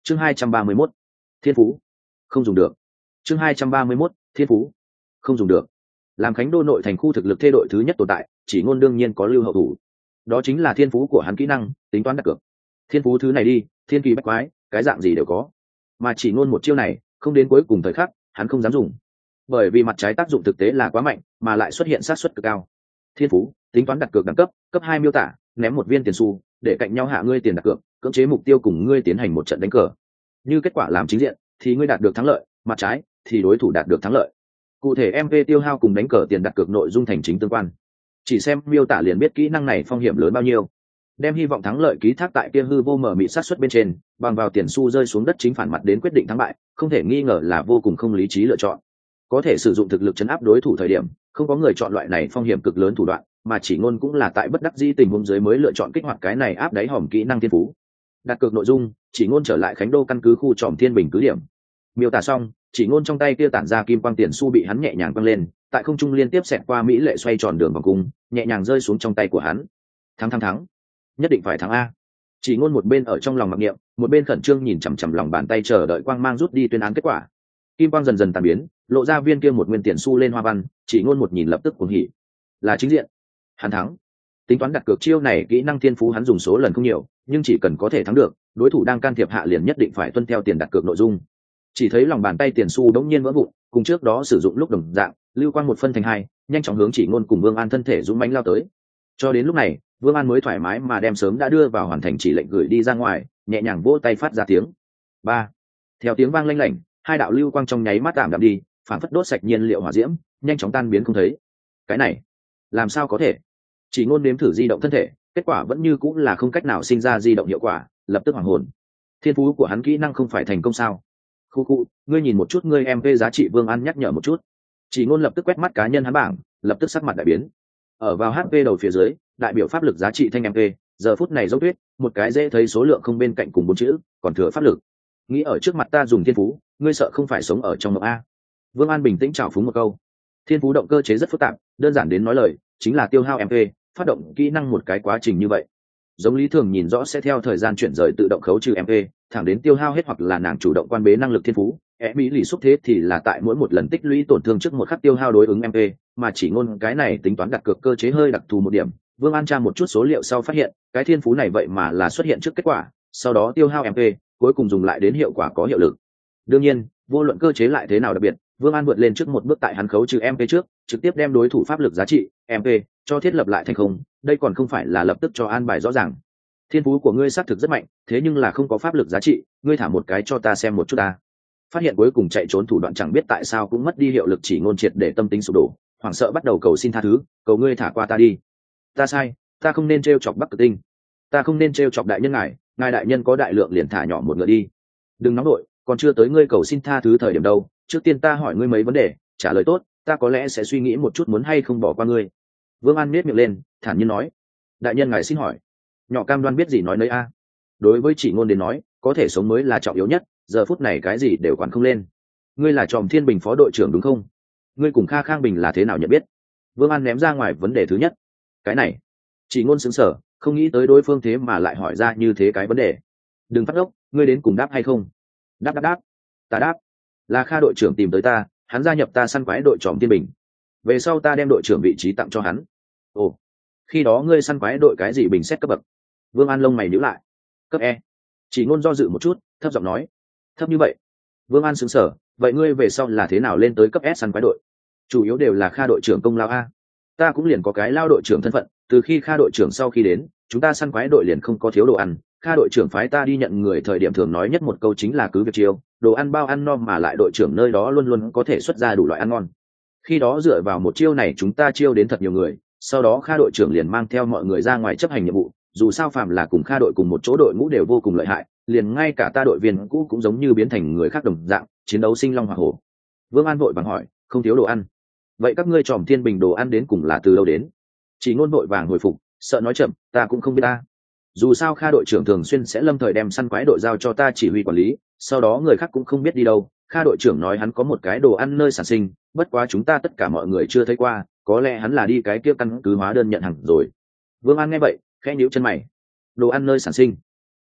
chương 231, thiên phú không dùng được. chương 231, thiên phú không dùng được. Làm Khánh Đô nội thành khu thực lực thê đội thứ nhất tồn tại, Chỉ Ngôn đương nhiên có lưu hậu thủ. Đó chính là thiên phú của hắn kỹ năng tính toán đặt cược. Thiên phú thứ này đi, thiên kỳ bách quái, cái dạng gì đều có. Mà Chỉ Ngôn một chiêu này, không đến cuối cùng thời khắc, hắn không dám dùng. Bởi vì mặt trái tác dụng thực tế là quá mạnh, mà lại xuất hiện sát suất cực cao. Thiên phú, tính toán đặt cược đẳng cấp, cấp 2 miêu tả, ném một viên tiền xu, để cạnh nhau hạ ngươi tiền đặt cược, cưỡng chế mục tiêu cùng ngươi tiến hành một trận đánh cờ. Như kết quả làm chính diện, thì ngươi đạt được thắng lợi, mặt trái thì đối thủ đạt được thắng lợi. Cụ thể MP tiêu hao cùng đánh cờ tiền đặt cược nội dung thành chính tương quan. Chỉ xem miêu tả liền biết kỹ năng này phong hiểm lớn bao nhiêu. Đem hy vọng thắng lợi ký thác tại kia hư vô mở mị sát suất bên trên, bằng vào tiền xu rơi xuống đất chính phản mặt đến quyết định thắng bại, không thể nghi ngờ là vô cùng không lý trí lựa chọn. Có thể sử dụng thực lực chấn áp đối thủ thời điểm, không có người chọn loại này phong hiểm cực lớn thủ đoạn, mà Chỉ Ngôn cũng là tại bất đắc dĩ tình huống dưới mới lựa chọn kích hoạt cái này áp đáy hòm kỹ năng thiên phú. Đặt cược nội dung, Chỉ Ngôn trở lại Khánh Đô căn cứ khu Tròm Thiên Bình cứ điểm. Miêu tả xong, Chỉ Ngôn trong tay kia tản ra kim quang tiền xu bị hắn nhẹ nhàng quăng lên, tại không trung liên tiếp xẹt qua mỹ lệ xoay tròn đường vòng cung, nhẹ nhàng rơi xuống trong tay của hắn. Thắng, nhất định phải thắng a. Chỉ Ngôn một bên ở trong lòng mặc niệm, một bên khẩn trương nhìn chằm chằm lòng bàn tay chờ đợi quang mang rút đi tuyên án kết quả. Kim quang dần dần tàn biến, lộ ra viên kia một nguyên tiền xu lên hoa văn, Chỉ Ngôn một nhìn lập tức cuồng hỉ. Là chính diện. Hắn thắng. Tính toán đặt cược chiêu này kỹ năng thiên phú hắn dùng số lần không nhiều, nhưng chỉ cần có thể thắng được, đối thủ đang can thiệp hạ liền nhất định phải tuân theo tiền đặt cược nội dung. Chỉ thấy lòng bàn tay tiền xu đống nhiên vỡ vụn, cùng trước đó sử dụng lúc đồng dạng, lưu quang một phân thành hai, nhanh chóng hướng Chỉ Ngôn cùng Vương An thân thể dũng mãnh lao tới. Cho đến lúc này, Vương An mới thoải mái mà đem sớm đã đưa vào hoàn thành chỉ lệnh gửi đi ra ngoài, nhẹ nhàng vỗ tay phát ra tiếng. Ba. Theo tiếng vang lanh lảnh, hai đạo lưu quang trong nháy mắt tạm đạm đi, phản phất đốt sạch nhiên liệu hỏa diễm, nhanh chóng tan biến không thấy. Cái này, làm sao có thể? Chỉ Ngôn nếm thử di động thân thể, kết quả vẫn như cũng là không cách nào sinh ra di động hiệu quả, lập tức hoảng hồn. Thiên phú của hắn kỹ năng không phải thành công sao? Khu, ngươi nhìn một chút ngươi MP giá trị. Vương An nhắc nhở một chút. Chỉ Ngôn lập tức quét mắt cá nhân hắn bảng, lập tức sắc mặt đại biến. Ở vào HP đầu phía dưới, đại biểu pháp lực giá trị thanh MP, giờ phút này dấu tuyết, một cái dễ thấy số lượng không bên cạnh cùng 4 chữ, còn thừa pháp lực. Nghĩ ở trước mặt ta dùng thiên phú, ngươi sợ không phải sống ở trong mộng a? Vương An bình tĩnh trào phúng một câu. Thiên phú động cơ chế rất phức tạp, đơn giản đến nói lời, chính là tiêu hao MP, phát động kỹ năng một cái quá trình như vậy. Giống lý thường nhìn rõ sẽ theo thời gian chuyển rời tự động khấu trừ MP, thẳng đến tiêu hao hết hoặc là nàng chủ động quan bế năng lực thiên phú. Mỹ lì xúc thế thì là tại mỗi một lần tích lũy tổn thương trước một khắc tiêu hao đối ứng MP, mà Chỉ Ngôn cái này tính toán đặt cược cơ chế hơi đặc thù một điểm. Vương An tra một chút số liệu sau phát hiện, cái thiên phú này vậy mà là xuất hiện trước kết quả, sau đó tiêu hao MP, cuối cùng dùng lại đến hiệu quả có hiệu lực. Đương nhiên, vô luận cơ chế lại thế nào đặc biệt, Vương An vượt lên trước một bước tại hắn khấu trừ MP trước, trực tiếp đem đối thủ pháp lực giá trị MP cho thiết lập lại thành không, đây còn không phải là lập tức cho an bài rõ ràng. Thiên phú của ngươi xác thực rất mạnh, thế nhưng là không có pháp lực giá trị, ngươi thả một cái cho ta xem một chút ta. Phát hiện cuối cùng chạy trốn thủ đoạn chẳng biết tại sao cũng mất đi hiệu lực, Chỉ Ngôn triệt để tâm tính sụp đổ, hoảng sợ bắt đầu cầu xin tha thứ, cầu ngươi thả qua ta đi. Ta sai, ta không nên trêu chọc Bắc Cực Tinh, ta không nên trêu chọc đại nhân ngài đại nhân có đại lượng liền thả nhỏ một ngựa đi. Đừng nóng đội, còn chưa tới ngươi cầu xin tha thứ thời điểm đâu, trước tiên ta hỏi ngươi mấy vấn đề, trả lời tốt, ta có lẽ sẽ suy nghĩ một chút muốn hay không bỏ qua ngươi. Vương An nhếch miệng lên, thản nhiên nói. Đại nhân ngài xin hỏi. Nhỏ cam đoan biết gì nói nấy a. Đối với Chỉ Ngôn đến nói, có thể sống mới là trọng yếu nhất, giờ phút này cái gì đều quản không lên. Ngươi là Tròm Thiên Bình phó đội trưởng đúng không? Ngươi cùng Kha Khang Bình là thế nào nhận biết? Vương An ném ra ngoài vấn đề thứ nhất. Cái này, Chỉ Ngôn sững sờ, không nghĩ tới đối phương thế mà lại hỏi ra như thế cái vấn đề. Đừng phát ốc, ngươi đến cùng đáp hay không? Đáp. Ta đáp. Là Kha đội trưởng tìm tới ta, hắn gia nhập ta săn quái đội Tròm Thiên Bình. Về sau ta đem đội trưởng vị trí tặng cho hắn. Ồ, khi đó ngươi săn quái đội cái gì bình xét cấp bậc? Vương An lông mày nhíu lại. Cấp E. Chỉ Ngôn do dự một chút, thấp giọng nói. Thấp như vậy? Vương An sững sờ, vậy ngươi về sau là thế nào lên tới cấp S săn quái đội? Chủ yếu đều là Kha đội trưởng công lao a. Ta cũng liền có cái lao đội trưởng thân phận, từ khi Kha đội trưởng sau khi đến, chúng ta săn quái đội liền không có thiếu đồ ăn. Kha đội trưởng phái ta đi nhận người thời điểm thường nói nhất một câu chính là cứ việc chiêu, đồ ăn bao ăn no, mà lại đội trưởng nơi đó luôn luôn có thể xuất ra đủ loại ăn ngon. Khi đó dựa vào một chiêu này chúng ta chiêu đến thật nhiều người, sau đó Kha đội trưởng liền mang theo mọi người ra ngoài chấp hành nhiệm vụ, dù sao phàm là cùng Kha đội cùng một chỗ đội ngũ đều vô cùng lợi hại, liền ngay cả ta đội viên cũ cũng giống như biến thành người khác đồng dạng, chiến đấu sinh long hỏa hổ. Vương An vội vàng hỏi, không thiếu đồ ăn. Vậy các ngươi Tròm Thiên Bình đồ ăn đến cùng là từ đâu đến? Chỉ Ngôn vội vàng hồi phục, sợ nói chậm, ta cũng không biết ta. Dù sao Kha đội trưởng thường xuyên sẽ lâm thời đem săn quái đội giao cho ta chỉ huy quản lý, sau đó người khác cũng không biết đi đâu. Kha đội trưởng nói hắn có một cái đồ ăn nơi sản sinh, bất quá chúng ta tất cả mọi người chưa thấy qua, có lẽ hắn là đi cái kia căn cứ hóa đơn nhận hàng rồi. Vương An nghe vậy, khẽ nhíu chân mày. Đồ ăn nơi sản sinh?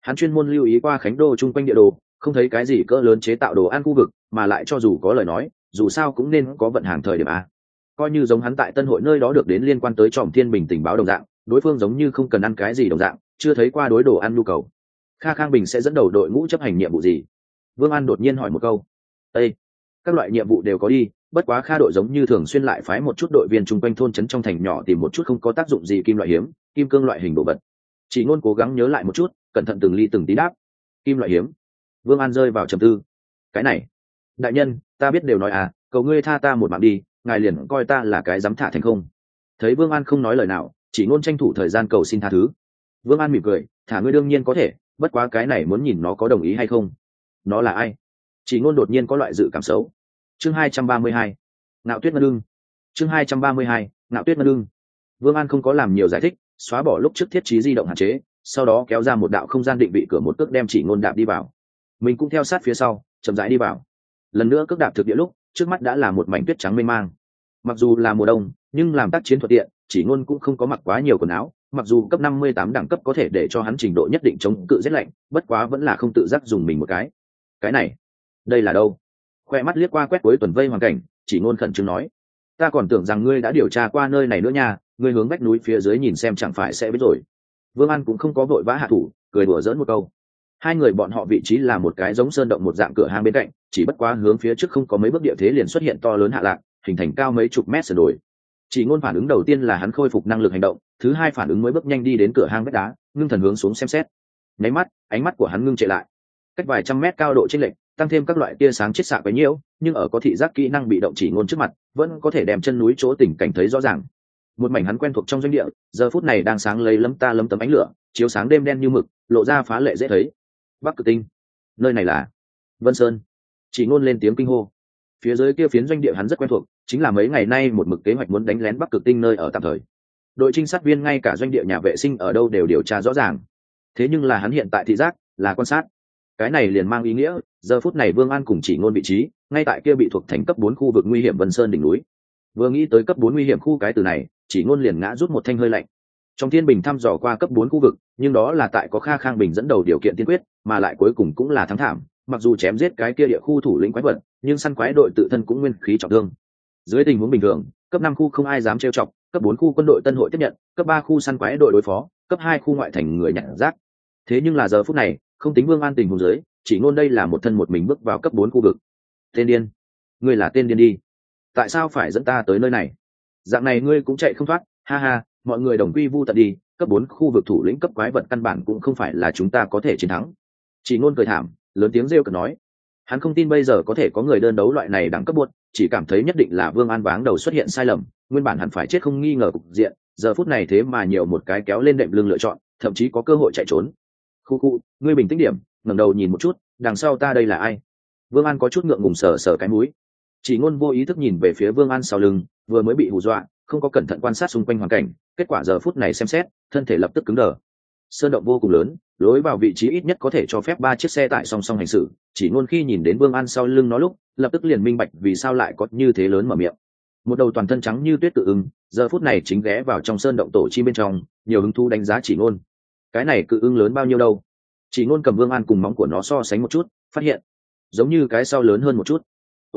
hắn chuyên môn lưu ý qua Khánh Đô chung quanh địa đồ, không thấy cái gì cỡ lớn chế tạo đồ ăn khu vực, mà lại cho dù có lời nói, dù sao cũng nên có vận hàng thời điểm a. Coi như giống hắn tại Tân Hội nơi đó được đến liên quan tới Trọm Thiên Bình tình báo đồng dạng, đối phương giống như không cần ăn cái gì đồng dạng, chưa thấy qua đối đồ ăn nhu cầu. Kha Khang Bình sẽ dẫn đầu đội ngũ chấp hành nhiệm vụ gì? Vương An đột nhiên hỏi một câu. Ê, các loại nhiệm vụ đều có đi, bất quá Kha đội giống như thường xuyên lại phái một chút đội viên chung quanh thôn trấn trong thành nhỏ tìm một chút không có tác dụng gì kim loại hiếm, kim cương loại hình đồ vật. Chỉ Ngôn cố gắng nhớ lại một chút, cẩn thận từng ly từng tí đáp. Kim loại hiếm. Vương An rơi vào trầm tư. Cái này, đại nhân, ta biết đều nói à, cầu ngươi tha ta một mạng đi, ngài liền coi ta là cái dám thả thành không. Thấy Vương An không nói lời nào, Chỉ Ngôn tranh thủ thời gian cầu xin tha thứ. Vương An mỉm cười, thả ngươi đương nhiên có thể, bất quá cái này muốn nhìn nó có đồng ý hay không. Nó là ai? Chỉ Ngôn đột nhiên có loại dự cảm xấu. Chương 232, Ngạo Tuyết Ngân Ưng. Chương 232, Ngạo Tuyết Ngân Ưng. Vương An không có làm nhiều giải thích, xóa bỏ lúc trước thiết trí di động hạn chế, sau đó kéo ra một đạo không gian định vị cửa một cước đem Chỉ Ngôn đạp đi vào. Mình cũng theo sát phía sau, chậm rãi đi vào. Lần nữa cước đạp thực địa lúc, trước mắt đã là một mảnh tuyết trắng mênh mang. Mặc dù là mùa đông, nhưng làm tác chiến thuận tiện, Chỉ Ngôn cũng không có mặc quá nhiều quần áo, mặc dù cấp 58 đẳng cấp có thể để cho hắn trình độ nhất định chống cự rét lạnh, bất quá vẫn là không tự giác dùng mình một cái. Cái này, đây là đâu? Khoe mắt liếc qua quét cuối tuần vây hoàn cảnh, Chỉ Ngôn khẩn trương nói: "Ta còn tưởng rằng ngươi đã điều tra qua nơi này nữa nha, ngươi hướng vách núi phía dưới nhìn xem chẳng phải sẽ biết rồi." Vương An cũng không có vội vã hạ thủ, cười đùa giỡn một câu. Hai người bọn họ vị trí là một cái giống sơn động một dạng cửa hang bên cạnh, chỉ bất quá hướng phía trước không có mấy bước địa thế liền xuất hiện to lớn hạ lạc, hình thành cao mấy chục mét sườn đồi. Chỉ Ngôn phản ứng đầu tiên là hắn khôi phục năng lực hành động, thứ hai phản ứng mới bước nhanh đi đến cửa hang vách đá, ngưng thần hướng xuống xem xét. Nháy mắt, ánh mắt của hắn ngưng trệ lại. Cách vài trăm mét cao độ chênh lệch, tăng thêm các loại tia sáng chiết xạ quấy nhiễu, nhưng ở có thị giác kỹ năng bị động Chỉ Ngôn trước mặt, vẫn có thể đem chân núi chỗ tình cảnh thấy rõ ràng. Một mảnh hắn quen thuộc trong doanh địa, giờ phút này đang sáng lấy lấm tấm ánh lửa, chiếu sáng đêm đen như mực, lộ ra phá lệ dễ thấy. Bắc Cực Tinh, nơi này là Vân Sơn. Chỉ Ngôn lên tiếng kinh hô. Phía dưới kia phiến doanh địa hắn rất quen thuộc, chính là mấy ngày nay một mực kế hoạch muốn đánh lén Bắc Cực Tinh nơi ở tạm thời. Đội trinh sát viên ngay cả doanh địa nhà vệ sinh ở đâu đều điều tra rõ ràng. Thế nhưng là hắn hiện tại thị giác là quan sát. Cái này liền mang ý nghĩa, giờ phút này Vương An cùng Chỉ Ngôn vị trí, ngay tại kia bị thuộc thành cấp 4 khu vực nguy hiểm Vân Sơn đỉnh núi. Vừa nghĩ tới cấp 4 nguy hiểm khu cái từ này, Chỉ Ngôn liền ngã rút một thanh hơi lạnh. Trong Thiên Bình thăm dò qua cấp 4 khu vực, nhưng đó là tại có Kha Khang Bình dẫn đầu điều kiện tiên quyết, mà lại cuối cùng cũng là thắng thảm, mặc dù chém giết cái kia địa khu thủ lĩnh quái vật, nhưng săn quái đội tự thân cũng nguyên khí trọng thương. Dưới tình huống bình thường, cấp 5 khu không ai dám trêu chọc, cấp 4 khu quân đội Tân Hội tiếp nhận, cấp 3 khu săn quái đội đối phó, cấp 2 khu ngoại thành người nhặt rác. Thế nhưng là giờ phút này, không tính Vương An tình huống dưới, Chỉ Ngôn đây là một thân một mình bước vào cấp 4 khu vực. Tên điên, ngươi là tên điên đi. Tại sao phải dẫn ta tới nơi này? Dạng này ngươi cũng chạy không thoát, ha ha, mọi người đồng quy vu tận đi, cấp 4 khu vực thủ lĩnh cấp quái vật căn bản cũng không phải là chúng ta có thể chiến thắng. Chỉ Ngôn cười thảm, lớn tiếng rêu cợt nói. Hắn không tin bây giờ có thể có người đơn đấu loại này đẳng cấp buốt, chỉ cảm thấy nhất định là Vương An váng đầu xuất hiện sai lầm, nguyên bản hẳn phải chết không nghi ngờ cục diện, giờ phút này thế mà nhiều một cái kéo lên đệm lưng lựa chọn, thậm chí có cơ hội chạy trốn. Khu, ngươi bình tĩnh điểm, ngẩng đầu nhìn một chút, đằng sau ta đây là ai? Vương An có chút ngượng ngùng sờ sờ cái mũi. Chỉ Ngôn vô ý thức nhìn về phía Vương An sau lưng, vừa mới bị hù dọa, không có cẩn thận quan sát xung quanh hoàn cảnh, kết quả giờ phút này xem xét, thân thể lập tức cứng đờ. Sơn động vô cùng lớn, lối vào vị trí ít nhất có thể cho phép 3 chiếc xe tải song song hành xử. Chỉ Ngôn khi nhìn đến Vương An sau lưng nó lúc, lập tức liền minh bạch vì sao lại có như thế lớn mở miệng. Một đầu toàn thân trắng như tuyết cự ưng, giờ phút này chính ghé vào trong sơn động tổ chim bên trong, nhiều hứng thú đánh giá Chỉ Ngôn. Cái này cự ưng lớn bao nhiêu đâu? Chỉ Ngôn cầm Vương An cùng móng của nó so sánh một chút, phát hiện giống như cái sau lớn hơn một chút.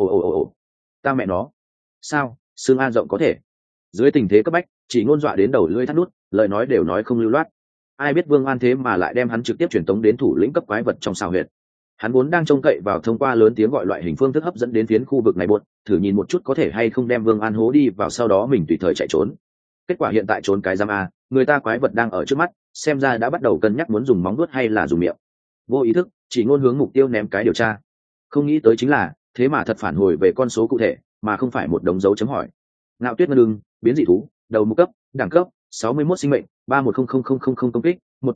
Ồ, ta mẹ nó, sao xương an rộng có thể? Dưới tình thế cấp bách, Chỉ Ngôn dọa đến đầu lưỡi thắt nút, lời nói đều nói không lưu loát. Ai biết Vương An thế mà lại đem hắn trực tiếp truyền tống đến thủ lĩnh cấp quái vật trong xào huyệt. Hắn vốn đang trông cậy vào thông qua lớn tiếng gọi loại hình phương thức hấp dẫn đến phiến khu vực này buốt, thử nhìn một chút có thể hay không đem Vương An hố đi vào, sau đó mình tùy thời chạy trốn. Kết quả hiện tại trốn cái giam a, người ta quái vật đang ở trước mắt, xem ra đã bắt đầu cân nhắc muốn dùng móng vuốt hay là dùng miệng. Vô ý thức, Chỉ Ngôn hướng mục tiêu ném cái điều tra. Không nghĩ tới chính là, thế mà thật phản hồi về con số cụ thể, mà không phải một đống dấu chấm hỏi. Ngạo Tuyết Ngân Ưng, biến dị thú, đầu mục cấp, đẳng cấp 61 sinh mệnh, 310000 công kích,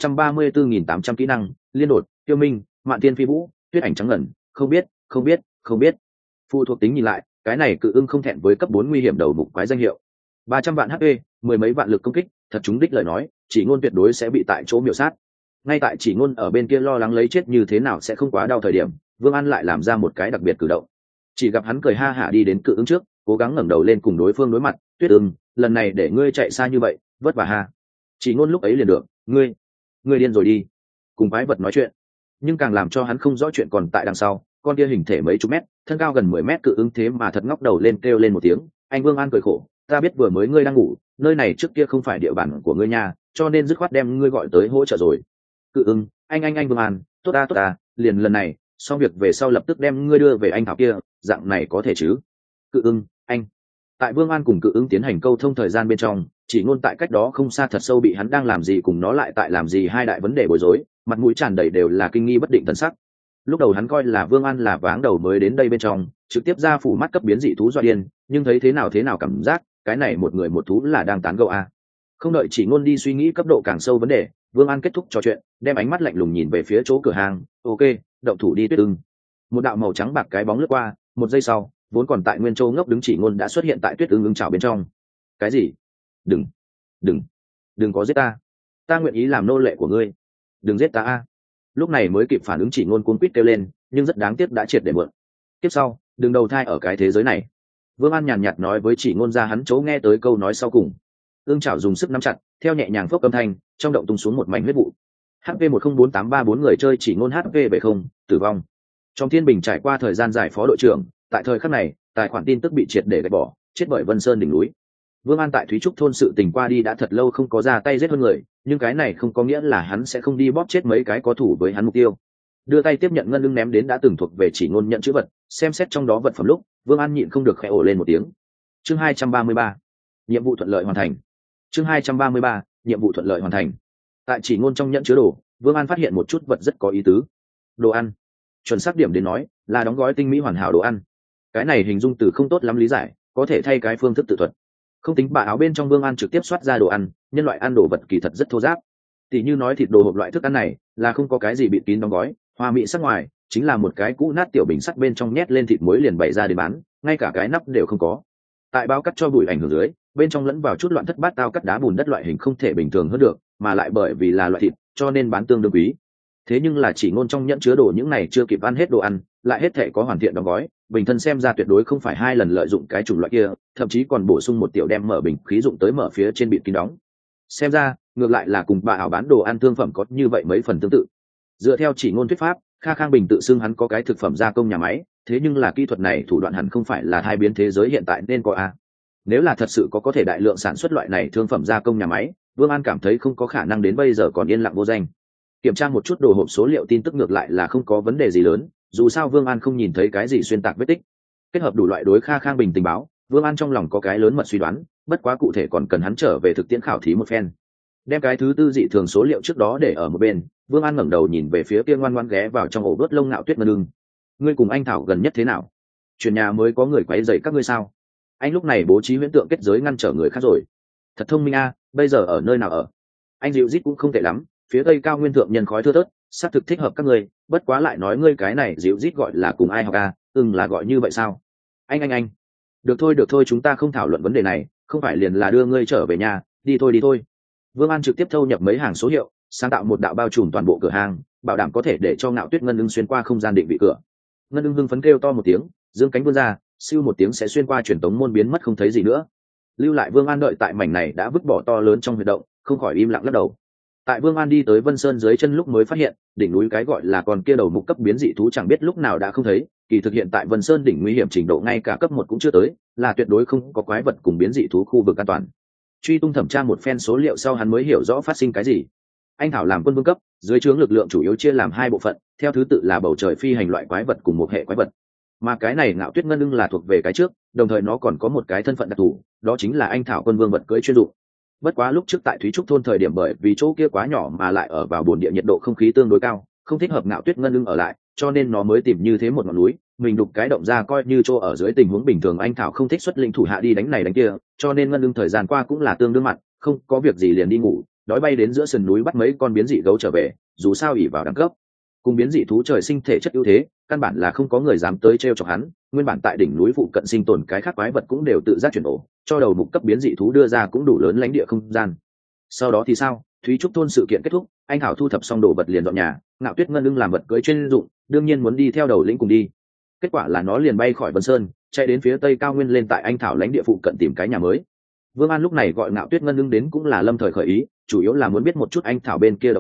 134.800 kỹ năng, liên đột, tiêu minh, mạn tiên phi vũ, tuyết ảnh trắng ngần, không biết. Phụ thuộc tính nhìn lại, cái này cự ưng không thẹn với cấp 4 nguy hiểm đầu mục quái danh hiệu. 300 vạn HP, mười mấy vạn lực công kích, thật chúng đích lời nói, Chỉ Ngôn tuyệt đối sẽ bị tại chỗ miểu sát. Ngay tại Chỉ Ngôn ở bên kia lo lắng lấy chết như thế nào sẽ không quá đau thời điểm, Vương An lại làm ra một cái đặc biệt cử động. Chỉ gặp hắn cười ha hả đi đến cự ưng trước, cố gắng ngẩng đầu lên cùng đối phương đối mặt. Tuyết ưng, lần này để ngươi chạy xa như vậy, vất vả ha. Chỉ Ngôn lúc ấy liền được, ngươi điên rồi đi. cùng quái vật nói chuyện. Nhưng càng làm cho hắn không rõ chuyện còn tại đằng sau, con kia hình thể mấy chục mét, thân cao gần 10 mét cự ứng thế mà thật ngóc đầu lên kêu lên một tiếng. Anh Vương An cười khổ, ta biết vừa mới ngươi đang ngủ, nơi này trước kia không phải địa bàn của ngươi nha, cho nên dứt khoát đem ngươi gọi tới hỗ trợ rồi. Cự ứng, anh Vương An, tốt ta, liền lần này, xong việc về sau lập tức đem ngươi đưa về anh Thảo kia, dạng này có thể chứ? Cự ứng, anh. Tại Vương An cùng Cự ứng tiến hành câu thông thời gian bên trong, chỉ ngôn tại cách đó không xa thật sâu bị hắn đang làm gì cùng nó lại tại làm gì hai đại vấn đề bối rối, mặt mũi tràn đầy đều là kinh nghi bất định thần sắc. Lúc đầu hắn coi là Vương An là váng đầu mới đến đây bên trong, trực tiếp ra phủ mắt cấp biến dị thú dọa điên, nhưng thấy thế nào cảm giác cái này một người một thú là đang tán gẫu a. Không đợi chỉ ngôn đi suy nghĩ cấp độ càng sâu vấn đề, Vương An kết thúc trò chuyện, đem ánh mắt lạnh lùng nhìn về phía chỗ cửa hàng. Ok, động thủ đi Tuyết Ưng. Một đạo màu trắng bạc cái bóng lướt qua, một giây sau, vốn còn tại nguyên châu ngốc đứng chỉ ngôn đã xuất hiện tại Tuyết Ưng ưng chảo bên trong. Cái gì? Đừng có giết ta nguyện ý làm nô lệ của ngươi, đừng giết ta a. Lúc này mới kịp phản ứng chỉ ngôn cuốn quýt kêu lên, nhưng rất đáng tiếc đã triệt để mượn. Tiếp sau, đừng đầu thai ở cái thế giới này. Vương An nhàn nhạt nói với chỉ ngôn ra hắn chỗ nghe tới câu nói sau cùng. Ương chảo dùng sức nắm chặt, theo nhẹ nhàng phốc âm thanh, trong động tung xuống một mảnh huyết vụ. HP 104834 người chơi chỉ ngôn HP về không, tử vong. Trong Thiên Bình trải qua thời gian giải phó đội trưởng, tại thời khắc này, tài khoản tin tức bị triệt để gạch bỏ, chết bởi Vân Sơn đỉnh núi. Vương An tại Thúy Trúc thôn sự tình qua đi đã thật lâu không có ra tay giết hơn người, nhưng cái này không có nghĩa là hắn sẽ không đi bóp chết mấy cái có thủ với hắn mục tiêu. Đưa tay tiếp nhận ngân lưng ném đến đã từng thuộc về chỉ ngôn nhận chữ vật, xem xét trong đó vật phẩm lúc, Vương An nhịn không được khẽ ồ lên một tiếng. Chương 233, nhiệm vụ thuận lợi hoàn thành. Chương 233, nhiệm vụ thuận lợi hoàn thành. Tại chỉ ngôn trong nhận chứa đồ, Vương An phát hiện một chút vật rất có ý tứ. Đồ ăn. Chuẩn xác điểm đến nói, là đóng gói tinh mỹ hoàn hảo đồ ăn. Cái này hình dung từ không tốt lắm lý giải, có thể thay cái phương thức tự thuật. Không tính bà áo bên trong Vương An trực tiếp soát ra đồ ăn, nhân loại ăn đồ vật kỳ thật rất thô ráp. Tỷ như nói thịt đồ hộp loại thức ăn này là không có cái gì bịt kín đóng gói, hoa mỹ sắc ngoài, chính là một cái cũ nát tiểu bình sắt bên trong nhét lên thịt muối liền bày ra để bán, ngay cả cái nắp đều không có. Tại bao cắt cho bụi ảnh hưởng dưới, bên trong lẫn vào chút loạn thất bát tao cắt đá bùn đất loại hình không thể bình thường hơn được, mà lại bởi vì là loại thịt, cho nên bán tương đương quý. Thế nhưng là chỉ ngôn trong nhẫn chứa đồ những này chưa kịp ăn hết đồ ăn, lại hết thể có hoàn thiện đóng gói, bình thân xem ra tuyệt đối không phải hai lần lợi dụng cái chủng loại kia, thậm chí còn bổ sung một tiểu đem mở bình khí dụng tới mở phía trên bịt kín đóng. Xem ra, ngược lại là cùng bà ảo bán đồ ăn thương phẩm có như vậy mấy phần tương tự. Dựa theo chỉ ngôn thuyết pháp, Kha Khang Bình tự xưng hắn có cái thực phẩm gia công nhà máy, thế nhưng là kỹ thuật này thủ đoạn hẳn không phải là hai biến thế giới hiện tại nên có a. Nếu là thật sự có thể đại lượng sản xuất loại này thương phẩm gia công nhà máy, Vương An cảm thấy không có khả năng đến bây giờ còn yên lặng vô danh. Kiểm tra một chút đồ hộp số liệu tin tức ngược lại là không có vấn đề gì lớn, dù sao Vương An không nhìn thấy cái gì xuyên tạc vết tích. Kết hợp đủ loại đối Kha Khang Bình tình báo, Vương An trong lòng có cái lớn mật suy đoán, bất quá cụ thể còn cần hắn trở về thực tiễn khảo thí một phen. Đem cái thứ tư dị thường số liệu trước đó để ở một bên, Vương An ngẩng đầu nhìn về phía kia ngoan ngoãn ghé vào trong ổ đốt lông Ngạo Tuyết Ngân Ưng. Ngươi cùng anh Thảo gần nhất thế nào? Chuyển nhà mới có người quấy rầy các ngươi sao? Anh lúc này bố trí huyễn tượng kết giới ngăn trở người khác rồi. Thật thông minh a, bây giờ ở nơi nào ở? Anh dịu rít cũng không tệ lắm, phía tây cao nguyên thượng nhân khói thưa thớt, xác thực thích hợp các ngươi, bất quá lại nói ngươi cái này dịu rít gọi là cùng ai học a, là gọi như vậy sao? Anh. Được thôi, chúng ta không thảo luận vấn đề này, không phải liền là đưa ngươi trở về nhà, đi thôi. Vương An trực tiếp thâu nhập mấy hàng số hiệu, sáng tạo một đạo bao trùm toàn bộ cửa hàng, bảo đảm có thể để cho Ngạo Tuyết Ngân Ưng xuyên qua không gian định vị cửa. Ngân Ưng hưng phấn kêu to một tiếng, dương cánh vươn ra, siêu một tiếng sẽ xuyên qua truyền tống môn biến mất không thấy gì nữa. Lưu lại Vương An đợi tại mảnh này đã vứt bỏ to lớn trong huy động, không khỏi im lặng lắc đầu. Tại Vương An đi tới Vân Sơn dưới chân lúc mới phát hiện, đỉnh núi cái gọi là còn kia đầu mục cấp biến dị thú chẳng biết lúc nào đã không thấy, kỳ thực hiện tại Vân Sơn đỉnh nguy hiểm trình độ ngay cả cấp 1 cũng chưa tới, là tuyệt đối không có quái vật cùng biến dị thú khu vực an toàn. Truy tung thẩm tra một phen số liệu sau hắn mới hiểu rõ phát sinh cái gì. Anh Thảo làm quân vương cấp, dưới trướng lực lượng chủ yếu chia làm hai bộ phận, theo thứ tự là bầu trời phi hành loại quái vật cùng một hệ quái vật. Mà cái này Ngạo Tuyết Ngân Ưng là thuộc về cái trước, đồng thời nó còn có một cái thân phận đặc thù, đó chính là anh Thảo quân vương vật cưỡi chuyên dụng. Bất quá lúc trước tại Thúy Trúc thôn thời điểm bởi vì chỗ kia quá nhỏ mà lại ở vào bồn địa nhiệt độ không khí tương đối cao, không thích hợp Ngạo Tuyết Ngân Ưng ở lại, cho nên nó mới tìm như thế một ngọn núi, mình đục cái động ra coi như chỗ ở dưới tình huống bình thường anh Thảo không thích xuất lĩnh thủ hạ đi đánh này đánh kia, cho nên Ngân Ưng thời gian qua cũng là tương đương mặt, không có việc gì liền đi ngủ, đói bay đến giữa sườn núi bắt mấy con biến dị gấu trở về, dù sao ỉ vào đẳng cấp cùng biến dị thú trời sinh thể chất ưu thế, căn bản là không có người dám tới trêu chọc hắn. Nguyên bản tại đỉnh núi phụ cận sinh tồn cái khác quái vật cũng đều tự giác chuyển ổ, cho đầu mục cấp biến dị thú đưa ra cũng đủ lớn lãnh địa không gian. Sau đó thì sao? Thúy Trúc thôn sự kiện kết thúc, anh Thảo thu thập xong đồ vật liền dọn nhà, Ngạo Tuyết Ngân Ưng làm vật cưới chuyên dụng, đương nhiên muốn đi theo đầu lĩnh cùng đi. Kết quả là nó liền bay khỏi Vân Sơn, chạy đến phía tây cao nguyên lên tại anh Thảo lãnh địa phụ cận tìm cái nhà mới. Vương An lúc này gọi Ngạo Tuyết Ngân Ưng đến cũng là lâm thời khởi ý, chủ yếu là muốn biết một chút anh Thảo bên kia động tĩnh,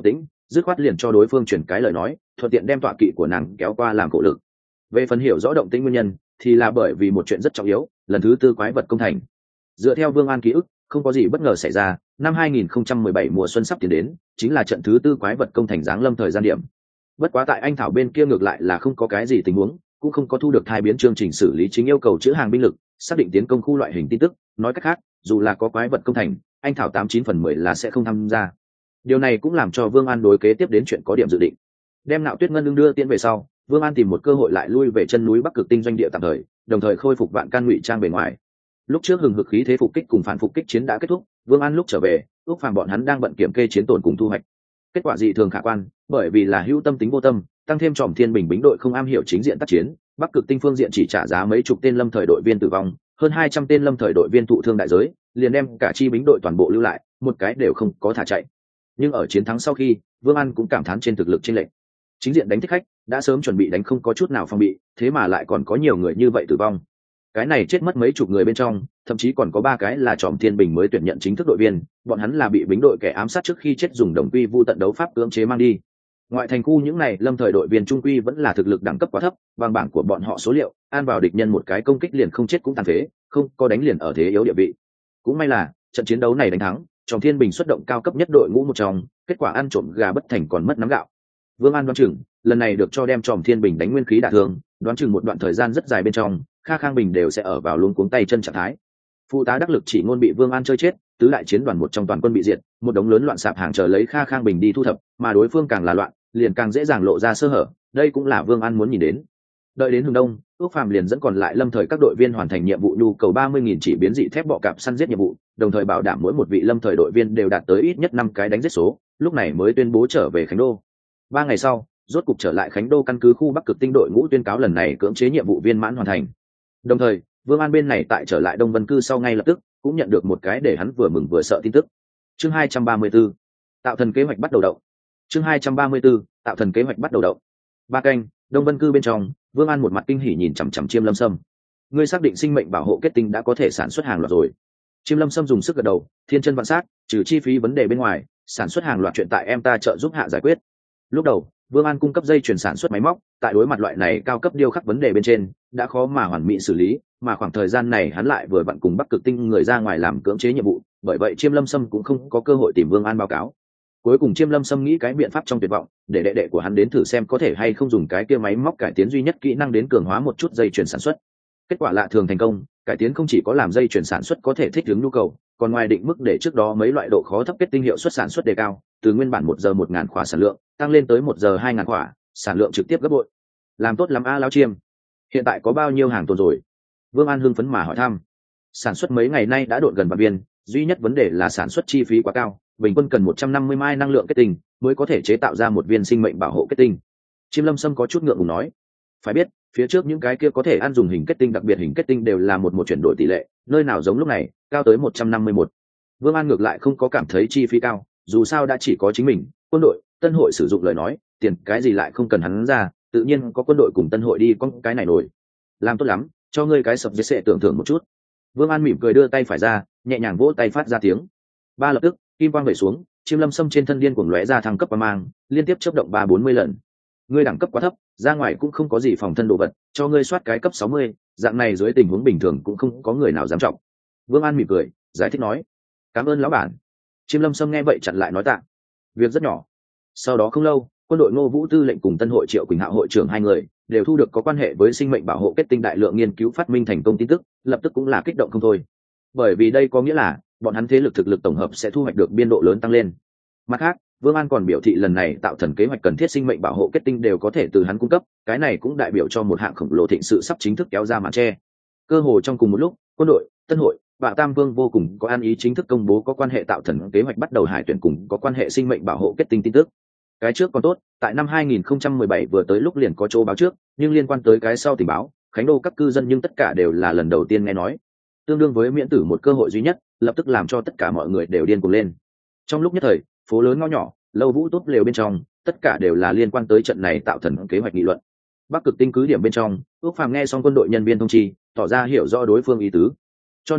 dứt khoát liền cho đối phương chuyển cái lời nói, thuận tiện đem tọa kỵ của nàng kéo qua làm cổ lực. Về phần hiểu rõ động tĩnh nguyên nhân thì là bởi vì một chuyện rất trọng yếu, lần thứ tư quái vật công thành. Dựa theo Vương An ký ức, không có gì bất ngờ xảy ra, năm 2017 mùa xuân sắp tiến đến, chính là trận thứ tư quái vật công thành giáng lâm thời gian điểm. Bất quá tại anh thảo bên kia ngược lại là không có cái gì tình huống, cũng không có thu được thai biến chương trình xử lý chính yêu cầu chữ hàng binh lực, xác định tiến công khu loại hình tin tức. Nói cách khác, dù là có quái vật công thành, anh thảo 89/10 là sẽ không tham gia. Điều này cũng làm cho Vương An đối kế tiếp đến chuyện có điểm dự định. Đem Nạo Tuyết Ngân Lương đưa tiễn về sau, Vương An tìm một cơ hội lại lui về chân núi Bắc Cực Tinh doanh địa tạm thời, đồng thời khôi phục Vạn Can ngụy trang bề ngoài. Lúc trước hừng hực khí thế phục kích cùng phản phục kích chiến đã kết thúc, Vương An lúc trở về, ước phàm bọn hắn đang bận kiểm kê chiến tổn cùng thu hoạch. Kết quả dị thường khả quan, bởi vì là hữu tâm tính vô tâm, tăng thêm Tròm Thiên Bình bính đội không am hiểu chính diện tác chiến, Bắc Cực Tinh phương diện chỉ trả giá mấy chục tên lâm thời đội viên tử vong, hơn 200 tên lâm thời đội viên thụ thương đại giới, liền đem cả chi bính đội toàn bộ lưu lại, một cái đều không có thả chạy. Nhưng ở chiến thắng sau khi, Vương An cũng cảm thán trên thực lực chênh lệch. Chính diện đánh thích khách đã sớm chuẩn bị đánh không có chút nào phòng bị, thế mà lại còn có nhiều người như vậy tử vong. Cái này chết mất mấy chục người bên trong, thậm chí còn có 3 cái là Tròm Thiên Bình mới tuyển nhận chính thức đội viên, bọn hắn là bị bính đội kẻ ám sát trước khi chết dùng đồng quy vu tận đấu pháp cưỡng chế mang đi. Ngoại thành khu những này lâm thời đội viên trung quy vẫn là thực lực đẳng cấp quá thấp, bằng bảng của bọn họ số liệu, an vào địch nhân một cái công kích liền không chết cũng tàn phế, không có đánh liền ở thế yếu địa vị. Cũng may là trận chiến đấu này đánh thắng, Tròm Thiên Bình xuất động cao cấp nhất đội ngũ một trong, kết quả ăn trộm gà bất thành còn mất nắm gạo. Vương An đoán chừng lần này được cho đem Tròm Thiên Bình đánh nguyên khí đả thương, đoán chừng một đoạn thời gian rất dài bên trong, Kha Khang Bình đều sẽ ở vào luống cuống tay chân trạng thái. Phụ tá đắc lực chỉ ngôn bị Vương An chơi chết, tứ đại chiến đoàn một trong toàn quân bị diệt, một đống lớn loạn sạp hàng chờ lấy Kha Khang Bình đi thu thập, mà đối phương càng là loạn, liền càng dễ dàng lộ ra sơ hở, đây cũng là Vương An muốn nhìn đến. Đợi đến hướng đông, ước phàm liền dẫn còn lại lâm thời các đội viên hoàn thành nhiệm vụ nhu cầu 30.000 chỉ biến dị thép bọ cạp săn giết nhiệm vụ, đồng thời bảo đảm mỗi một vị lâm thời đội viên đều đạt tới ít nhất 5 cái đánh giết số, lúc này mới tuyên bố trở về Khánh Đô. 3 ngày sau, rốt cục trở lại Khánh Đô căn cứ khu Bắc Cực Tinh đội ngũ tuyên cáo lần này cưỡng chế nhiệm vụ viên mãn hoàn thành. Đồng thời, Vương An bên này tại trở lại Đông Vân Cư sau ngay lập tức cũng nhận được một cái để hắn vừa mừng vừa sợ tin tức. Chương 234, tạo thần kế hoạch bắt đầu động. Chương 234, tạo thần kế hoạch bắt đầu động. Ba canh, Đông Vân Cư bên trong, Vương An một mặt kinh hỉ nhìn chằm chằm Chiêm Lâm Sâm. Ngươi xác định sinh mệnh bảo hộ kết tinh đã có thể sản xuất hàng loạt rồi. Chiêm Lâm Sâm dùng sức gật đầu, thiên chân vạn sát, trừ chi phí vấn đề bên ngoài, sản xuất hàng loạt chuyện tại em ta trợ giúp hạ giải quyết. Lúc đầu, Vương An cung cấp dây chuyển sản xuất máy móc, tại đối mặt loại này cao cấp điêu khắc vấn đề bên trên, đã khó mà hoàn mỹ xử lý, mà khoảng thời gian này hắn lại vừa vặn cùng Bắc Cực Tinh người ra ngoài làm cưỡng chế nhiệm vụ, bởi vậy Chiêm Lâm Sâm cũng không có cơ hội tìm Vương An báo cáo. Cuối cùng Chiêm Lâm Sâm nghĩ cái biện pháp trong tuyệt vọng, để đệ đệ của hắn đến thử xem có thể hay không dùng cái kia máy móc cải tiến duy nhất kỹ năng đến cường hóa một chút dây chuyển sản xuất. Kết quả lạ thường thành công, cải tiến không chỉ có làm dây chuyển sản xuất có thể thích ứng nhu cầu, còn ngoài định mức để trước đó mấy loại độ khó thấp kết tinh hiệu suất sản xuất đề cao, từ nguyên bản 1 giờ 1.000 khỏa sản lượng, tăng lên tới 1 giờ 2.000 khỏa, sản lượng trực tiếp gấp bội. Làm tốt lắm a lão Chiêm. Hiện tại có bao nhiêu hàng tồn rồi? Vương An hưng phấn mà hỏi thăm. Sản xuất mấy ngày nay đã độn gần vạn viên, duy nhất vấn đề là sản xuất chi phí quá cao, bình quân cần 150 mai năng lượng kết tinh mới có thể chế tạo ra một viên sinh mệnh bảo hộ kết tinh. Chiêm Lâm Sâm có chút ngượng ngùng nói, phải biết phía trước những cái kia có thể ăn dùng hình kết tinh đặc biệt hình kết tinh đều là một chuyển đổi tỷ lệ, nơi nào giống lúc này cao tới 151. Vương An ngược lại không có cảm thấy chi phí cao, dù sao đã chỉ có chính mình, quân đội, tân hội sử dụng lời nói, tiền cái gì lại không cần hắn ra, tự nhiên có quân đội cùng tân hội đi con cái này nổi. Làm tốt lắm, cho ngươi cái sập dễ sệ tưởng thưởng một chút. Vương An mỉm cười đưa tay phải ra, nhẹ nhàng vỗ tay phát ra tiếng. Ba lập tức, kim quang về xuống, Chiêm Lâm Sâm trên thân điên cuồng lóe ra thăng cấp và mang, liên tiếp chớp động 3-40 lần. Ngươi đẳng cấp quá thấp, ra ngoài cũng không có gì phòng thân đồ vật, cho ngươi soát cái cấp 60, dạng này dưới tình huống bình thường cũng không có người nào dám trọng. Vương An mỉm cười, giải thích nói, cảm ơn lão bản. Chiêm Lâm Sâm nghe vậy chặn lại nói tạ. Việc rất nhỏ. Sau đó không lâu, quân đội Ngô Vũ Tư lệnh cùng tân hội Triệu Quỳnh Hạo hội trưởng hai người đều thu được có quan hệ với sinh mệnh bảo hộ kết tinh đại lượng nghiên cứu phát minh thành công tin tức, lập tức cũng là kích động không thôi. Bởi vì đây có nghĩa là bọn hắn thế lực thực lực tổng hợp sẽ thu hoạch được biên độ lớn tăng lên. Mặt khác, Vương An còn biểu thị lần này tạo thần kế hoạch cần thiết sinh mệnh bảo hộ kết tinh đều có thể từ hắn cung cấp, cái này cũng đại biểu cho một hạng khổng lồ thịnh sự sắp chính thức kéo ra màn che. Cơ hồ trong cùng một lúc, quân đội, tân hội và Tam Vương vô cùng có an ý chính thức công bố có quan hệ tạo thần kế hoạch bắt đầu hải tuyển cùng có quan hệ sinh mệnh bảo hộ kết tinh tin tức. Cái trước còn tốt, tại năm 2017 vừa tới lúc liền có chỗ báo trước, nhưng liên quan tới cái sau tình báo, Khánh Đô các cư dân nhưng tất cả đều là lần đầu tiên nghe nói. Tương đương với miễn tử một cơ hội duy nhất, lập tức làm cho tất cả mọi người đều điên cuồng lên. Trong lúc nhất thời, phố lớn ngõ nhỏ, lâu vũ tốt lều bên trong, tất cả đều là liên quan tới trận này tạo thần kế hoạch nghị luận. Bắc Cực Tinh cứ điểm bên trong, Ước Phàm nghe xong quân đội nhân viên thông chi, tỏ ra hiểu rõ đối phương ý tứ. Cho nên,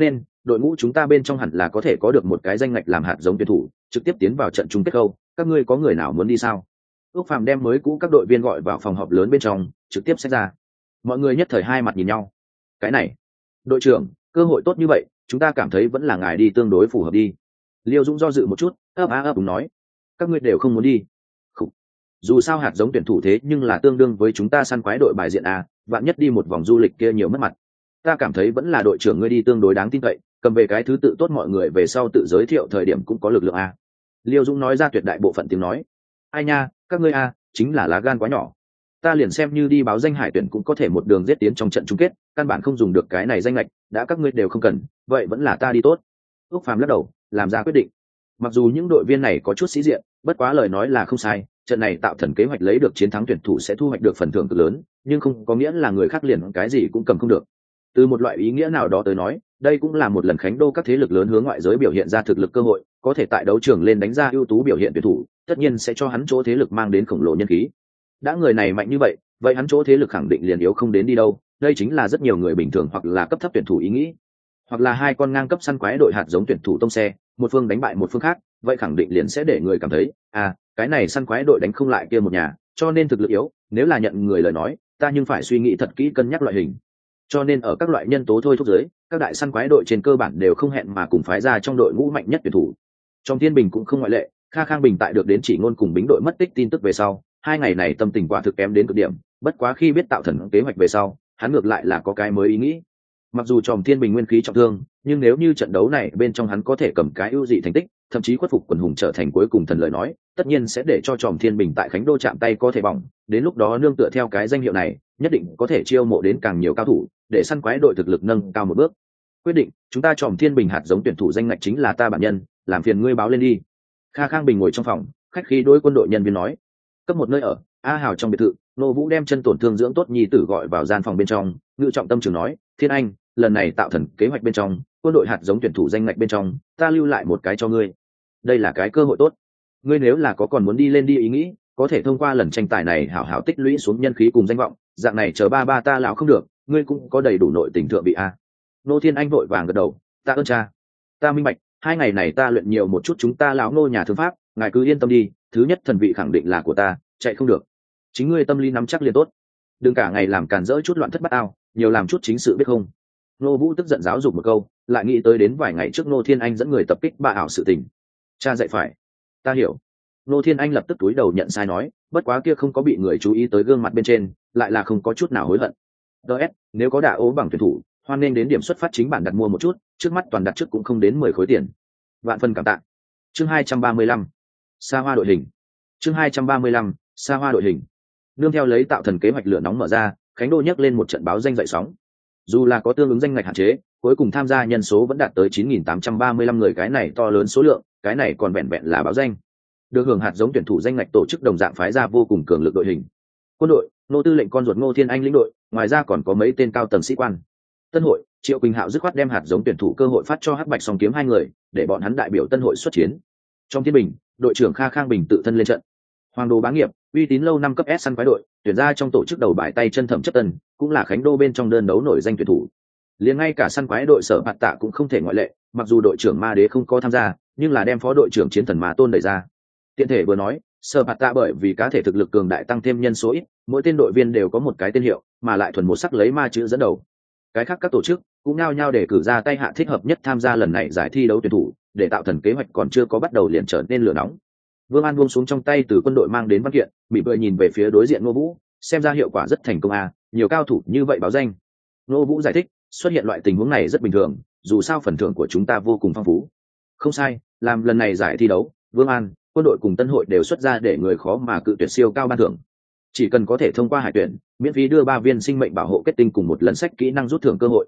đội ngũ chúng ta bên trong hẳn là có thể có được một cái danh ngạch làm hạt giống tuyển thủ trực tiếp tiến vào trận chung kết khâu, các ngươi có người nào muốn đi sao? Ước Phàm đem mới cũ các đội viên gọi vào phòng họp lớn bên trong trực tiếp xét ra. Mọi người nhất thời hai mặt nhìn nhau. Cái này, đội trưởng, cơ hội tốt như vậy chúng ta cảm thấy vẫn là ngài đi tương đối phù hợp đi. Liêu Dũng do dự một chút, ấp đúng nói, các ngươi đều không muốn đi. Khủ. Dù sao hạt giống tuyển thủ thế nhưng là tương đương với chúng ta săn quái đội bài diện a, vạn nhất đi một vòng du lịch kia nhiều mất mặt. Ta cảm thấy vẫn là đội trưởng ngươi đi tương đối đáng tin cậy, cầm về cái thứ tự tốt mọi người về sau tự giới thiệu thời điểm cũng có lực lượng a. Liêu Dũng nói ra tuyệt đại bộ phận tiếng nói. Ai nha, các ngươi a, chính là lá gan quá nhỏ. Ta liền xem như đi báo danh hải tuyển cũng có thể một đường giết tiến trong trận chung kết, căn bản không dùng được cái này danh lệch, đã các ngươi đều không cần, vậy vẫn là ta đi tốt. Úc Phàm lắc đầu, làm ra quyết định. Mặc dù những đội viên này có chút sĩ diện, bất quá lời nói là không sai, trận này tạo thần kế hoạch lấy được chiến thắng tuyển thủ sẽ thu hoạch được phần thưởng cực lớn, nhưng không có nghĩa là người khác liền cái gì cũng cầm không được. Từ một loại ý nghĩa nào đó tới nói, đây cũng là một lần Khánh Đô các thế lực lớn hướng ngoại giới biểu hiện ra thực lực cơ hội, có thể tại đấu trường lên đánh ra ưu tú biểu hiện tuyển thủ, tất nhiên sẽ cho hắn chỗ thế lực mang đến khổng lồ nhân khí. Đã người này mạnh như vậy, vậy hắn chỗ thế lực khẳng định liền yếu không đến đi đâu, đây chính là rất nhiều người bình thường hoặc là cấp thấp tuyển thủ ý nghĩ. Hoặc là hai con ngang cấp săn quái đội hạt giống tuyển thủ tông xe, một phương đánh bại một phương khác, vậy khẳng định liền sẽ để người cảm thấy, cái này săn quái đội đánh không lại kia một nhà, cho nên thực lực yếu, nếu là nhận người lời nói, ta nhưng phải suy nghĩ thật kỹ cân nhắc loại hình. Cho nên ở các loại nhân tố thôi thúc giới, các đại săn quái đội trên cơ bản đều không hẹn mà cùng phái ra trong đội ngũ mạnh nhất tuyển thủ. Trong Thiên Bình cũng không ngoại lệ, Kha Khang Bình tại được đến chỉ ngôn cùng bính đội mất tích tin tức về sau, hai ngày này tâm tình quả thực kém đến cực điểm, bất quá khi biết tạo thần kế hoạch về sau, hắn ngược lại là có cái mới ý nghĩ. Mặc dù Tròm Thiên Bình nguyên khí trọng thương, nhưng nếu như trận đấu này bên trong hắn có thể cầm cái ưu dị thành tích, thậm chí khuất phục quần hùng trở thành cuối cùng thần lời nói, tất nhiên sẽ để cho Tròm Thiên Bình tại Khánh Đô chạm tay có thể bỏng, đến lúc đó nương tựa theo cái danh hiệu này, nhất định có thể chiêu mộ đến càng nhiều cao thủ, để săn quái đội thực lực nâng cao một bước. Quyết định, chúng ta Tròm Thiên Bình hạt giống tuyển thủ danh ngạch chính là ta bản nhân, làm phiền ngươi báo lên đi. Kha Khang Bình ngồi trong phòng, khách khí đối quân đội nhân viên nói. Cấp một nơi ở, A Hào trong biệt thự, Nô Vũ đem chân tổn thương dưỡng tốt nhi tử gọi vào gian phòng bên trong, ngự trọng tâm trường nói, Thiên Anh, lần này tạo thần kế hoạch bên trong, quân đội hạt giống tuyển thủ danh ngạch bên trong, ta lưu lại một cái cho ngươi. Đây là cái cơ hội tốt. Ngươi nếu là có còn muốn đi lên đi ý nghĩ, có thể thông qua lần tranh tài này hảo hảo tích lũy xuống nhân khí cùng danh vọng, dạng này chờ ba ta lão không được, ngươi cũng có đầy đủ nội tình thượng vị a. Nô Thiên Anh vội vàng gật đầu, ta ơn cha. Ta minh bạch, hai ngày này ta luyện nhiều một chút chúng ta lão nô nhà thương pháp, ngài cứ yên tâm đi, thứ nhất thần vị khẳng định là của ta, chạy không được. Chính ngươi tâm lý nắm chắc liền tốt, đừng cả ngày làm càn rỡ chút loạn thất bát ao, nhiều làm chút chính sự biết không. Nô Vũ tức giận giáo dục một câu, lại nghĩ tới đến vài ngày trước Nô Thiên Anh dẫn người tập kích bà ảo sự tình. Cha dạy phải, ta hiểu. Nô Thiên Anh lập tức túi đầu nhận sai nói, bất quá kia không có bị người chú ý tới gương mặt bên trên, lại là không có chút nào hối hận. DS, nếu có đả ố bằng tuyển thủ, hoan nên đến điểm xuất phát chính bản đặt mua một chút, trước mắt toàn đặt trước cũng không đến 10 khối tiền. Vạn phần cảm tạ. Chương 235. Sa Hoa đội hình. Chương 235. Sa Hoa đội hình. Nương theo lấy tạo thần kế hoạch lửa nóng mở ra, Khánh Đô nhấc lên một trận báo danh dậy sóng. Dù là có tương ứng danh ngạch hạn chế, cuối cùng tham gia nhân số vẫn đạt tới 9.835 người, cái này to lớn số lượng, cái này còn vẹn vẹn là báo danh. Được hưởng hạt giống tuyển thủ danh ngạch tổ chức đồng dạng phái ra vô cùng cường lực đội hình. Quân đội, Nô Tư lệnh con ruột Ngô Thiên Anh lĩnh đội, ngoài ra còn có mấy tên cao tầng sĩ quan. Tân hội, Triệu Quỳnh Hạo dứt khoát đem hạt giống tuyển thủ cơ hội phát cho Hắc Bạch Song Kiếm hai người, để bọn hắn đại biểu Tân hội xuất chiến. Trong Thiên Bình, đội trưởng Kha Khang Bình tự thân lên trận. Hoàng Đồ Bá Nghiệp, uy tín lâu năm cấp S săn quái đội, tuyển ra trong tổ chức đầu bài tay chân Thẩm Chất Tân, cũng là Khánh Đô bên trong đơn đấu nổi danh tuyển thủ. Liền ngay cả săn quái đội Sở Bạt Tạ cũng không thể ngoại lệ, mặc dù đội trưởng Ma Đế không có tham gia, nhưng là đem phó đội trưởng Chiến Thần Ma Tôn đẩy ra. Tiện thể vừa nói, Sở Bạt Tạ bởi vì cá thể thực lực cường đại tăng thêm nhân số ít, mỗi tên đội viên đều có một cái tên hiệu, mà lại thuần một sắc lấy ma chữ dẫn đầu. Cái khác các tổ chức cũng nao nhao để cử ra tay hạ thích hợp nhất tham gia lần này giải thi đấu tuyển thủ, để tạo thần kế hoạch còn chưa có bắt đầu liền trở nên lửa nóng. Vương An buông xuống trong tay từ quân đội mang đến văn kiện, mỉm cười nhìn về phía đối diện Ngô Vũ, xem ra hiệu quả rất thành công a, nhiều cao thủ như vậy báo danh. Ngô Vũ giải thích, xuất hiện loại tình huống này rất bình thường, dù sao phần thưởng của chúng ta vô cùng phong phú. Không sai, làm lần này giải thi đấu, Vương An, quân đội cùng Tân hội đều xuất ra để người khó mà cự tuyệt siêu cao ban thưởng. Chỉ cần có thể thông qua hải tuyển, miễn phí đưa 3 viên sinh mệnh bảo hộ kết tinh cùng một lần sách kỹ năng rút thưởng cơ hội.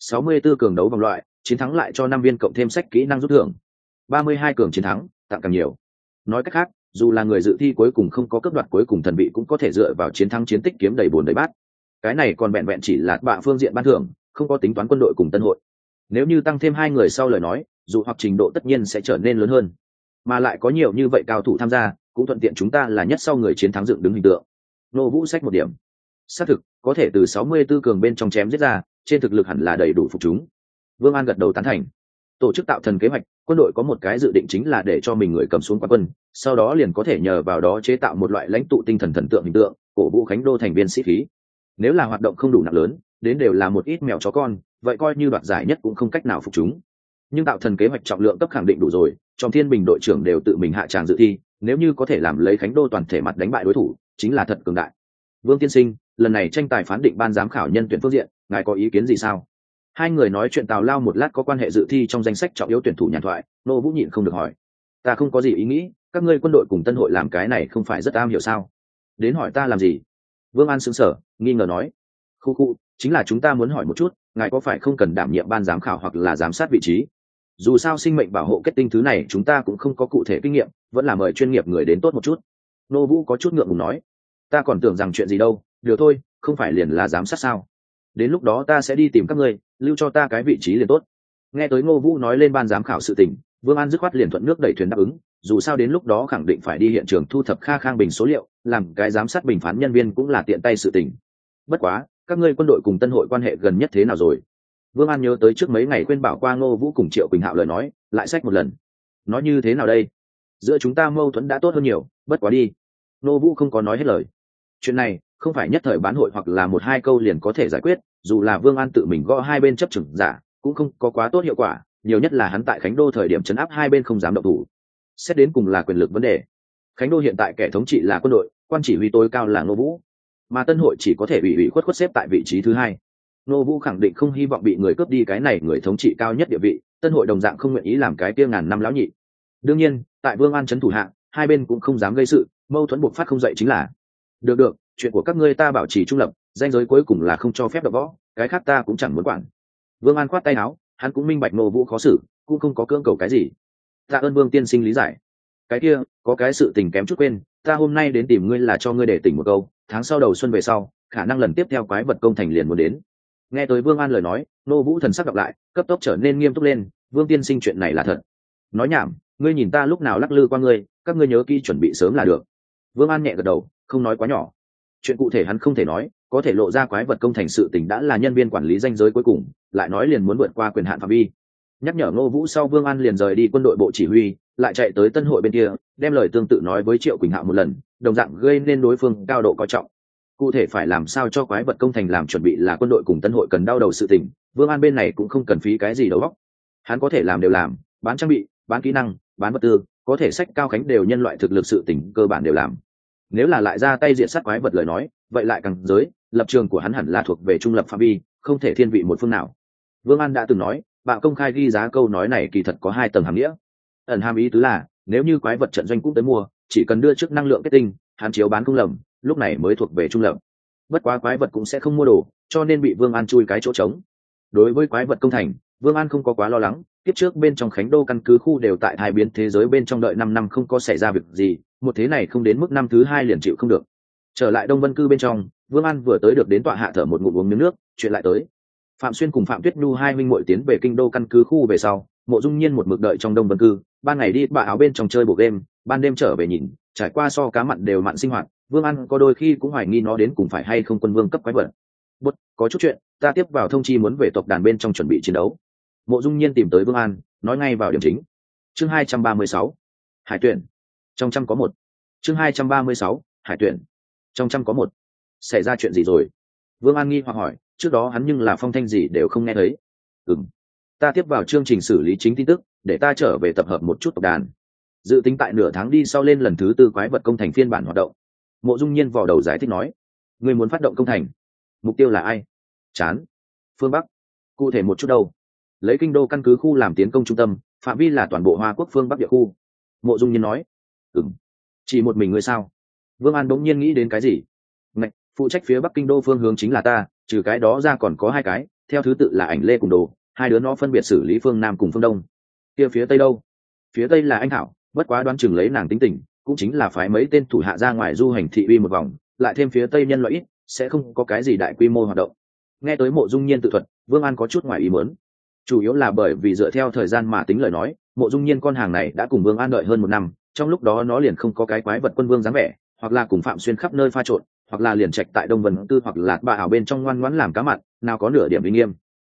64 cường đấu vòng loại, chiến thắng lại cho 5 viên cộng thêm sách kỹ năng rút thưởng. 32 cường chiến thắng, tặng càng nhiều. Nói cách khác, dù là người dự thi cuối cùng không có cấp đoạt cuối cùng thần vị cũng có thể dựa vào chiến thắng chiến tích kiếm đầy buồn đầy bát. Cái này còn vẹn vẹn chỉ là bạ phương diện ban thưởng, không có tính toán quân đội cùng Tân hội. Nếu như tăng thêm 2 người sau lời nói, dù hoặc trình độ tất nhiên sẽ trở nên lớn hơn. Mà lại có nhiều như vậy cao thủ tham gia, cũng thuận tiện chúng ta là nhất sau người chiến thắng dựng đứng hình tượng. Nô Vũ sách một điểm. Xác thực, có thể từ 64 cường bên trong chém giết ra, trên thực lực hẳn là đầy đủ phục chúng. Vương An gật đầu tán thành, tổ chức tạo thần kế hoạch, quân đội có một cái dự định chính là để cho mình người cầm xuống quan quân, sau đó liền có thể nhờ vào đó chế tạo một loại lãnh tụ tinh thần thần tượng hình tượng, cổ vũ Khánh Đô thành viên sĩ khí. Nếu là hoạt động không đủ nặng lớn, đến đều là một ít mèo chó con, vậy coi như đoạt giải nhất cũng không cách nào phục chúng. Nhưng tạo thần kế hoạch trọng lượng cấp khẳng định đủ rồi, trong Thiên Bình đội trưởng đều tự mình hạ tràng dự thi, nếu như có thể làm lấy Khánh Đô toàn thể mặt đánh bại đối thủ, chính là thật cường đại. Vương tiên sinh, lần này tranh tài phán định ban giám khảo nhân tuyển phương diện, ngài có ý kiến gì sao? Hai người nói chuyện tào lao một lát có quan hệ dự thi trong danh sách trọng yếu tuyển thủ nhàn thoại, Nô Vũ nhịn không được hỏi: ta không có gì ý nghĩ, các ngươi quân đội cùng Tân hội làm cái này không phải rất am hiểu sao? Đến hỏi ta làm gì? Vương An sững sờ, nghi ngờ nói: khu khu, chính là chúng ta muốn hỏi một chút, ngài có phải không cần đảm nhiệm ban giám khảo hoặc là giám sát vị trí? Dù sao sinh mệnh bảo hộ kết tinh thứ này chúng ta cũng không có cụ thể kinh nghiệm, vẫn là mời chuyên nghiệp người đến tốt một chút. Nô Vũ có chút ngượng ngùng nói: ta còn tưởng rằng chuyện gì đâu, được thôi, không phải liền là giám sát sao? Đến lúc đó ta sẽ đi tìm các ngươi, lưu cho ta cái vị trí liền tốt. Nghe tới Ngô Vũ nói lên ban giám khảo sự tình, Vương An dứt khoát liền thuận nước đẩy thuyền đáp ứng, dù sao đến lúc đó khẳng định phải đi hiện trường thu thập kha khang bình số liệu, làm cái giám sát bình phán nhân viên cũng là tiện tay sự tình. Bất quá, các ngươi quân đội cùng Tân hội quan hệ gần nhất thế nào rồi? Vương An nhớ tới trước mấy ngày khuyên bảo qua Ngô Vũ cùng Triệu Quỳnh Hạo lời nói, lại xách một lần. Nói như thế nào đây? Giữa chúng ta mâu thuẫn đã tốt hơn nhiều, bất quá đi. Ngô Vũ không có nói hết lời. Chuyện này không phải nhất thời bán hội hoặc là một hai câu liền có thể giải quyết, dù là Vương An tự mình gõ hai bên chấp chừng giả, cũng không có quá tốt hiệu quả, nhiều nhất là hắn tại Khánh Đô thời điểm trấn áp hai bên không dám động thủ. Xét đến cùng là quyền lực vấn đề. Khánh Đô hiện tại kẻ thống trị là quân đội, quan chỉ huy tối cao là Ngô Vũ, mà Tân hội chỉ có thể ủy khuất xếp tại vị trí thứ hai. Ngô Vũ khẳng định không hy vọng bị người cướp đi cái này người thống trị cao nhất địa vị, Tân hội đồng dạng không nguyện ý làm cái kia ngàn năm lão nhị. Đương nhiên, tại Vương An trấn thủ hạ, hai bên cũng không dám gây sự, mâu thuẫn buộc phát không dậy chính là. Được, chuyện của các ngươi ta bảo trì trung lập, danh giới cuối cùng là không cho phép đập võ, cái khác ta cũng chẳng muốn quản. Vương An khoát tay áo, hắn cũng minh bạch Ngô Vũ khó xử, cũng không có cưỡng cầu cái gì. Tạ ơn Vương tiên sinh lý giải. Cái kia, có cái sự tình kém chút quên, ta hôm nay đến tìm ngươi là cho ngươi để tỉnh một câu, tháng sau đầu xuân về sau, khả năng lần tiếp theo quái vật công thành liền muốn đến. Nghe tới Vương An lời nói, Ngô Vũ thần sắc đọc lại, cấp tốc trở nên nghiêm túc lên, Vương tiên sinh chuyện này là thật. Nói nhảm, ngươi nhìn ta lúc nào lắc lư qua ngươi, các ngươi nhớ kỹ chuẩn bị sớm là được. Vương An nhẹ gật đầu, không nói quá nhỏ. Chuyện cụ thể hắn không thể nói, có thể lộ ra quái vật công thành sự tình đã là nhân viên quản lý danh giới cuối cùng, lại nói liền muốn vượt qua quyền hạn phạm vi. Nhắc nhở Ngô Vũ sau, Vương An liền rời đi quân đội bộ chỉ huy, lại chạy tới Tân hội bên kia, đem lời tương tự nói với Triệu Quỳnh Hạo một lần, đồng dạng gây nên đối phương cao độ coi trọng. Cụ thể phải làm sao cho quái vật công thành làm chuẩn bị là quân đội cùng Tân hội cần đau đầu sự tình, Vương An bên này cũng không cần phí cái gì đầu óc. Hắn có thể làm đều làm, bán trang bị, bán kỹ năng, bán vật tư, có thể sách cao khánh đều nhân loại thực lực sự tình cơ bản đều làm. Nếu là lại ra tay diện sát quái vật lời nói, vậy lại càng giới, lập trường của hắn hẳn là thuộc về trung lập phạm vi, không thể thiên vị một phương nào. Vương An đã từng nói, bạn công khai ghi giá câu nói này kỳ thật có hai tầng hàm nghĩa. Ẩn hàm ý tứ là, nếu như quái vật trận doanh cũng tới mua, chỉ cần đưa trước năng lượng kết tinh, hắn chiếu bán không lầm, lúc này mới thuộc về trung lập. Bất quá quái vật cũng sẽ không mua đồ, cho nên bị Vương An chui cái chỗ trống. Đối với quái vật công thành, Vương An không có quá lo lắng, tiếp trước bên trong Khánh Đô căn cứ khu đều tại hai biến thế giới bên trong đợi 5 năm không có xảy ra việc gì, một thế này không đến mức năm thứ hai liền chịu không được. Trở lại Đông Vân Cư bên trong, Vương An vừa tới được đến tọa hạ thở một ngụm uống miếng nước, chuyện lại tới. Phạm Xuyên cùng Phạm Tuyết Nhu hai huynh muội tiến về kinh đô căn cứ khu về sau, Mộ Dung Nhiên một mực đợi trong Đông Vân Cư, ban ngày đi bạ áo bên trong chơi bộ game, ban đêm trở về nhìn, trải qua so cá mặn đều mặn sinh hoạt, Vương An có đôi khi cũng hoài nghi nó đến cùng phải hay không quân vương cấp quái vật. Bút, có chút chuyện, ta tiếp vào thông chi muốn về tộc đàn bên trong chuẩn bị chiến đấu. Mộ Dung Nhiên tìm tới Vương An, nói ngay vào điểm chính. Chương 236, Hải tuyển. Trong trăm có một. Chương 236, Hải tuyển. Trong trăm có một. Xảy ra chuyện gì rồi? Vương An nghi hoặc hỏi, trước đó hắn nhưng là phong thanh gì đều không nghe thấy. Ta tiếp vào chương trình xử lý chính tin tức, để ta trở về tập hợp một chút tộc đàn. Dự tính tại nửa tháng đi sau lên lần thứ 4 quái vật công thành phiên bản hoạt động. Mộ Dung Nhiên vò đầu giải thích nói, người muốn phát động công thành, mục tiêu là ai? Chán. Phương Bắc. Cụ thể một chút đâu? Lấy kinh đô căn cứ khu làm tiến công trung tâm, phạm vi là toàn bộ Hoa Quốc phương Bắc địa khu. Mộ Dung Nhiên nói, chỉ một mình ngươi sao? Vương An bỗng nhiên nghĩ đến cái gì? Ngạch, phụ trách phía Bắc kinh đô phương hướng chính là ta, trừ cái đó ra còn có 2 cái, theo thứ tự là Ảnh Lê cùng Đồ, 2 đứa nó phân biệt xử lý phương Nam cùng phương Đông. Kia phía Tây đâu? Phía Tây là Anh Thảo, bất quá đoán chừng lấy nàng tính tình, cũng chính là phái mấy tên thủ hạ ra ngoài du hành thị uy một vòng, lại thêm phía Tây nhân loại ít, sẽ không có cái gì đại quy mô hoạt động. Nghe tới Mộ Dung Nhiên tự thuật, Vương An có chút ngoài ý muốn. Chủ yếu là bởi vì dựa theo thời gian mà tính lời nói, Mộ Dung Nhiên con hàng này đã cùng Vương An đợi hơn 1 năm, trong lúc đó nó liền không có cái quái vật quân vương dáng vẻ, hoặc là cùng Phạm Xuyên khắp nơi pha trộn, hoặc là liền trạch tại Đông Vân Tư hoặc là bà ảo bên trong ngoan ngoãn làm cá mặn, nào có nửa điểm uy nghiêm.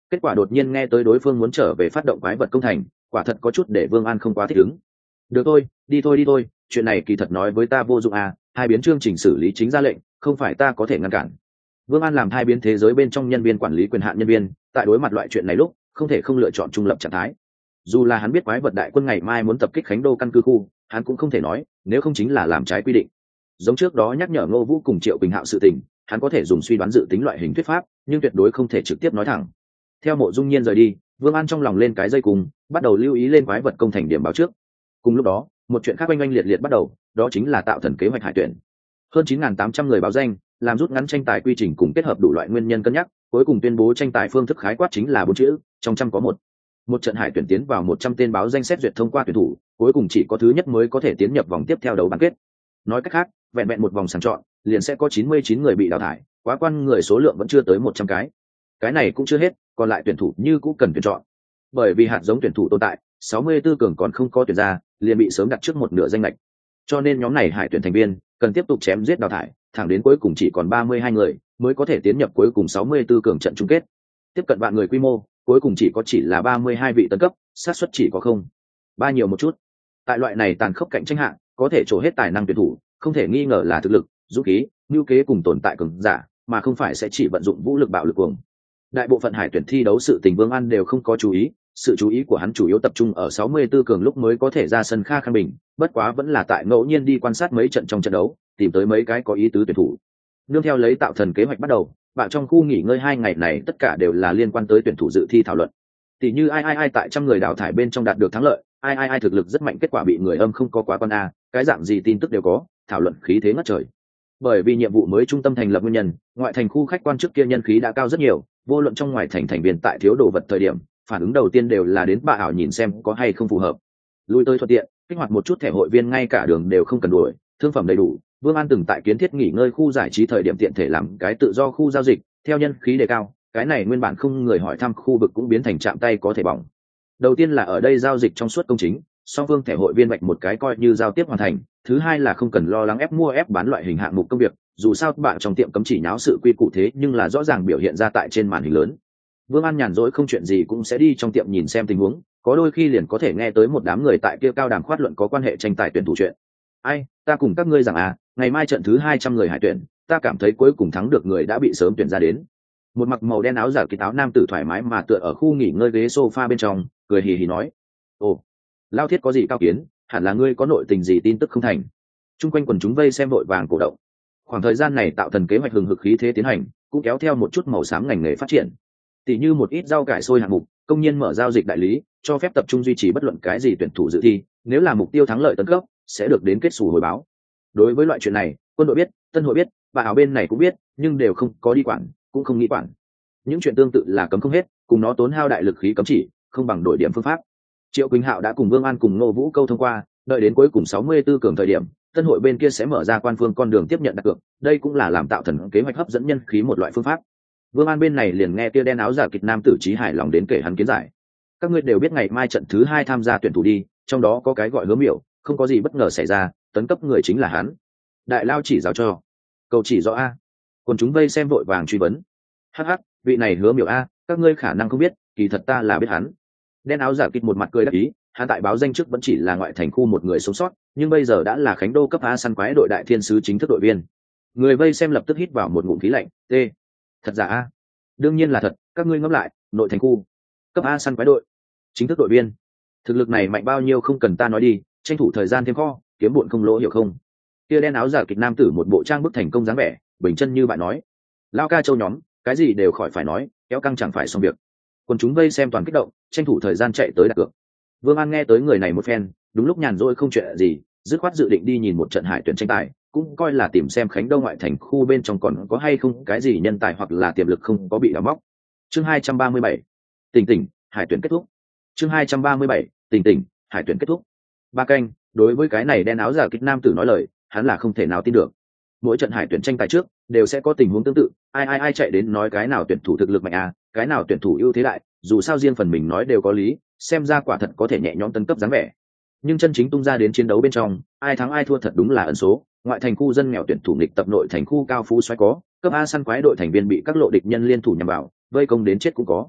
Kết quả đột nhiên nghe tới đối phương muốn trở về phát động quái vật công thành, quả thật có chút để Vương An không quá thích ứng. Được thôi, đi thôi, chuyện này kỳ thật nói với ta vô dụng à, hai biến chương trình xử lý chính ra lệnh, không phải ta có thể ngăn cản. Vương An làm hai biến thế giới bên trong nhân viên quản lý quyền hạn nhân viên, tại đối mặt loại chuyện này lúc không thể không lựa chọn trung lập trạng thái. Dù là hắn biết quái vật đại quân ngày mai muốn tập kích Khánh Đô căn cứ khu, hắn cũng không thể nói, nếu không chính là làm trái quy định. Giống trước đó nhắc nhở Ngô Vũ cùng Triệu Quỳnh Hạo sự tình, hắn có thể dùng suy đoán dự tính loại hình thuyết pháp, nhưng tuyệt đối không thể trực tiếp nói thẳng. Theo Mộ Dung Nhiên rời đi, Vương An trong lòng lên cái dây cùng, bắt đầu lưu ý lên quái vật công thành điểm báo trước. Cùng lúc đó, một chuyện khác oanh oanh liệt liệt bắt đầu, đó chính là tạo thần kế hoạch hải tuyển. Hơn 9.800 người báo danh, làm rút ngắn tranh tài quy trình cùng kết hợp đủ loại nguyên nhân cân nhắc, cuối cùng tuyên bố tranh tài phương thức khái quát chính là 4 chữ, trong trăm có một. Một trận hải tuyển tiến vào 100 tên báo danh xét duyệt thông qua tuyển thủ, cuối cùng chỉ có thứ nhất mới có thể tiến nhập vòng tiếp theo đấu bán kết. Nói cách khác, vẹn vẹn một vòng sàng chọn, liền sẽ có 99 người bị đào thải, quá quan người số lượng vẫn chưa tới 100 cái. Cái này cũng chưa hết, còn lại tuyển thủ như cũng cần tuyển chọn. Bởi vì hạt giống tuyển thủ tồn tại, 64 cường còn không có tuyển ra, liền bị sớm đặt trước một nửa danh lệch. Cho nên nhóm này hải tuyển thành viên cần tiếp tục chém giết đào thải, thẳng đến cuối cùng chỉ còn 32 người mới có thể tiến nhập cuối cùng 64 cường trận chung kết. Tiếp cận vạn người quy mô, cuối cùng chỉ là 32 vị tấn cấp, xác suất chỉ có không ba nhiều một chút. Tại loại này tàn khốc cạnh tranh hạng, có thể trổ hết tài năng tuyển thủ, không thể nghi ngờ là thực lực, dũng khí, nhu kế cùng tồn tại cường giả, mà không phải sẽ chỉ vận dụng vũ lực bạo lực cuồng. Đại bộ phận hải tuyển thi đấu sự tình Vương An đều không có chú ý, sự chú ý của hắn chủ yếu tập trung ở 64 cường lúc mới có thể ra sân Kha Khang Bình, bất quá vẫn là tại ngẫu nhiên đi quan sát mấy trận trong trận đấu, tìm tới mấy cái có ý tứ tuyển thủ. Nương theo lấy tạo thần kế hoạch bắt đầu, bạn trong khu nghỉ ngơi 2 ngày này tất cả đều là liên quan tới tuyển thủ dự thi thảo luận. Tỷ như ai tại trăm người đào thải bên trong đạt được thắng lợi, ai thực lực rất mạnh kết quả bị người âm không có quá con a, cái dạng gì tin tức đều có, thảo luận khí thế ngất trời. Bởi vì nhiệm vụ mới trung tâm thành lập nguyên nhân, ngoại thành khu khách quan trước kia nhân khí đã cao rất nhiều, vô luận trong ngoài thành thành viên tại thiếu đồ vật thời điểm, phản ứng đầu tiên đều là đến bà ảo nhìn xem có hay không phù hợp. Lui tới thuận tiện, kích hoạt một chút thẻ hội viên ngay cả đường đều không cần đuổi, thương phẩm đầy đủ. Vương An từng tại kiến thiết nghỉ ngơi khu giải trí thời điểm tiện thể làm cái tự do khu giao dịch, theo nhân khí đề cao, cái này nguyên bản không người hỏi thăm khu vực cũng biến thành chạm tay có thể bỏng. Đầu tiên là ở đây giao dịch trong suốt công chính, song phương thẻ hội viên vạch một cái coi như giao tiếp hoàn thành. Thứ hai là không cần lo lắng ép mua ép bán loại hình hạng mục công việc, dù sao bạn trong tiệm cấm chỉ nháo sự quy cụ thế nhưng là rõ ràng biểu hiện ra tại trên màn hình lớn. Vương An nhàn rỗi không chuyện gì cũng sẽ đi trong tiệm nhìn xem tình huống, có đôi khi liền có thể nghe tới một đám người tại kia cao đàm khoát luận có quan hệ tranh tài tuyển thủ chuyện. Ai, ta cùng các ngươi rằng ngày mai trận thứ 200 người hải tuyển, ta cảm thấy cuối cùng thắng được người đã bị sớm tuyển ra đến. Một mặc màu đen áo giả kỳ áo nam tử thoải mái mà tựa ở khu nghỉ ngơi ghế sofa bên trong, cười hì hì nói: "Ồ, Lao Thiết có gì cao kiến, hẳn là ngươi có nội tình gì tin tức không thành?" Trung quanh quần chúng vây xem vội vàng cổ động. Khoảng thời gian này tạo thần kế hoạch hừng hực khí thế tiến hành, cũng kéo theo một chút màu xám ngành nghề phát triển. Tỷ như một ít rau cải sôi hạng mục, công nhân mở giao dịch đại lý, cho phép tập trung duy trì bất luận cái gì tuyển thủ dự thi, nếu là mục tiêu thắng lợi tấn cấp, sẽ được đến kết xù hồi báo. Đối với loại chuyện này, quân đội biết, tân hội biết, bà ảo bên này cũng biết, nhưng đều không có đi quản, cũng không nghĩ quản. Những chuyện tương tự là cấm không hết, cùng nó tốn hao đại lực khí cấm chỉ, không bằng đổi điểm phương pháp. Triệu Quỳnh Hạo đã cùng Vương An cùng Ngô Vũ câu thông qua, đợi đến cuối cùng 64 cường thời điểm, tân hội bên kia sẽ mở ra quan phương con đường tiếp nhận đặt cược, đây cũng là làm tạo thần kế hoạch hấp dẫn nhân khí một loại phương pháp. Vương An bên này liền nghe tia đen áo giả kịch nam tử trí hài lòng đến kể hắn kiến giải. Các ngươi đều biết ngày mai trận thứ 2 tham gia tuyển thủ đi, trong đó có cái gọi Hứa Miểu, không có gì bất ngờ xảy ra, tấn cấp người chính là hắn. Đại lao chỉ giáo cho. Cầu chỉ rõ a. Còn chúng vây xem vội vàng truy vấn. Hắc hắc, vị này Hứa Miểu a, các ngươi khả năng không biết, kỳ thật ta là biết hắn. Đen áo giả kịch một mặt cười đắc ý, hắn tại báo danh trước vẫn chỉ là ngoại thành khu một người sống sót, nhưng bây giờ đã là Khánh Đô cấp A săn quái đội đại thiên sứ chính thức đội viên. Người vây xem lập tức hít vào một ngụm khí lạnh, "T, thật giả a?" "Đương nhiên là thật, các ngươi ngẫm lại, nội thành khu cấp A săn quái đội, chính thức đội viên. Thực lực này mạnh bao nhiêu không cần ta nói đi, tranh thủ thời gian thêm kho, kiếm bộn không lỗ hiểu không?" Kia đen áo giả kịch nam tử một bộ trang bức thành công dáng vẻ, bình chân như bạn nói. Lao ca châu nhóm, cái gì đều khỏi phải nói, kéo căng chẳng phải xong việc. Còn chúng vây xem toàn kích động, tranh thủ thời gian chạy tới đặt cược. Vương An nghe tới người này một phen, đúng lúc nhàn rỗi không chuyện gì, dứt khoát dự định đi nhìn một trận hải tuyển tranh tài, cũng coi là tìm xem Khánh Đông ngoại thành khu bên trong còn có hay không cái gì nhân tài hoặc là tiềm lực không có bị đào móc. Chương 237, tỉnh, hải tuyển kết thúc. Chương 237, tỉnh, hải tuyển kết thúc. Ba canh, đối với cái này đen áo giả kịch nam tử nói lời, hắn là không thể nào tin được. Mỗi trận hải tuyển tranh tài trước đều sẽ có tình huống tương tự, ai chạy đến nói cái nào tuyển thủ thực lực mạnh cái nào tuyển thủ ưu thế đại, dù sao riêng phần mình nói đều có lý, xem ra quả thật có thể nhẹ nhõm tấn cấp dáng vẻ. Nhưng chân chính tung ra đến chiến đấu bên trong, ai thắng ai thua thật đúng là ẩn số. Ngoại thành khu dân nghèo tuyển thủ nghịch tập nội thành khu cao phú xoáy có, cấp A săn quái đội thành viên bị các lộ địch nhân liên thủ nhằm vào, vây công đến chết cũng có.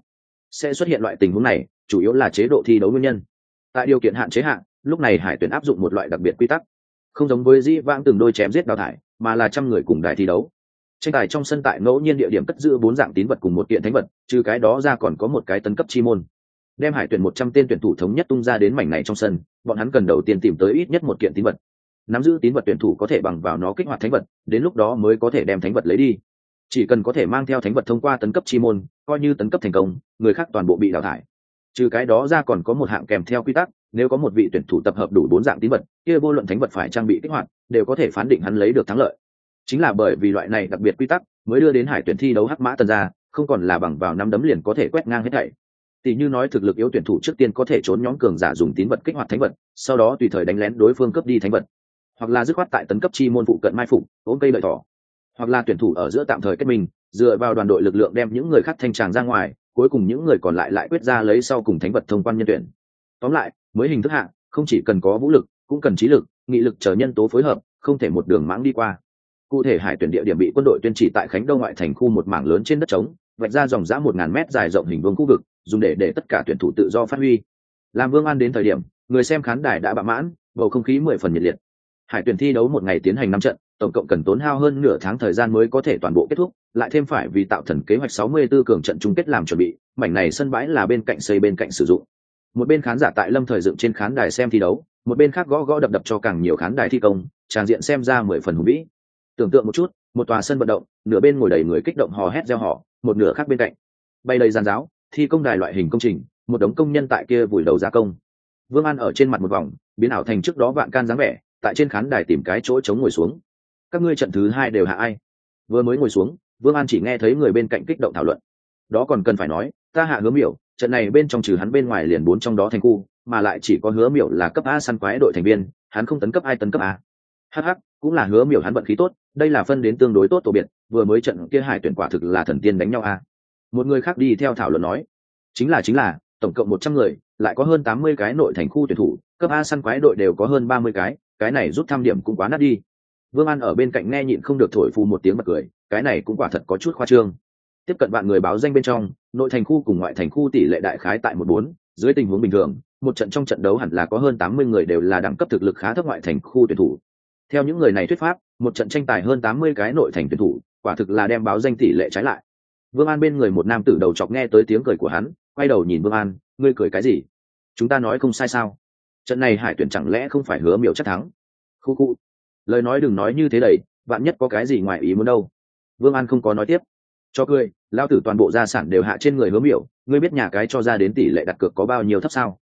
Sẽ xuất hiện loại tình huống này chủ yếu là chế độ thi đấu nguyên nhân. Tại điều kiện hạn chế hạn, lúc này Hải tuyển áp dụng một loại đặc biệt quy tắc, không giống với dĩ vãng từng đôi chém giết đào thải, mà là trăm người cùng đài thi đấu. Tranh tài trong sân tại ngẫu nhiên địa điểm cất giữ 4 dạng tín vật cùng một kiện thánh vật, trừ cái đó ra còn có một cái tấn cấp chi môn. Đem Hải tuyển 100 tên tuyển thủ thống nhất tung ra đến mảnh này trong sân, bọn hắn cần đầu tiên tìm tới ít nhất một kiện tín vật. Nắm giữ tín vật tuyển thủ có thể bằng vào nó kích hoạt thánh vật, đến lúc đó mới có thể đem thánh vật lấy đi. Chỉ cần có thể mang theo thánh vật thông qua tấn cấp chi môn, coi như tấn cấp thành công, người khác toàn bộ bị đào thải. Trừ cái đó ra còn có một hạng kèm theo quy tắc, nếu có một vị tuyển thủ tập hợp đủ 4 dạng tín vật, kia vô luận thánh vật phải trang bị kích hoạt, đều có thể phán định hắn lấy được thắng lợi. Chính là bởi vì loại này đặc biệt quy tắc, mới đưa đến Hải tuyển thi đấu hắc mã tần ra, không còn là bằng vào năm đấm liền có thể quét ngang hết thảy. Tỷ như nói thực lực yếu tuyển thủ trước tiên có thể trốn nhóm cường giả dùng tín vật kích hoạt thánh vật, sau đó tùy thời đánh lén đối phương cướp đi thánh vật, hoặc là dứt khoát tại tấn cấp chi môn phụ cận mai phục, ôm cây lợi thỏ, hoặc là tuyển thủ ở giữa tạm thời kết minh, dựa vào đoàn đội lực lượng đem những người khác thanh tràng ra ngoài, cuối cùng những người còn lại quyết ra lấy sau cùng thánh vật thông quan nhân tuyển. Tóm lại, mới hình thức hạng, không chỉ cần có vũ lực, cũng cần trí lực, nghị lực chờ nhân tố phối hợp, không thể một đường mãng đi qua. Cụ thể Hải tuyển địa điểm bị quân đội tuyên chỉ tại Khánh Đông ngoại thành khu một mảng lớn trên đất trống, vạch ra dòng dã 1000 mét dài rộng hình vuông khu vực, dùng để tất cả tuyển thủ tự do phát huy. Làm Vương An đến thời điểm, người xem khán đài đã bạ mãn, bầu không khí 10 phần nhiệt liệt. Hải tuyển thi đấu một ngày tiến hành 5 trận, tổng cộng cần tốn hao hơn nửa tháng thời gian mới có thể toàn bộ kết thúc, lại thêm phải vì tạo thần kế hoạch 64 cường trận chung kết làm chuẩn bị, mảnh này sân bãi là bên cạnh xây bên cạnh sử dụng. Một bên khán giả tại Lâm Thời dựng trên khán đài xem thi đấu, một bên khác gõ đập cho càng nhiều khán đài thi công, tràng diện xem ra 10 phần hùng vĩ. Tưởng tượng một chút, một tòa sân vận động, nửa bên ngồi đầy người kích động hò hét reo hò, một nửa khác bên cạnh bay đầy giàn giáo, thi công đài loại hình công trình, một đống công nhân tại kia vùi đầu gia công. Vương An ở trên mặt một vòng, biến ảo thành trước đó vạn can dáng vẻ, tại trên khán đài tìm cái chỗ trống ngồi xuống. Các ngươi trận thứ 2 đều hạ ai? Vừa mới ngồi xuống, Vương An chỉ nghe thấy người bên cạnh kích động thảo luận. Đó còn cần phải nói, ta hạ Hứa Miểu, trận này bên trong trừ hắn bên ngoài liền 4 trong đó thành khu, mà lại chỉ có Hứa Miểu là cấp A săn quái đội thành viên, hắn không tấn cấp ai tấn cấp A. Hắc, cũng là Hứa Miểu hắn vận khí tốt, đây là phân đến tương đối tốt tổ biệt, vừa mới trận kia Hải tuyển quả thực là thần tiên đánh nhau A. Một người khác đi theo thảo luận nói, chính là, tổng cộng 100 người, lại có hơn 80 cái nội thành khu tuyển thủ, cấp A săn quái đội đều có hơn 30 cái này rút thăm điểm cũng quá nát đi. Vương An ở bên cạnh nghe nhịn không được thổi phù một tiếng bật cười, cái này cũng quả thật có chút khoa trương. Tiếp cận bạn người báo danh bên trong, nội thành khu cùng ngoại thành khu tỷ lệ đại khái tại 1-4, dưới tình huống bình thường, một trận trong trận đấu hẳn là có hơn 80 người đều là đẳng cấp thực lực khá thấp ngoại thành khu tuyển thủ. Theo những người này thuyết pháp, một trận tranh tài hơn 80 cái nội thành tuyển thủ, quả thực là đem báo danh tỷ lệ trái lại. Vương An bên người một nam tử đầu chọc nghe tới tiếng cười của hắn, quay đầu nhìn Vương An, ngươi cười cái gì? Chúng ta nói không sai sao? Trận này Hải tuyển chẳng lẽ không phải Hứa Miểu chắc thắng? Khu. Lời nói đừng nói như thế đầy, vạn nhất có cái gì ngoài ý muốn đâu. Vương An không có nói tiếp. Cho cười, lao tử toàn bộ gia sản đều hạ trên người Hứa Miểu, ngươi biết nhà cái cho ra đến tỷ lệ đặt cược có bao nhiêu thấp sao?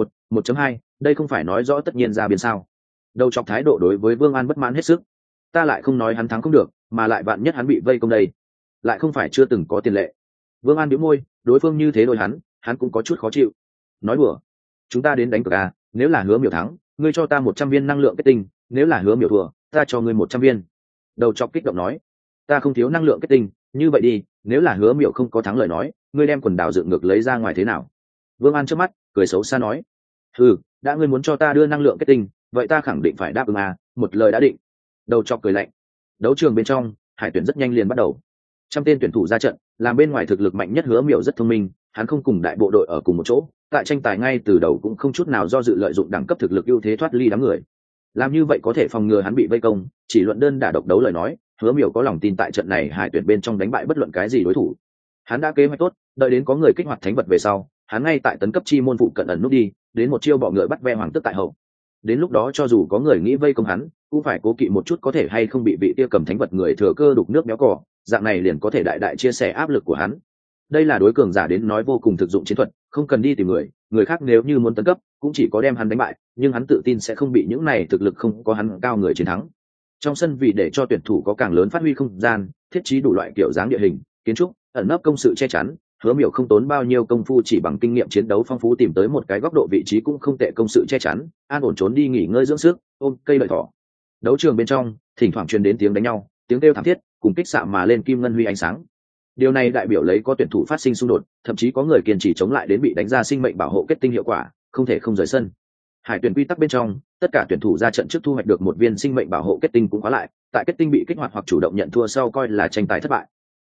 1.2, đây không phải nói rõ tất nhiên ra biên sao? Đầu chọc thái độ đối với Vương An bất mãn hết sức. Ta lại không nói hắn thắng không được, mà lại vạn nhất hắn bị vây công đây, lại không phải chưa từng có tiền lệ. Vương An nhíu môi, đối phương như thế đôi hắn cũng có chút khó chịu. Nói đùa, chúng ta đến đánh cược à, nếu là Hứa Miểu thắng, ngươi cho ta 100 viên năng lượng kết tinh, nếu là Hứa Miểu thua, ta cho ngươi 100 viên. Đầu chọc kích động nói, ta không thiếu năng lượng kết tinh, như vậy đi, nếu là Hứa Miểu không có thắng lời nói, ngươi đem quần đảo dựng ngược lấy ra ngoài thế nào? Vương An chớp mắt, cười xấu xa nói, đã ngươi muốn cho ta đưa năng lượng kết tinh, vậy ta khẳng định phải đáp ứng à, một lời đã định. Đầu chọc cười lạnh. Đấu trường bên trong, Hải tuyển rất nhanh liền bắt đầu. 100 tên tuyển thủ ra trận, làm bên ngoài thực lực mạnh nhất Hứa Miểu rất thông minh, hắn không cùng đại bộ đội ở cùng một chỗ, tại tranh tài ngay từ đầu cũng không chút nào do dự lợi dụng đẳng cấp thực lực ưu thế thoát ly đám người. Làm như vậy có thể phòng ngừa hắn bị vây công, chỉ luận đơn đả độc đấu lời nói, Hứa Miểu có lòng tin tại trận này Hải tuyển bên trong đánh bại bất luận cái gì đối thủ. Hắn đã kế hoạch tốt, đợi đến có người kích hoạt thánh vật về sau, hắn ngay tại tấn cấp chi môn phụ cận ẩn nút đi, đến một chiêu bọ ngựa bắt ve hoàng tức tại hậu. Đến lúc đó cho dù có người nghĩ vây công hắn, cũng phải cố kỵ một chút có thể hay không bị vị kia cầm thánh vật người thừa cơ đục nước méo cỏ, dạng này liền có thể đại chia sẻ áp lực của hắn. Đây là đối cường giả đến nói vô cùng thực dụng chiến thuật, không cần đi tìm người khác nếu như muốn tấn cấp, cũng chỉ có đem hắn đánh bại, nhưng hắn tự tin sẽ không bị những này thực lực không có hắn cao người chiến thắng. Trong sân vì để cho tuyển thủ có càng lớn phát huy không gian, thiết trí đủ loại kiểu dáng địa hình, kiến trúc, ẩn nấp công sự che chắn, Hứa Miểu không tốn bao nhiêu công phu chỉ bằng kinh nghiệm chiến đấu phong phú tìm tới một cái góc độ vị trí cũng không tệ công sự che chắn, an ổn trốn đi nghỉ ngơi dưỡng sức, ôm cây lợi thỏ. Đấu trường bên trong, thỉnh thoảng truyền đến tiếng đánh nhau, tiếng kêu thảm thiết, cùng kích xạ mà lên kim ngân huy ánh sáng. Điều này đại biểu lấy có tuyển thủ phát sinh xung đột, thậm chí có người kiên trì chống lại đến bị đánh ra sinh mệnh bảo hộ kết tinh hiệu quả, không thể không rời sân. Hải tuyển quy tắc bên trong, tất cả tuyển thủ ra trận trước thu hoạch được một viên sinh mệnh bảo hộ kết tinh cũng khóa lại, tại kết tinh bị kích hoạt hoặc chủ động nhận thua sau coi là tranh tài thất bại.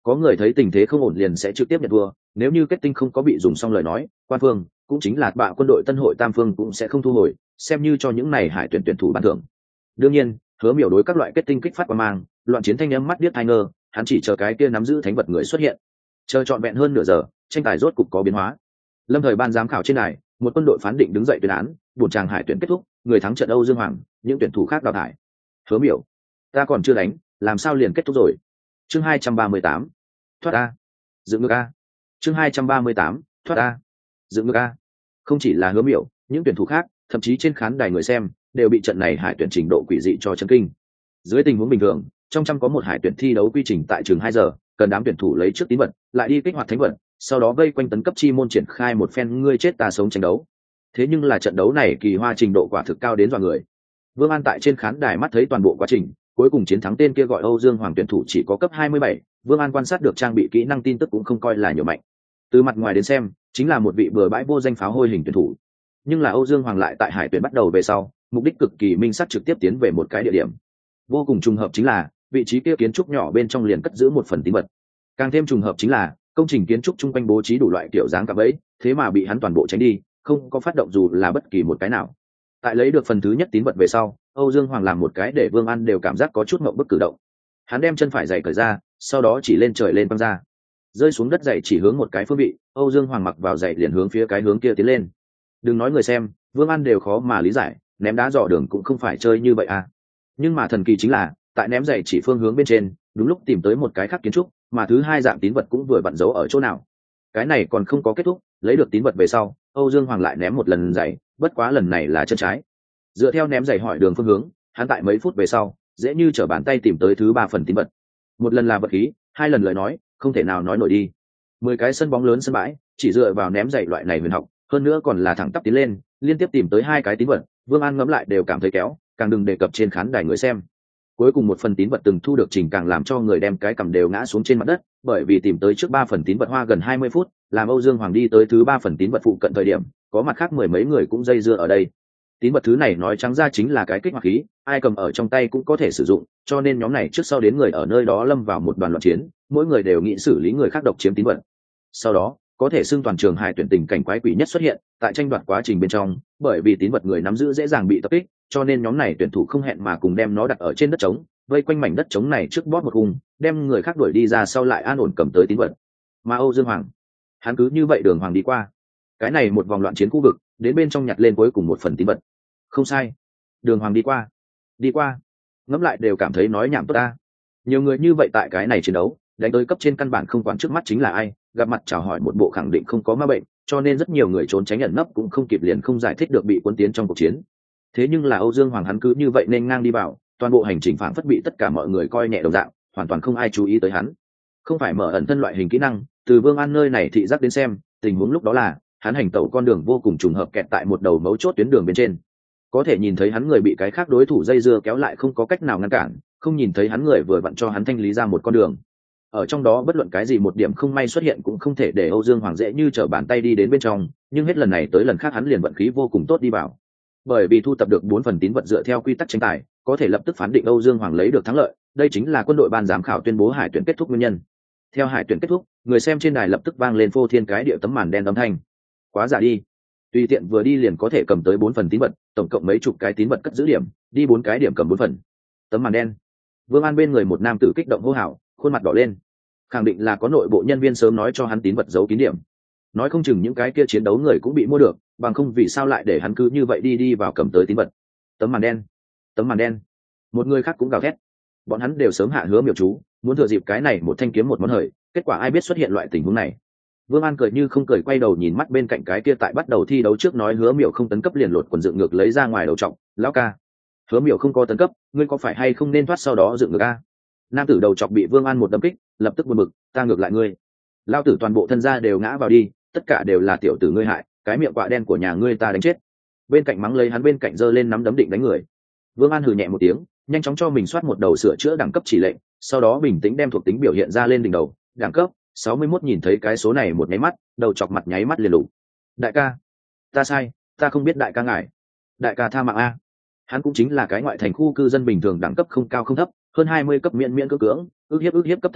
Có người thấy tình thế không ổn liền sẽ trực tiếp nhận thua, nếu như kết tinh không có bị dùng xong lời nói, quan phương cũng chính là bạ quân đội Tân Hội Tam Phương cũng sẽ không thu hồi, xem như cho những này hải tuyển thủ ban thưởng. Đương nhiên, Hứa Miểu đối các loại kết tinh kích phát qua mang, loạn chiến thanh âm mắt biết ai ngờ, hắn chỉ chờ cái kia nắm giữ thánh vật người xuất hiện. Chờ trọn vẹn hơn nửa giờ, tranh tài rốt cục có biến hóa. Lâm thời ban giám khảo trên này, một quân đội phán định đứng dậy tuyên án, buồn chàng hải tuyển kết thúc, người thắng trận Âu Dương Hoàng, những tuyển thủ khác đào thải. Hứa Miểu, ta còn chưa đánh, làm sao liền kết thúc rồi? Chương 238, thoát a, dựng ngược a. Chương 238, thoát a, dựng ngược a. Không chỉ là Hứa Miểu, những tuyển thủ khác, thậm chí trên khán đài người xem đều bị trận này hải tuyển trình độ quỷ dị cho chấn kinh. Dưới tình huống bình thường, trong trăm có một hải tuyển thi đấu quy trình tại trường 2 giờ, cần đám tuyển thủ lấy trước tín vật, lại đi kích hoạt thánh vật, sau đó vây quanh tấn cấp chi môn triển khai một phen ngươi chết ta sống tranh đấu. Thế nhưng là trận đấu này kỳ hoa trình độ quả thực cao đến dọa người. Vương An tại trên khán đài mắt thấy toàn bộ quá trình, cuối cùng chiến thắng tên kia gọi Âu Dương Hoàng tuyển thủ chỉ có cấp 27, Vương An quan sát được trang bị kỹ năng tin tức cũng không coi là nhiều mạnh. Từ mặt ngoài đến xem, chính là một vị bừa bãi vô danh pháo hôi hình tuyển thủ. Nhưng là Âu Dương Hoàng lại tại hải tuyển bắt đầu về sau, mục đích cực kỳ minh xác trực tiếp tiến về một cái địa điểm. Vô cùng trùng hợp chính là, vị trí kia kiến trúc nhỏ bên trong liền cất giữ một phần tín vật. Càng thêm trùng hợp chính là, công trình kiến trúc chung quanh bố trí đủ loại kiểu dáng cạm bẫy, thế mà bị hắn toàn bộ tránh đi, không có phát động dù là bất kỳ một cái nào. Tại lấy được phần thứ nhất tín vật về sau, Âu Dương Hoàng làm một cái để Vương An đều cảm giác có chút ngượng bức cử động. Hắn đem chân phải giày cởi ra, sau đó chỉ lên trời lên băng ra, rơi xuống đất giày chỉ hướng một cái phương vị, Âu Dương Hoàng mặc vào giày liền hướng phía cái hướng kia tiến lên. Đừng nói người xem, Vương An đều khó mà lý giải, ném đá dò đường cũng không phải chơi như vậy à. Nhưng mà thần kỳ chính là, tại ném giày chỉ phương hướng bên trên, đúng lúc tìm tới một cái khác kiến trúc, mà thứ hai dạng tín vật cũng vừa vặn giấu ở chỗ nào. Cái này còn không có kết thúc, lấy được tín vật về sau, Âu Dương Hoàng lại ném một lần giày, bất quá lần này là chân trái. Dựa theo ném giày hỏi đường phương hướng, hắn tại mấy phút về sau, dễ như trở bàn tay tìm tới thứ 3 phần tín vật. Một lần là vật khí, 2 lần lời nói, không thể nào nói nổi đi. 10 cái sân bóng lớn sân bãi, chỉ dựa vào ném giày loại này huyền học, hơn nữa còn là thẳng tắp tiến lên, liên tiếp tìm tới 2 cái tín vật, Vương An ngẫm lại đều cảm thấy kéo, càng đừng đề cập trên khán đài người xem. Cuối cùng một phần tín vật từng thu được trình càng làm cho người đem cái cầm đều ngã xuống trên mặt đất, bởi vì tìm tới trước 3 phần tín vật hoa gần 20 phút, làm Âu Dương Hoàng đi tới thứ 3 phần tín vật phụ cận thời điểm, có mặt khác mười mấy người cũng dây dưa ở đây. Tín vật thứ này nói trắng ra chính là cái kích hoạt khí, ai cầm ở trong tay cũng có thể sử dụng, cho nên nhóm này trước sau đến người ở nơi đó lâm vào một đoàn loạn chiến, mỗi người đều nghĩ xử lý người khác độc chiếm tín vật. Sau đó, có thể xưng toàn trường hải tuyển tình cảnh quái quỷ nhất xuất hiện, tại tranh đoạt quá trình bên trong, bởi vì tín vật người nắm giữ dễ dàng bị tập kích, cho nên nhóm này tuyển thủ không hẹn mà cùng đem nó đặt ở trên đất trống, vây quanh mảnh đất trống này trước bóp một vùng, đem người khác đuổi đi ra sau lại an ổn cầm tới tín vật. Mà Âu Dương Hoàng, hắn cứ như vậy đường hoàng đi qua. Cái này một vòng loạn chiến khu vực, đến bên trong nhặt lên cuối cùng một phần tín vật. Không sai, đường hoàng đi qua. Đi qua. Ngẫm lại đều cảm thấy nói nhảm tốt ta. Nhiều người như vậy tại cái này chiến đấu, đánh tới cấp trên căn bản không quản trước mắt chính là ai, gặp mặt chào hỏi một bộ khẳng định không có ma bệnh, cho nên rất nhiều người trốn tránh ẩn nấp cũng không kịp liền không giải thích được bị cuốn tiến trong cuộc chiến. Thế nhưng là Âu Dương Hoàng hắn cứ như vậy nên ngang đi vào, toàn bộ hành trình phảng phất bị tất cả mọi người coi nhẹ đồng dạng, hoàn toàn không ai chú ý tới hắn. Không phải mở ẩn thân loại hình kỹ năng, từ Vương An nơi này thị giác đến xem, tình huống lúc đó là hắn hành tẩu con đường vô cùng trùng hợp kẹt tại một đầu mấu chốt tuyến đường bên trên. Có thể nhìn thấy hắn người bị cái khác đối thủ dây dưa kéo lại không có cách nào ngăn cản, không nhìn thấy hắn người vừa vặn cho hắn thanh lý ra một con đường. Ở trong đó bất luận cái gì một điểm không may xuất hiện cũng không thể để Âu Dương Hoàng dễ như trở bàn tay đi đến bên trong, nhưng hết lần này tới lần khác hắn liền vận khí vô cùng tốt đi vào. Bởi vì thu tập được 4 phần tín vật dựa theo quy tắc tranh tài, có thể lập tức phán định Âu Dương Hoàng lấy được thắng lợi, đây chính là quân đội ban giám khảo tuyên bố hải tuyển kết thúc nguyên nhân. Theo hải tuyển kết thúc, người xem trên đài lập tức vang lên phô thiên cái địa tấm màn đen âm thanh. Quá giả đi. Tùy tiện vừa đi liền có thể cầm tới 4 phần tín vật, tổng cộng mấy chục cái tín vật cất giữ điểm, đi 4 cái điểm cầm 4 phần. Tấm màn đen. Vương An bên người một nam tử kích động hô hào, khuôn mặt đỏ lên. Khẳng định là có nội bộ nhân viên sớm nói cho hắn tín vật giấu kín điểm. Nói không chừng những cái kia chiến đấu người cũng bị mua được, bằng không vì sao lại để hắn cứ như vậy đi vào cầm tới tín vật. Tấm màn đen. Tấm màn đen. Một người khác cũng gào thét. Bọn hắn đều sớm hạ hứa miểu chú, muốn thừa dịp cái này một thanh kiếm một món hời, kết quả ai biết xuất hiện loại tình huống này. Vương An cười như không cười quay đầu nhìn mắt bên cạnh cái kia tại bắt đầu thi đấu trước nói hứa miểu không tấn cấp liền lột quần dựng ngược lấy ra ngoài đầu trọng, lão ca. Hứa miểu không có tấn cấp, ngươi có phải hay không nên thoát sau đó dựng ngược a? Nam tử đầu chọc bị Vương An một đấm kích, lập tức buồn bực, ta ngược lại ngươi. Lao tử toàn bộ thân gia đều ngã vào đi, tất cả đều là tiểu tử ngươi hại, cái miệng quạ đen của nhà ngươi ta đánh chết. Bên cạnh mắng lấy hắn bên cạnh giơ lên nắm đấm định đánh người. Vương An hừ nhẹ một tiếng, nhanh chóng cho mình soát một đầu sửa chữa đẳng cấp chỉ lệnh, sau đó bình tĩnh đem thuộc tính biểu hiện ra lên đỉnh đầu, đẳng cấp 61 nhìn thấy cái số này một nháy mắt, đầu chọc mặt nháy mắt liền lụ. Đại ca, ta sai, ta không biết đại ca ngài. Đại ca tha mạng a. Hắn cũng chính là cái ngoại thành khu cư dân bình thường đẳng cấp không cao không thấp, hơn 20 cấp miễn cưỡng, ước hiếp cấp thấp đi,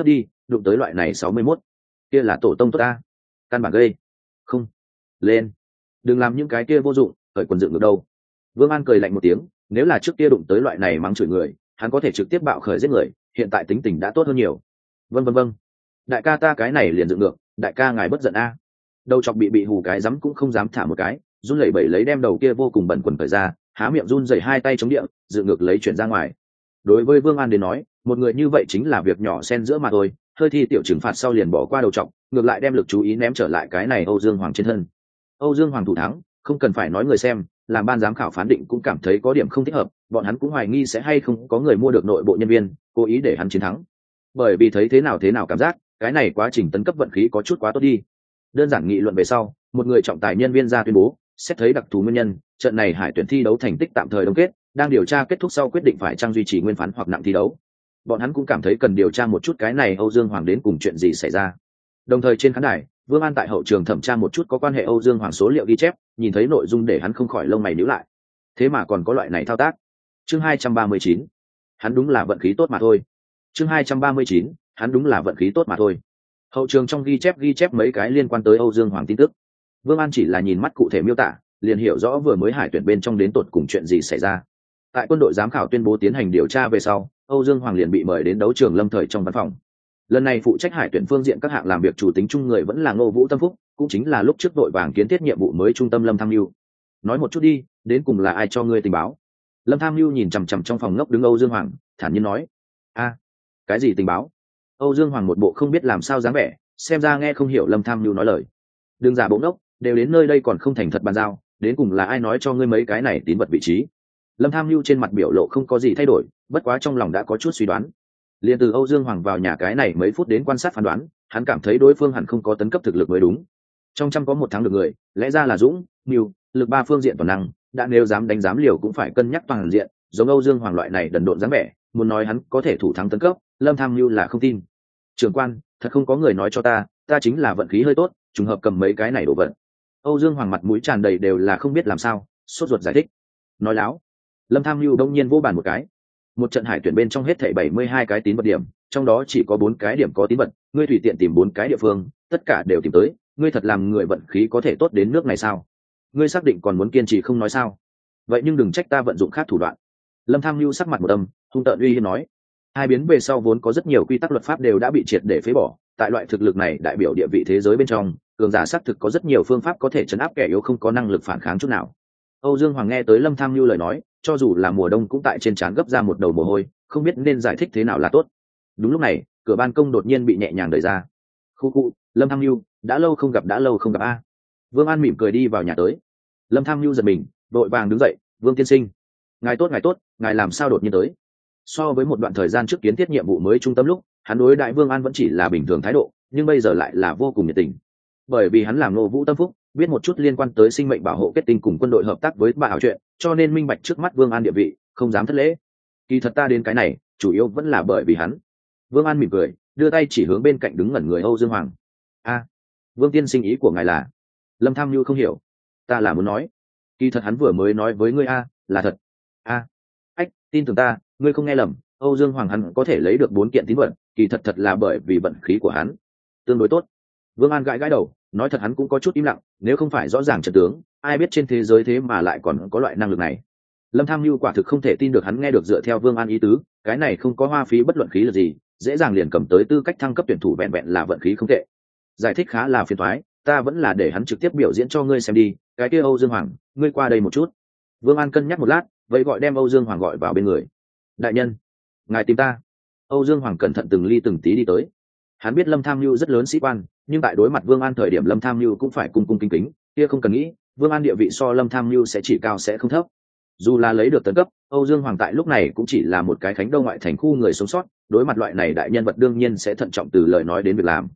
đụng tới loại này 61, kia là tổ tông tốt ta. Căn bản gây không lên, đừng làm những cái kia vô dụng khởi quần dựng được đâu. Vương An cười lạnh một tiếng, nếu là trước kia đụng tới loại này mắng chửi người, hắn có thể trực tiếp bạo khởi giết người, hiện tại tính tình đã tốt hơn nhiều. Vâng, đại ca ta cái này liền dựng được, đại ca ngài bất giận a. Đầu chọc bị hù cái rắm cũng không dám thả một cái, run lẩy bẩy lấy đem đầu kia vô cùng bẩn quần cởi ra, há miệng run rẩy hai tay chống địa, dựng ngược lấy chuyển ra ngoài. Đối với Vương An đến nói, một người như vậy chính là việc nhỏ xen giữa mà thôi, hơi thi tiểu trừng phạt sau liền bỏ qua đầu chọc, ngược lại đem lực chú ý ném trở lại cái này Âu Dương Hoàng trên thân. Âu Dương Hoàng thủ thắng, không cần phải nói người xem, làm ban giám khảo phán định cũng cảm thấy có điểm không thích hợp, bọn hắn cũng hoài nghi sẽ hay không có người mua được nội bộ nhân viên, cố ý để hắn chiến thắng. Bởi vì thấy thế nào cảm giác, cái này quá trình tấn cấp vận khí có chút quá tốt đi. Đơn giản nghị luận về sau, một người trọng tài nhân viên ra tuyên bố, xét thấy đặc thù nguyên nhân, trận này Hải tuyển thi đấu thành tích tạm thời đông kết, đang điều tra kết thúc sau quyết định phải trang duy trì nguyên phán hoặc nặng thi đấu. Bọn hắn cũng cảm thấy cần điều tra một chút cái này Âu Dương Hoàng đến cùng chuyện gì xảy ra. Đồng thời trên khán đài, Vương An tại hậu trường thẩm tra một chút có quan hệ Âu Dương Hoàng số liệu ghi chép, nhìn thấy nội dung để hắn không khỏi lông mày nhíu lại. Thế mà còn có loại này thao tác. Chương 239. Hắn đúng là vận khí tốt mà thôi. Chương 239. Hắn đúng là vận khí tốt mà thôi. Hậu trường trong ghi chép mấy cái liên quan tới Âu Dương Hoàng tin tức. Vương An chỉ là nhìn mắt cụ thể miêu tả, liền hiểu rõ vừa mới Hải tuyển bên trong đến tột cùng chuyện gì xảy ra. Tại quân đội giám khảo tuyên bố tiến hành điều tra về sau, Âu Dương Hoàng liền bị mời đến đấu trường lâm thời trong văn phòng. Lần này phụ trách Hải tuyển phương diện các hạng làm việc chủ tính chung người vẫn là Ngô Vũ Tâm Phúc, cũng chính là lúc trước đội vàng kiến thiết nhiệm vụ mới trung tâm Lâm Tham Nhu. Nói một chút đi, đến cùng là ai cho ngươi tình báo? Lâm Tham Nhu nhìn chằm chằm trong phòng ngốc đứng Âu Dương Hoàng, thản nhiên nói: "A, cái gì tình báo?" Âu Dương Hoàng một bộ không biết làm sao dáng vẻ, xem ra nghe không hiểu Lâm Tham Nhu nói lời. "Đừng giả bộ ngốc, đều đến nơi đây còn không thành thật bàn giao, đến cùng là ai nói cho ngươi mấy cái này tín vật vị trí?" Lâm Tham Nhu trên mặt biểu lộ không có gì thay đổi, bất quá trong lòng đã có chút suy đoán. Liên từ Âu Dương Hoàng vào nhà cái này mấy phút đến quan sát phán đoán, hắn cảm thấy đối phương hẳn không có tấn cấp thực lực mới đúng. Trong trăm có một thắng được người, lẽ ra là dũng, mưu, lực ba phương diện toàn năng, đã nếu dám đánh dám liều cũng phải cân nhắc toàn diện, giống Âu Dương Hoàng loại này đần độn dáng vẻ, muốn nói hắn có thể thủ thắng tấn cấp, Lâm Tham Nhu là không tin. Trưởng quan, thật không có người nói cho ta chính là vận khí hơi tốt, trùng hợp cầm mấy cái này đổ vận. Âu Dương Hoàng mặt mũi tràn đầy đều là không biết làm sao, sốt ruột giải thích. Nói láo. Lâm Tham Nhu đông nhiên vô bàn một cái. Một trận Hải tuyển bên trong hết thảy 72 cái tín vật điểm, trong đó chỉ có 4 cái điểm có tín vật, ngươi tùy tiện tìm 4 cái địa phương, tất cả đều tìm tới, ngươi thật làm người vận khí có thể tốt đến nước này sao? Ngươi xác định còn muốn kiên trì không nói sao? Vậy nhưng đừng trách ta vận dụng khác thủ đoạn. Lâm Tham Nhu sắc mặt một âm, hung tợn uy hiếp nói. Hai biến về sau vốn có rất nhiều quy tắc luật pháp đều đã bị triệt để phế bỏ, tại loại thực lực này đại biểu địa vị thế giới bên trong, cường giả xác thực có rất nhiều phương pháp có thể trấn áp kẻ yếu không có năng lực phản kháng chút nào. Âu Dương Hoàng nghe tới Lâm Tham Nhu lời nói, cho dù là mùa đông cũng tại trên trán gấp ra một đầu mồ hôi, không biết nên giải thích thế nào là tốt. Đúng lúc này, cửa ban công đột nhiên bị nhẹ nhàng đẩy ra. Khu, Lâm Tham Nhu, đã lâu không gặp a. Vương An mỉm cười đi vào nhà tới. Lâm Tham Nhu giật mình, vội vàng đứng dậy, Vương tiên sinh, ngài tốt, ngài làm sao đột nhiên tới? So với một đoạn thời gian trước kiến thiết nhiệm vụ mới trung tâm lúc, hắn đối đại Vương An vẫn chỉ là bình thường thái độ, nhưng bây giờ lại là vô cùng nhiệt tình. Bởi vì hắn làm Ngô Vũ Tâm Phúc, biết một chút liên quan tới sinh mệnh bảo hộ kết tinh cùng quân đội hợp tác với bà hảo chuyện, cho nên minh bạch trước mắt Vương An địa vị, không dám thất lễ. Kỳ thật ta đến cái này, chủ yếu vẫn là bởi vì hắn. Vương An mỉm cười, đưa tay chỉ hướng bên cạnh đứng ngẩn người Âu Dương Hoàng. A, Vương tiên sinh ý của ngài là? Lâm Tham Nhu không hiểu. Ta là muốn nói, kỳ thật hắn vừa mới nói với ngươi a, là thật. A, ách, tin tưởng ta, ngươi không nghe lầm, Âu Dương Hoàng hắn có thể lấy được 4 kiện tín vật, kỳ thật là bởi vì vận khí của hắn tương đối tốt. Vương An gãi đầu, nói thật hắn cũng có chút im lặng, nếu không phải rõ ràng trận tướng, ai biết trên thế giới thế mà lại còn có loại năng lực này. Lâm Tham Nhu quả thực không thể tin được hắn nghe được dựa theo Vương An ý tứ, cái này không có hoa phí bất luận khí là gì, dễ dàng liền cầm tới tư cách thăng cấp tuyển thủ vẹn vẹn là vận khí không tệ. Giải thích khá là phiền toái, ta vẫn là để hắn trực tiếp biểu diễn cho ngươi xem đi, cái kia Âu Dương Hoàng, ngươi qua đây một chút. Vương An cân nhắc một lát, vậy gọi đem Âu Dương Hoàng gọi vào bên người. Đại nhân, ngài tìm ta. Âu Dương Hoàng cẩn thận từng ly từng tí đi tới. Hắn biết Lâm Tham Nhu rất lớn sĩ quan, nhưng tại đối mặt Vương An thời điểm Lâm Tham Nhu cũng phải cung cung kính kính, kia không cần nghĩ, Vương An địa vị so Lâm Tham Nhu sẽ chỉ cao sẽ không thấp. Dù là lấy được tấn cấp, Âu Dương Hoàng tại lúc này cũng chỉ là một cái khánh đông ngoại thành khu người sống sót, đối mặt loại này đại nhân vật đương nhiên sẽ thận trọng từ lời nói đến việc làm.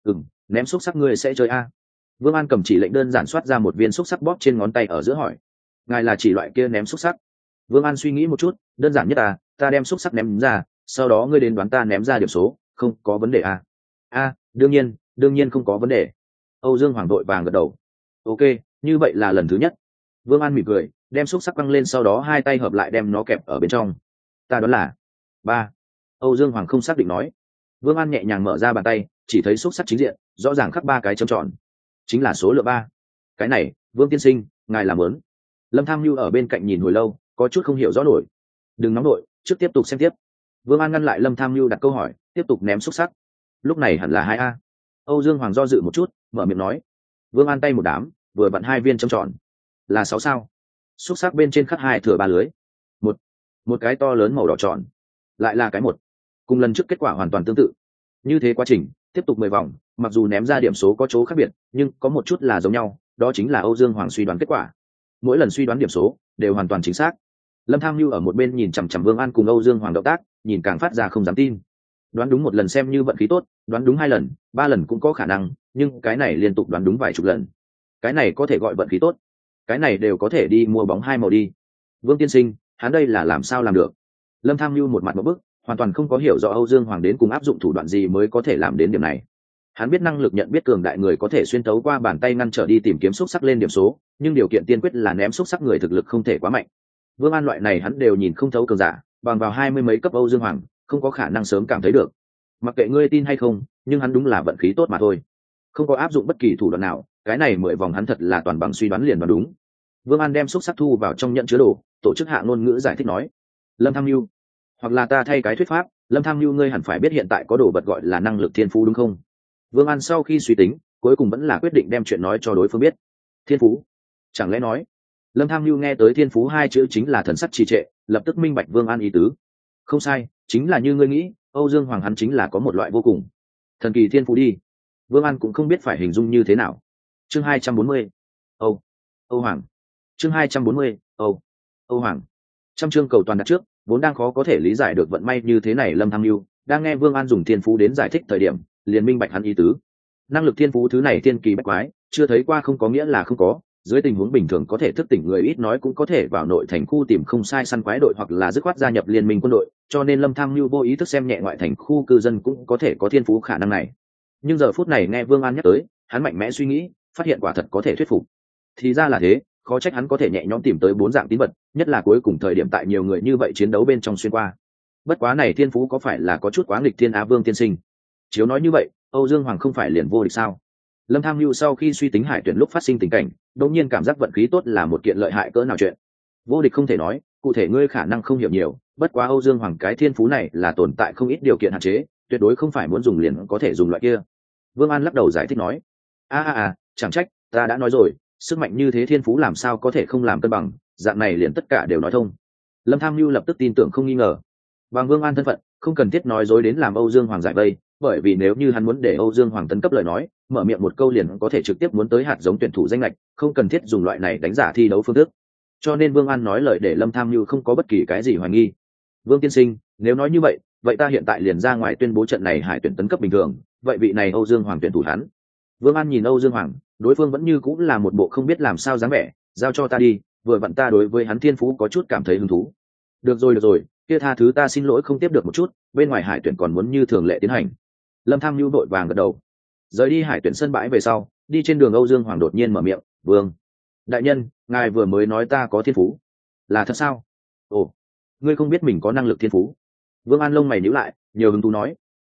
Ném xúc sắc ngươi sẽ chơi a? Vương An cầm chỉ lệnh đơn giản soát ra một viên xúc sắc bóp trên ngón tay ở giữa hỏi. Ngài là chỉ loại kia ném xúc sắc? Vương An suy nghĩ một chút, đơn giản nhất ta đem xúc sắc ném ra, sau đó ngươi đến đoán ta ném ra điểm số, không có vấn đề a? Đương nhiên không có vấn đề. Âu Dương Hoàng đội vàng gật đầu. Ok, như vậy là lần thứ nhất. Vương An mỉm cười, đem xúc sắc quăng lên sau đó hai tay hợp lại đem nó kẹp ở bên trong. Ta đoán là 3. Âu Dương Hoàng không xác định nói. Vương An nhẹ nhàng mở ra bàn tay, chỉ thấy xúc sắc chính diện rõ ràng khắc 3 cái chấm tròn, chính là số lượng 3. Cái này, Vương tiên sinh, ngài làm lớn. Lâm Tham Nhu ở bên cạnh nhìn hồi lâu, có chút không hiểu rõ nổi. Đừng nóng nổi, trước tiếp tục xem tiếp. Vương An ngăn lại Lâm Tham Nhu đặt câu hỏi, tiếp tục ném xúc sắc. Lúc này hẳn là 2A. Âu Dương Hoàng do dự một chút, mở miệng nói. Vương An tay một đám, vừa vặn 2 viên chấm tròn. Là 6 sao. Xúc sắc bên trên khắc 2 thừa 3 lưới. Một cái to lớn màu đỏ tròn, lại là cái 1. Cùng lần trước kết quả hoàn toàn tương tự. Như thế quá trình tiếp tục 10 vòng, mặc dù ném ra điểm số có chỗ khác biệt, nhưng có một chút là giống nhau, đó chính là Âu Dương Hoàng suy đoán kết quả. Mỗi lần suy đoán điểm số đều hoàn toàn chính xác. Lâm Tham Nhu ở một bên nhìn chằm chằm Vương An cùng Âu Dương Hoàng động tác, nhìn càng phát ra không dám tin. Đoán đúng một lần xem như vận khí tốt, đoán đúng 2 lần, 3 lần cũng có khả năng, nhưng cái này liên tục đoán đúng vài chục lần, cái này có thể gọi vận khí tốt. Cái này đều có thể đi mua bóng 2 màu đi. Vương tiên sinh, hắn đây là làm sao làm được? Lâm Tham Nhu một mặt một bức, hoàn toàn không có hiểu rõ Âu Dương Hoàng đến cùng áp dụng thủ đoạn gì mới có thể làm đến điểm này. Hắn biết năng lực nhận biết cường đại người có thể xuyên tấu qua bàn tay ngăn trở đi tìm kiếm xúc sắc lên điểm số, nhưng điều kiện tiên quyết là ném xúc sắc người thực lực không thể quá mạnh. Vương An loại này hắn đều nhìn không thấu cường giả, bằng vào 20 mấy cấp Âu Dương Hoàng, không có khả năng sớm cảm thấy được. Mặc kệ ngươi tin hay không, nhưng hắn đúng là vận khí tốt mà thôi. Không có áp dụng bất kỳ thủ đoạn nào, cái này 10 vòng hắn thật là toàn bằng suy đoán liền đoán đúng. Vương An đem xúc sắc thu vào trong nhận chứa đồ, tổ chức hạ ngôn ngữ giải thích nói. Lâm Tham Nhu, hoặc là ta thay cái thuyết pháp, Lâm Tham Nhu ngươi hẳn phải biết hiện tại có đồ vật gọi là năng lực thiên phú đúng không? Vương An sau khi suy tính, cuối cùng vẫn là quyết định đem chuyện nói cho đối phương biết. Thiên phú? Chẳng lẽ nói? Lâm Tham Nhu nghe tới thiên phú 2 chữ chính là thần sắc trì trệ, lập tức minh bạch Vương An ý tứ. Không sai, chính là như ngươi nghĩ, Âu Dương Hoàng hắn chính là có một loại vô cùng thần kỳ thiên phú đi. Vương An cũng không biết phải hình dung như thế nào. Chương 240. Âu Hoàng. Chương 240. Âu Hoàng. Trăm chương cầu toàn đặt trước, vốn đang khó có thể lý giải được vận may như thế này. Lâm Tham Nhu đang nghe Vương An dùng thiên phú đến giải thích thời điểm, liền minh bạch hắn ý tứ. Năng lực thiên phú thứ này thiên kỳ bách quái, chưa thấy qua không có nghĩa là không có. Dưới tình huống bình thường có thể thức tỉnh người ít nói cũng có thể vào nội thành khu tìm không sai săn quái đội hoặc là dứt khoát gia nhập liên minh quân đội, cho nên Lâm Tham Nhu vô ý thức xem nhẹ ngoại thành khu cư dân cũng có thể có thiên phú khả năng này. Nhưng giờ phút này nghe Vương An nhắc tới, hắn mạnh mẽ suy nghĩ, phát hiện quả thật có thể thuyết phục. Thì ra là thế, khó trách hắn có thể nhẹ nhõm tìm tới 4 dạng tín vật, nhất là cuối cùng thời điểm tại nhiều người như vậy chiến đấu bên trong xuyên qua. Bất quá này thiên phú có phải là có chút quá nghịch thiên á Vương tiên sinh? Chiếu nói như vậy, Âu Dương Hoàng không phải liền vô địch sao? Lâm Tham Nhu sau khi suy tính Hải tuyển lúc phát sinh tình cảnh, đột nhiên cảm giác vận khí tốt là một kiện lợi hại cỡ nào chuyện. Vô địch không thể nói, cụ thể ngươi khả năng không hiểu nhiều, bất quá Âu Dương Hoàng cái thiên phú này là tồn tại không ít điều kiện hạn chế, tuyệt đối không phải muốn dùng liền có thể dùng loại kia. Vương An lắc đầu giải thích nói, chẳng trách, ta đã nói rồi, sức mạnh như thế thiên phú làm sao có thể không làm cân bằng, dạng này liền tất cả đều nói thông. Lâm Tham Nhu lập tức tin tưởng không nghi ngờ. Bằng Vương An thân phận, không cần thiết nói dối đến làm Âu Dương Hoàng giải vây, bởi vì nếu như hắn muốn để Âu Dương Hoàng tấn cấp lời nói, mở miệng một câu liền có thể trực tiếp muốn tới hạt giống tuyển thủ danh lệch, không cần thiết dùng loại này đánh giả thi đấu phương thức. Cho nên Vương An nói lời để Lâm Tham Nhu không có bất kỳ cái gì hoài nghi. Vương tiên sinh, nếu nói như vậy, vậy ta hiện tại liền ra ngoài tuyên bố trận này Hải tuyển tấn cấp bình thường, vậy vị này Âu Dương Hoàng tuyển thủ hắn. Vương An nhìn Âu Dương Hoàng, đối phương vẫn như cũng là một bộ không biết làm sao dáng vẻ, giao cho ta đi, vừa vặn ta đối với hắn thiên phú có chút cảm thấy hứng thú. Được rồi, kia tha thứ ta xin lỗi không tiếp được một chút, bên ngoài Hải tuyển còn muốn như thường lệ tiến hành. Lâm Tham Nhu vội vàng gật đầu. Rời đi Hải tuyển sân bãi về sau, đi trên đường Âu Dương Hoàng đột nhiên mở miệng, "Vương đại nhân, ngài vừa mới nói ta có thiên phú, là thật sao?" "Ồ, ngươi không biết mình có năng lực thiên phú?" Vương An lông mày nhíu lại, nhiều hứng thú nói,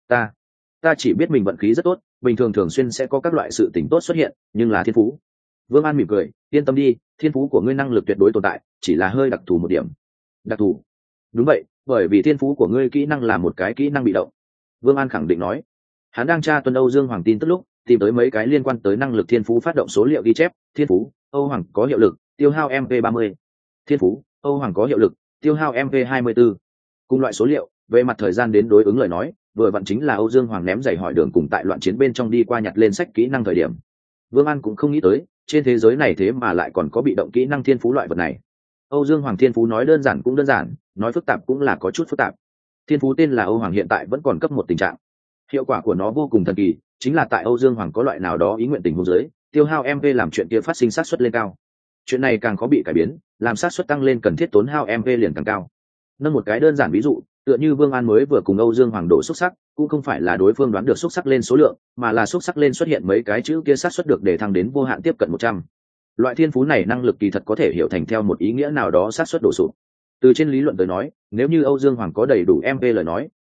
ta chỉ biết mình vận khí rất tốt, bình thường thường xuyên sẽ có các loại sự tình tốt xuất hiện, nhưng là thiên phú." Vương An mỉm cười, "Yên tâm đi, thiên phú của ngươi năng lực tuyệt đối tồn tại, chỉ là hơi đặc thù một điểm." "Đặc thù?" "Đúng vậy, bởi vì thiên phú của ngươi kỹ năng là một cái kỹ năng bị động." Vương An khẳng định nói. Hắn đang tra tuần Âu Dương Hoàng tin tức lúc, tìm tới mấy cái liên quan tới năng lực thiên phú phát động số liệu ghi chép. Thiên phú, Âu Hoàng có hiệu lực, tiêu hao MP 30. Thiên phú, Âu Hoàng có hiệu lực, tiêu hao MP 24. Cùng loại số liệu, về mặt thời gian đến đối ứng lời nói, vừa vặn chính là Âu Dương Hoàng ném giày hỏi đường cùng tại loạn chiến bên trong đi qua nhặt lên sách kỹ năng thời điểm. Vương An cũng không nghĩ tới, trên thế giới này thế mà lại còn có bị động kỹ năng thiên phú loại vật này. Âu Dương Hoàng thiên phú nói đơn giản cũng đơn giản, nói phức tạp cũng là có chút phức tạp. Thiên phú tên là Âu Hoàng hiện tại vẫn còn cấp 1 tình trạng. Hiệu quả của nó vô cùng thần kỳ, chính là tại Âu Dương Hoàng có loại nào đó ý nguyện tình huống dưới, tiêu hao MP làm chuyện kia phát sinh xác suất lên cao. Chuyện này càng khó bị cải biến, làm xác suất tăng lên cần thiết tốn hao MP liền càng cao. Nâng một cái đơn giản ví dụ, tựa như Vương An mới vừa cùng Âu Dương Hoàng đổ xúc sắc, cũng không phải là đối phương đoán được xúc sắc lên số lượng, mà là xúc sắc lên xuất hiện mấy cái chữ kia xác suất được để thăng đến vô hạn tiếp cận 100. Loại thiên phú này năng lực kỳ thật có thể hiểu thành theo một ý nghĩa nào đó xác suất đổ sụp. Từ trên lý luận tới nói, nếu như Âu Dương Hoàng có đầy đủ MP lời nói,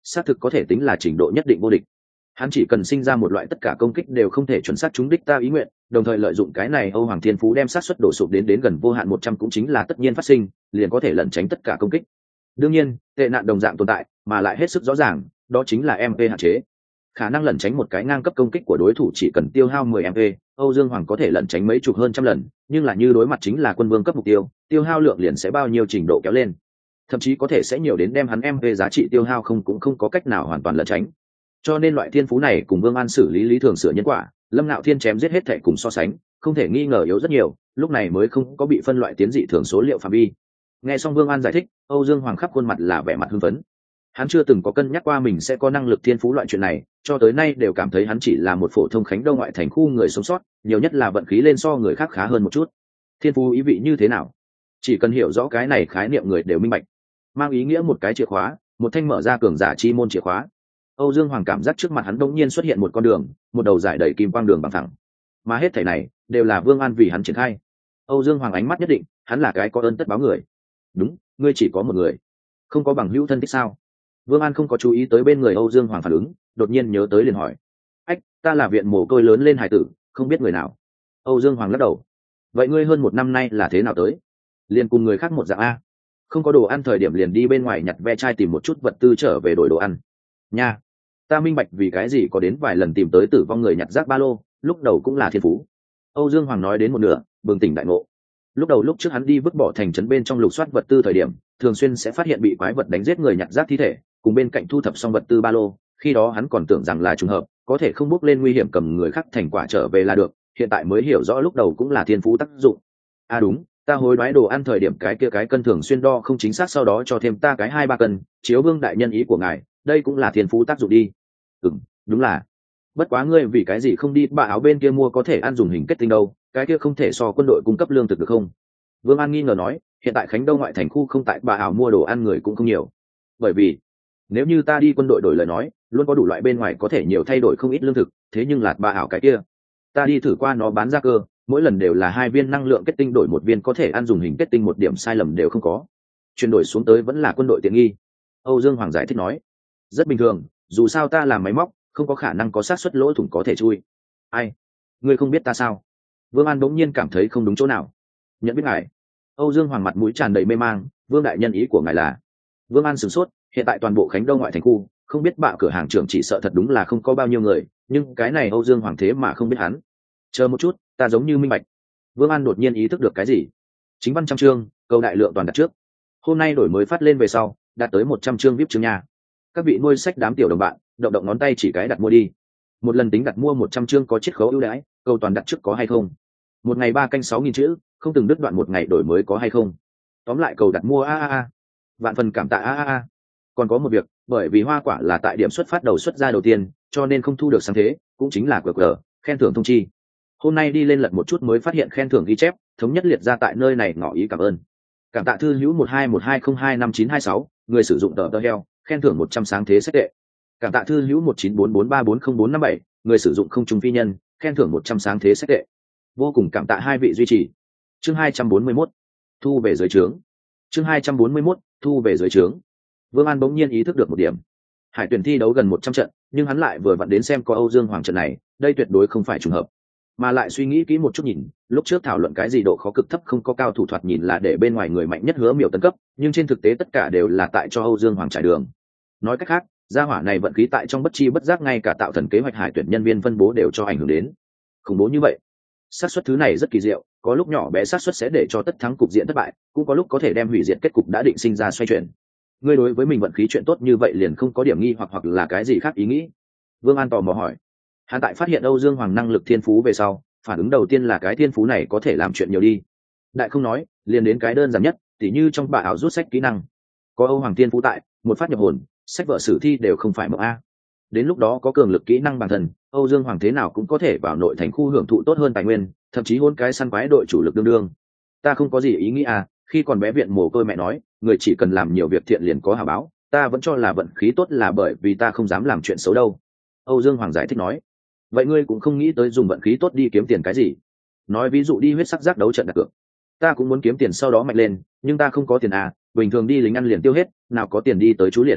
xác thực có thể tính là trình độ nhất định vô địch. Hắn chỉ cần sinh ra một loại tất cả công kích đều không thể chuẩn xác trúng đích ta ý nguyện, đồng thời lợi dụng cái này Âu Hoàng Thiên Phú đem xác suất đổ sụp đến gần vô hạn 100 cũng chính là tất nhiên phát sinh, liền có thể lẩn tránh tất cả công kích. Đương nhiên, tệ nạn đồng dạng tồn tại, mà lại hết sức rõ ràng, đó chính là MP hạn chế. Khả năng lẩn tránh một cái ngang cấp công kích của đối thủ chỉ cần tiêu hao 10 MP, Âu Dương Hoàng có thể lẩn tránh mấy chục hơn trăm lần, nhưng là như đối mặt chính là quân vương cấp mục tiêu, tiêu hao lượng liền sẽ bao nhiêu trình độ kéo lên. Thậm chí có thể sẽ nhiều đến đem hắn MP giá trị tiêu hao cũng không có cách nào hoàn toàn lẩn tránh. Cho nên loại thiên phú này cùng Vương An xử lý lý thường sửa nhân quả, Lâm Nạo Thiên chém giết hết thể cùng so sánh, không thể nghi ngờ yếu rất nhiều, lúc này mới không có bị phân loại tiến dị thường số liệu phạm vi. Nghe xong Vương An giải thích, Âu Dương Hoàng khắp khuôn mặt là vẻ mặt hưng phấn. Hắn chưa từng có cân nhắc qua mình sẽ có năng lực thiên phú loại chuyện này, cho tới nay đều cảm thấy hắn chỉ là một phổ thông Khánh Đông ngoại thành khu người sống sót, nhiều nhất là vận khí lên so người khác khá hơn một chút. Thiên phú ý vị như thế nào? Chỉ cần hiểu rõ cái này khái niệm người đều minh bạch. Mang ý nghĩa một cái chìa khóa, một thanh mở ra cường giả chi môn chìa khóa. Âu Dương Hoàng cảm giác trước mặt hắn đột nhiên xuất hiện một con đường, một đầu dài đầy kim quang đường bằng phẳng. Mà hết thảy này đều là Vương An vì hắn triển khai. Âu Dương Hoàng ánh mắt nhất định, hắn là cái có ơn tất báo người. Đúng, ngươi chỉ có một người, không có bằng hữu thân thích sao? Vương An không có chú ý tới bên người Âu Dương Hoàng phản ứng, đột nhiên nhớ tới liền hỏi: "Ách, ta là viện mồ côi lớn lên hải tử, không biết người nào." Âu Dương Hoàng lắc đầu: "Vậy ngươi hơn một năm nay là thế nào tới? Liền cùng người khác một dạng a? Không có đồ ăn thời điểm liền đi bên ngoài nhặt ve chai tìm một chút vật tư trở về đổi đồ ăn." Nha, ta minh bạch vì cái gì có đến vài lần tìm tới tử vong người nhặt rác ba lô, lúc đầu cũng là thiên phú. Âu Dương Hoàng nói đến một nửa, bừng tỉnh đại ngộ. Lúc trước hắn đi vứt bỏ thành trấn bên trong lục soát vật tư thời điểm, thường xuyên sẽ phát hiện bị quái vật đánh giết người nhặt rác thi thể, cùng bên cạnh thu thập xong vật tư ba lô, khi đó hắn còn tưởng rằng là trùng hợp, có thể không bước lên nguy hiểm cầm người khác thành quả trở về là được, hiện tại mới hiểu rõ lúc đầu cũng là thiên phú tác dụng. À đúng, ta hối đoái đồ ăn thời điểm cái cân thường xuyên đo không chính xác, sau đó cho thêm ta cái 2-3 cân, chiếu Vương đại nhân ý của ngài, đây cũng là thiên phú tác dụng đi. Đúng là. Bất quá ngươi vì cái gì không đi bạ áo bên kia mua có thể ăn dùng hình kết tinh đâu, cái kia không thể so quân đội cung cấp lương thực được không? Vương An nghi ngờ nói, hiện tại Khánh Đông ngoại thành khu không tại bạ ảo mua đồ ăn người cũng không nhiều. Bởi vì nếu như ta đi quân đội đổi lời nói, luôn có đủ loại bên ngoài có thể nhiều thay đổi không ít lương thực, thế nhưng là bạ ảo cái kia, ta đi thử qua nó bán ra cơ, mỗi lần đều là 2 viên năng lượng kết tinh đổi 1 viên có thể ăn dùng hình kết tinh, một điểm sai lầm đều không có. Chuyển đổi xuống tới vẫn là quân đội tiện nghi. Âu Dương Hoàng giải thích nói, rất bình thường, dù sao ta làm máy móc, không có khả năng có xác suất lỗ thủng có thể chui. Ai? Ngươi không biết ta sao? Vương An bỗng nhiên cảm thấy không đúng chỗ nào. Nhận biết ngài. Âu Dương Hoàng mặt mũi tràn đầy mê mang, Vương đại nhân ý của ngài là? Vương An sửng sốt, hiện tại toàn bộ Khánh Đông ngoại thành khu, không biết bạ cửa hàng trưởng chỉ sợ thật đúng là không có bao nhiêu người, nhưng cái này Âu Dương Hoàng thế mà không biết hắn. Chờ một chút, ta giống như minh bạch. Vương An đột nhiên ý thức được cái gì. Chính văn trăm chương, câu đại lượng toàn đặt trước. Hôm nay đổi mới phát lên về sau, đạt tới 100 chương VIP chương nha. Các vị nuôi sách đám tiểu đồng bạn, động động ngón tay chỉ cái đặt mua đi. Một lần tính đặt mua 100 chương có chiết khấu ưu đãi, câu toàn đặt trước có hay không? Một ngày 3 canh 6.000 chữ, không từng đứt đoạn, một ngày đổi mới có hay không? Tóm lại cầu đặt mua a. Vạn phần cảm tạ a. Còn có một việc, bởi vì hoa quả là tại điểm xuất phát đầu xuất ra đầu tiên, cho nên không thu được sáng thế, cũng chính là QR, khen thưởng thông chi. Hôm nay đi lên lật một chút mới phát hiện khen thưởng ghi chép, thống nhất liệt ra tại nơi này, ngỏ ý cảm ơn. Cảm tạ thư hữu 1212025926, người sử dụng tờ heo, khen thưởng 100 sáng thế sách tệ. Cảm tạ thư hữu 1944340457, người sử dụng không trung phi nhân, khen thưởng 100 sáng thế sách tệ. Vô cùng cảm tạ hai vị duy trì. Chương 241, thu về dưới trướng. Chương 241, thu về dưới trướng. Vương An bỗng nhiên ý thức được một điểm. Hải tuyển thi đấu gần 100 trận, nhưng hắn lại vừa vặn đến xem có Âu Dương Hoàng trận này, đây tuyệt đối không phải trùng hợp. Mà lại suy nghĩ kỹ một chút nhìn, lúc trước thảo luận cái gì độ khó cực thấp không có cao thủ thoạt nhìn là để bên ngoài người mạnh nhất Hứa Miểu tấn cấp, nhưng trên thực tế tất cả đều là tại cho Âu Dương Hoàng trải đường. Nói cách khác, gia hỏa này vận khí tại trong bất chi bất giác ngay cả tạo thần kế hoạch hải tuyển nhân viên phân bố đều cho ảnh hưởng đến. Khủng bố như vậy. Xác suất thứ này rất kỳ diệu, có lúc nhỏ bé xác suất sẽ để cho tất thắng cục diện thất bại, cũng có lúc có thể đem hủy diệt kết cục đã định sinh ra xoay chuyển. Ngươi đối với mình vận khí chuyện tốt như vậy liền không có điểm nghi hoặc là cái gì khác ý nghĩ? Vương An tò mò hỏi. Hắn tại phát hiện Âu Dương Hoàng năng lực thiên phú về sau, phản ứng đầu tiên là cái thiên phú này có thể làm chuyện nhiều đi. Đại không nói, liền đến cái đơn giản nhất, tỉ như trong bạ ảo rút sách kỹ năng. Có Âu Hoàng thiên phú tại, một phát nhập hồn, sách vở sử thi đều không phải mộng a. Đến lúc đó có cường lực kỹ năng bản thân, Âu Dương Hoàng thế nào cũng có thể vào nội thành khu hưởng thụ tốt hơn tài nguyên, thậm chí hôn cái săn quái đội chủ lực đương đương. Ta không có gì ý nghĩ à, khi còn bé viện mồ côi mẹ nói, người chỉ cần làm nhiều việc thiện liền có hảo báo, ta vẫn cho là vận khí tốt là bởi vì ta không dám làm chuyện xấu đâu. Âu Dương Hoàng giải thích nói. Vậy ngươi cũng không nghĩ tới dùng vận khí tốt đi kiếm tiền cái gì? Nói ví dụ đi huyết sắc giác đấu trận đặt cược. Ta cũng muốn kiếm tiền sau đó mạnh lên, nhưng ta không có tiền à, bình thường đi lính ăn liền tiêu hết, nào có tiền đi tới chú liền.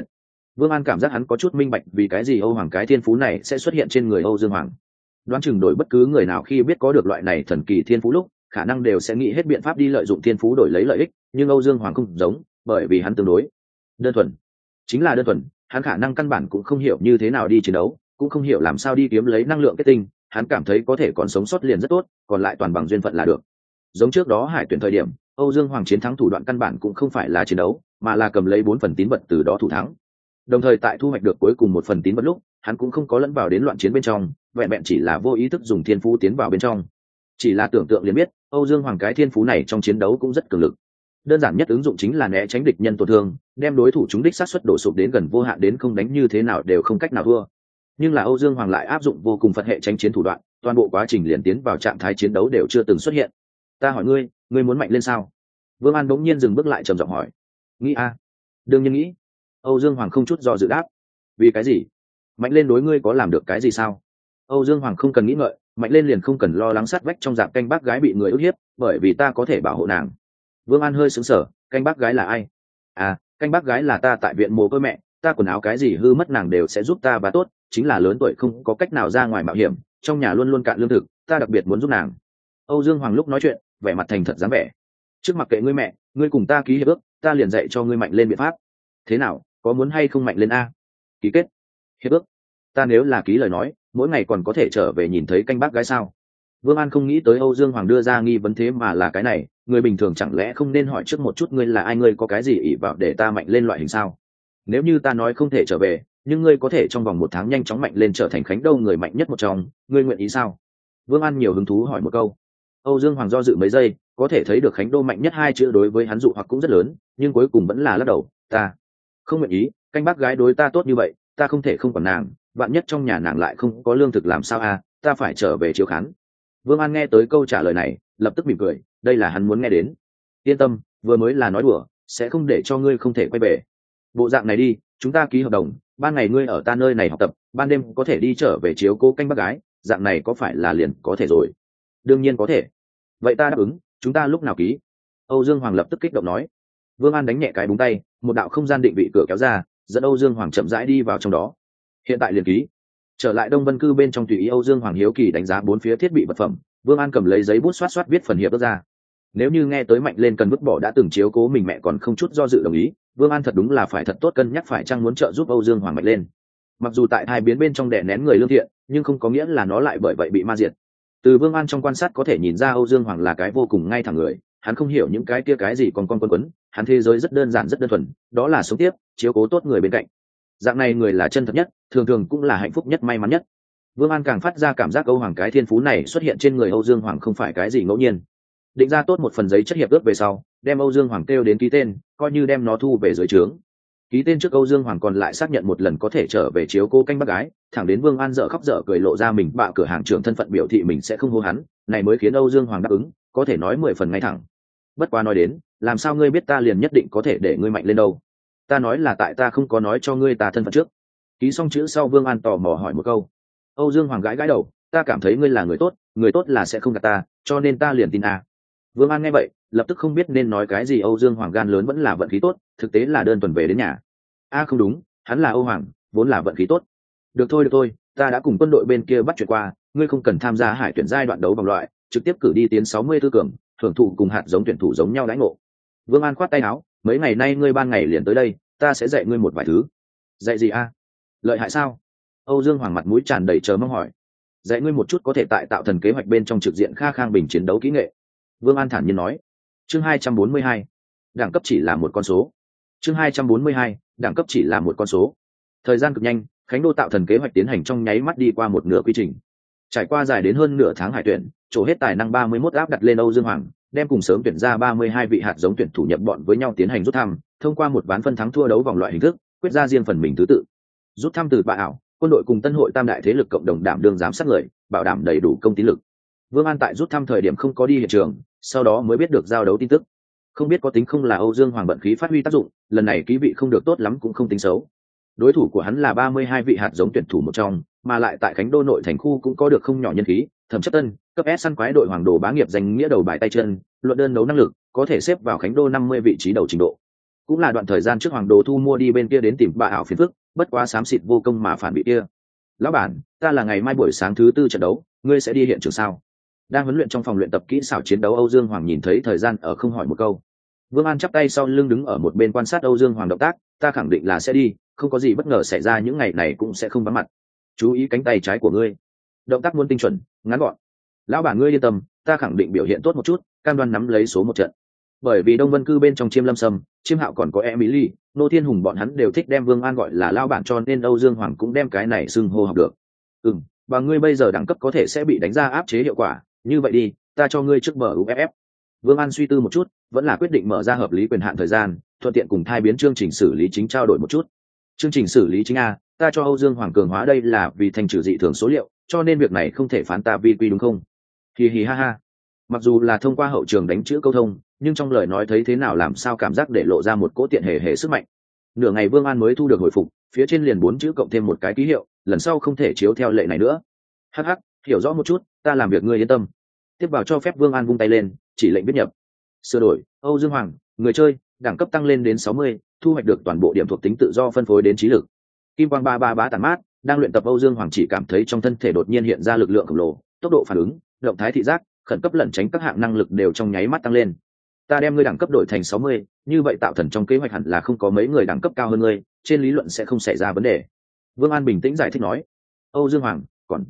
Vương An cảm giác hắn có chút minh bạch vì cái gì Âu Hoàng cái thiên phú này sẽ xuất hiện trên người Âu Dương Hoàng. Đoán chừng đổi bất cứ người nào khi biết có được loại này thần kỳ thiên phú lúc, khả năng đều sẽ nghĩ hết biện pháp đi lợi dụng thiên phú đổi lấy lợi ích, nhưng Âu Dương Hoàng không giống, bởi vì hắn tương đối đơn thuần. Chính là đơn thuần, hắn khả năng căn bản cũng không hiểu như thế nào đi chiến đấu, cũng không hiểu làm sao đi kiếm lấy năng lượng kết tinh, hắn cảm thấy có thể còn sống sót liền rất tốt, còn lại toàn bằng duyên phận là được. Giống trước đó Hải tuyển thời điểm, Âu Dương Hoàng chiến thắng thủ đoạn căn bản cũng không phải là chiến đấu, mà là cầm lấy 4 phần tín vật từ đó thủ thắng. Đồng thời tại thu hoạch được cuối cùng 1 phần tín vật lúc, hắn cũng không có lẫn vào đến loạn chiến bên trong, vẹn vẹn chỉ là vô ý thức dùng thiên phú tiến vào bên trong. Chỉ là tưởng tượng liền biết, Âu Dương Hoàng cái thiên phú này trong chiến đấu cũng rất cường lực. Đơn giản nhất ứng dụng chính là né tránh địch nhân tổn thương, đem đối thủ chúng đích sát suất đổ sụp đến gần vô hạn đến không đánh như thế nào đều không cách nào thua. Nhưng là Âu Dương Hoàng lại áp dụng vô cùng Phật hệ tranh chiến thủ đoạn, toàn bộ quá trình liền tiến vào trạng thái chiến đấu đều chưa từng xuất hiện. Ta hỏi ngươi, ngươi muốn mạnh lên sao? Vương An bỗng nhiên dừng bước lại trầm giọng hỏi. Nghĩ a? Đương nhiên nghĩ. Âu Dương Hoàng không chút do dự đáp. Vì cái gì? Mạnh lên đối ngươi có làm được cái gì sao? Âu Dương Hoàng không cần nghĩ ngợi, mạnh lên liền không cần lo lắng sát vách trong dạng canh bác gái bị người ức hiếp, bởi vì ta có thể bảo hộ nàng. Vương An hơi sững sờ, canh bác gái là ai? À, canh bác gái là ta tại viện mồ côi mẹ, ta quần áo cái gì hư mất nàng đều sẽ giúp ta và tốt, chính là lớn tuổi không có cách nào ra ngoài mạo hiểm, trong nhà luôn luôn cạn lương thực, ta đặc biệt muốn giúp nàng. Âu Dương Hoàng lúc nói chuyện, vẻ mặt thành thật dáng vẻ. Trước mặc kệ ngươi mẹ, ngươi cùng ta ký hiệp ước, ta liền dạy cho ngươi mạnh lên biện pháp. Thế nào, có muốn hay không mạnh lên a? Ký kết hiệp ước. Ta nếu là ký lời nói, mỗi ngày còn có thể trở về nhìn thấy canh bác gái sao? Vương An không nghĩ tới Âu Dương Hoàng đưa ra nghi vấn thế mà là cái này, người bình thường chẳng lẽ không nên hỏi trước một chút ngươi là ai, ngươi có cái gì ỷ vào để ta mạnh lên loại hình sao? Nếu như ta nói không thể trở về, nhưng ngươi có thể trong vòng 1 tháng nhanh chóng mạnh lên trở thành Khánh Đô người mạnh nhất một trong, ngươi nguyện ý sao? Vương An nhiều hứng thú hỏi một câu. Âu Dương Hoàng do dự mấy giây, có thể thấy được Khánh Đô mạnh nhất 2 chữ đối với hắn dụ hoặc cũng rất lớn, nhưng cuối cùng vẫn là lắc đầu, ta không nguyện ý, canh bác gái đối ta tốt như vậy, ta không thể không quản nàng, vạn nhất trong nhà nàng lại không có lương thực làm sao a, ta phải trở về chiếu khán. Vương An nghe tới câu trả lời này, lập tức mỉm cười, đây là hắn muốn nghe đến. Yên tâm, vừa mới là nói đùa, sẽ không để cho ngươi không thể quay về. Bộ dạng này đi, chúng ta ký hợp đồng, ban ngày ngươi ở ta nơi này học tập, ban đêm có thể đi trở về chiếu cố canh bác gái, dạng này có phải là liền có thể rồi? Đương nhiên có thể. Vậy ta đáp ứng, chúng ta lúc nào ký? Âu Dương Hoàng lập tức kích động nói. Vương An đánh nhẹ cái búng tay, một đạo không gian định vị cửa kéo ra, dẫn Âu Dương Hoàng chậm rãi đi vào trong đó. Hiện tại liền ký. Trở lại Đông Vân Cư bên trong tùy ý Âu Dương Hoàng hiếu kỳ đánh giá 4 phía thiết bị vật phẩm, Vương An cầm lấy giấy bút xoát xoát viết phần hiệp ước ra. Nếu như nghe tới mạnh lên cần vứt bỏ đã từng chiếu cố mình mẹ còn không chút do dự đồng ý, Vương An thật đúng là phải thật tốt cân nhắc phải chăng muốn trợ giúp Âu Dương Hoàng mạnh lên. Mặc dù tại hai biến bên trong đè nén người lương thiện, nhưng không có nghĩa là nó lại bởi vậy bị ma diệt. Từ Vương An trong quan sát có thể nhìn ra Âu Dương Hoàng là cái vô cùng ngay thẳng người, hắn không hiểu những cái kia cái gì còn con quấn quấn, hắn thế giới rất đơn giản rất đơn thuần, đó là sống tiếp, chiếu cố tốt người bên cạnh. Dạng này người là chân thật nhất, thường thường cũng là hạnh phúc nhất, may mắn nhất. Vương An càng phát ra cảm giác Âu Hoàng cái thiên phú này xuất hiện trên người Âu Dương Hoàng không phải cái gì ngẫu nhiên. Định ra tốt một phần giấy chất hiệp ước về sau, đem Âu Dương Hoàng kêu đến ký tên, coi như đem nó thu về dưới trướng. Ký tên trước Âu Dương Hoàng còn lại xác nhận một lần có thể trở về chiếu cố canh bác gái, thẳng đến Vương An dở khóc dở cười lộ ra mình bạ cửa hàng trưởng thân phận biểu thị mình sẽ không hô hắn, này mới khiến Âu Dương Hoàng đáp ứng, có thể nói 10 phần ngay thẳng. Bất quá nói đến, làm sao ngươi biết ta liền nhất định có thể để ngươi mạnh lên đâu? Ta nói là tại ta không có nói cho ngươi ta thân phận trước. Ký xong chữ sau Vương An tò mò hỏi một câu. Âu Dương Hoàng gãi gãi đầu, ta cảm thấy ngươi là người tốt là sẽ không gạt ta, cho nên ta liền tin a. Vương An nghe vậy, lập tức không biết nên nói cái gì. Âu Dương Hoàng gan lớn vẫn là vận khí tốt, thực tế là đơn thuần về đến nhà. A không đúng, hắn là Âu Hoàng, vốn là vận khí tốt. Được thôi, ta đã cùng quân đội bên kia bắt chuyện qua, ngươi không cần tham gia hải tuyển giai đoạn đấu vòng loại, trực tiếp cử đi tiến 64 cường, thưởng thụ cùng hạt giống tuyển thủ giống nhau đãi ngộ. Vương An khoát tay áo, mấy ngày nay ngươi ban ngày liền tới đây, ta sẽ dạy ngươi một vài thứ. Dạy gì a? Lợi hại sao? Âu Dương Hoàng mặt mũi tràn đầy chờ mong hỏi. Dạy ngươi một chút có thể tại tạo thần kế hoạch bên trong trực diện kha khang bình chiến đấu kỹ nghệ. Vương An thản nhiên nói. Chương 242. Đẳng cấp chỉ là một con số. Chương 242. Đẳng cấp chỉ là một con số. Thời gian cực nhanh, Khánh Đô tạo thần kế hoạch tiến hành trong nháy mắt đi qua một nửa quy trình. Trải qua dài đến hơn nửa tháng hải tuyển, trổ hết tài năng 31 áp đặt lên Âu Dương Hoàng, đem cùng sớm tuyển ra 32 vị hạt giống tuyển thủ nhập bọn với nhau tiến hành rút thăm, thông qua một ván phân thắng thua đấu vòng loại hình thức, quyết ra riêng phần mình thứ tự. Rút thăm từ Bạ ảo, quân đội cùng Tân hội tam đại thế lực cộng đồng đảm đương giám sát người, bảo đảm đầy đủ công tín lực. Vương An tại rút thăm thời điểm không có đi hiện trường, sau đó mới biết được giao đấu tin tức. Không biết có tính không là Âu Dương Hoàng vận khí phát huy tác dụng, lần này ký vị không được tốt lắm cũng không tính xấu. Đối thủ của hắn là 32 vị hạt giống tuyển thủ một trong, mà lại tại Khánh Đô nội thành khu cũng có được không nhỏ nhân khí, Thẩm Chấp Tân, cấp S săn quái đội Hoàng Đồ bá nghiệp danh nghĩa đầu bài tay chân, luận đơn đấu năng lực, có thể xếp vào Khánh Đô 50 vị trí đầu trình độ. Cũng là đoạn thời gian trước Hoàng Đồ thu mua đi bên kia đến tìm Bạ ảo phiền phức, bất quá xám xịt vô công mà phản bị kia. Lão bản, ta là ngày mai buổi sáng thứ tư trận đấu, ngươi sẽ đi hiện trường sao? Đang huấn luyện trong phòng luyện tập kỹ xảo chiến đấu, Âu Dương Hoàng nhìn thấy thời gian ở không hỏi một câu. Vương An chắp tay sau lưng đứng ở một bên quan sát Âu Dương Hoàng động tác, ta khẳng định là sẽ đi, không có gì bất ngờ xảy ra những ngày này cũng sẽ không vắng mặt. Chú ý cánh tay trái của ngươi, động tác muốn tinh chuẩn, ngắn gọn. Lão bản ngươi yên tâm, ta khẳng định biểu hiện tốt một chút, cam đoan nắm lấy số một trận. Bởi vì Đông Vân Cư bên trong Chiêm Lâm Sâm, Chiêm Hạo còn có Emily, Nô Thiên Hùng bọn hắn đều thích đem Vương An gọi là lão bản, cho nên Âu Dương Hoàng cũng đem cái này xưng hô học được. Và ngươi bây giờ đẳng cấp có thể sẽ bị đánh ra áp chế hiệu quả, như vậy đi, ta cho ngươi trước mở UFF. Vương An suy tư một chút, vẫn là quyết định mở ra hợp lý quyền hạn thời gian, thuận tiện cùng thai biến chương trình xử lý chính trao đổi một chút. Chương trình xử lý chính a, ta cho Âu Dương Hoàng cường hóa đây là vì thành trừ dị thường số liệu, cho nên việc này không thể phán ta vi quy đúng không? Hì hì ha ha. Mặc dù là thông qua hậu trường đánh chữ câu thông, nhưng trong lời nói thấy thế nào làm sao cảm giác để lộ ra một cỗ tiện hề sức mạnh. Nửa ngày Vương An mới thu được hồi phục, phía trên liền 4 chữ cộng thêm một cái ký hiệu, lần sau không thể chiếu theo lệ này nữa. Hắc hắc, hiểu rõ một chút, ta làm việc ngươi yên tâm. Tiếp vào cho phép, Vương An vung tay lên, chỉ lệnh viết nhập. Sửa đổi, Âu Dương Hoàng, người chơi, đẳng cấp tăng lên đến 60, thu hoạch được toàn bộ điểm thuộc tính tự do phân phối đến trí lực. Kim quang ba ba bá tản mát, đang luyện tập Âu Dương Hoàng chỉ cảm thấy trong thân thể đột nhiên hiện ra lực lượng khổng lồ, tốc độ phản ứng, động thái thị giác, khẩn cấp lẩn tránh các hạng năng lực đều trong nháy mắt tăng lên. Ta đem ngươi đẳng cấp đổi thành 60, như vậy tạo thần trong kế hoạch hẳn là không có mấy người đẳng cấp cao hơn ngươi, trên lý luận sẽ không xảy ra vấn đề. Vương An bình tĩnh giải thích nói. Âu Dương Hoàng,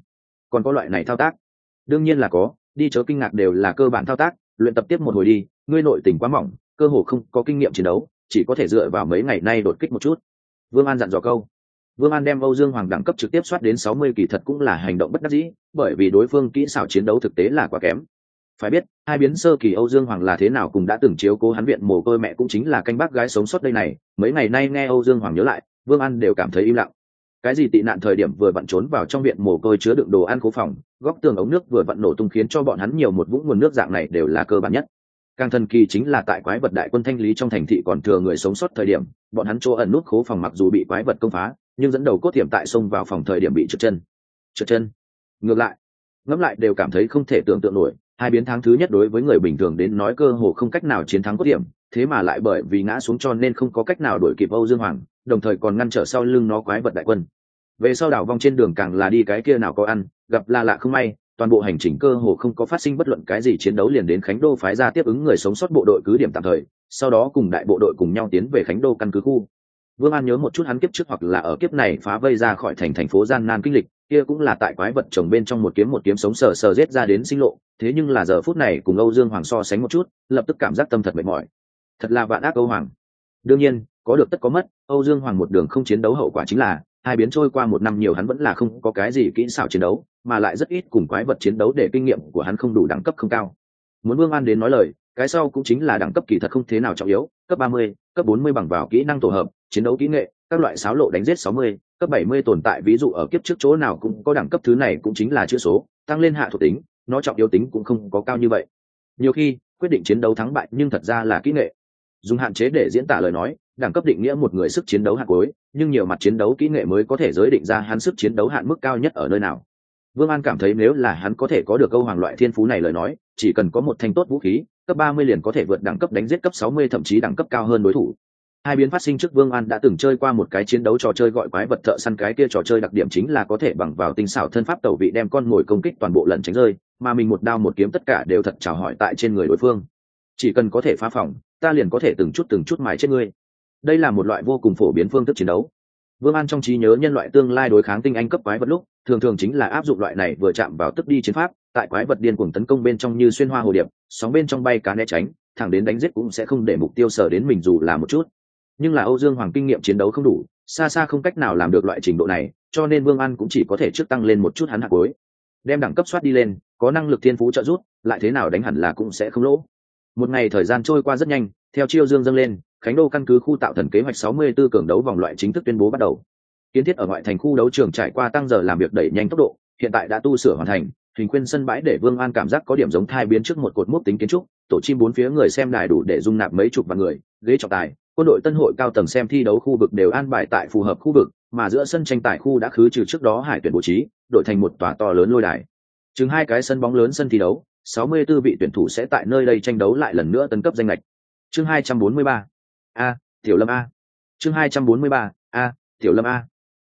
còn có loại này thao tác? Đương nhiên là có, đi chớ kinh ngạc, đều là cơ bản thao tác, luyện tập tiếp một hồi đi, ngươi nội tình quá mỏng, cơ hồ không có kinh nghiệm chiến đấu, chỉ có thể dựa vào mấy ngày nay đột kích một chút. Vương An dặn dò câu. Vương An đem Âu Dương Hoàng đẳng cấp trực tiếp soát đến 60 kỳ thật cũng là hành động bất đắc dĩ, bởi vì đối phương kỹ xảo chiến đấu thực tế là quá kém. Phải biết, hai biến sơ kỳ Âu Dương Hoàng là thế nào cùng đã từng chiếu cố hắn viện mồ côi mẹ cũng chính là canh bác gái sống sót đây này, mấy ngày nay nghe Âu Dương Hoàng nhớ lại, Vương An đều cảm thấy im lặng. Cái gì tị nạn thời điểm vừa vặn trốn vào trong viện mồ côi chứa đựng đồ ăn cố phòng, góc tường ống nước vừa vặn nổ tung khiến cho bọn hắn nhiều một vũng nguồn nước dạng này đều là cơ bản nhất. Càng thần kỳ chính là tại quái vật đại quân thanh lý trong thành thị còn thừa người sống sót thời điểm, bọn hắn chỗ ẩn nút khố phòng mặc dù bị quái vật công phá, nhưng dẫn đầu cốt tiệm tại xông vào phòng thời điểm bị trượt chân. Ngược lại, ngẫm lại đều cảm thấy không thể tưởng tượng nổi, hai biến tháng thứ nhất đối với người bình thường đến nói cơ hồ không cách nào chiến thắng cốt tiệm, thế mà lại bởi vì ngã xuống cho nên không có cách nào đuổi kịp Âu Dương Hoàng, đồng thời còn ngăn trở sau lưng nó quái vật đại quân. Về sau đảo vong trên đường càng là đi cái kia nào có ăn, gặp là lạ không may, toàn bộ hành trình cơ hồ không có phát sinh bất luận cái gì chiến đấu, liền đến Khánh Đô phái ra tiếp ứng người sống sót bộ đội cứ điểm tạm thời, sau đó cùng đại bộ đội cùng nhau tiến về Khánh Đô căn cứ khu. Vương An nhớ một chút hắn kiếp trước hoặc là ở kiếp này phá vây ra khỏi thành phố gian nan kinh lịch, kia cũng là tại quái vật chồng bên trong một kiếm sống sờ giết ra đến sinh lộ, thế nhưng là giờ phút này cùng Âu Dương Hoàng so sánh một chút, lập tức cảm giác tâm thật mệt mỏi. Thật là vạn ác Âu Hoàng. Đương nhiên, có được tất có mất, Âu Dương Hoàng một đường không chiến đấu hậu quả chính là hai biến trôi qua một năm nhiều hắn vẫn là không có cái gì kỹ xảo chiến đấu, mà lại rất ít cùng quái vật chiến đấu để kinh nghiệm của hắn không đủ, đẳng cấp không cao. Muốn Vương An đến nói lời, cái sau cũng chính là đẳng cấp kỳ thật không thế nào trọng yếu, cấp 30, cấp 40 bằng vào kỹ năng tổ hợp, chiến đấu kỹ nghệ, các loại xáo lộ đánh giết 60, cấp 70 tồn tại ví dụ ở kiếp trước chỗ nào cũng có đẳng cấp, thứ này cũng chính là chữ số, tăng lên hạ thuộc tính, nó trọng yếu tính cũng không có cao như vậy. Nhiều khi, quyết định chiến đấu thắng bại nhưng thật ra là kỹ nghệ. Dùng hạn chế để diễn tả lời nói, đẳng cấp định nghĩa một người sức chiến đấu hạn cuối, nhưng nhiều mặt chiến đấu kỹ nghệ mới có thể giới định ra hắn sức chiến đấu hạn mức cao nhất ở nơi nào. Vương An cảm thấy nếu là hắn có thể có được Âu Hoàng loại thiên phú này lời nói, chỉ cần có một thanh tốt vũ khí, cấp 30 liền có thể vượt đẳng cấp đánh giết cấp 60 thậm chí đẳng cấp cao hơn đối thủ. Hai biến phát sinh trước, Vương An đã từng chơi qua một cái chiến đấu trò chơi gọi quái vật thợ săn, cái kia trò chơi đặc điểm chính là có thể bằng vào tinh xảo thân pháp tẩu vị đem con mồi công kích toàn bộ lần tránh rơi, mà mình một đao một kiếm tất cả đều thật chào hỏi tại trên người đối phương. Chỉ cần có thể phá phòng, ta liền có thể từng chút mài chết ngươi. Đây là một loại vô cùng phổ biến phương thức chiến đấu. Vương An trong trí nhớ nhân loại tương lai đối kháng tinh anh cấp quái vật lúc, thường chính là áp dụng loại này vừa chạm vào tức đi chiến pháp, tại quái vật điên cuồng tấn công bên trong như xuyên hoa hồ điệp, sóng bên trong bay cá né tránh, thẳng đến đánh giết cũng sẽ không để mục tiêu sở đến mình dù là một chút. Nhưng là Âu Dương Hoàng kinh nghiệm chiến đấu không đủ, xa không cách nào làm được loại trình độ này, cho nên Vương An cũng chỉ có thể trước tăng lên một chút hắn hạ cuối, đem đẳng cấp soát đi lên, có năng lực thiên phú trợ giúp, lại thế nào đánh hẳn là cũng sẽ không lỗ. Một ngày thời gian trôi qua rất nhanh, theo chiêu dương dâng lên, Khánh Đô căn cứ khu tạo thần kế hoạch 64 cường đấu vòng loại chính thức tuyên bố bắt đầu. Kiến thiết ở ngoại thành khu đấu trường trải qua tăng giờ làm việc đẩy nhanh tốc độ, hiện tại đã tu sửa hoàn thành, hình khuyên sân bãi để Vương An cảm giác có điểm giống thai biến trước một cột mốc tính kiến trúc, tổ chim bốn phía người xem đài đủ để dung nạp mấy chục vạn người, ghế trọng tài, quân đội tân hội cao tầng xem thi đấu khu vực đều an bài tại phù hợp khu vực, mà giữa sân tranh tài khu đã khứ trừ trước đó hải tuyển bố trí, đổi thành một tòa to lớn lôi đài. Chừng hai cái sân bóng lớn sân thi đấu, 64 vị tuyển thủ sẽ tại nơi đây tranh đấu lại lần nữa tấn cấp danh lệch. Chương 243. Tiểu Lâm A. Chương 243. Tiểu Lâm A.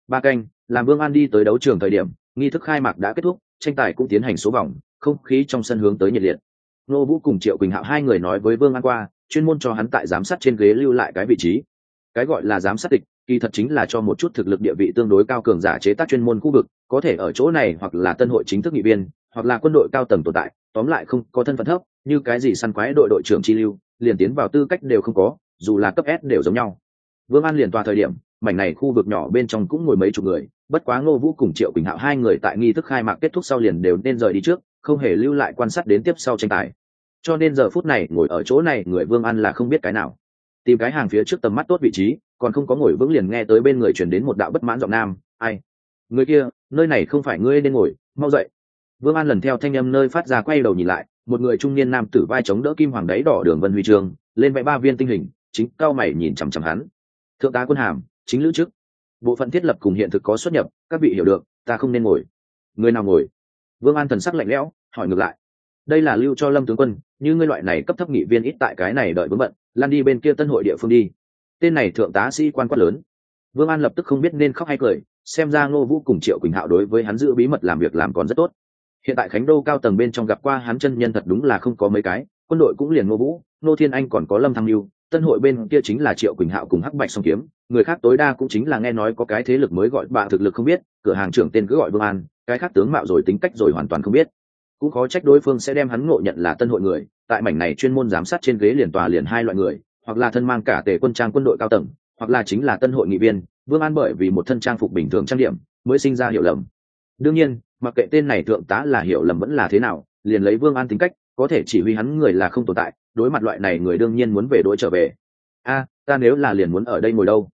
Ba canh, làm Vương An đi tới đấu trường thời điểm, nghi thức khai mạc đã kết thúc, tranh tài cũng tiến hành số vòng, không khí trong sân hướng tới nhiệt liệt. Nô Vũ cùng Triệu Quỳnh Hạo hai người nói với Vương An qua, chuyên môn cho hắn tại giám sát trên ghế lưu lại cái vị trí. Cái gọi là giám sát tịch, kỳ thật chính là cho một chút thực lực địa vị tương đối cao cường giả chế tác chuyên môn khu vực, có thể ở chỗ này hoặc là tân hội chính thức nghị viên, hoặc là quân đội cao tầng tồn tại, tóm lại không có thân phận thấp, như cái gì săn quái đội đội trưởng chi lưu, liền tiến vào tư cách đều không có, dù là cấp S đều giống nhau. Vương An liền tòa thời điểm, mảnh này khu vực nhỏ bên trong cũng ngồi mấy chục người, bất quá Ngô Vũ cùng Triệu Quỳnh Hạo hai người tại nghi thức khai mạc kết thúc sau liền đều nên rời đi trước, không hề lưu lại quan sát đến tiếp sau tranh tài. Cho nên giờ phút này ngồi ở chỗ này người Vương An là không biết cái nào. Tìm cái hàng phía trước tầm mắt tốt vị trí, còn không có ngồi vững liền nghe tới bên người truyền đến một đạo bất mãn giọng nam, "Ai? Người kia, nơi này không phải ngươi nên ngồi, mau dậy." Vương An lần theo thanh âm nơi phát ra quay đầu nhìn lại, một người trung niên nam tử vai chống đỡ kim hoàng đáy đỏ đường vân huy chương, lên vẽ 3 viên tinh hình, chính cao mày nhìn chằm chằm hắn. "Thượng tá quân hàm, chính lữ chức. Bộ phận thiết lập cùng hiện thực có xuất nhập, các vị hiểu được, ta không nên ngồi." "Người nào ngồi?" Vương An thần sắc lạnh lẽo, hỏi ngược lại. "Đây là lưu cho Lâm tướng quân, như ngươi loại này cấp thấp nghị viên ít tại cái này đợi vướng bận, lan đi bên kia tân hội địa phương đi." Tên này thượng tá sĩ quan quát lớn. Vương An lập tức không biết nên khóc hay cười, xem ra Ngô Vũ cùng Triệu Quỳnh Hạo đối với hắn giữ bí mật làm việc làm còn rất tốt. Hiện tại Khánh Đô cao tầng bên trong gặp qua hắn chân nhân thật đúng là không có mấy cái, quân đội cũng liền Ngô Vũ, Ngô Thiên Anh còn có Lâm Thăng Nhu, tân hội bên kia chính là Triệu Quỳnh Hạo cùng Hắc Bạch Song Kiếm, người khác tối đa cũng chính là nghe nói có cái thế lực mới gọi bạ thực lực không biết, cửa hàng trưởng tên cứ gọi Vương An, cái khác tướng mạo rồi tính cách rồi hoàn toàn không biết. Cũng khó trách đối phương sẽ đem hắn ngộ nhận là tân hội người, tại mảnh này chuyên môn giám sát trên ghế liền tòa liền hai loại người, hoặc là thân mang cả tề quân trang quân đội cao tầng, hoặc là chính là tân hội nghị viên. Vương An bởi vì một thân trang phục bình thường trang điểm mới sinh ra hiểu lầm. Đương nhiên, mặc kệ tên này thượng tá là hiểu lầm vẫn là thế nào, liền lấy Vương An tính cách, có thể chỉ huy hắn người là không tồn tại, đối mặt loại này người đương nhiên muốn về đối trở về. Ta nếu là liền muốn ở đây ngồi đâu?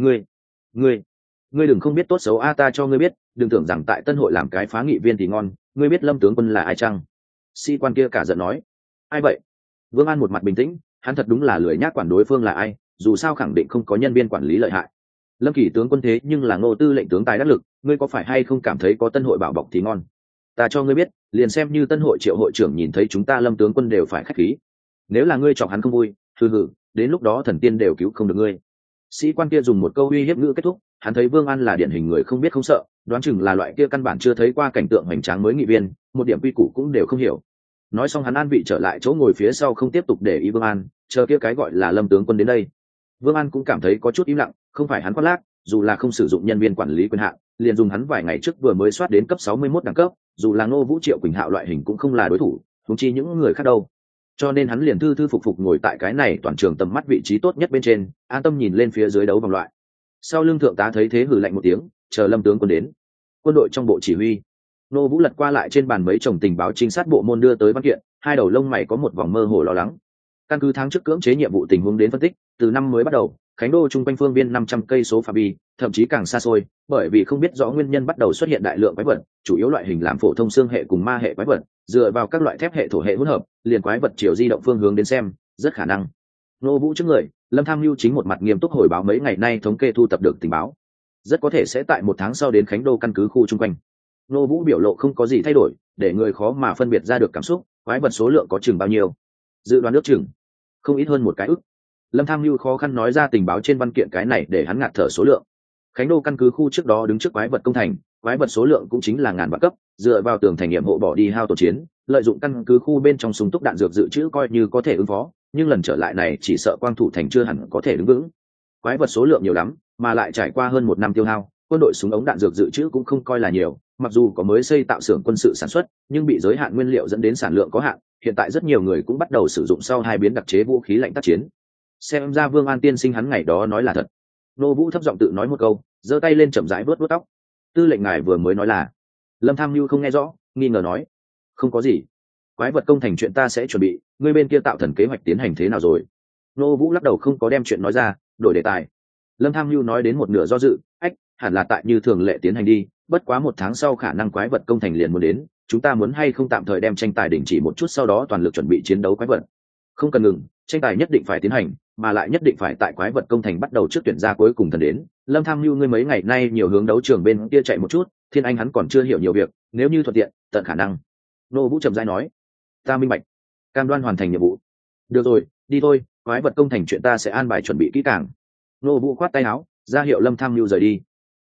Ngươi đừng không biết tốt xấu ta cho ngươi biết, đừng tưởng rằng tại tân hội làm cái phá nghị viên thì ngon. Ngươi biết Lâm tướng quân là ai chăng? Sĩ quan kia cả giận nói. Ai vậy? Vương An một mặt bình tĩnh, hắn thật đúng là lười nhác quản đối phương là ai, dù sao khẳng định không có nhân viên quản lý lợi hại. Lâm Kỳ tướng quân thế nhưng là Ngô tư lệnh tướng tài đắc lực, ngươi có phải hay không cảm thấy có tân hội bảo bọc thì ngon? Ta cho ngươi biết, liền xem như tân hội Triệu hội trưởng nhìn thấy chúng ta Lâm tướng quân đều phải khách khí. Nếu là ngươi chọc hắn không vui, hừ, đến lúc đó thần tiên đều cứu không được ngươi. Sĩ quan kia dùng một câu uy hiếp ngữ kết thúc, hắn thấy Vương An là điển hình người không biết không sợ, đoán chừng là loại kia căn bản chưa thấy qua cảnh tượng hoành tráng mới nghị viên, một điểm quy củ cũng đều không hiểu. Nói xong hắn an vị trở lại chỗ ngồi phía sau không tiếp tục để ý Vương An, chờ kia cái gọi là Lâm tướng quân đến đây. Vương An cũng cảm thấy có chút im lặng, không phải hắn khoác lác, dù là không sử dụng nhân viên quản lý quyền hạn, liền dùng hắn vài ngày trước vừa mới soát đến cấp 61 đẳng cấp, dù là Ngô Vũ Triệu Quỳnh Hạo loại hình cũng không là đối thủ, huống chi những người khác đâu. Cho nên hắn liền thư thư phục phục ngồi tại cái này toàn trường tầm mắt vị trí tốt nhất bên trên, an tâm nhìn lên phía dưới đấu vòng loại. Sau lưng thượng tá thấy thế hừ lạnh một tiếng, chờ Lâm tướng quân đến. Quân đội trong bộ chỉ huy, Ngô Vũ lật qua lại trên bàn mấy chồng tình báo trinh sát bộ môn đưa tới văn kiện, hai đầu lông mày có một vòng mơ hồ lo lắng. Căn cứ tháng trước cưỡng chế nhiệm vụ tình huống đến phân tích, từ năm mới bắt đầu, Khánh Đô trung quanh phương viên 500 cây số phạm vi, thậm chí càng xa xôi, bởi vì không biết rõ nguyên nhân bắt đầu xuất hiện đại lượng quái vật, chủ yếu loại hình làm phổ thông xương hệ cùng ma hệ quái vật, dựa vào các loại thép hệ thổ hệ hỗn hợp, liền quái vật chiều di động phương hướng đến xem, rất khả năng. Ngô Vũ trước người, Lâm Tham Nhu chính một mặt nghiêm túc hồi báo mấy ngày nay thống kê thu tập được tình báo, rất có thể sẽ tại một tháng sau đến Khánh Đô căn cứ khu trung quanh. Ngô Vũ biểu lộ không có gì thay đổi, để người khó mà phân biệt ra được cảm xúc, quái vật số lượng có chừng bao nhiêu? Dự đoán ước chừng không ít hơn một cái ức. Lâm Tham Nhu khó khăn nói ra tình báo trên văn kiện cái này để hắn ngạt thở số lượng. Khánh Đô căn cứ khu trước đó đứng trước quái vật công thành, quái vật số lượng cũng chính là ngàn vạn cấp, dựa vào tường thành nghiệm hộ bỏ đi hao tổn chiến, lợi dụng căn cứ khu bên trong súng túc đạn dược dự trữ coi như có thể ứng phó, nhưng lần trở lại này chỉ sợ quang thủ thành chưa hẳn có thể đứng vững. Quái vật số lượng nhiều lắm, mà lại trải qua hơn một năm tiêu hao, quân đội súng ống đạn dược dự trữ cũng không coi là nhiều, mặc dù có mới xây tạo xưởng quân sự sản xuất, nhưng bị giới hạn nguyên liệu dẫn đến sản lượng có hạn, hiện tại rất nhiều người cũng bắt đầu sử dụng sau hai biến đặc chế vũ khí lạnh tác chiến. Xem ra Vương An tiên sinh hắn ngày đó nói là thật. Nô Vũ thấp giọng tự nói một câu, giơ tay lên chậm rãi vuốt vuốt tóc. Tư lệnh ngài vừa mới nói là? Lâm Tham Nhu không nghe rõ, nghi ngờ nói. Không có gì. Quái vật công thành chuyện ta sẽ chuẩn bị, ngươi bên kia tạo thần kế hoạch tiến hành thế nào rồi? Nô Vũ lắc đầu không có đem chuyện nói ra, đổi đề tài. Lâm Tham Nhu nói đến một nửa do dự, hẳn là tại như thường lệ tiến hành đi, bất quá một tháng sau khả năng quái vật công thành liền muốn đến, chúng ta muốn hay không tạm thời đem tranh tài đình chỉ một chút sau đó toàn lực chuẩn bị chiến đấu quái vật. Không cần ngừng, tranh tài nhất định phải tiến hành, mà lại nhất định phải tại quái vật công thành bắt đầu trước tuyển ra cuối cùng thần đến. Lâm Tham Nhu ngươi mấy ngày nay nhiều hướng đấu trường bên kia chạy một chút, Thiên Anh hắn còn chưa hiểu nhiều việc, nếu như thuận tiện, tận khả năng. Nô Vũ trầm rãi nói, ta minh bạch, cam đoan hoàn thành nhiệm vụ. Được rồi, đi thôi, quái vật công thành chuyện ta sẽ an bài chuẩn bị kỹ càng. Nô Vũ khoát tay áo, ra hiệu Lâm Tham Nhu rời đi.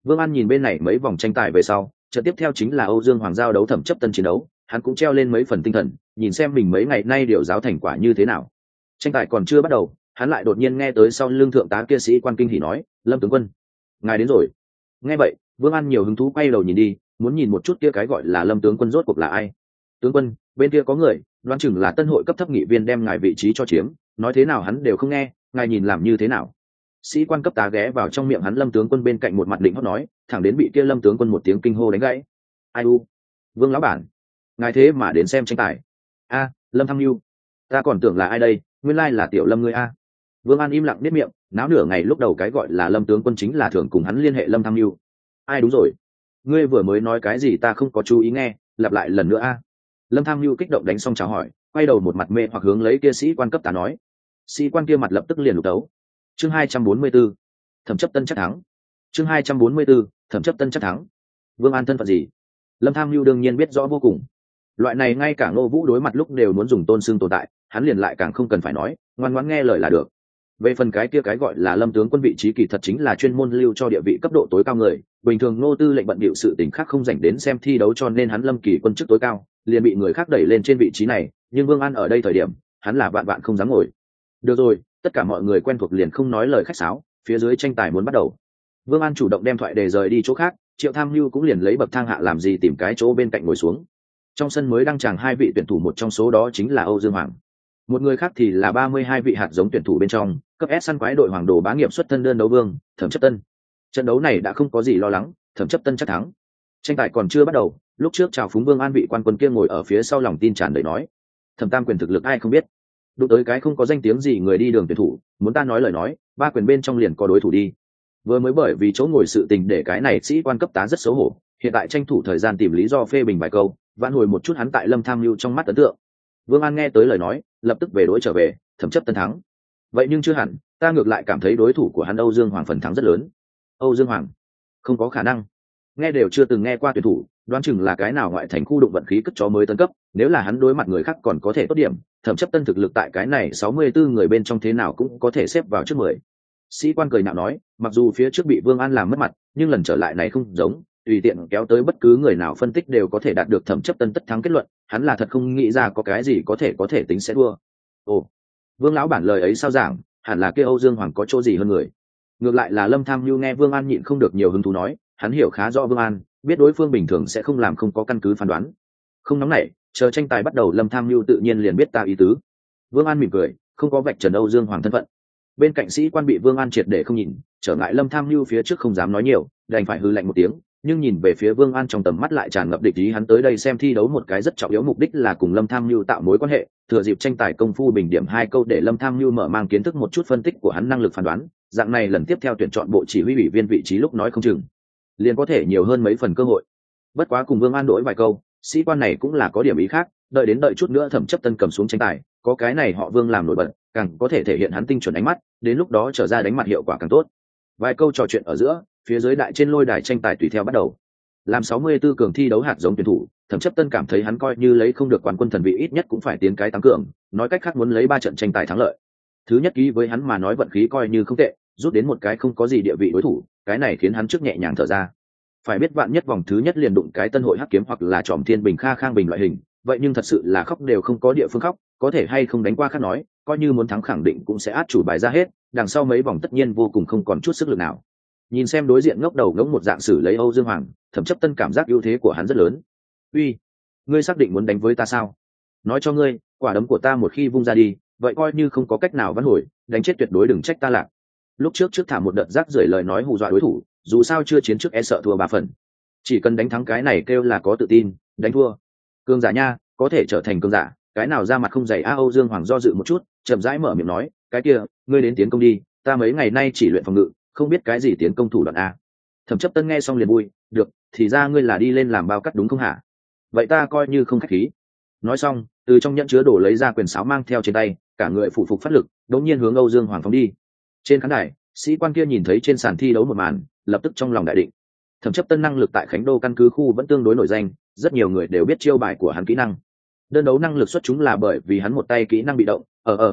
Vương An nhìn bên này mấy vòng tranh tài về sau, trận tiếp theo chính là Âu Dương Hoàng giao đấu Thẩm Chấp Tân chiến đấu, hắn cũng treo lên mấy phần tinh thần, nhìn xem mình mấy ngày nay điều giáo thành quả như thế nào. Tranh tài còn chưa bắt đầu, hắn lại đột nhiên nghe tới sau lưng thượng tá kia sĩ quan kinh hỉ nói, Lâm tướng quân, ngài đến rồi. Nghe vậy, Vương An nhiều hứng thú quay đầu nhìn đi, muốn nhìn một chút kia cái gọi là Lâm tướng quân rốt cuộc là ai. Tướng quân, bên kia có người, đoán chừng là tân hội cấp thấp nghị viên đem ngài vị trí cho chiếm, nói thế nào hắn đều không nghe, ngài nhìn làm như thế nào. Sĩ quan cấp tá ghé vào trong miệng hắn Lâm tướng quân bên cạnh một mặt định hót nói, thẳng đến bị kia Lâm tướng quân một tiếng kinh hô đánh gãy. Ai u, Vương lão bản, ngài thế mà đến xem tranh tài. A, Lâm Thăng Nhu, ta còn tưởng là ai đây, nguyên lai là tiểu Lâm ngươi a. Vương An im lặng biết miệng, náo nửa ngày lúc đầu cái gọi là Lâm tướng quân chính là thường cùng hắn liên hệ Lâm Thăng Nhu. Ai đúng rồi, ngươi vừa mới nói cái gì ta không có chú ý nghe, lặp lại lần nữa a. Lâm Thăng Nhu kích động đánh xong chào hỏi, quay đầu một mặt mê hoặc hướng lấy kia sĩ quan cấp tá nói. Sĩ quan kia mặt lập tức liền lục đấu. Chương 244, Thẩm Chấp Tân chắc thắng. Chương 244, Thẩm Chấp Tân chắc thắng. Vương An thân phận gì? Lâm Tham Nhu đương nhiên biết rõ vô cùng. Loại này ngay cả Ngô Vũ đối mặt lúc đều muốn dùng tôn xưng tồn tại, hắn liền lại càng không cần phải nói, ngoan ngoãn nghe lời là được. Về phần cái kia cái gọi là Lâm tướng quân vị trí kỳ thật chính là chuyên môn lưu cho địa vị cấp độ tối cao người, bình thường Ngô Tư lệnh bận bịu sự tình khác không dành đến xem thi đấu cho nên hắn Lâm Kỳ quân chức tối cao, liền bị người khác đẩy lên trên vị trí này, nhưng Vương An ở đây thời điểm, hắn là vạn vạn không dám ngồi. Được rồi, tất cả mọi người quen thuộc liền không nói lời khách sáo, phía dưới tranh tài muốn bắt đầu. Vương An chủ động đem thoại đề rời đi chỗ khác, Triệu Tham Nhu cũng liền lấy bậc thang hạ làm gì tìm cái chỗ bên cạnh ngồi xuống. Trong sân mới đăng tràng hai vị tuyển thủ, một trong số đó chính là Âu Dương Hoàng, một người khác thì là 32 vị hạt giống tuyển thủ bên trong cấp S săn quái đội Hoàng Đồ bá nghiệp xuất thân đơn đấu vương Thẩm Chấp Tân. Trận đấu này đã không có gì lo lắng, Thẩm Chấp Tân chắc thắng. Tranh tài còn chưa bắt đầu, lúc trước chào phúng Vương An vị quan quân kia ngồi ở phía sau lòng tin tràn đầy nói, Thẩm Tam quyền thực lực ai không biết, đụng tới cái không có danh tiếng gì người đi đường tuyển thủ, muốn ta nói lời nói, ba quyền bên trong liền có đối thủ đi. Vừa mới bởi vì chỗ ngồi sự tình để cái này sĩ quan cấp tá rất xấu hổ, hiện tại tranh thủ thời gian tìm lý do phê bình vài câu, vãn hồi một chút hắn tại Lâm Tham Nhu trong mắt ấn tượng. Vương An nghe tới lời nói, lập tức về đối trở về, Thẩm Chấp Tân thắng. Vậy nhưng chưa hẳn, ta ngược lại cảm thấy đối thủ của hắn Âu Dương Hoàng phần thắng rất lớn. Âu Dương Hoàng, không có khả năng. Nghe đều chưa từng nghe qua tuyển thủ, đoán chừng là cái nào ngoại thành khu đụng vận khí cất chó mới tấn cấp, nếu là hắn đối mặt người khác còn có thể tốt điểm, Thẩm Chấp Tân thực lực tại cái này 64 người bên trong thế nào cũng có thể xếp vào trước 10. Sĩ quan cười nhạo nói, mặc dù phía trước bị Vương An làm mất mặt, nhưng lần trở lại này không giống, tùy tiện kéo tới bất cứ người nào phân tích đều có thể đạt được Thẩm Chấp Tân tất thắng kết luận, hắn là thật không nghĩ ra có cái gì có thể tính sẽ thua. Ồ, Vương lão bản lời ấy sao giảng, hẳn là kia Âu Dương Hoàng có chỗ gì hơn người. Ngược lại là Lâm Tham Nhu nghe Vương An nhịn không được nhiều hứng thú nói, hắn hiểu khá rõ Vương An, biết đối phương bình thường sẽ không làm không có căn cứ phán đoán. Không nóng nảy, chờ tranh tài bắt đầu Lâm Tham Nhu tự nhiên liền biết ta ý tứ. Vương An mỉm cười, không có vạch trần Âu Dương Hoàng thân phận. Bên cạnh sĩ quan bị Vương An triệt để không nhìn, trở ngại Lâm Tham Nhu phía trước không dám nói nhiều, đành phải hư lạnh một tiếng, nhưng nhìn về phía Vương An trong tầm mắt lại tràn ngập địch ý, hắn tới đây xem thi đấu một cái rất trọng yếu mục đích là cùng Lâm Tham Nhu tạo mối quan hệ, thừa dịp tranh tài công phu bình điểm hai câu để Lâm Tham Nhu mở mang kiến thức một chút phân tích của hắn năng lực phán đoán, dạng này lần tiếp theo tuyển chọn bộ chỉ huy ủy viên vị trí lúc nói không chừng liền có thể nhiều hơn mấy phần cơ hội. Bất quá cùng Vương An đổi vài câu, sĩ quan này cũng là có điểm ý khác, đợi chút nữa Thẩm Chấp Tân cầm xuống tranh tài, có cái này họ Vương làm nổi bật, càng có thể thể hiện hắn tinh chuẩn ánh mắt, đến lúc đó trở ra đánh mặt hiệu quả càng tốt. Vài câu trò chuyện ở giữa, phía dưới đại trên lôi đài tranh tài tùy theo bắt đầu. Làm 64 cường thi đấu hạt giống tuyển thủ, Thẩm Chấp Tân cảm thấy hắn coi như lấy không được quán quân thần vị ít nhất cũng phải tiến cái tăng cường, nói cách khác muốn lấy 3 trận tranh tài thắng lợi. Thứ nhất ký với hắn mà nói vận khí coi như không tệ, rút đến một cái không có gì địa vị đối thủ, cái này khiến hắn trước nhẹ nhàng thở ra. Phải biết vạn nhất vòng thứ nhất liền đụng cái Tân Hội Hắc Kiếm hoặc là Tròm Thiên Bình Kha Khang Bình loại hình, vậy nhưng thật sự là khóc đều không có địa phương khóc, có thể hay không đánh qua khác nói, coi như muốn thắng khẳng định cũng sẽ át chủ bài ra hết, đằng sau mấy vòng tất nhiên vô cùng không còn chút sức lực nào. Nhìn xem đối diện ngốc đầu ngỗng một dạng xử lấy Âu Dương Hoàng, Thẩm Chấp Tân cảm giác ưu thế của hắn rất lớn. Uy, ngươi xác định muốn đánh với ta sao? Nói cho ngươi, quả đấm của ta một khi vung ra đi, vậy coi như không có cách nào vãn hồi, đánh chết tuyệt đối đừng trách ta lạc. Lúc trước thả một đợt rác rưởi lời nói hù dọa đối thủ, dù sao chưa chiến trước e sợ thua 3 phần. Chỉ cần đánh thắng cái này kêu là có tự tin, đánh thua cường giả nha, có thể trở thành cường giả, cái nào ra mặt không dày a. Âu Dương Hoàng do dự một chút, chậm rãi mở miệng nói, cái kia, ngươi đến tiến công đi, ta mấy ngày nay chỉ luyện phòng ngự, không biết cái gì tiến công thủ đoạn a. Thẩm Chấp Tân nghe xong liền vui, được, thì ra ngươi là đi lên làm bao cắt đúng không hả? Vậy ta coi như không khách khí. Nói xong, từ trong nhẫn chứa đồ lấy ra quyền sáo mang theo trên tay, cả người phủ phục phát lực, đột nhiên hướng Âu Dương Hoàng phóng đi. Trên khán đài, sĩ quan kia nhìn thấy trên sàn thi đấu một màn, lập tức trong lòng đại định. Thẩm Chấp Tân năng lực tại Khánh Đô căn cứ khu vẫn tương đối nổi danh, rất nhiều người đều biết chiêu bài của hắn kỹ năng. Đơn đấu năng lực xuất chúng là bởi vì hắn một tay kỹ năng bị động,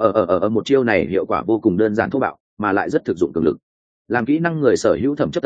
một chiêu này hiệu quả vô cùng đơn giản thô bạo, mà lại rất thực dụng cường lực. Làm kỹ năng người sở hữu Thẩm Chấp Tân,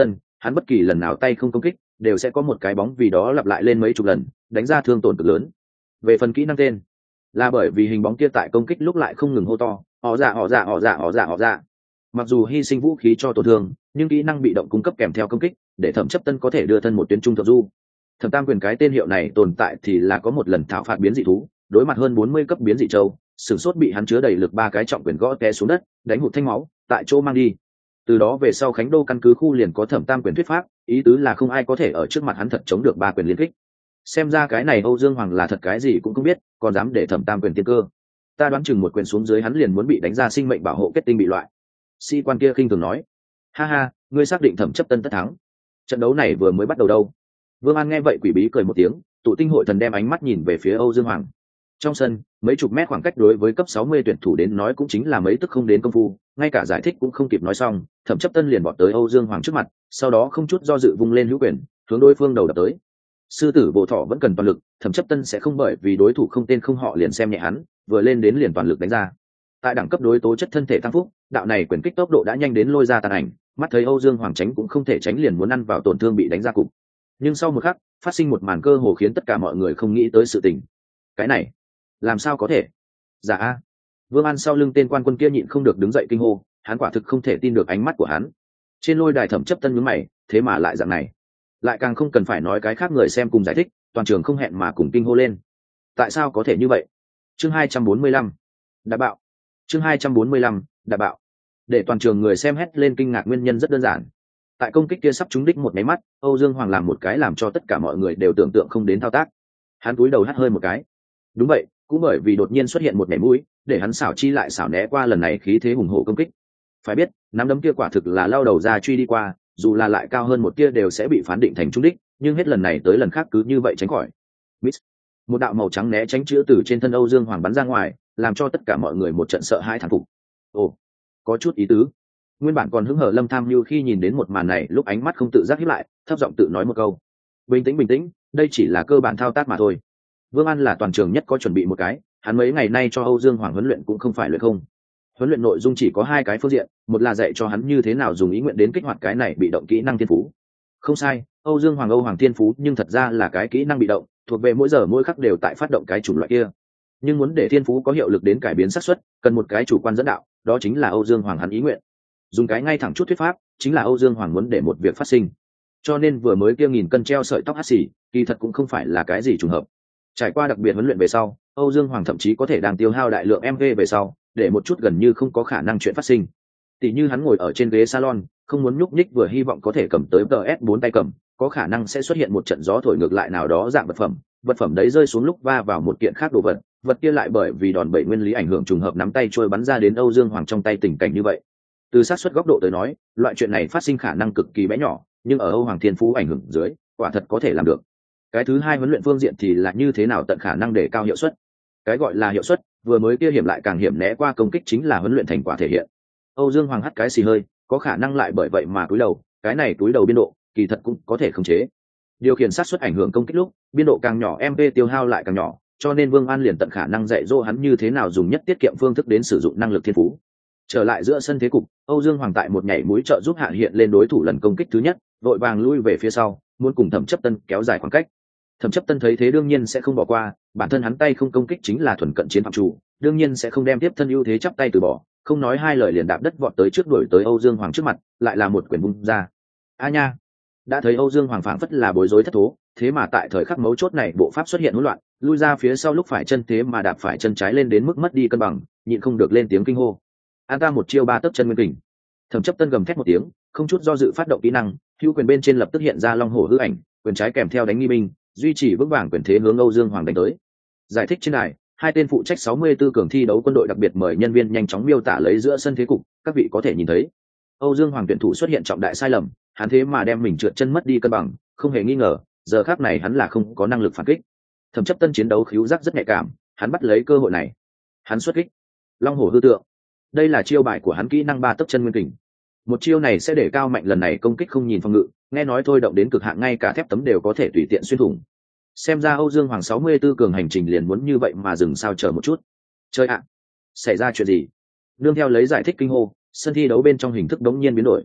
hắn bất kỳ lần nào tay không công kích đều sẽ có một cái bóng vì đó lặp lại lên mấy chục lần, đánh ra thương tổn cực lớn. Về phần kỹ năng tên, là bởi vì hình bóng kia tại công kích lúc lại không ngừng hô to họ dạ họ dạ họ dạ họ dạ họ dạ. Mặc dù hy sinh vũ khí cho tổn thương, nhưng kỹ năng bị động cung cấp kèm theo công kích để Thẩm Chấp Tân có thể đưa thân một tuyến trung thượng du. Thẩm Tam Quyền cái tên hiệu này tồn tại thì là có một lần thảo phạt biến dị thú, đối mặt hơn 40 cấp biến dị châu, sửng sốt bị hắn chứa đầy lực 3 cái trọng quyền gõ té xuống đất, đánh hụt thanh máu, tại chỗ mang đi. Từ đó về sau Khánh Đô căn cứ khu liền có Thẩm Tam Quyền thuyết pháp, ý tứ là không ai có thể ở trước mặt hắn thật chống được 3 quyền liên kích. Xem ra cái này Âu Dương Hoàng là thật cái gì cũng không biết, còn dám để Thẩm Tam Quyền tiên cơ. Ta đoán chừng một quyền xuống dưới hắn liền muốn bị đánh ra sinh mệnh bảo hộ kết tinh bị loại. Sĩ quan kia khinh thường nói, ha ha, ngươi xác định Thẩm Chấp Tân tất thắng? Trận đấu này vừa mới bắt đầu đâu. Vương An nghe vậy quỷ bí cười một tiếng, tụ tinh hội thần đem ánh mắt nhìn về phía Âu Dương Hoàng. Trong sân, mấy chục mét khoảng cách đối với cấp 60 tuyển thủ đến nói cũng chính là mấy tức không đến công phu, ngay cả giải thích cũng không kịp nói xong, Thẩm Chấp Tân liền vọt tới Âu Dương Hoàng trước mặt, sau đó không chút do dự vung lên hữu quyền, hướng đối phương đầu đập tới. Sư tử bộ thọ vẫn cần toàn lực, Thẩm Chấp Tân sẽ không bởi vì đối thủ không tên không họ liền xem nhẹ hắn, vừa lên đến liền toàn lực đánh ra. Tại đẳng cấp đối tố chất thân thể tăng phúc, đạo này quyền kích tốc độ đã nhanh đến lôi ra tàn ảnh, mắt thấy Âu Dương Hoàng tránh cũng không thể tránh liền muốn ăn vào tổn thương bị đánh ra cục. Nhưng sau một khắc, phát sinh một màn cơ hồ khiến tất cả mọi người không nghĩ tới sự tình. Cái này, làm sao có thể? Dạ a. Vương An sau lưng tên quan quân kia nhịn không được đứng dậy kinh hô, hắn quả thực không thể tin được ánh mắt của hắn. Trên lôi đài Thẩm Chấp Tân nhướng mày, thế mà lại dạng này. Lại càng không cần phải nói cái khác người xem cùng giải thích, toàn trường không hẹn mà cùng kinh hô lên. Tại sao có thể như vậy? Chương 245. Đả bạo. Chương 245. Đả bạo. Để toàn trường người xem hét lên kinh ngạc nguyên nhân rất đơn giản. Tại công kích kia sắp trúng đích một máy mắt, Âu Dương Hoàng làm một cái làm cho tất cả mọi người đều tưởng tượng không đến thao tác. Hắn cúi đầu hắt hơi một cái. Đúng vậy, cũng bởi vì đột nhiên xuất hiện một nhảy mũi, để hắn xảo chi lại xảo né qua lần này khí thế hùng hổ công kích. Phải biết, nắm đấm kia quả thực là lao đầu ra truy đi qua, dù là lại cao hơn một tia đều sẽ bị phán định thành trúng đích, nhưng hết lần này tới lần khác cứ như vậy tránh khỏi. Miss. Một đạo màu trắng né tránh chữa từ trên thân Âu Dương Hoàng bắn ra ngoài, làm cho tất cả mọi người một trận sợ hãi thán phục. Ồ, có chút ý tứ. Nguyên bản còn hứng hở Lâm Tham Nhu khi nhìn đến một màn này, lúc ánh mắt không tự giác híp lại, thấp giọng tự nói một câu: bình tĩnh bình tĩnh, đây chỉ là cơ bản thao tác mà thôi. Vương An là toàn trường nhất có chuẩn bị một cái, hắn mấy ngày nay cho Âu Dương Hoàng huấn luyện cũng không phải luyện không. Huấn luyện nội dung chỉ có 2 cái phương diện, một là dạy cho hắn như thế nào dùng ý nguyện đến kích hoạt cái này bị động kỹ năng thiên phú. Không sai, Âu Dương Hoàng Âu Hoàng thiên phú nhưng thật ra là cái kỹ năng bị động, thuộc về mỗi giờ mỗi khắc đều tại phát động cái chủng loại kia. Nhưng muốn để thiên phú có hiệu lực đến cải biến xác suất, cần một cái chủ quan dẫn đạo, đó chính là Âu Dương Hoàng hắn ý nguyện. Dùng cái ngay thẳng chút thuyết pháp, chính là Âu Dương Hoàng muốn để một việc phát sinh. Cho nên vừa mới kia 1000 cân treo sợi tóc hắt xì, kỳ thật cũng không phải là cái gì trùng hợp. Trải qua đặc biệt huấn luyện về sau, Âu Dương Hoàng thậm chí có thể đang tiêu hao đại lượng MV về sau, để một chút gần như không có khả năng chuyện phát sinh. Tỷ như hắn ngồi ở trên ghế salon, không muốn nhúc nhích vừa hy vọng có thể cầm tới PS4 tay cầm, có khả năng sẽ xuất hiện một trận gió thổi ngược lại nào đó dạng vật phẩm đấy rơi xuống lúc va vào một kiện khác đồ vật, vật kia lại bởi vì đòn bẩy nguyên lý ảnh hưởng trùng hợp nắm tay trôi bắn ra đến Âu Dương Hoàng trong tay tình cảnh như vậy. Từ xác suất góc độ tới nói, loại chuyện này phát sinh khả năng cực kỳ bé nhỏ, nhưng ở Âu Hoàng Thiên Phú ảnh hưởng dưới, quả thật có thể làm được. Cái thứ hai huấn luyện phương diện thì là như thế nào tận khả năng để cao hiệu suất. Cái gọi là hiệu suất, vừa mới kia hiểm lại càng hiểm né qua công kích chính là huấn luyện thành quả thể hiện. Âu Dương Hoàng hắt cái xì hơi, có khả năng lại bởi vậy mà cúi đầu, cái này cúi đầu biên độ, kỳ thật cũng có thể khống chế. Điều khiển sát suất ảnh hưởng công kích lúc, biên độ càng nhỏ MP tiêu hao lại càng nhỏ, cho nên Vương An liền tận khả năng dạy dỗ hắn như thế nào dùng nhất tiết kiệm phương thức đến sử dụng năng lực thiên phú. Trở lại giữa sân thế cục, Âu Dương Hoàng tại một nhảy mũi trợ giúp hạ hiện lên đối thủ lần công kích thứ nhất, vội vàng lui về phía sau, muốn cùng Thẩm Chấp Tân kéo dài khoảng cách. Thẩm Chấp Tân thấy thế đương nhiên sẽ không bỏ qua, bản thân hắn tay không công kích chính là thuần cận chiến phạm chủ, đương nhiên sẽ không đem tiếp thân ưu thế chắp tay từ bỏ, không nói hai lời liền đạp đất vọt tới trước đuổi tới Âu Dương Hoàng trước mặt, lại là một quyền vung ra. A nha! Đã thấy Âu Dương Hoàng phảng phất là bối rối thất thố, thế mà tại thời khắc mấu chốt này bộ pháp xuất hiện hỗn loạn, lui ra phía sau lúc phải chân thế mà đạp phải chân trái lên đến mức mất đi cân bằng, nhịn không được lên tiếng kinh hô. An ta một chiêu 3 tấc chân nguyên kình. Thẩm Chấp Tân gầm thét một tiếng, không chút do dự phát động kỹ năng, hữu quyền bên trên lập tức hiện ra long hổ hư ảnh, quyền trái kèm theo đánh nghi binh, duy trì vững vàng quyền thế hướng Âu Dương Hoàng đánh tới. Giải thích trên đài, hai tên phụ trách 64 cường thi đấu quân đội đặc biệt mời nhân viên nhanh chóng miêu tả lấy giữa sân thế cục, các vị có thể nhìn thấy. Âu Dương Hoàng tuyển thủ xuất hiện trọng đại sai lầm, hắn thế mà đem mình trượt chân mất đi cân bằng, không hề nghi ngờ, giờ khắc này hắn là không có năng lực phản kích. Thẩm Chấp Tân chiến đấu khứu giác rất nhạy cảm, hắn bắt lấy cơ hội này, hắn xuất kích. Long hổ hư tượng. Đây là chiêu bài của hắn kỹ năng 3 tấc chân nguyên kình. Một chiêu này sẽ để cao mạnh lần này công kích không nhìn phòng ngự, nghe nói thôi động đến cực hạn ngay cả thép tấm đều có thể tùy tiện xuyên thủng. Xem ra Âu Dương Hoàng 64 cường hành trình liền muốn như vậy mà dừng sao chờ một chút. Chơi ạ, xảy ra chuyện gì? Nương theo lấy giải thích kinh hô, sân thi đấu bên trong hình thức đống nhiên biến đổi.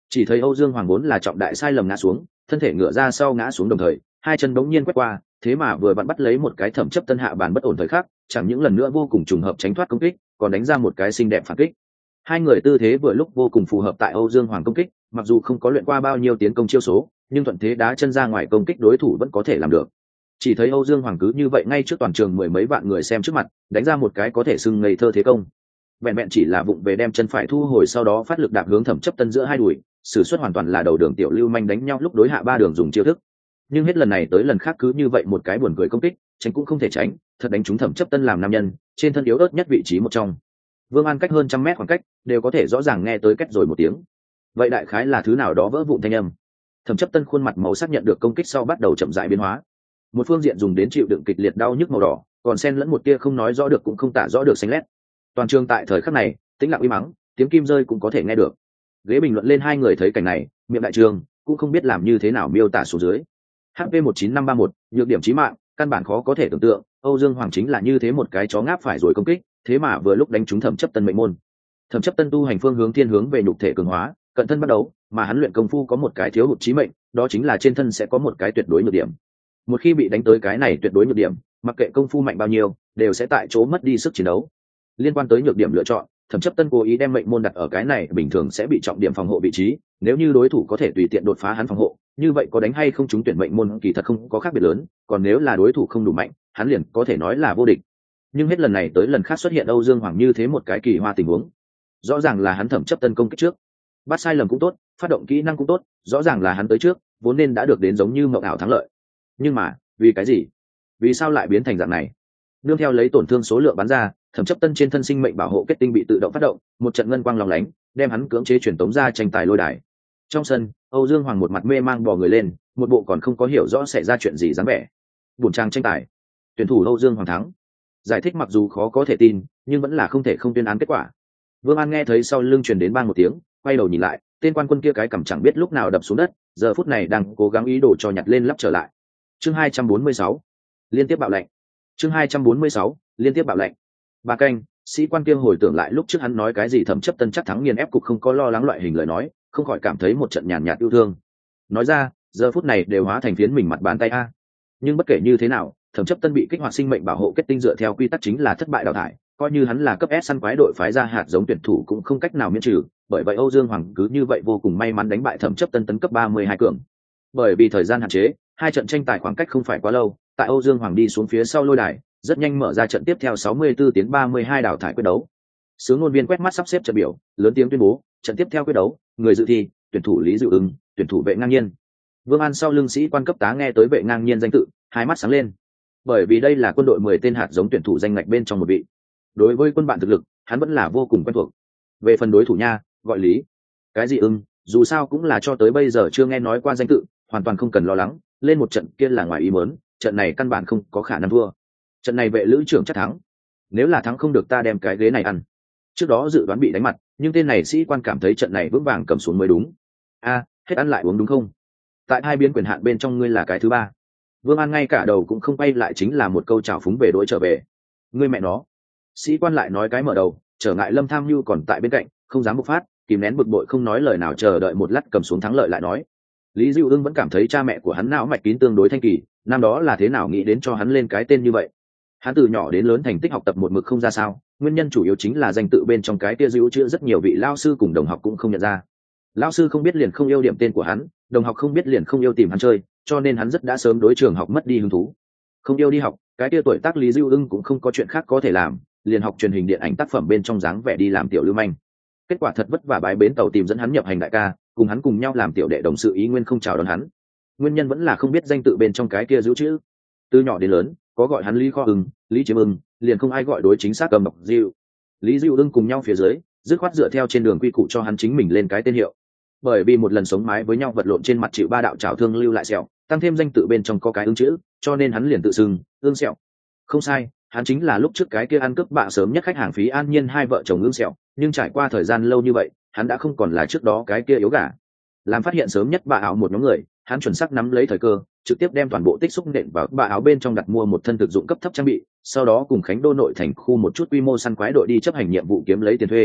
Chỉ thấy Âu Dương Hoàng vốn là trọng đại sai lầm ngã xuống, thân thể ngửa ra sau ngã xuống đồng thời, hai chân bỗng nhiên quét qua, thế mà vừa vặn bắt lấy một cái Thẩm Chấp Tân hạ bàn bất ổn thời khắc, chẳng những lần nữa vô cùng trùng hợp tránh thoát công kích, còn đánh ra một cái xinh đẹp phản kích. Hai người tư thế vừa lúc vô cùng phù hợp tại Âu Dương Hoàng công kích, mặc dù không có luyện qua bao nhiêu tiến công chiêu số, nhưng thuận thế đá chân ra ngoài công kích đối thủ vẫn có thể làm được. Chỉ thấy Âu Dương Hoàng cứ như vậy ngay trước toàn trường mười mấy vạn người xem trước mặt, đánh ra một cái có thể xưng ngây thơ thế công. Vẹn vẹn chỉ là vụng về đem chân phải thu hồi, sau đó phát lực đạp hướng Thẩm Chấp Tân giữa hai đùi, sử xuất hoàn toàn là đầu đường tiểu lưu manh đánh nhau lúc đối hạ ba đường dùng chiêu thức. Nhưng hết lần này tới lần khác cứ như vậy một cái buồn cười công kích, tránh cũng không thể tránh, thật đánh trúng Thẩm Chấp Tân làm nam nhân trên thân yếu ớt nhất vị trí một trong. Vương An cách hơn trăm mét khoảng cách đều có thể rõ ràng nghe tới cách rồi một tiếng. Vậy đại khái là thứ nào đó vỡ vụn thanh âm. Thẩm Chấp Tân khuôn mặt màu sắc nhận được công kích sau bắt đầu chậm rãi biến hóa. Một phương diện dùng đến chịu đựng kịch liệt đau nhức màu đỏ, còn xen lẫn một tia không nói rõ được cũng không tả rõ được xanh lét. Toàn trường tại thời khắc này tĩnh lặng im mắng, tiếng kim rơi cũng có thể nghe được. Ghế bình luận lên hai người thấy cảnh này, miệng đại trường cũng không biết làm như thế nào miêu tả xuống dưới. HP 19531, nhược điểm chí mạng, căn bản khó có thể tưởng tượng, Âu Dương Hoàng chính là như thế một cái chó ngáp phải rồi công kích, thế mà vừa lúc đánh trúng Thẩm Chấp Tân mệnh môn. Thẩm Chấp Tân tu hành phương hướng thiên hướng về nhục thể cường hóa, cận thân bắt đầu, mà hắn luyện công phu có một cái thiếu hụt chí mệnh, đó chính là trên thân sẽ có một cái tuyệt đối nhược điểm. Một khi bị đánh tới cái này tuyệt đối nhược điểm, mặc kệ công phu mạnh bao nhiêu, đều sẽ tại chỗ mất đi sức chiến đấu. Liên quan tới nhược điểm lựa chọn, Thẩm Chấp Tân cố ý đem mệnh môn đặt ở cái này bình thường sẽ bị trọng điểm phòng hộ vị trí, nếu như đối thủ có thể tùy tiện đột phá hắn phòng hộ, như vậy có đánh hay không trúng tuyển mệnh môn kỳ thật không có khác biệt lớn, còn nếu là đối thủ không đủ mạnh, hắn liền có thể nói là vô địch. Nhưng hết lần này tới lần khác xuất hiện Âu Dương Hoàng như thế một cái kỳ hoa tình huống. Rõ ràng là hắn Thẩm Chấp Tân công kích trước, bắt sai lầm cũng tốt, phát động kỹ năng cũng tốt, rõ ràng là hắn tới trước, vốn nên đã được đến giống như mộng ảo thắng lợi. Nhưng mà, vì cái gì? Vì sao lại biến thành dạng này? Nương theo lấy tổn thương số lượng bắn ra, Thẩm Chấp Tân trên thân sinh mệnh bảo hộ kết tinh bị tự động phát động, một trận ngân quang lóng lánh, đem hắn cưỡng chế truyền tống ra tranh tài lôi đài. Trong sân, Âu Dương Hoàng một mặt mê mang bò người lên, một bộ còn không có hiểu rõ xảy ra chuyện gì dáng vẻ. Buồn trang tranh tài, tuyển thủ Âu Dương Hoàng thắng. Giải thích mặc dù khó có thể tin, nhưng vẫn là không thể không tuyên án kết quả. Vương An nghe thấy sau lưng truyền đến bang một tiếng, quay đầu nhìn lại, tên quan quân kia cái cằm chẳng biết lúc nào đập xuống đất, giờ phút này đang cố gắng ý đồ cho nhặt lên lắp trở lại. Chương 246, liên tiếp bạo lệnh. Chương 246, liên tiếp bạo lệnh. Ba canh, sĩ quan kia hồi tưởng lại lúc trước hắn nói cái gì Thẩm Chấp Tân chắc thắng nghiền ép cục không có lo lắng loại hình lời nói, không khỏi cảm thấy một trận nhàn nhạt yêu thương. Nói ra, giờ phút này đều hóa thành phiến mình mặt bàn tay a. Nhưng bất kể như thế nào, Thẩm Chấp Tân bị kích hoạt sinh mệnh bảo hộ kết tinh dựa theo quy tắc chính là thất bại đào thải, coi như hắn là cấp S săn quái đội phái ra hạt giống tuyển thủ cũng không cách nào miễn trừ, bởi vậy Âu Dương Hoàng cứ như vậy vô cùng may mắn đánh bại Thẩm Chấp Tân tấn cấp 32 cường. Bởi vì thời gian hạn chế, hai trận tranh tài khoảng cách không phải quá lâu, tại Âu Dương Hoàng đi xuống phía sau lôi đài, rất nhanh mở ra trận tiếp theo 64 tiến 32 đào thải quyết đấu. Sướng ngôn viên quét mắt sắp xếp trận biểu, lớn tiếng tuyên bố, trận tiếp theo quyết đấu, người dự thi, tuyển thủ Lý Dữu Ứng, tuyển thủ Vệ Ngang Nhiên. Vương An sau lưng sĩ quan cấp tá nghe tới Vệ Ngang Nhiên danh tự, hai mắt sáng lên. Bởi vì đây là quân đội 10 tên hạt giống tuyển thủ danh ngạch bên trong một vị. Đối với quân bạn thực lực, hắn vẫn là vô cùng quen thuộc. Về phần đối thủ nha, gọi Lý. Cái gì Ưng, dù sao cũng là cho tới bây giờ chưa nghe nói qua danh tự, hoàn toàn không cần lo lắng, lên một trận kia là ngoài ý muốn, trận này căn bản không có khả năng thua. Trận này Vệ lữ trưởng chắc thắng, nếu là thắng không được ta đem cái ghế này ăn. Trước đó dự đoán bị đánh mặt, nhưng tên này sĩ quan cảm thấy trận này vững vàng cầm xuống mới đúng. A, hết ăn lại uống đúng không? Tại hai biến quyền hạn bên trong ngươi là cái thứ ba. Vương An ngay cả đầu cũng không quay lại chính là một câu chào phúng về đối trở về. Ngươi mẹ nó. Sĩ quan lại nói cái mở đầu, trở ngại Lâm Tham Nhu còn tại bên cạnh, không dám bộc phát, kìm nén bực bội không nói lời nào chờ đợi một lát cầm xuống thắng lợi lại nói. Lý Dữu Ưng vẫn cảm thấy cha mẹ của hắn não mạch kín tương đối thanh kỳ, năm đó là thế nào nghĩ đến cho hắn lên cái tên như vậy. Hắn từ nhỏ đến lớn thành tích học tập một mực không ra sao, nguyên nhân chủ yếu chính là danh tự bên trong cái kia dữ chữ rất nhiều vị lao sư cùng đồng học cũng không nhận ra. Lao sư không biết liền không yêu điểm tên của hắn, đồng học không biết liền không yêu tìm hắn chơi, cho nên hắn rất đã sớm đối trường học mất đi hứng thú. Không yêu đi học, cái kia tuổi tác Lý Dữu Ưng cũng không có chuyện khác có thể làm, liền học truyền hình điện ảnh tác phẩm bên trong dáng vẻ đi làm tiểu lưu manh. Kết quả thật vất vả bái bến tàu tìm dẫn hắn nhập hành đại ca, cùng hắn cùng nhau làm tiểu đệ đồng sự ý nguyên không chào đón hắn. Nguyên nhân vẫn là không biết danh tự bên trong cái kia dữ chữ. Từ nhỏ đến lớn, có gọi hắn Lý Kho Ưng, Lý Chiếm Ưng, liền không ai gọi đối chính xác cầm độc Dữu. Lý Dữu Ưng cùng nhau phía dưới, dứt khoát dựa theo trên đường quy củ cho hắn chính mình lên cái tên hiệu. Bởi vì một lần sống mái với nhau vật lộn trên mặt chịu ba đạo trảo thương lưu lại sẹo, tăng thêm danh tự bên trong có cái ưng chữ, cho nên hắn liền tự xưng ương sẹo. Không sai, hắn chính là lúc trước cái kia ăn cướp bạ sớm nhất khách hàng Phí An Nhiên hai vợ chồng ương sẹo, nhưng trải qua thời gian lâu như vậy, hắn đã không còn là trước đó cái kia yếu gà. Làm phát hiện sớm nhất bạ áo một nhóm người, hắn chuẩn xác nắm lấy thời cơ, trực tiếp đem toàn bộ tích xúc nện vào bạ áo bên trong đặt mua một thân thực dụng cấp thấp trang bị, sau đó cùng Khánh Đô nội thành khu một chút quy mô săn quái đội đi chấp hành nhiệm vụ kiếm lấy tiền thuê.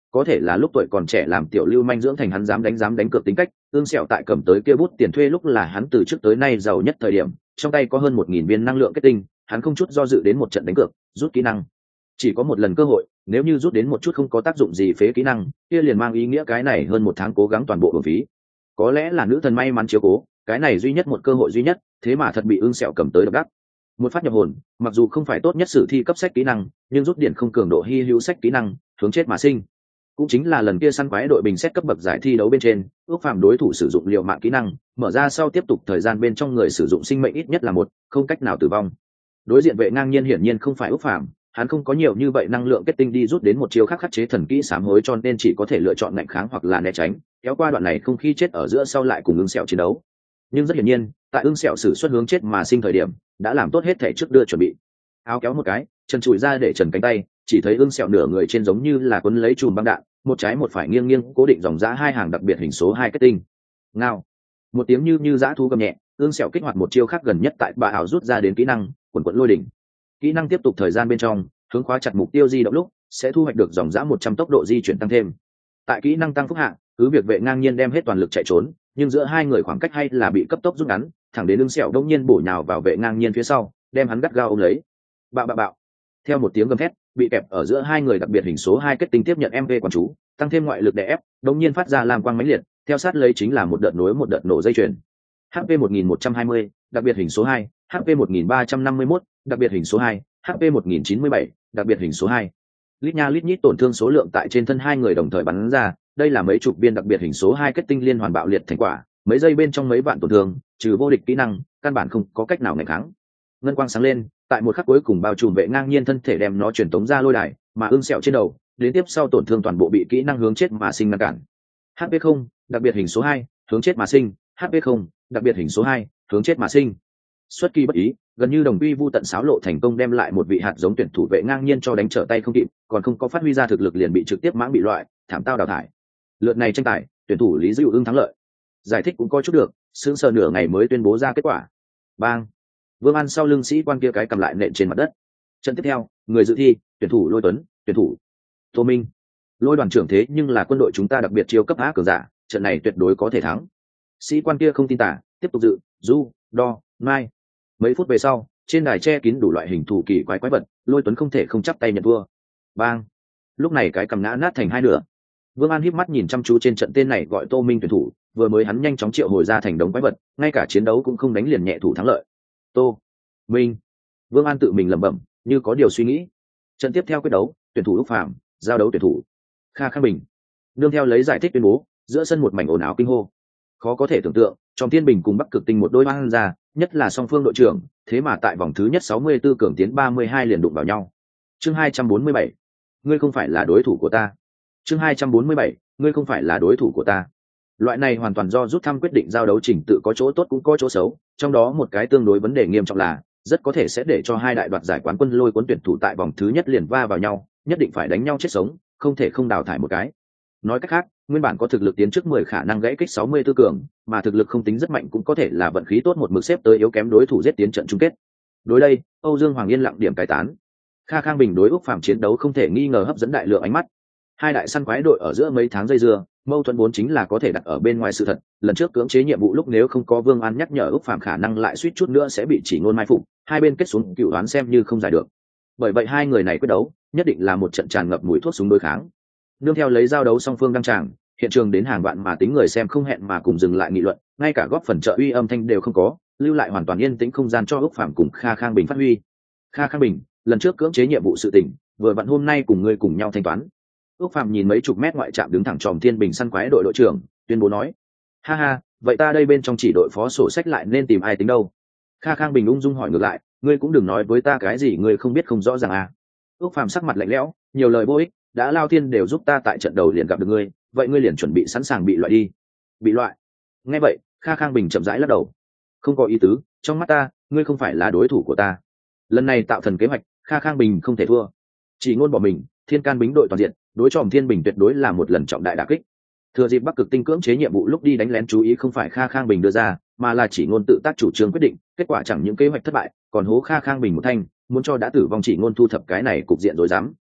có thể là lúc tuổi còn trẻ làm tiểu lưu manh dưỡng thành hắn dám đánh cược tính cách. Ương Sẹo tại cầm tới kia bút tiền thuê lúc là hắn từ trước tới nay giàu nhất thời điểm, trong tay có hơn 1.000 viên năng lượng kết tinh, hắn không chút do dự đến một trận đánh cược, rút kỹ năng. Chỉ có một lần cơ hội, nếu như rút đến một chút không có tác dụng gì phế kỹ năng, kia liền mang ý nghĩa cái này hơn 1 tháng cố gắng toàn bộ uổng phí. Có lẽ là nữ thần may mắn chiếu cố, cái này duy nhất một cơ hội duy nhất, thế mà thật bị Ương Sẹo cầm tới độc đắc. Một phát nhập hồn, mặc dù không phải tốt nhất sử thi cấp sách kỹ năng, nhưng rút điện không cường độ hi hữu sách kỹ năng, hướng chết mà sinh. Cũng chính là lần kia săn quái đội bình xét cấp bậc giải thi đấu bên trên, ước phạm đối thủ sử dụng liều mạng kỹ năng, mở ra sau tiếp tục thời gian bên trong người sử dụng sinh mệnh ít nhất là 1, không cách nào tử vong. Đối diện vệ ngang nhiên hiển nhiên không phải ước phạm, hắn không có nhiều như vậy năng lượng kết tinh đi rút đến một chiêu khác khắc chế thần kỹ sám hối, cho nên chỉ có thể lựa chọn ngạnh kháng hoặc là né tránh, kéo qua đoạn này không khi chết ở giữa sau lại cùng Ưng Sẹo chiến đấu. Nhưng rất hiển nhiên, tại Ưng Sẹo sử xuất hướng chết mà sinh thời điểm, đã làm tốt hết thể trước đưa chuẩn bị. Áo kéo một cái, chân chùi ra để trần cánh tay, chỉ thấy Ưng Sẹo nửa người trên giống như là cuốn lấy chùm băng đạn, một trái một phải nghiêng nghiêng cố định dòng giá 2 hàng đặc biệt hình số 2 kết tinh. Ngao. Một tiếng như dã thú gầm nhẹ, Ưng Sẹo kích hoạt một chiêu khác gần nhất tại bà ảo rút ra đến kỹ năng, quần quần lôi đỉnh. Kỹ năng tiếp tục thời gian bên trong, hướng khóa chặt mục tiêu di động lúc, sẽ thu hoạch được dòng giá 100 tốc độ di chuyển tăng thêm. Tại kỹ năng tăng phúc hạ, cứ việc vệ ngang nhiên đem hết toàn lực chạy trốn, nhưng giữa hai người khoảng cách hay là bị cấp tốc rút ngắn, thẳng đến Ưng Sẹo đông nhiên bổ nhào vào vệ ngang nhiên phía sau, đem hắn gắt gao ôm lấy. Bạo bạo bạo. Theo một tiếng gầm thét, bị kẹp ở giữa hai người đặc biệt hình số 2 kết tinh tiếp nhận MV quản chú, tăng thêm ngoại lực đè ép, đột nhiên phát ra làm quang mãnh liệt, theo sát lấy chính là một đợt nối một đợt nổ dây chuyền. HP 1120, đặc biệt hình số 2, HP 1351, đặc biệt hình số 2, HP 1097, đặc biệt hình số 2. Lít nha lít nhít tổn thương số lượng tại trên thân hai người đồng thời bắn ra, đây là mấy chục viên đặc biệt hình số 2 kết tinh liên hoàn bạo liệt thành quả, mấy giây bên trong mấy vạn tổn thương, trừ vô địch kỹ năng, căn bản không có cách nào nghịch kháng. Ngân quang sáng lên, tại một khắc cuối cùng bao trùm vệ ngang nhiên thân thể đem nó truyền tống ra lôi đài, mà Ưng Sẹo trên đầu, đến tiếp sau tổn thương toàn bộ bị kỹ năng hướng chết mà sinh ngăn cản. HP 0, đặc biệt hình số 2, hướng chết mà sinh, HP 0, đặc biệt hình số 2, hướng chết mà sinh. Xuất kỳ bất ý, gần như đồng quy vu tận xáo lộ thành công đem lại một vị hạt giống tuyển thủ vệ ngang nhiên cho đánh trở tay không kịp, còn không có phát huy ra thực lực liền bị trực tiếp mãng bị loại, thảm tao đào thải. Lượt này tranh tài, tuyển thủ Lý Dữu Ưng thắng lợi. Giải thích cũng coi chút được, sững sờ nửa ngày mới tuyên bố ra kết quả. Bang. Vương An sau lưng sĩ quan kia cái cầm lại nện trên mặt đất. Trận tiếp theo, người dự thi, tuyển thủ Lôi Tuấn, tuyển thủ Tô Minh. Lôi đoàn trưởng thế nhưng là quân đội chúng ta đặc biệt chiêu cấp á cường giả, trận này tuyệt đối có thể thắng. Sĩ quan kia không tin tả, tiếp tục dự, đo, mai. Mấy phút về sau, trên đài che kín đủ loại hình thù kỳ quái vật, Lôi Tuấn không thể không chắp tay nhận thua. Bang. Lúc này cái cầm ngã nát thành hai nửa. Vương An híp mắt nhìn chăm chú trên trận tên này gọi Tô Minh tuyển thủ, vừa mới hắn nhanh chóng triệu hồi ra thành đống quái vật, ngay cả chiến đấu cũng không đánh liền nhẹ thủ thắng lợi. Tô Minh. Vương An tự mình lẩm bẩm, như có điều suy nghĩ. Trận tiếp theo quyết đấu, tuyển thủ Úc Phạm, giao đấu tuyển thủ Kha Khang Bình. Nương theo lấy giải thích tuyên bố, giữa sân một mảnh ồn ào kinh hô. Khó có thể tưởng tượng, trong Thiên Bình cùng Bắc Cực Tinh một đôi mang ra, nhất là song phương đội trưởng, thế mà tại vòng thứ nhất 64 cường tiến 32 liền đụng vào nhau. Chương 247, ngươi không phải là đối thủ của ta. Chương 247, ngươi không phải là đối thủ của ta. Loại này hoàn toàn do rút thăm quyết định giao đấu trình tự có chỗ tốt cũng có chỗ xấu, trong đó một cái tương đối vấn đề nghiêm trọng là rất có thể sẽ để cho hai đại đoạt giải quán quân Lôi Cuốn tuyển thủ tại vòng thứ nhất liền va vào nhau, nhất định phải đánh nhau chết sống, không thể không đào thải một cái. Nói cách khác, nguyên bản có thực lực tiến trước 10 khả năng gãy kích 64 cường, mà thực lực không tính rất mạnh cũng có thể là vận khí tốt một mực xếp tới yếu kém đối thủ giết tiến trận chung kết. Đối đây, Âu Dương Hoàng yên lặng điểm cai tán. Kha Khang Bình đối Úc Phạm chiến đấu không thể nghi ngờ hấp dẫn đại lượng ánh mắt. Hai đại săn quái đội ở giữa mấy tháng dây dưa, mâu thuẫn vốn chính là có thể đặt ở bên ngoài sự thật. Lần trước cưỡng chế nhiệm vụ lúc nếu không có Vương An nhắc nhở Úc Phạm khả năng lại suýt chút nữa sẽ bị chỉ ngôn mai phục, hai bên kết xuống cựu đoán xem như không giải được. Bởi vậy hai người này quyết đấu, nhất định là một trận tràn ngập mùi thuốc súng đối kháng. Nương theo lấy giao đấu song phương đăng tràng, hiện trường đến hàng vạn mà tính người xem không hẹn mà cùng dừng lại nghị luận, ngay cả góp phần trợ uy âm thanh đều không có, lưu lại hoàn toàn yên tĩnh không gian cho Úc Phạm cùng Kha Khang Bình phát huy. Kha Khang Bình, lần trước cưỡng chế nhiệm vụ sự tình, vừa vặn hôm nay cùng ngươi cùng nhau thanh toán. Úc Phạm nhìn mấy chục mét ngoại trạm đứng thẳng tròm Thiên Bình săn quái đội đội trưởng, tuyên bố nói: ha ha, vậy ta đây bên trong chỉ đội phó sổ sách lại nên tìm ai tính đâu? Kha Khang Bình ung dung hỏi ngược lại: ngươi cũng đừng nói với ta cái gì ngươi không biết không rõ ràng à? Úc Phạm sắc mặt lạnh lẽo, nhiều lời vô ích, đã Lao Thiên đều giúp ta tại trận đầu liền gặp được ngươi, vậy ngươi liền chuẩn bị sẵn sàng bị loại đi. Bị loại? Nghe vậy, Kha Khang Bình chậm rãi lắc đầu: không có ý tứ, trong mắt ta, ngươi không phải là đối thủ của ta. Lần này tạo thần kế hoạch, Kha Khang Bình không thể thua. Chỉ ngôn bỏ mình, Thiên Can Bính đội toàn diện, đối tròm Thiên Bình tuyệt đối là một lần trọng đại đả kích. Thừa dịp Bắc Cực Tinh cưỡng chế nhiệm vụ lúc đi đánh lén chú ý không phải Kha Khang Bình đưa ra, mà là chỉ ngôn tự tác chủ trương quyết định, kết quả chẳng những kế hoạch thất bại, còn hố Kha Khang Bình một thanh, muốn cho đã tử vong chỉ ngôn thu thập cái này cục diện rối rắm.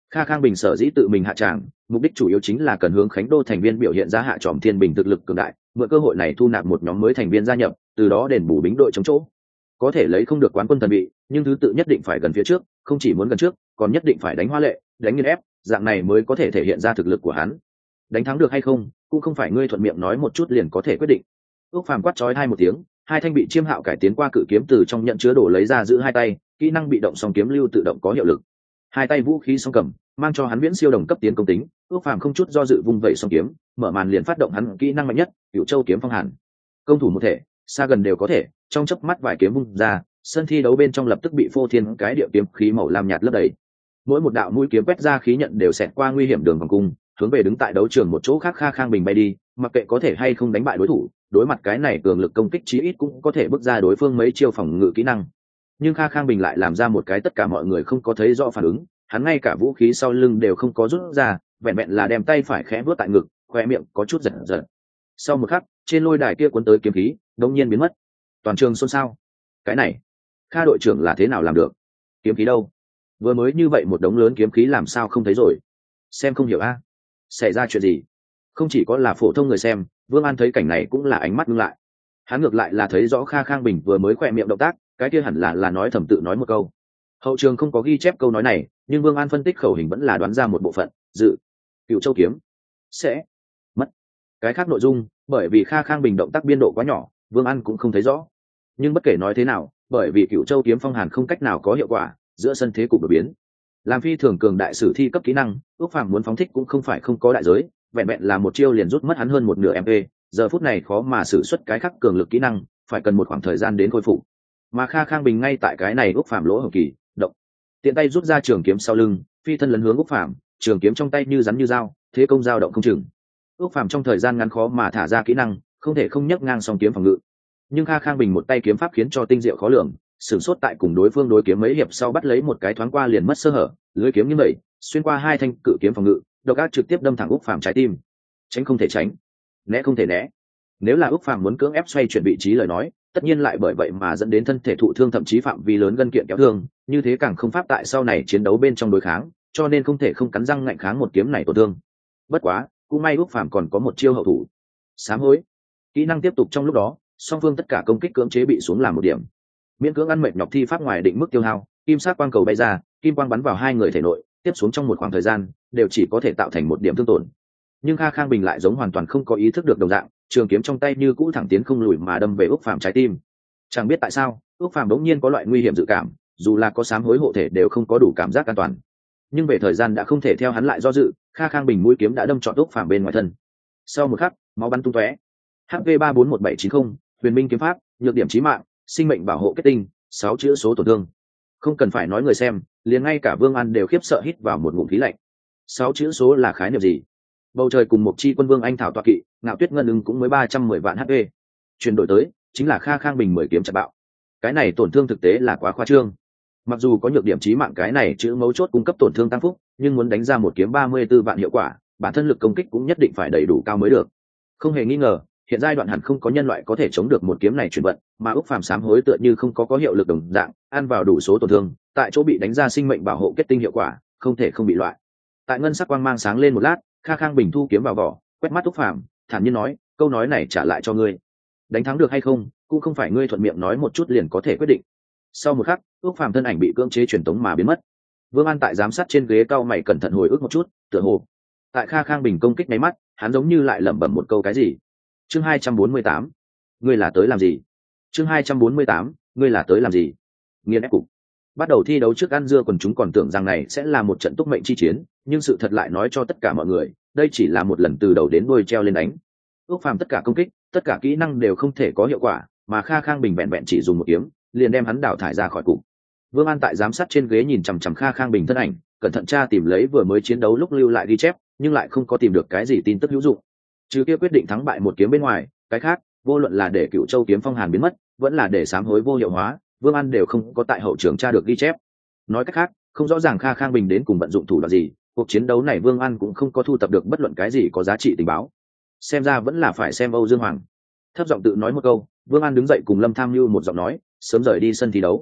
Kha Khang Bình sở dĩ tự mình hạ tràng, mục đích chủ yếu chính là cần hướng Khánh Đô thành viên biểu hiện ra Hạ Tròm Thiên Bình thực lực cường đại, mượn cơ hội này thu nạp một nhóm mới thành viên gia nhập, từ đó đền bù bính đội chống chỗ. Có thể lấy không được quán quân thần vị, nhưng thứ tự nhất định phải gần phía trước, không chỉ muốn gần trước, còn nhất định phải đánh hoa lệ, đánh nghiền ép, dạng này mới có thể thể hiện ra thực lực của hắn. Đánh thắng được hay không, cũng không phải ngươi thuận miệng nói một chút liền có thể quyết định. Ước Phàm quát chói hai một tiếng, hai thanh bị Chiêm Hạo cải tiến qua cự kiếm từ trong nhận chứa đồ lấy ra giữ hai tay, kỹ năng bị động song kiếm lưu tự động có hiệu lực. Hai tay vũ khí song cầm, mang cho hắn viễn siêu đồng cấp tiến công tính. Ước Phàm không chút do dự vung vẩy song kiếm, mở màn liền phát động hắn kỹ năng mạnh nhất, Cửu Châu kiếm phong hàn. Công thủ một thể, xa gần đều có thể, trong chớp mắt vài kiếm vung ra, sân thi đấu bên trong lập tức bị phô thiên cái địa kiếm khí màu lam nhạt lấp đầy. Mỗi một đạo mũi kiếm quét ra khí nhận đều xẹt qua nguy hiểm đường vòng cung, hướng về đứng tại đấu trường một chỗ khác Kha Khang Bình bay đi, mặc kệ có thể hay không đánh bại đối thủ, đối mặt cái này cường lực công kích chí ít cũng có thể bước ra đối phương mấy chiêu phòng ngự kỹ năng. Nhưng Kha Khang Bình lại làm ra một cái tất cả mọi người không có thấy rõ phản ứng, hắn ngay cả vũ khí sau lưng đều không có rút ra, vẹn vẹn là đem tay phải khẽ vuốt tại ngực, khoe miệng có chút giật giật. Sau một khắc, trên lôi đài kia cuốn tới kiếm khí đột nhiên biến mất. Toàn trường xôn xao. Cái này, Kha đội trưởng là thế nào làm được? Kiếm khí đâu? Vừa mới như vậy một đống lớn kiếm khí làm sao không thấy rồi? Xem không hiểu a? Xảy ra chuyện gì? Không chỉ có là phổ thông người xem, Vương An thấy cảnh này cũng là ánh mắt ngưng lại. Hắn ngược lại là thấy rõ Kha Khang Bình vừa mới khoe miệng động tác, cái kia hẳn là nói thầm tự nói một câu. Hậu trường không có ghi chép câu nói này, nhưng Vương An phân tích khẩu hình vẫn là đoán ra một bộ phận, dự Cựu Châu kiếm sẽ mất. Cái khác nội dung, bởi vì Kha Khang Bình động tác biên độ quá nhỏ, Vương An cũng không thấy rõ. Nhưng bất kể nói thế nào, bởi vì Cựu Châu kiếm phong hàn không cách nào có hiệu quả, giữa sân thế cục đột biến. Làm phi thường cường đại sử thi cấp kỹ năng, Ước Phàm muốn phóng thích cũng không phải không có đại giới, vẹn vẹn là một chiêu liền rút mất hắn hơn một nửa MP, giờ phút này khó mà sử xuất cái khắc cường lực kỹ năng, phải cần một khoảng thời gian đến khôi phục. Mà Kha Khang Bình ngay tại cái này Ước Phàm lỗ hổng kỳ, động, tiện tay rút ra trường kiếm sau lưng, phi thân lấn hướng Ước Phàm, trường kiếm trong tay như rắn như dao, thế công dao động không chừng. Ước Phàm trong thời gian ngắn khó mà thả ra kỹ năng, không thể không nhấc ngang song kiếm phòng ngự. Nhưng Kha Khang Bình một tay kiếm pháp khiến cho tinh diệu khó lường, sử xuất tại cùng đối phương đối kiếm mấy hiệp sau bắt lấy một cái thoáng qua liền mất sơ hở, lưới kiếm như vậy xuyên qua hai thanh cự kiếm phòng ngự, độc ác trực tiếp đâm thẳng Úc Phàm trái tim. Tránh không thể tránh, né không thể né. Nếu là Úc Phàm muốn cưỡng ép xoay chuyển vị trí lời nói, tất nhiên lại bởi vậy mà dẫn đến thân thể thụ thương, thậm chí phạm vi lớn gân kiện kéo thương, như thế càng không pháp tại sau này chiến đấu bên trong đối kháng, cho nên không thể không cắn răng ngạnh kháng một kiếm này tổn thương. Bất quá, cũng may Úc Phàm còn có một chiêu hậu thủ. Sám hối. Kỹ năng tiếp tục trong lúc đó, song phương tất cả công kích cưỡng chế bị xuống làm một điểm. Miễn cưỡng ăn mệt nhọc thi pháp ngoài định mức tiêu hao, kim sắc quang cầu bay ra, kim quang bắn vào hai người thể nội, tiếp xuống trong một khoảng thời gian đều chỉ có thể tạo thành một điểm thương tổn. Nhưng Kha Khang Bình lại giống hoàn toàn không có ý thức được đồng dạng, trường kiếm trong tay như cũ thẳng tiến không lùi mà đâm về Úc Phàm trái tim. Chẳng biết tại sao, Úc Phàm đống nhiên có loại nguy hiểm dự cảm, dù là có sám hối hộ thể đều không có đủ cảm giác an toàn. Nhưng về thời gian đã không thể theo hắn lại do dự, Kha Khang Bình mũi kiếm đã đâm trọn Úc Phàm bên ngoài thân. Sau một khắc, máu bắn tung tóe. HP 341790, Huyền Minh kiếm pháp, nhược điểm chí mạng, sinh mệnh bảo hộ kết tinh, 6 chữ số tổn thương. Không cần phải nói người xem, liền ngay cả Vương An đều khiếp sợ hít vào một ngụm khí lạnh. 6 chữ số là khái niệm gì? Bầu trời cùng một chi quân vương anh thảo tọa kỵ, Ngạo Tuyết Ngân Ưng cũng mới 310 vạn HP. Chuyển đổi tới, chính là Kha Khang Bình 10 kiếm chặt bạo. Cái này tổn thương thực tế là quá khoa trương. Mặc dù có nhược điểm chí mạng cái này chữ mấu chốt cung cấp tổn thương tăng phúc, nhưng muốn đánh ra một kiếm 34 vạn hiệu quả, bản thân lực công kích cũng nhất định phải đầy đủ cao mới được. Không hề nghi ngờ, hiện giai đoạn hẳn không có nhân loại có thể chống được một kiếm này chuyển vận, mà Úc Phàm sám hối tựa như không có hiệu lực đồng dạng, ăn vào đủ số tổn thương, tại chỗ bị đánh ra sinh mệnh bảo hộ kết tinh hiệu quả, không thể không bị loại. Tại ngân sắc quang mang sáng lên một lát, Kha Khang Bình thu kiếm vào vỏ, quét mắt Úc Phàm, thản nhiên nói, câu nói này trả lại cho ngươi. Đánh thắng được hay không, cũng không phải ngươi thuận miệng nói một chút liền có thể quyết định. Sau một khắc, Úc Phàm thân ảnh bị cưỡng chế truyền tống mà biến mất. Vương An tại giám sát trên ghế cau mày cẩn thận hồi ức một chút, tựa hồ tại Kha Khang Bình công kích mấy mắt, hắn giống như lại lẩm bẩm một câu cái gì. Chương 248, ngươi là tới làm gì? Chương 248, ngươi là tới làm gì? Nghiên ép cục. Bắt đầu thi đấu trước ăn dưa, quần chúng còn tưởng rằng này sẽ là một trận túc mệnh chi chiến, nhưng sự thật lại nói cho tất cả mọi người, đây chỉ là một lần từ đầu đến đuôi treo lên đánh. Ước Phàm tất cả công kích, tất cả kỹ năng đều không thể có hiệu quả, mà Kha Khang Bình vẹn vẹn chỉ dùng một kiếm, liền đem hắn đảo thải ra khỏi cục. Vương An tại giám sát trên ghế nhìn chằm chằm Kha Khang Bình thân ảnh, cẩn thận tra tìm lấy vừa mới chiến đấu lúc lưu lại ghi chép, nhưng lại không có tìm được cái gì tin tức hữu dụng. Trừ kia quyết định thắng bại một kiếm bên ngoài, cái khác, vô luận là để Cựu Châu kiếm phong hàn biến mất, vẫn là để sám hối vô hiệu hóa, Vương An đều không có tại hậu trường tra được ghi chép. Nói cách khác, không rõ ràng Kha Khang Bình đến cùng vận dụng thủ đoạn gì, cuộc chiến đấu này Vương An cũng không có thu tập được bất luận cái gì có giá trị tình báo. Xem ra vẫn là phải xem Âu Dương Hoàng. Thấp giọng tự nói một câu, Vương An đứng dậy cùng Lâm Tham Nhu một giọng nói, sớm rời đi sân thi đấu.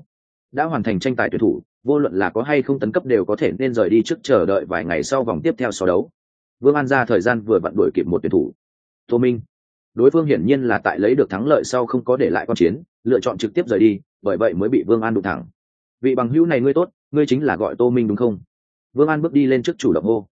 đã hoàn thành tranh tài tuyển thủ vô luận là có hay không tấn cấp đều có thể nên rời đi trước chờ đợi vài ngày sau vòng tiếp theo so đấu. Vương An ra thời gian vừa vặn đuổi kịp một tuyển thủ, Tô Minh. Đối phương hiển nhiên là tại lấy được thắng lợi sau không có để lại quan chiến, lựa chọn trực tiếp rời đi, bởi vậy mới bị Vương An đụng thẳng. Vị bằng hữu này ngươi tốt, ngươi chính là gọi Tô Minh đúng không? Vương An bước đi lên trước chủ động hô.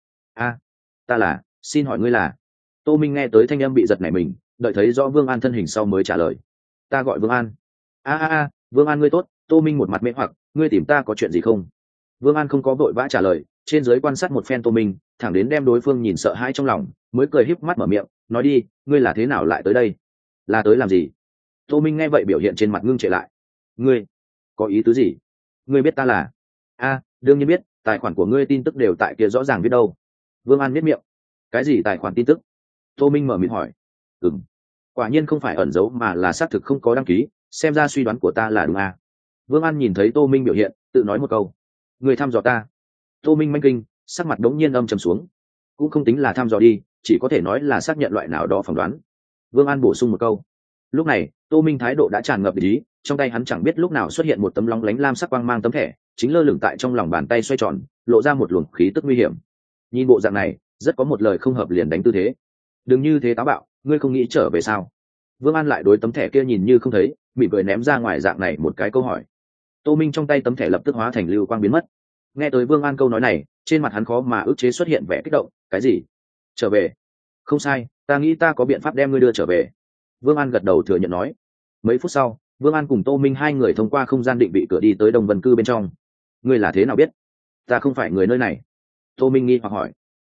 Ta là, xin hỏi ngươi là? Tô Minh nghe tới thanh âm bị giật nảy mình, đợi thấy rõ Vương An thân hình sau mới trả lời. Ta gọi Vương An. Vương An ngươi tốt. Tô Minh một mặt mê hoặc, ngươi tìm ta có chuyện gì không? Vương An không có vội vã trả lời, trên dưới quan sát một phen Tô Minh, thẳng đến đem đối phương nhìn sợ hãi trong lòng, mới cười híp mắt mở miệng, nói đi, ngươi là thế nào lại tới đây? Là tới làm gì? Tô Minh nghe vậy biểu hiện trên mặt ngưng trệ lại. Ngươi có ý tứ gì? Ngươi biết ta là? Đương nhiên biết, tài khoản của ngươi tin tức đều tại kia rõ ràng biết đâu. Vương An biết miệng. Cái gì tài khoản tin tức? Tô Minh mở miệng hỏi. Quả nhiên không phải ẩn giấu mà là xác thực không có đăng ký, xem ra suy đoán của ta là đúng à. Vương An nhìn thấy Tô Minh biểu hiện, tự nói một câu. Người thăm dò ta. Tô Minh manh kinh, sắc mặt đống nhiên âm trầm xuống. Cũng không tính là thăm dò đi, chỉ có thể nói là xác nhận loại nào đó phỏng đoán. Vương An bổ sung một câu. Lúc này, Tô Minh thái độ đã tràn ngập ý, trong tay hắn chẳng biết lúc nào xuất hiện một tấm lóng lánh lam sắc quang mang tấm thẻ, chính lơ lửng tại trong lòng bàn tay xoay tròn, lộ ra một luồng khí tức nguy hiểm. Nhìn bộ dạng này, rất có một lời không hợp liền đánh tư thế. Đừng như thế táo bạo, ngươi không nghĩ trở về sao? Vương An lại đối tấm thẻ kia nhìn như không thấy, mỉm cười ném ra ngoài dạng này một cái câu hỏi. Tô Minh trong tay tấm thẻ lập tức hóa thành lưu quang biến mất. Nghe tới Vương An câu nói này, trên mặt hắn khó mà ức chế xuất hiện vẻ kích động. Cái gì? Trở về? Không sai, ta nghĩ ta có biện pháp đem ngươi đưa trở về. Vương An gật đầu thừa nhận nói. Mấy phút sau, Vương An cùng Tô Minh hai người thông qua không gian định vị cửa đi tới Đông Vân Cư bên trong. Ngươi là thế nào biết? Ta không phải người nơi này. Tô Minh nghi hoặc hỏi.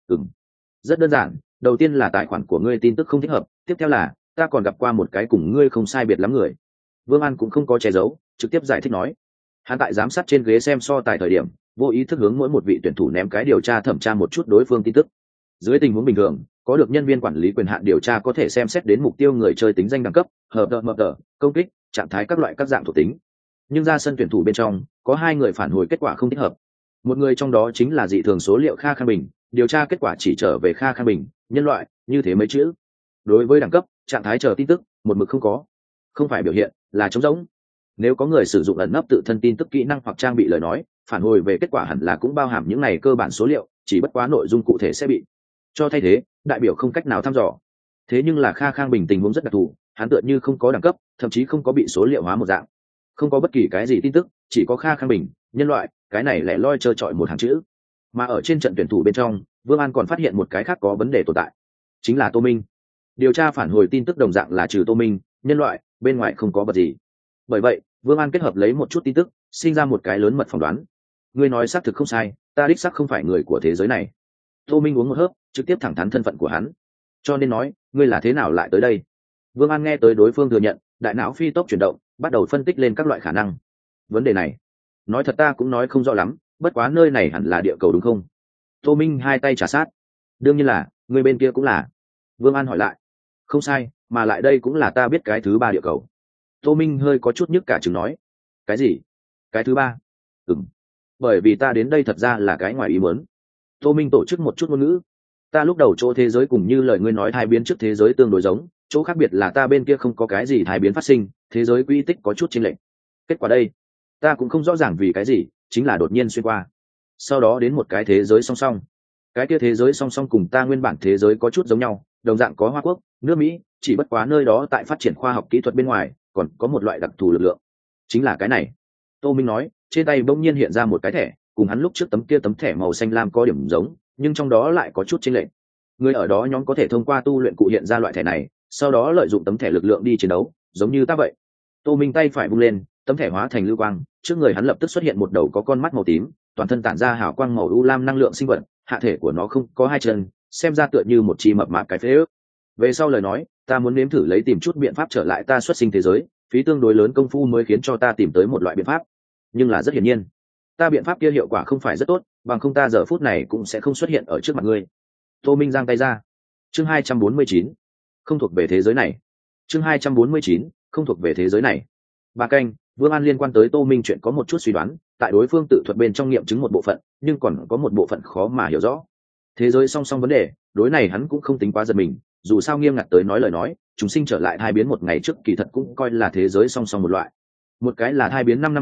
Rất đơn giản, đầu tiên là tài khoản của ngươi tin tức không thích hợp, tiếp theo là ta còn gặp qua một cái cùng ngươi không sai biệt lắm người. Vương An cũng không có che giấu, trực tiếp giải thích nói. Hắn tại giám sát trên ghế xem so tài thời điểm, vô ý thức hướng mỗi một vị tuyển thủ ném cái điều tra thẩm tra một chút đối phương tin tức. Dưới tình huống bình thường, có được nhân viên quản lý quyền hạn điều tra có thể xem xét đến mục tiêu người chơi tính danh đẳng cấp, hợp đợt mập đợt, công kích, trạng thái các loại các dạng thuộc tính. Nhưng ra sân tuyển thủ bên trong, có hai người phản hồi kết quả không thích hợp. Một người trong đó chính là dị thường số liệu Kha Khang Bình, điều tra kết quả chỉ trở về Kha Khang Bình, nhân loại, như thế mấy chữ. Đối với đẳng cấp, trạng thái chờ tin tức, một mực không có. Không phải biểu hiện, là trống rỗng. Nếu có người sử dụng ẩn nấp tự thân tin tức kỹ năng hoặc trang bị lời nói, phản hồi về kết quả hẳn là cũng bao hàm những này cơ bản số liệu, chỉ bất quá nội dung cụ thể sẽ bị cho thay thế, đại biểu không cách nào thăm dò. Thế nhưng là Kha Khang Bình tình huống rất đặc thù, hắn tựa như không có đẳng cấp, thậm chí không có bị số liệu hóa một dạng, không có bất kỳ cái gì tin tức, chỉ có Kha Khang Bình, nhân loại, cái này lẻ loi trơ trọi một hàng chữ. Mà ở trên trận tuyển thủ bên trong, Vương An còn phát hiện một cái khác có vấn đề tồn tại, chính là Tô Minh. Điều tra phản hồi tin tức đồng dạng là trừ Tô Minh, nhân loại, bên ngoài không có vật gì. Bởi vậy, Vương An kết hợp lấy một chút tin tức, sinh ra một cái lớn mật phỏng đoán. Ngươi nói xác thực không sai, ta đích xác không phải người của thế giới này. Tô Minh uống một hớp, trực tiếp thẳng thắn thân phận của hắn. Cho nên nói, ngươi là thế nào lại tới đây? Vương An nghe tới đối phương thừa nhận, đại não phi tốc chuyển động, bắt đầu phân tích lên các loại khả năng. Vấn đề này, nói thật ta cũng nói không rõ lắm, bất quá nơi này hẳn là địa cầu đúng không? Tô Minh hai tay trả sát. Đương nhiên là, người bên kia cũng là. Vương An hỏi lại. Không sai, mà lại đây cũng là ta biết cái thứ ba địa cầu. Tô Minh hơi có chút nhức cả chừng nói. Cái gì? Cái thứ ba? Bởi vì ta đến đây thật ra là cái ngoài ý muốn. Tô Minh tổ chức một chút ngôn ngữ. Ta lúc đầu chỗ thế giới cùng như lời ngươi nói thai biến trước thế giới tương đối giống, chỗ khác biệt là ta bên kia không có cái gì thai biến phát sinh, thế giới quy tích có chút chênh lệch. Kết quả đây, ta cũng không rõ ràng vì cái gì, chính là đột nhiên xuyên qua. Sau đó đến một cái thế giới song song. Cái kia thế giới song song cùng ta nguyên bản thế giới có chút giống nhau, đồng dạng có Hoa Quốc, nước Mỹ, chỉ bất quá nơi đó tại phát triển khoa học kỹ thuật bên ngoài, còn có một loại đặc thù lực lượng. Chính là cái này. Tô Minh nói, trên tay bỗng nhiên hiện ra một cái thẻ, cùng hắn lúc trước tấm thẻ màu xanh lam có điểm giống, nhưng trong đó lại có chút chênh lệch. Người ở đó nhóm có thể thông qua tu luyện cụ hiện ra loại thẻ này, sau đó lợi dụng tấm thẻ lực lượng đi chiến đấu, giống như ta vậy. Tô Minh tay phải vung lên, tấm thẻ hóa thành lưu quang, trước người hắn lập tức xuất hiện một đầu có con mắt màu tím, toàn thân tản ra hào quang màu u lam năng lượng sinh vật, hạ thể của nó không có hai chân, xem ra tựa như một chi mập mạp cái phế ước. Về sau lời nói, ta muốn nếm thử lấy tìm chút biện pháp trở lại ta xuất sinh thế giới, phí tương đối lớn công phu mới khiến cho ta tìm tới một loại biện pháp. Nhưng là rất hiển nhiên, ta biện pháp kia hiệu quả không phải rất tốt, bằng không ta giờ phút này cũng sẽ không xuất hiện ở trước mặt ngươi. Tô Minh giang tay ra. Chương 249, không thuộc về thế giới này. Chương 249, không thuộc về thế giới này. Ba canh, Vương An liên quan tới Tô Minh chuyện có một chút suy đoán, tại đối phương tự thuật bên trong nghiệm chứng một bộ phận, nhưng còn có một bộ phận khó mà hiểu rõ. Thế giới song song vấn đề, đối này hắn cũng không tính quá giật mình, dù sao nghiêm ngặt tới nói lời nói, chúng sinh trở lại thai biến một ngày trước kỳ thật cũng coi là thế giới song song một loại. Một cái là thai biến 5 năm sau,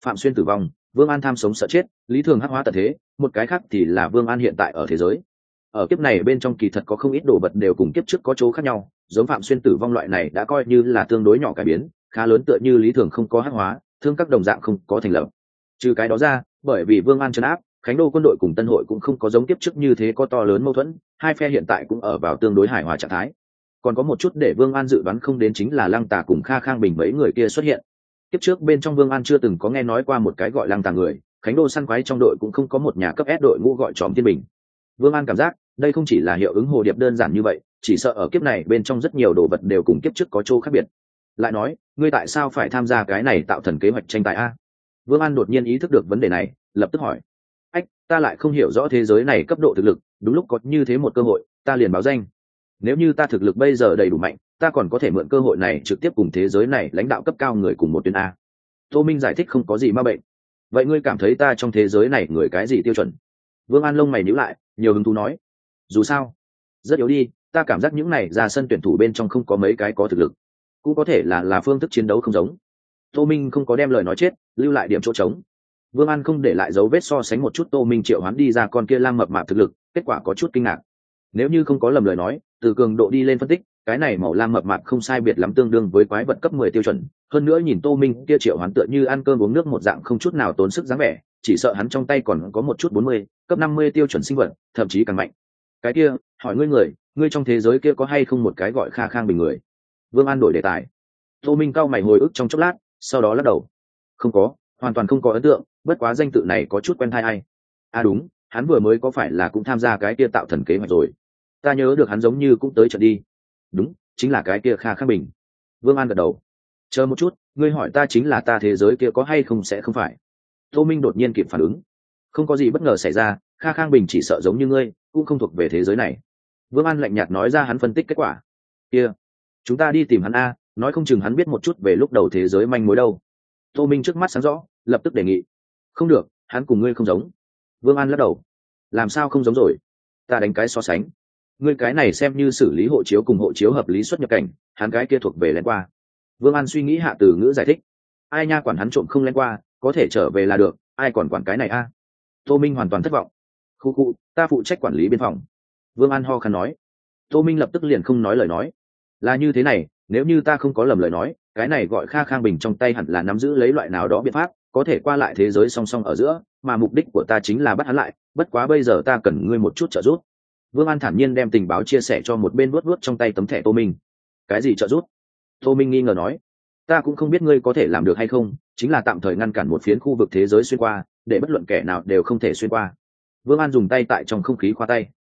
Phạm Xuyên tử vong, Vương An tham sống sợ chết, Lý Thường hắc hóa tận thế, một cái khác thì là Vương An hiện tại ở thế giới. Ở kiếp này bên trong kỳ thật có không ít đồ vật đều cùng kiếp trước có chỗ khác nhau, giống Phạm Xuyên tử vong loại này đã coi như là tương đối nhỏ cải biến, khá lớn tựa như Lý Thường không có hắc hóa, Thương các đồng dạng không có thành lập. Trừ cái đó ra, bởi vì Vương An trấn áp, Khánh Đô quân đội cùng Tân hội cũng không có giống kiếp trước như thế có to lớn mâu thuẫn, hai phe hiện tại cũng ở vào tương đối hài hòa trạng thái. Còn có một chút để Vương An dự đoán không đến chính là Lăng Tà cùng Kha Khang Bình mấy người kia xuất hiện. Kiếp trước bên trong Vương An chưa từng có nghe nói qua một cái gọi Lăng Tà người, Khánh Đô săn quái trong đội cũng không có một nhà cấp S đội ngũ gọi Tròm Thiên Bình. Vương An cảm giác đây không chỉ là hiệu ứng hồ điệp đơn giản như vậy, chỉ sợ ở kiếp này bên trong rất nhiều đồ vật đều cùng kiếp trước có chỗ khác biệt. Lại nói, ngươi tại sao phải tham gia cái này tạo thần kế hoạch tranh tài a? Vương An đột nhiên ý thức được vấn đề này, lập tức hỏi. Ách, ta lại không hiểu rõ thế giới này cấp độ thực lực, đúng lúc có như thế một cơ hội, ta liền báo danh. Nếu như ta thực lực bây giờ đầy đủ mạnh, ta còn có thể mượn cơ hội này trực tiếp cùng thế giới này lãnh đạo cấp cao người cùng một tuyến a. Tô Minh giải thích không có gì ma bệnh. Vậy ngươi cảm thấy ta trong thế giới này người cái gì tiêu chuẩn? Vương An lông mày nhíu lại, nhiều hứng thú nói. Dù sao, rất yếu đi, ta cảm giác những này ra sân tuyển thủ bên trong không có mấy cái có thực lực, cũng có thể là phương thức chiến đấu không giống. Tô Minh không có đem lời nói chết, lưu lại điểm chỗ trống. Vương An không để lại dấu vết so sánh một chút Tô Minh triệu hoán đi ra con kia lam mập mạp thực lực, kết quả có chút kinh ngạc. Nếu như không có lầm lời nói, từ cường độ đi lên phân tích, cái này màu lam mập mạp không sai biệt lắm tương đương với quái vật cấp 10 tiêu chuẩn. Hơn nữa nhìn Tô Minh kia triệu hoán tựa như ăn cơm uống nước một dạng không chút nào tốn sức dáng vẻ, chỉ sợ hắn trong tay còn có một chút 40, cấp 50 tiêu chuẩn sinh vật, thậm chí càng mạnh. Cái kia, hỏi ngươi trong thế giới kia có hay không một cái gọi Kha Khang Bình người? Vương An đổi đề tài. Tô Minh cau mày hồi ức trong chốc lát, sau đó lắc đầu. Không có, hoàn toàn không có ấn tượng, bất quá danh tự này có chút quen tai ai. À đúng, hắn vừa mới có phải là cũng tham gia cái kia tạo thần kế hoạch rồi? Ta nhớ được hắn giống như cũng tới trận đi. Đúng, chính là cái kia Kha Khang Bình. Vương An gật đầu. Chờ một chút, ngươi hỏi ta chính là ta thế giới kia có hay không sẽ không phải. Tô Minh đột nhiên kịp phản ứng. Không có gì bất ngờ xảy ra, Kha Khang Bình chỉ sợ giống như ngươi, cũng không thuộc về thế giới này. Vương An lạnh nhạt nói ra hắn phân tích kết quả. Kia, chúng ta đi tìm hắn a, nói không chừng hắn biết một chút về lúc đầu thế giới manh mối đâu. Tô Minh trước mắt sáng rõ, lập tức đề nghị. Không được, hắn cùng ngươi không giống. Vương An lắc đầu. Làm sao không giống rồi? Ta đánh cái so sánh. Ngươi cái này xem như xử lý hộ chiếu cùng hộ chiếu hợp lý xuất nhập cảnh, hắn cái kia thuộc về lén qua. Vương An suy nghĩ hạ từ ngữ giải thích. Ai nha quản hắn trộm không lén qua, có thể trở về là được, ai còn quản cái này a? Tô Minh hoàn toàn thất vọng. Khu, ta phụ trách quản lý biên phòng. Vương An ho khăn nói. Tô Minh lập tức liền không nói lời nói. Là như thế này, nếu như ta không có lầm lời nói, cái này gọi Kha Khang Bình trong tay hẳn là nắm giữ lấy loại nào đó biện pháp, có thể qua lại thế giới song song ở giữa, mà mục đích của ta chính là bắt hắn lại, bất quá bây giờ ta cần ngươi một chút trợ giúp. Vương An thản nhiên đem tình báo chia sẻ cho một bên vuốt trong tay tấm thẻ Tô Minh. Cái gì trợ giúp? Tô Minh nghi ngờ nói. Ta cũng không biết ngươi có thể làm được hay không, chính là tạm thời ngăn cản một phiến khu vực thế giới xuyên qua, để bất luận kẻ nào đều không thể xuyên qua. Vương An dùng tay tại trong không khí khoa tay.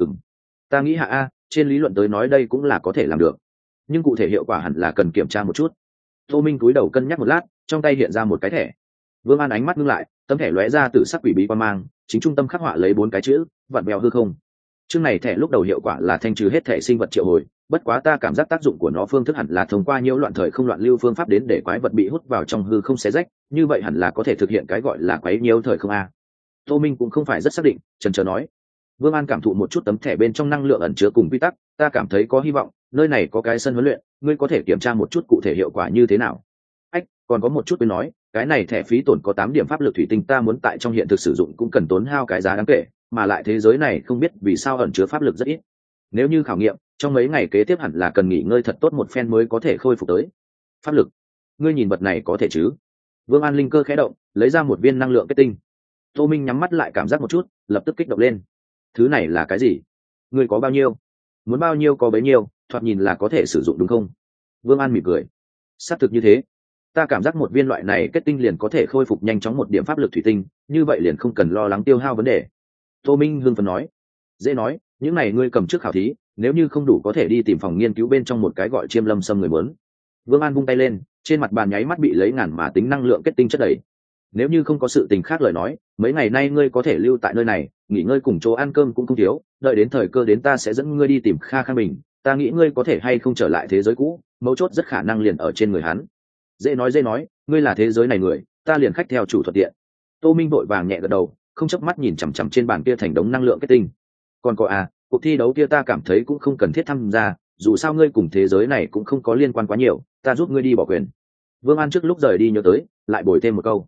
Ta nghĩ hạ a, trên lý luận tới nói đây cũng là có thể làm được, nhưng cụ thể hiệu quả hẳn là cần kiểm tra một chút. Tô Minh cúi đầu cân nhắc một lát, trong tay hiện ra một cái thẻ. Vương An ánh mắt ngưng lại, tấm thẻ lóe ra từ sắc quỷ bí quan mang, chính trung tâm khắc họa lấy 4 cái chữ vặn vẹo hư không. Chương này thẻ lúc đầu hiệu quả là thanh trừ hết thẻ sinh vật triệu hồi, bất quá ta cảm giác tác dụng của nó phương thức hẳn là thông qua nhiễu loạn thời không loạn lưu phương pháp đến để quái vật bị hút vào trong hư không xé rách, như vậy hẳn là có thể thực hiện cái gọi là quấy nhiễu thời không a. Tô Minh cũng không phải rất xác định, chần chờ nói. Vương An cảm thụ một chút tấm thẻ bên trong năng lượng ẩn chứa cùng quy tắc, ta cảm thấy có hy vọng, nơi này có cái sân huấn luyện, ngươi có thể kiểm tra một chút cụ thể hiệu quả như thế nào. Ách, còn có một chút bên nói, cái này thẻ phí tổn có 8 điểm pháp lực thủy tinh ta muốn tại trong hiện thực sử dụng cũng cần tốn hao cái giá đáng kể, mà lại thế giới này không biết vì sao ẩn chứa pháp lực rất ít. Nếu như khảo nghiệm, trong mấy ngày kế tiếp hẳn là cần nghỉ ngơi thật tốt một phen mới có thể khôi phục tới. Pháp lực, ngươi nhìn vật này có thể chứ? Vương An linh cơ khẽ động, lấy ra một viên năng lượng kết tinh. Tô Minh nhắm mắt lại cảm giác một chút, lập tức kích động lên. Thứ này là cái gì? Ngươi có bao nhiêu? Muốn bao nhiêu có bấy nhiêu, thoạt nhìn là có thể sử dụng đúng không? Vương An mỉm cười. Xác thực như thế. Ta cảm giác một viên loại này kết tinh liền có thể khôi phục nhanh chóng một điểm pháp lực thủy tinh, như vậy liền không cần lo lắng tiêu hao vấn đề. Tô Minh hưng phấn nói. Dễ nói, những này ngươi cầm trước khảo thí, nếu như không đủ có thể đi tìm phòng nghiên cứu bên trong một cái gọi Chiêm Lâm Sâm người muốn. Vương An vung tay lên, trên mặt bàn nháy mắt bị lấy ngàn mà tính năng lượng kết tinh chất đầy. Nếu như không có sự tình khác lời nói, mấy ngày nay ngươi có thể lưu tại nơi này, nghỉ ngơi cùng chỗ ăn cơm cũng không thiếu, đợi đến thời cơ đến ta sẽ dẫn ngươi đi tìm Kha Khang Bình, ta nghĩ ngươi có thể hay không trở lại thế giới cũ, mấu chốt rất khả năng liền ở trên người hắn. Dễ nói, ngươi là thế giới này người, ta liền khách theo chủ thuận tiện. Tô Minh vội vàng nhẹ gật đầu, không chớp mắt nhìn chằm chằm trên bàn kia thành đống năng lượng kết tinh. Còn có cuộc thi đấu kia ta cảm thấy cũng không cần thiết tham gia, dù sao ngươi cùng thế giới này cũng không có liên quan quá nhiều, ta giúp ngươi đi bỏ quyền. Vương An trước lúc rời đi nhớ tới, lại bồi thêm một câu.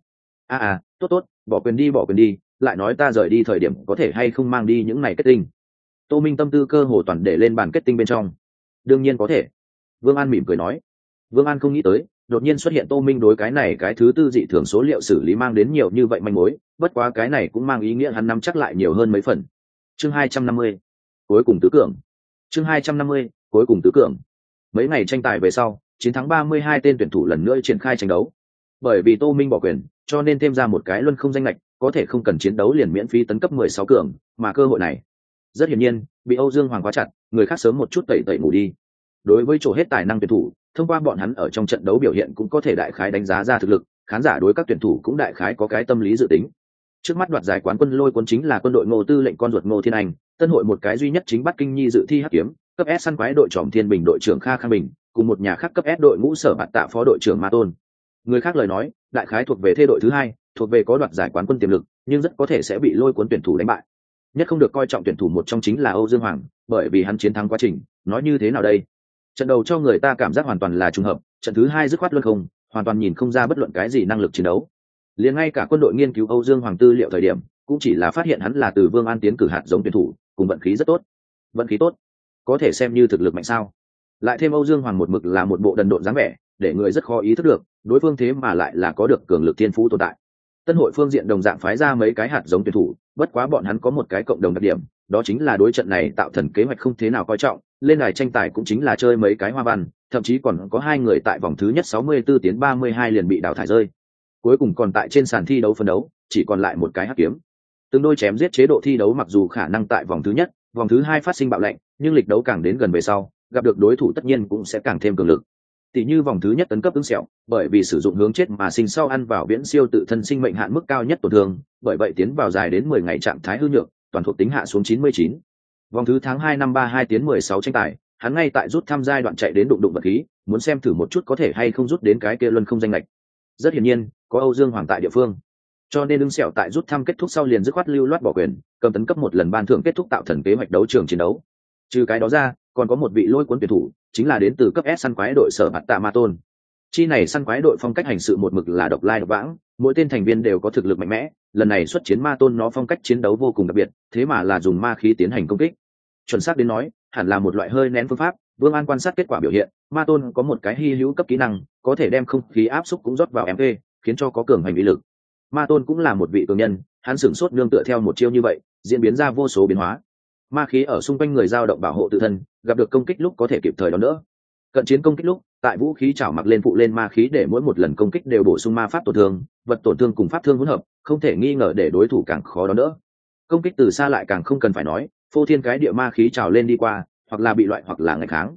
Tốt tốt, bỏ quyền đi bỏ quyền đi, lại nói ta rời đi thời điểm có thể hay không mang đi những này kết tinh. Tô Minh tâm tư cơ hồ toàn để lên bàn kết tinh bên trong. Đương nhiên có thể. Vương An mỉm cười nói. Vương An không nghĩ tới đột nhiên xuất hiện Tô Minh đối cái này cái thứ tư dị thường số liệu xử lý mang đến nhiều như vậy manh mối, bất quá cái này cũng mang ý nghĩa hắn nắm chắc lại nhiều hơn mấy phần. Chương 250, cuối cùng tứ cường. Chương 250, cuối cùng tứ cường. Mấy ngày tranh tài về sau, chiến thắng 32 tên tuyển thủ lần nữa triển khai tranh đấu. Bởi vì Tô Minh bỏ quyền, cho nên thêm ra một cái luân không danh lệch, có thể không cần chiến đấu liền miễn phí tấn cấp 16 cường, mà cơ hội này rất hiển nhiên bị Âu Dương Hoàng quá chặt, người khác sớm một chút tẩy ngủ đi. Đối với chỗ hết tài năng tuyển thủ, thông qua bọn hắn ở trong trận đấu biểu hiện cũng có thể đại khái đánh giá ra thực lực, khán giả đối các tuyển thủ cũng đại khái có cái tâm lý dự tính. Trước mắt đoạt giải quán quân Lôi Cuốn chính là quân đội Ngô Tư lệnh con ruột Ngô Thiên Anh, Tân hội một cái duy nhất chính Bắc Kinh Nhi dự thi hắc kiếm, cấp S săn quái đội Tròm Thiên Bình đội trưởng Kha Khang Bình, cùng một nhà khác cấp S đội ngũ Sở Bạt Tạ phó đội trưởng Ma Tôn. Người khác lời nói, đại khái thuộc về thê đội thứ hai, thuộc về có đoạt giải quán quân tiềm lực, nhưng rất có thể sẽ bị Lôi Cuốn tuyển thủ đánh bại. Nhất không được coi trọng tuyển thủ một trong chính là Âu Dương Hoàng, bởi vì hắn chiến thắng quá trình, nói như thế nào đây? Trận đầu cho người ta cảm giác hoàn toàn là trùng hợp, trận thứ hai dứt khoát luân không, hoàn toàn nhìn không ra bất luận cái gì năng lực chiến đấu. Liền ngay cả quân đội nghiên cứu Âu Dương Hoàng tư liệu thời điểm, cũng chỉ là phát hiện hắn là từ Vương An tiến cử hạt giống tuyển thủ, cùng vận khí rất tốt. Vận khí tốt, có thể xem như thực lực mạnh sao? Lại thêm Âu Dương Hoàng một mực là một bộ đần độn dáng vẻ, để người rất khó ý thức được, đối phương thế mà lại là có được cường lực thiên phú tồn tại. Tân hội phương diện đồng dạng phái ra mấy cái hạt giống tuyển thủ, bất quá bọn hắn có một cái cộng đồng đặc điểm, đó chính là đối trận này tạo thần kế hoạch không thế nào coi trọng, lên đài tranh tài cũng chính là chơi mấy cái hoa văn, thậm chí còn có hai người tại vòng thứ nhất 64 tiến 32 liền bị đào thải rơi. Cuối cùng còn tại trên sàn thi đấu phân đấu, chỉ còn lại một cái hắc kiếm. Từng đôi chém giết chế độ thi đấu mặc dù khả năng tại vòng thứ nhất, vòng thứ hai phát sinh bạo lệnh, nhưng lịch đấu càng đến gần về sau, gặp được đối thủ tất nhiên cũng sẽ càng thêm cường lực. Tỷ như vòng thứ nhất tấn cấp ứng sẹo, bởi vì sử dụng hướng chết mà sinh sau ăn vào viễn siêu tự thân sinh mệnh hạn mức cao nhất tổn thương, bởi vậy tiến vào dài đến 10 ngày trạng thái hư nhược, toàn thuộc tính hạ xuống 99. Vòng thứ tháng 2 năm 32 tiến 16 tranh tài, hắn ngay tại rút thăm giai đoạn chạy đến đụng vật khí, muốn xem thử một chút có thể hay không rút đến cái kia luân không danh lệch. Rất hiển nhiên, có Âu Dương Hoàng tại địa phương, cho nên ứng sẹo tại rút thăm kết thúc sau liền dứt khoát lưu loát bỏ quyền, cầm tấn cấp một lần ban thưởng kết thúc tạo thần kế hoạch đấu trường chiến đấu. Trừ cái đó ra, còn có một vị Lôi Cuốn tuyển thủ, chính là đến từ cấp S săn quái đội Sở Bạt Tạ Ma Tôn. Chi này săn quái đội phong cách hành sự một mực là độc lai độc vãng, mỗi tên thành viên đều có thực lực mạnh mẽ, lần này xuất chiến Ma Tôn nó phong cách chiến đấu vô cùng đặc biệt, thế mà là dùng ma khí tiến hành công kích. Chuẩn xác đến nói, hẳn là một loại hơi nén phương pháp. Vương An quan sát kết quả biểu hiện, Ma Tôn có một cái hy hữu cấp kỹ năng, có thể đem không khí áp xúc cũng rót vào MP, khiến cho có cường hành uy lực. Ma Tôn cũng là một vị cường nhân, hắn sửng sốt nương tựa theo một chiêu như vậy, diễn biến ra vô số biến hóa. Ma khí ở xung quanh người dao động bảo hộ tự thân, gặp được công kích lúc có thể kịp thời đón đỡ. Cận chiến công kích lúc, tại vũ khí chảo mặc lên phụ lên ma khí để mỗi một lần công kích đều bổ sung ma pháp tổn thương, vật tổn thương cùng pháp thương hỗn hợp, không thể nghi ngờ để đối thủ càng khó đón đỡ. Công kích từ xa lại càng không cần phải nói, phô thiên cái địa ma khí trào lên đi qua, hoặc là bị loại hoặc là nghịch kháng.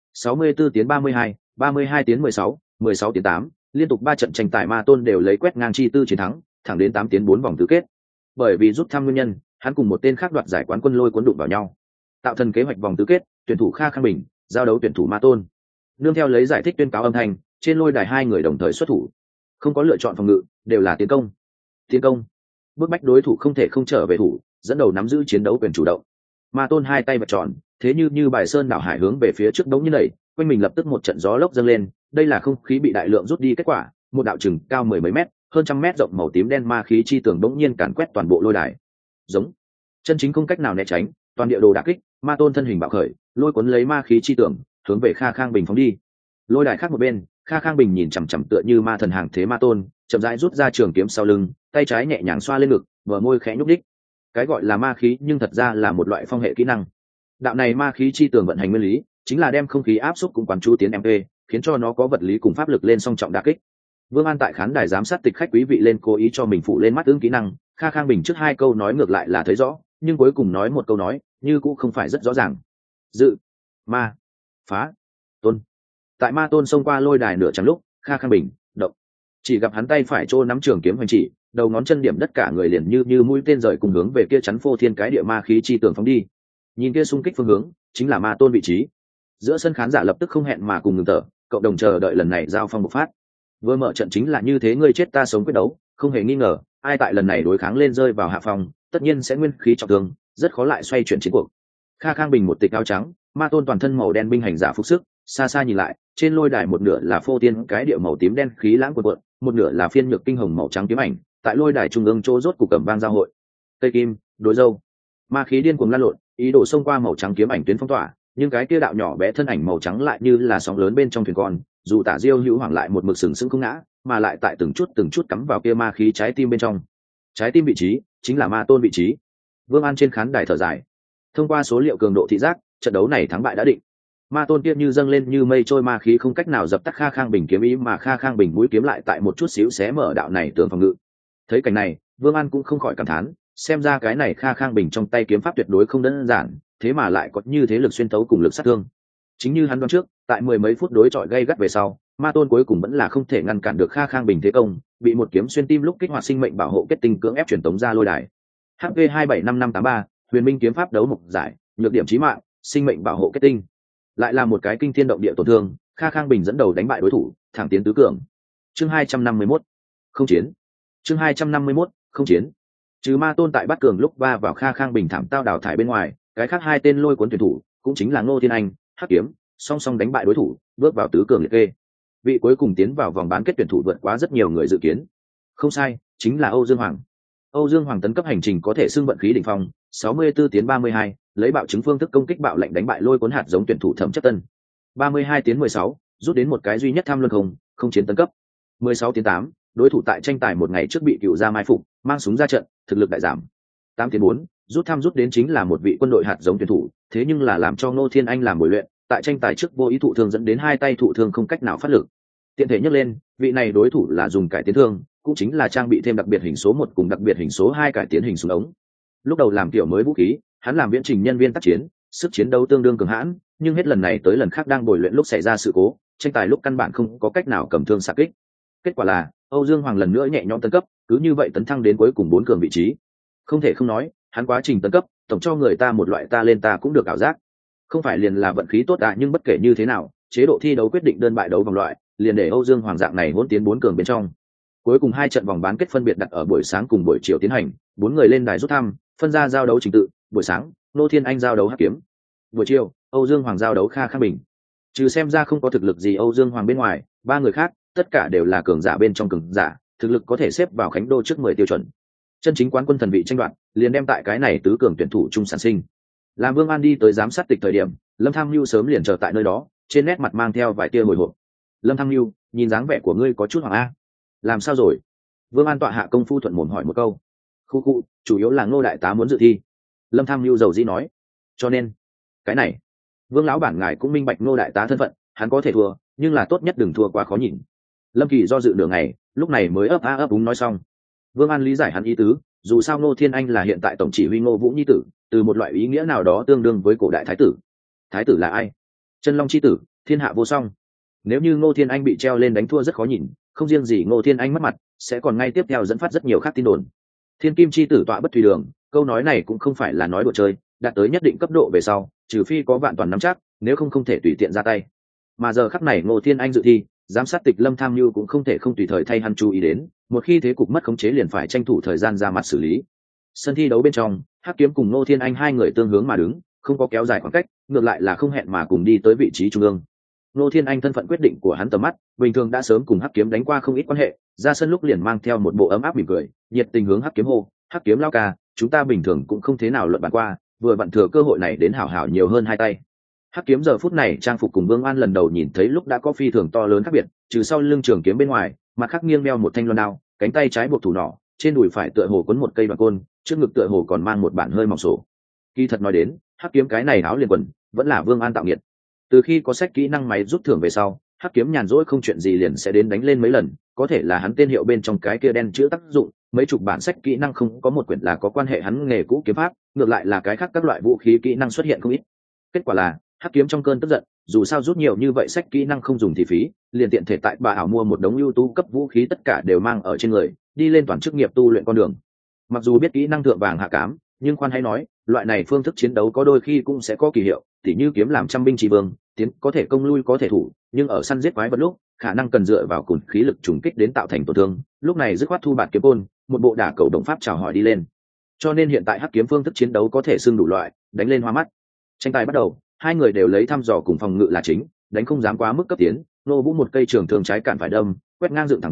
64 tiến 32, 32 tiến 16, 16 tiến 8, liên tục 3 trận tranh tài Ma Tôn đều lấy quét ngang chi tư chiến thắng, thẳng đến 8 tiến 4 vòng tứ kết. Bởi vì rút thăm nguyên nhân, hắn cùng một tên khác đoạt giải quán quân Lôi Cuốn đụng vào nhau. Tạo thần kế hoạch vòng tứ kết, tuyển thủ Kha Khang Bình giao đấu tuyển thủ Ma Tôn. Nương theo lấy giải thích tuyên cáo âm thanh, trên lôi đài hai người đồng thời xuất thủ, không có lựa chọn phòng ngự, đều là tiến công. Tiến công, bức bách đối thủ không thể không trở về thủ, dẫn đầu nắm giữ chiến đấu quyền chủ động. Ma Tôn hai tay bật tròn, thế như bài sơn đảo hải hướng về phía trước đống như nảy, quanh mình lập tức một trận gió lốc dâng lên. Đây là không khí bị đại lượng rút đi kết quả, một đạo chừng cao 10 mấy mét, hơn trăm mét rộng màu tím đen ma khí chi tường bỗng nhiên càn quét toàn bộ lôi đài. Giống, chân chính không cách nào né tránh, toàn địa đồ đả kích, Ma Tôn thân hình bạo khởi, lôi cuốn lấy ma khí chi tường, hướng về Kha Khang Bình phóng đi. Lôi đài khác một bên, Kha Khang Bình nhìn chằm chằm tựa như ma thần hàng thế Ma Tôn, chậm rãi rút ra trường kiếm sau lưng, tay trái nhẹ nhàng xoa lên ngực, bờ môi khẽ nhúc đích. Cái gọi là ma khí nhưng thật ra là một loại phong hệ kỹ năng. Đạo này ma khí chi tường vận hành nguyên lý, chính là đem không khí áp xúc cùng quán chú tiến MP, khiến cho nó có vật lý cùng pháp lực lên song trọng đả kích. Vương An tại khán đài giám sát tịch khách quý vị lên cố ý cho mình phụ lên mắt ứng kỹ năng, Kha Khang Bình trước hai câu nói ngược lại là thấy rõ, nhưng cuối cùng nói một câu nói, như cũng không phải rất rõ ràng. Dự, ma, phá, tôn. Tại Ma Tôn xông qua lôi đài nửa chặng lúc, Kha Khang Bình động, chỉ gặp hắn tay phải trô nắm trường kiếm hoành chỉ, đầu ngón chân điểm đất cả người liền như mũi tên rời cùng hướng về kia chắn phô thiên cái địa ma khí chi tường phóng đi. Nhìn kia xung kích phương hướng, chính là Ma Tôn vị trí. Giữa sân khán giả lập tức không hẹn mà cùng ngừng thở, cộng đồng chờ đợi lần này giao phong bộc phát. Vừa mở trận chính là như thế, ngươi chết ta sống quyết đấu, không hề nghi ngờ, ai tại lần này đối kháng lên rơi vào hạ phòng, tất nhiên sẽ nguyên khí trọng thương, rất khó lại xoay chuyển chiến cuộc. Kha Khang Bình một tịch áo trắng, Ma Tôn toàn thân màu đen binh hành giả phục sức, xa xa nhìn lại, trên lôi đài một nửa là phô tiên cái địa màu tím đen khí lãng cuộn cuộn, một nửa là phiên nhược kinh hồng màu trắng kiếm ảnh, tại lôi đài trung ương chỗ rốt cục cầm vang giao hội. Tây kim đối dâu, ma khí điên cuồng lan lộn, ý đồ xông qua màu trắng kiếm ảnh tuyến phong tỏa, nhưng cái kia đạo nhỏ bé thân ảnh màu trắng lại như là sóng lớn bên trong thuyền con, dù Tả Diêu Hữu Hoàng lại một mực sừng sững không ngã, mà lại tại từng chút cắm vào kia ma khí trái tim bên trong. Trái tim vị trí chính là Ma Tôn vị trí. Vương An trên khán đài thở dài, thông qua số liệu cường độ thị giác, trận đấu này thắng bại đã định. Ma Tôn kia như dâng lên như mây trôi ma khí không cách nào dập tắt Kha Khang Bình kiếm ý, mà Kha Khang Bình mũi kiếm lại tại một chút xíu xé mở đạo này tường phòng ngự. Thấy cảnh này, Vương An cũng không khỏi cảm thán, xem ra cái này Kha Khang Bình trong tay kiếm pháp tuyệt đối không đơn giản, thế mà lại có như thế lực xuyên tấu cùng lực sát thương. Chính như hắn đoán trước, tại mười mấy phút đối chọi gay gắt về sau, Ma Tôn cuối cùng vẫn là không thể ngăn cản được Kha Khang Bình thế công, bị một kiếm xuyên tim lúc kích hoạt sinh mệnh bảo hộ kết tinh cưỡng ép truyền tống ra lôi đài. HP 275583, Huyền Minh kiếm pháp đấu mục giải, nhược điểm chí mạng, sinh mệnh bảo hộ kết tinh. Lại là một cái kinh thiên động địa tổn thương, Kha Khang Bình dẫn đầu đánh bại đối thủ, thẳng tiến tứ cường. Chương 251, không chiến. Chương 251, không chiến. Trừ Ma Tôn tại bắt cường lúc va vào Kha Khang Bình thảm tao đào thải bên ngoài, cái khác hai tên lôi cuốn tuyển thủ, cũng chính là Ngô Thiên Anh, Hắc Kiếm, song song đánh bại đối thủ, bước vào tứ cường liệt kê. Vị cuối cùng tiến vào vòng bán kết tuyển thủ vượt quá rất nhiều người dự kiến. Không sai, chính là Âu Dương Hoàng. Âu Dương Hoàng tấn cấp hành trình có thể xưng vận khí đỉnh phong, 64 tiến 32, lấy bạo chứng phương thức công kích bạo lệnh đánh bại lôi cuốn hạt giống tuyển thủ Thẩm Chất Tân. 32 tiến 16, rút đến một cái duy nhất tham luân không chiến tấn cấp. 16 tiến 8, đối thủ tại tranh tài một ngày trước bị cựu gia mai phục, mang súng ra trận, thực lực đại giảm. 8 tiến 4, rút đến chính là một vị quân đội hạt giống tuyển thủ, thế nhưng là làm cho Ngô Thiên Anh làm bồi luyện, tại tranh tài trước vô ý thụ thương dẫn đến hai tay thụ thương không cách nào phát lực. Tiện thể nhắc lên, vị này đối thủ là dùng cải tiến thương, cũng chính là trang bị thêm đặc biệt hình số 1 cùng đặc biệt hình số 2 cải tiến hình súng ống. Lúc đầu làm kiểu mới vũ khí, hắn làm viễn trình nhân viên tác chiến, sức chiến đấu tương đương cường hãn, nhưng hết lần này tới lần khác đang bồi luyện lúc xảy ra sự cố, tranh tài lúc căn bản không có cách nào cầm thương xạ kích. Kết quả là Âu Dương Hoàng lần nữa nhẹ nhõm tấn cấp, cứ như vậy tấn thăng đến cuối cùng 4 cường vị trí. Không thể không nói, hắn quá trình tấn cấp, tổng cho người ta một loại ta lên ta cũng được ảo giác. Không phải liền là vận khí tốt nhưng bất kể như thế nào, chế độ thi đấu quyết định đơn bại đấu vòng loại, liền để Âu Dương Hoàng dạng này hỗn tiến 4 cường bên trong. Cuối cùng 2 trận vòng bán kết phân biệt đặt ở buổi sáng cùng buổi chiều tiến hành, 4 người lên đài rút thăm, phân ra giao đấu trình tự, buổi sáng, Ngô Thiên Anh giao đấu Hắc Kiếm. Buổi chiều, Âu Dương Hoàng giao đấu Kha Khang Bình. Trừ xem ra không có thực lực gì Âu Dương Hoàng bên ngoài, 3 người khác, tất cả đều là cường giả bên trong cường giả, thực lực có thể xếp vào Khánh Đô trước 10 tiêu chuẩn. Chân chính quán quân thần vị tranh đoạt, liền đem tại cái này tứ cường tuyển thủ chung sản sinh. Làm Vương An đi tới giám sát tịch thời điểm, Lâm Tham Nhu sớm liền chờ tại nơi đó, trên nét mặt mang theo vài tia hồi hộp. Lâm Tham Nhu, nhìn dáng vẻ của ngươi có chút hoảng a. Làm sao rồi? Vương An tọa hạ công phu thuận mồm hỏi một câu. Khu, chủ yếu là Ngô đại tá muốn dự thi. Lâm Tham Nhu dầu dĩ nói. Cho nên, cái này, Vương lão bản ngài cũng minh bạch Ngô đại tá thân phận, hắn có thể thua, nhưng là tốt nhất đừng thua quá khó nhìn. Lâm Kỳ do dự nửa ngày, lúc này mới ấp úng nói xong. Vương An lý giải hắn ý tứ, dù sao Ngô Thiên Anh là hiện tại tổng chỉ huy Ngô Vũ nhi tử, từ một loại ý nghĩa nào đó tương đương với cổ đại thái tử. Thái tử là ai? Chân Long chi tử, thiên hạ vô song. Nếu như Ngô Thiên Anh bị treo lên đánh thua rất khó nhìn, không riêng gì Ngô Thiên Anh mất mặt, sẽ còn ngay tiếp theo dẫn phát rất nhiều khác tin đồn. Thiên kim chi tử tọa bất tùy đường, câu nói này cũng không phải là nói đùa chơi, đạt tới nhất định cấp độ về sau, trừ phi có vạn toàn nắm chắc, nếu không thể tùy tiện ra tay. Mà giờ khắc này Ngô Thiên Anh dự thi, giám sát tịch Lâm Tham Nhu cũng không thể không tùy thời thay hắn chú ý đến, một khi thế cục mất khống chế liền phải tranh thủ thời gian ra mặt xử lý. Sân thi đấu bên trong, Hắc Kiếm cùng Ngô Thiên Anh hai người tương hướng mà đứng, không có kéo dài khoảng cách, ngược lại là không hẹn mà cùng đi tới vị trí trung ương. Ngô Thiên Anh thân phận quyết định của hắn tầm mắt, bình thường đã sớm cùng Hắc Kiếm đánh qua không ít quan hệ, ra sân lúc liền mang theo một bộ ấm áp mỉm cười, nhiệt tình hướng Hắc Kiếm hô, "Hắc Kiếm lao ca, chúng ta bình thường cũng không thế nào luận bàn qua, vừa vặn thừa cơ hội này đến hảo hảo nhiều hơn hai tay." Hắc Kiếm giờ phút này trang phục cùng Vương An lần đầu nhìn thấy lúc đã có phi thường to lớn khác biệt, trừ sau lưng trường kiếm bên ngoài, mặt khác nghiêng đeo một thanh loan đao, cánh tay trái buộc thủ nỏ, trên đùi phải tựa hồ quấn một cây đoạn côn, trước ngực tựa hồ còn mang một bản hơi mỏng sổ. Kỳ thật nói đến, Hắc Kiếm cái này áo liền quần, vẫn là Vương An tạo nghiệt. Từ khi có sách kỹ năng máy rút thưởng về sau, Hắc Kiếm nhàn rỗi không chuyện gì liền sẽ đến đánh lên mấy lần, có thể là hắn tên hiệu bên trong cái kia đen chữ tác dụng, mấy chục bản sách kỹ năng không có một quyển là có quan hệ hắn nghề cũ kiếm pháp, ngược lại là cái khác các loại vũ khí kỹ năng xuất hiện không ít. Kết quả là, Hắc Kiếm trong cơn tức giận, dù sao rút nhiều như vậy sách kỹ năng không dùng thì phí, liền tiện thể tại bà ảo mua một đống ưu tú cấp vũ khí tất cả đều mang ở trên người, đi lên toàn chức nghiệp tu luyện con đường. Mặc dù biết kỹ năng thượng vàng hạ cám, nhưng khoan hay nói, loại này phương thức chiến đấu có đôi khi cũng sẽ có kỳ hiệu, tỉ như kiếm làm trăm binh chỉ vương, tiến có thể công lui có thể thủ, nhưng ở săn giết quái vật lúc, khả năng cần dựa vào cùn khí lực trùng kích đến tạo thành tổn thương, lúc này dứt khoát thu bạt kiếm côn, một bộ đả cầu động pháp chào hỏi đi lên. Cho nên hiện tại Hắc Kiếm phương thức chiến đấu có thể xưng đủ loại, đánh lên hoa mắt. Tranh tài bắt đầu, hai người đều lấy thăm dò cùng phòng ngự là chính, đánh không dám quá mức cấp tiến. Nô Vũ một cây trường thương trái cản phải đâm, quét ngang dựng thẳng đẩy,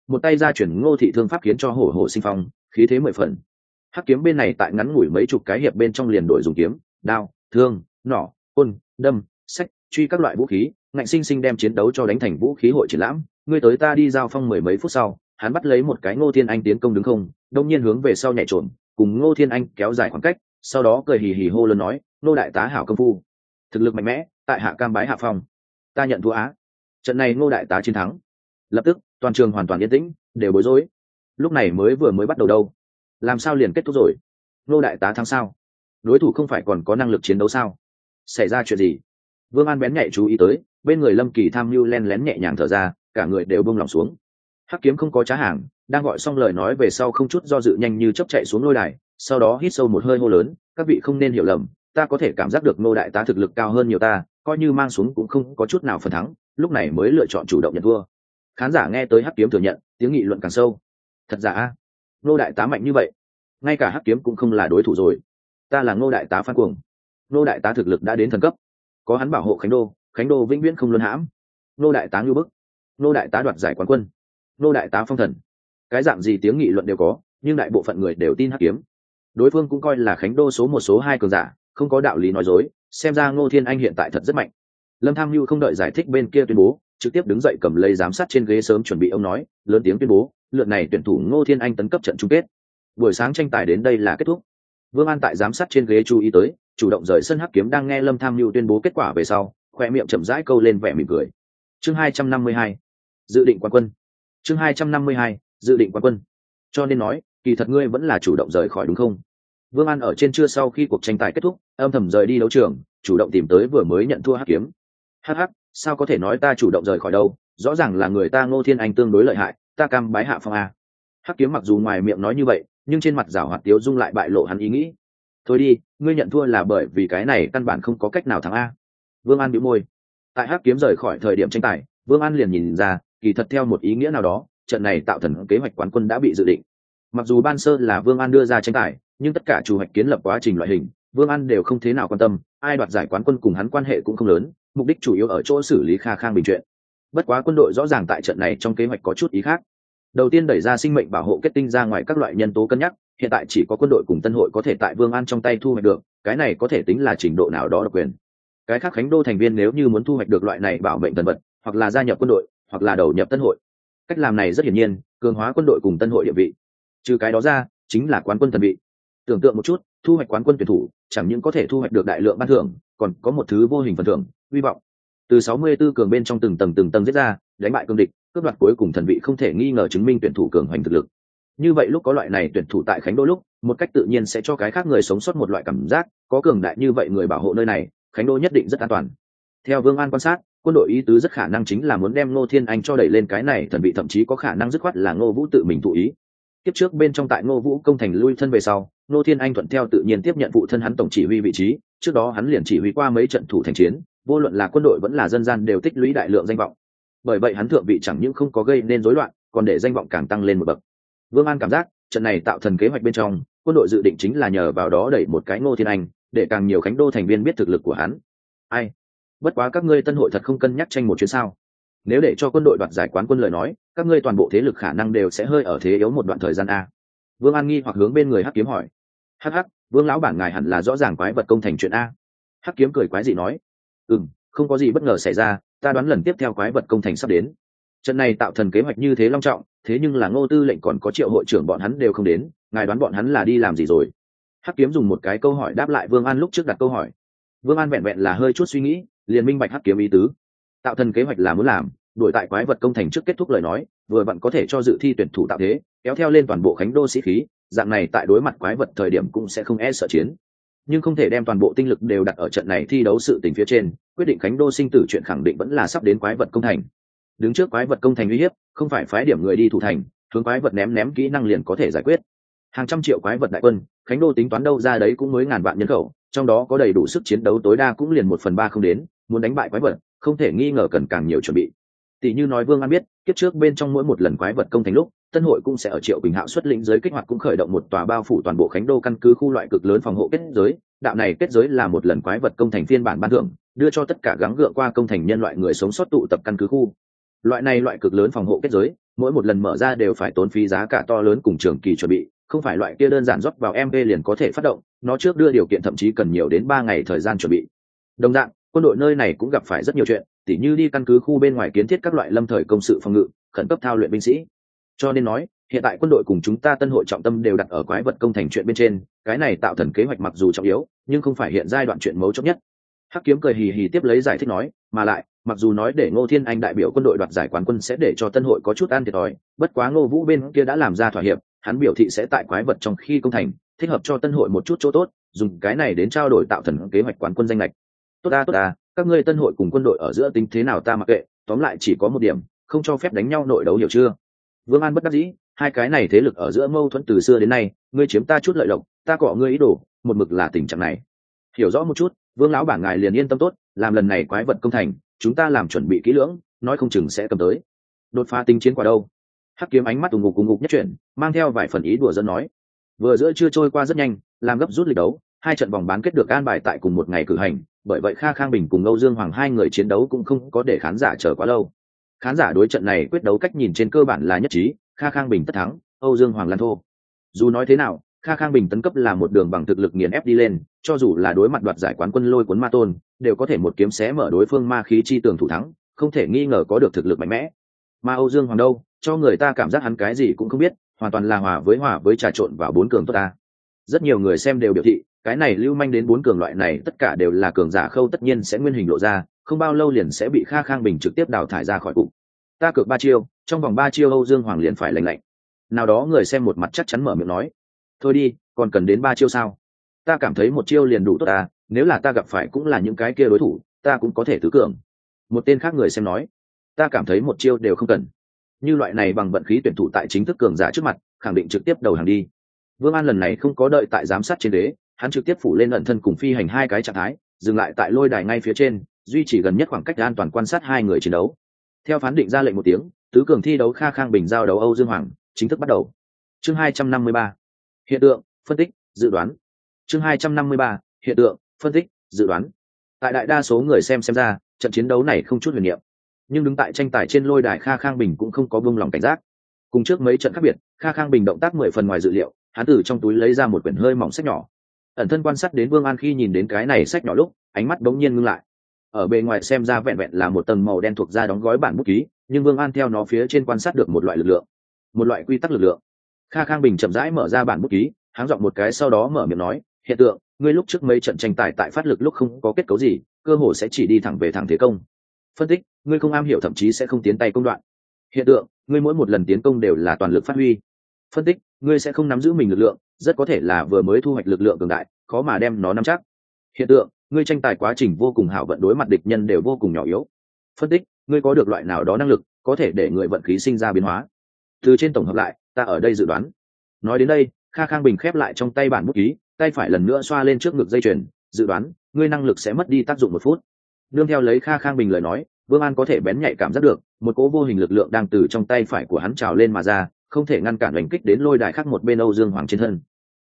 một tay ra chuyển Ngô thị thương pháp khiến cho hổ hổ sinh phong, khí thế mười phần. Hắc kiếm bên này tại ngắn ngủi mấy chục cái hiệp bên trong liền đổi dùng kiếm, đao, thương, nỏ, côn, đâm, sách, truy các loại vũ khí, ngạnh sinh sinh đem chiến đấu cho đánh thành vũ khí hội triển lãm. Ngươi tới ta đi giao phong mười mấy phút sau, hắn bắt lấy một cái Ngô Thiên Anh tiến công đứng không, đông nhiên hướng về sau nhảy trộm, cùng Ngô Thiên Anh kéo dài khoảng cách, sau đó cười hì hì hô lớn nói: "Nô đại tá hảo công phu, thực lực mạnh mẽ, tại hạ cam bái hạ phong, ta nhận thua á." Trận này Ngô đại tá chiến thắng. Lập tức, toàn trường hoàn toàn yên tĩnh, đều bối rối. Lúc này mới bắt đầu đâu, làm sao liền kết thúc rồi? Ngô đại tá thắng sao? Đối thủ không phải còn có năng lực chiến đấu sao? Xảy ra chuyện gì? Vương An bén nhạy chú ý tới, bên người Lâm Kỳ tham mưu len lén nhẹ nhàng thở ra, cả người đều buông lòng xuống. Hắc kiếm không có trá hàng, đang gọi xong lời nói về sau không chút do dự nhanh như chớp chạy xuống lôi đài, sau đó hít sâu một hơi hô lớn: "Các vị không nên hiểu lầm, ta có thể cảm giác được Ngô đại tá thực lực cao hơn nhiều ta, coi như mang xuống cũng không có chút nào phần thắng." Lúc này mới lựa chọn chủ động nhận thua. Khán giả nghe tới Hắc kiếm thừa nhận, tiếng nghị luận càng sâu. Thật giả a? Ngô đại tá mạnh như vậy, ngay cả Hắc kiếm cũng không là đối thủ rồi. Ta là Ngô đại tá Phan Cuồng. Ngô đại tá thực lực đã đến thần cấp, có hắn bảo hộ Khánh Đô vĩnh viễn không luân hãm. Ngô đại tá ngưu bức. Ngô đại tá đoạt giải quán quân. Ngô đại tá phong thần. Cái dạng gì tiếng nghị luận đều có, nhưng đại bộ phận người đều tin Hắc kiếm. Đối phương cũng coi là Khánh Đô số một số hai cường giả, không có đạo lý nói dối. Xem ra Ngô Thiên Anh hiện tại thật rất mạnh. Lâm Tham Nhu không đợi giải thích bên kia tuyên bố, trực tiếp đứng dậy cầm lấy giám sát trên ghế sớm chuẩn bị ông nói, lớn tiếng tuyên bố, lượt này tuyển thủ Ngô Thiên Anh tấn cấp trận chung kết. Buổi sáng tranh tài đến đây là kết thúc. Vương An tại giám sát trên ghế chú ý tới, chủ động rời sân Hắc kiếm đang nghe Lâm Tham Nhu tuyên bố kết quả về sau, khoe miệng chậm rãi câu lên vẻ mỉm cười. Chương 252, dự định quán quân. Chương 252, dự định quán quân. Cho nên nói, kỳ thật ngươi vẫn là chủ động rời khỏi đúng không? Vương An ở trên trưa sau khi cuộc tranh tài kết thúc, âm thầm rời đi đấu trường, chủ động tìm tới vừa mới nhận thua Hắc kiếm. Hắc hắc, sao có thể nói ta chủ động rời khỏi đâu, rõ ràng là người ta Ngô Thiên Anh tương đối lợi hại, ta cam bái hạ phong a. Hắc kiếm mặc dù ngoài miệng nói như vậy, nhưng trên mặt giảo hoạt tiếu dung lại bại lộ hắn ý nghĩ. Thôi đi, ngươi nhận thua là bởi vì cái này căn bản không có cách nào thắng a. Vương An bĩu môi. Tại Hắc kiếm rời khỏi thời điểm tranh tài, Vương An liền nhìn ra, kỳ thật theo một ý nghĩa nào đó, trận này tạo thần kế hoạch quán quân đã bị dự định. Mặc dù ban sơ là Vương An đưa ra tranh tài, nhưng tất cả chủ hoạch kiến lập quá trình loại hình, Vương An đều không thế nào quan tâm, ai đoạt giải quán quân cùng hắn quan hệ cũng không lớn, mục đích chủ yếu ở chỗ xử lý Kha Khang bình chuyện. Bất quá quân đội rõ ràng tại trận này trong kế hoạch có chút ý khác. Đầu tiên đẩy ra sinh mệnh bảo hộ kết tinh ra ngoài các loại nhân tố cân nhắc, hiện tại chỉ có quân đội cùng Tân hội có thể tại Vương An trong tay thu hoạch được, cái này có thể tính là trình độ nào đó độc quyền. Cái khác Khánh Đô thành viên nếu như muốn thu hoạch được loại này bảo mệnh thần vật, hoặc là gia nhập quân đội, hoặc là đầu nhập Tân hội. Cách làm này rất hiển nhiên, cường hóa quân đội cùng Tân hội địa vị. Trừ cái đó ra, chính là quán quân thần vị. Tưởng tượng một chút, thu hoạch quán quân tuyển thủ, chẳng những có thể thu hoạch được đại lượng ban thưởng, còn có một thứ vô hình phần thưởng, hy vọng. Từ 64 cường bên trong từng tầng giết ra, đánh bại cương địch, cướp đoạt cuối cùng thần vị không thể nghi ngờ chứng minh tuyển thủ cường hoành thực lực. Như vậy lúc có loại này tuyển thủ tại Khánh Đô lúc, một cách tự nhiên sẽ cho cái khác người sống sót một loại cảm giác, có cường đại như vậy người bảo hộ nơi này, Khánh Đô nhất định rất an toàn. Theo Vương An quan sát, quân đội ý tứ rất khả năng chính là muốn đem Ngô Thiên Anh cho đẩy lên cái này thần vị, thậm chí có khả năng dứt khoát là Ngô Vũ tự mình thụ ý. Tiếp trước bên trong tại Ngô Vũ công thành lui thân về sau, Ngô Thiên Anh thuận theo tự nhiên tiếp nhận phụ thân hắn tổng chỉ huy vị trí, trước đó hắn liền chỉ huy qua mấy trận thủ thành chiến, vô luận là quân đội vẫn là dân gian đều tích lũy đại lượng danh vọng. Bởi vậy hắn thượng vị chẳng những không có gây nên rối loạn, còn để danh vọng càng tăng lên một bậc. Vương An cảm giác, trận này tạo thần kế hoạch bên trong, quân đội dự định chính là nhờ vào đó đẩy một cái Ngô Thiên Anh, để càng nhiều Khánh Đô thành viên biết thực lực của hắn. Ai? Bất quá các ngươi Tân hội thật không cân nhắc tranh một chuyến sao? Nếu để cho quân đội đoạt giải quán quân lời nói, các ngươi toàn bộ thế lực khả năng đều sẽ hơi ở thế yếu một đoạn thời gian a. Vương An nghi hoặc hướng bên người Hắc kiếm hỏi. Hắc hắc, Vương lão bản ngài hẳn là rõ ràng quái vật công thành chuyện a. Hắc kiếm cười quái dị nói. Không có gì bất ngờ xảy ra, ta đoán lần tiếp theo quái vật công thành sắp đến. Trận này tạo thần kế hoạch như thế long trọng, thế nhưng là Ngô tư lệnh còn có Triệu hội trưởng bọn hắn đều không đến, ngài đoán bọn hắn là đi làm gì rồi? Hắc kiếm dùng một cái câu hỏi đáp lại Vương An lúc trước đặt câu hỏi. Vương An vẹn vẹn là hơi chút suy nghĩ, liền minh bạch Hắc kiếm ý tứ. Tạo thần kế hoạch là muốn làm, đuổi tại quái vật công thành trước kết thúc lời nói, vừa vặn có thể cho dự thi tuyển thủ tạo thế, kéo theo lên toàn bộ Khánh Đô sĩ khí, dạng này tại đối mặt quái vật thời điểm cũng sẽ không e sợ chiến. Nhưng không thể đem toàn bộ tinh lực đều đặt ở trận này thi đấu sự tình phía trên, quyết định Khánh Đô sinh tử chuyện khẳng định vẫn là sắp đến quái vật công thành. Đứng trước quái vật công thành uy hiếp, không phải phái điểm người đi thủ thành, hướng quái vật ném kỹ năng liền có thể giải quyết. Hàng trăm triệu quái vật đại quân, Khánh Đô tính toán đâu ra đấy cũng mới ngàn vạn nhân khẩu, trong đó có đầy đủ sức chiến đấu tối đa cũng liền 1/3 không đến, muốn đánh bại quái vật, không thể nghi ngờ cần càng nhiều chuẩn bị. Tỷ như nói Vương An biết, kiếp trước bên trong mỗi một lần quái vật công thành lúc, Tân hội cũng sẽ ở Triệu Bình Hạo xuất lĩnh giới kích hoạt cũng khởi động một tòa bao phủ toàn bộ Khánh Đô căn cứ khu loại cực lớn phòng hộ kết giới, đạo này kết giới là một lần quái vật công thành phiên bản ban thưởng, đưa cho tất cả gắng gượng qua công thành nhân loại người sống sót tụ tập căn cứ khu. Loại cực lớn phòng hộ kết giới, mỗi một lần mở ra đều phải tốn phí giá cả to lớn cùng trường kỳ chuẩn bị, không phải loại kia đơn giản rót vào MP liền có thể phát động, nó trước đưa điều kiện thậm chí cần nhiều đến 3 ngày thời gian chuẩn bị. Đồng dạng, quân đội nơi này cũng gặp phải rất nhiều chuyện, tỉ như đi căn cứ khu bên ngoài kiến thiết các loại lâm thời công sự phòng ngự, khẩn cấp thao luyện binh sĩ. Cho nên nói, hiện tại quân đội cùng chúng ta Tân hội trọng tâm đều đặt ở quái vật công thành chuyện bên trên, cái này tạo thần kế hoạch mặc dù trọng yếu, nhưng không phải hiện giai đoạn chuyện mấu chốt nhất. Hắc Kiếm cười hì hì tiếp lấy giải thích nói, mà lại, mặc dù nói để Ngô Thiên Anh đại biểu quân đội đoạt giải quán quân sẽ để cho Tân hội có chút ăn thiệt thòi, bất quá Ngô Vũ bên kia đã làm ra thỏa hiệp, hắn biểu thị sẽ tại quái vật trong khi công thành, thích hợp cho Tân hội một chút chỗ tốt, dùng cái này đến trao đổi tạo thần kế hoạch quán quân danh lệch. Tốt à, các ngươi Tân hội cùng quân đội ở giữa tính thế nào ta mặc kệ, tóm lại chỉ có một điểm, không cho phép đánh nhau nội đấu, hiểu chưa? Vương An bất đắc dĩ, hai cái này thế lực ở giữa mâu thuẫn từ xưa đến nay, ngươi chiếm ta chút lợi lộc, ta cọ ngươi ý đồ, một mực là tình trạng này. Hiểu rõ một chút, Vương lão bản ngài liền yên tâm tốt, làm lần này quái vật công thành, chúng ta làm chuẩn bị kỹ lưỡng, nói không chừng sẽ cầm tới. Đột phá tinh chiến quả đâu? Hắc Kiếm ánh mắt ùng ục nhất chuyển, mang theo vài phần ý đùa dẫn nói. Vừa giữa chưa trôi qua rất nhanh, làm gấp rút lịch đấu, hai trận vòng bán kết được an bài tại cùng một ngày cử hành, bởi vậy Kha Khang Bình cùng Âu Dương Hoàng hai người chiến đấu cũng không có để khán giả chờ quá lâu. Khán giả đối trận này quyết đấu cách nhìn trên cơ bản là nhất trí, Kha Khang Bình tất thắng, Âu Dương Hoàng lan thô. Dù nói thế nào, Kha Khang Bình tấn cấp là một đường bằng thực lực nghiền ép đi lên, cho dù là đối mặt đoạt giải quán quân Lôi Cuốn Ma Tôn, đều có thể một kiếm xé mở đối phương ma khí chi tường thủ thắng, không thể nghi ngờ có được thực lực mạnh mẽ. Mà Âu Dương Hoàng đâu, cho người ta cảm giác hắn cái gì cũng không biết, hoàn toàn là hòa với trà trộn vào bốn cường tốt ta. Rất nhiều người xem đều biểu thị, cái này lưu manh đến bốn cường loại này tất cả đều là cường giả khâu, tất nhiên sẽ nguyên hình lộ ra, không bao lâu liền sẽ bị Kha Khang Bình trực tiếp đào thải ra khỏi cục. Ta cược 3 chiêu, trong vòng 3 chiêu Âu Dương Hoàng liền phải lành lạnh. Nào đó người xem một mặt chắc chắn mở miệng nói, thôi đi, còn cần đến 3 chiêu sao? Ta cảm thấy một chiêu liền đủ tốt ta, nếu là ta gặp phải cũng là những cái kia đối thủ, ta cũng có thể tứ cường. Một tên khác người xem nói, ta cảm thấy một chiêu đều không cần. Như loại này bằng vận khí tuyển thủ tại chính thức cường giả trước mặt, khẳng định trực tiếp đầu hàng đi. Vương An lần này không có đợi tại giám sát trên đế, hắn trực tiếp phủ lên ẩn thân cùng phi hành hai cái trạng thái, dừng lại tại lôi đài ngay phía trên, duy trì gần nhất khoảng cách an toàn quan sát hai người chiến đấu. Theo phán định ra lệnh một tiếng, tứ cường thi đấu Kha Khang Bình giao đấu Âu Dương Hoàng chính thức bắt đầu. Chương 253. Hiện tượng, phân tích, dự đoán. Chương 253. Hiện tượng, phân tích, dự đoán. Tại đại đa số người xem ra, trận chiến đấu này không chút huyền niệm, nhưng đứng tại tranh tài trên lôi đài Kha Khang Bình cũng không có buông lòng cảnh giác. Cùng trước mấy trận khác biệt, Kha Khang Bình động tác 10 phần ngoài dự liệu, hắn từ trong túi lấy ra một quyển hơi mỏng sách nhỏ. Ẩn thân quan sát đến Vương An khi nhìn đến cái này sách nhỏ lúc, ánh mắt bỗng nhiên ngưng lại. Ở bề ngoài xem ra vẹn vẹn là một tầng màu đen thuộc da đóng gói bản bút ký, nhưng Vương An theo nó phía trên quan sát được một loại lực lượng, một loại quy tắc lực lượng. Kha Khang Bình chậm rãi mở ra bản bút ký, háng giọng một cái sau đó mở miệng nói, hiện tượng, ngươi lúc trước mấy trận tranh tài tại phát lực lúc không có kết cấu gì, cơ hồ sẽ chỉ đi thẳng về thẳng thế công. Phân tích, ngươi không am hiểu thậm chí sẽ không tiến tay công đoạn. Hiện tượng, ngươi mỗi một lần tiến công đều là toàn lực phát huy. Phân tích, ngươi sẽ không nắm giữ mình lực lượng, rất có thể là vừa mới thu hoạch lực lượng cường đại, khó mà đem nó nắm chắc. Hiện tượng, ngươi tranh tài quá trình vô cùng hảo vận, đối mặt địch nhân đều vô cùng nhỏ yếu. Phân tích, ngươi có được loại nào đó năng lực, có thể để người vận khí sinh ra biến hóa. Từ trên tổng hợp lại, ta ở đây dự đoán. Nói đến đây, Kha Khang Bình khép lại trong tay bản bút ký, tay phải lần nữa xoa lên trước ngực dây chuyền, dự đoán, ngươi năng lực sẽ mất đi tác dụng 1 phút. Nương theo lấy Kha Khang Bình lời nói, Vương An có thể bén nhạy cảm giác được, một cỗ vô hình lực lượng đang từ trong tay phải của hắn trào lên mà ra, không thể ngăn cản đánh kích đến lôi đài khác một bên Âu Dương Hoàng trên thân.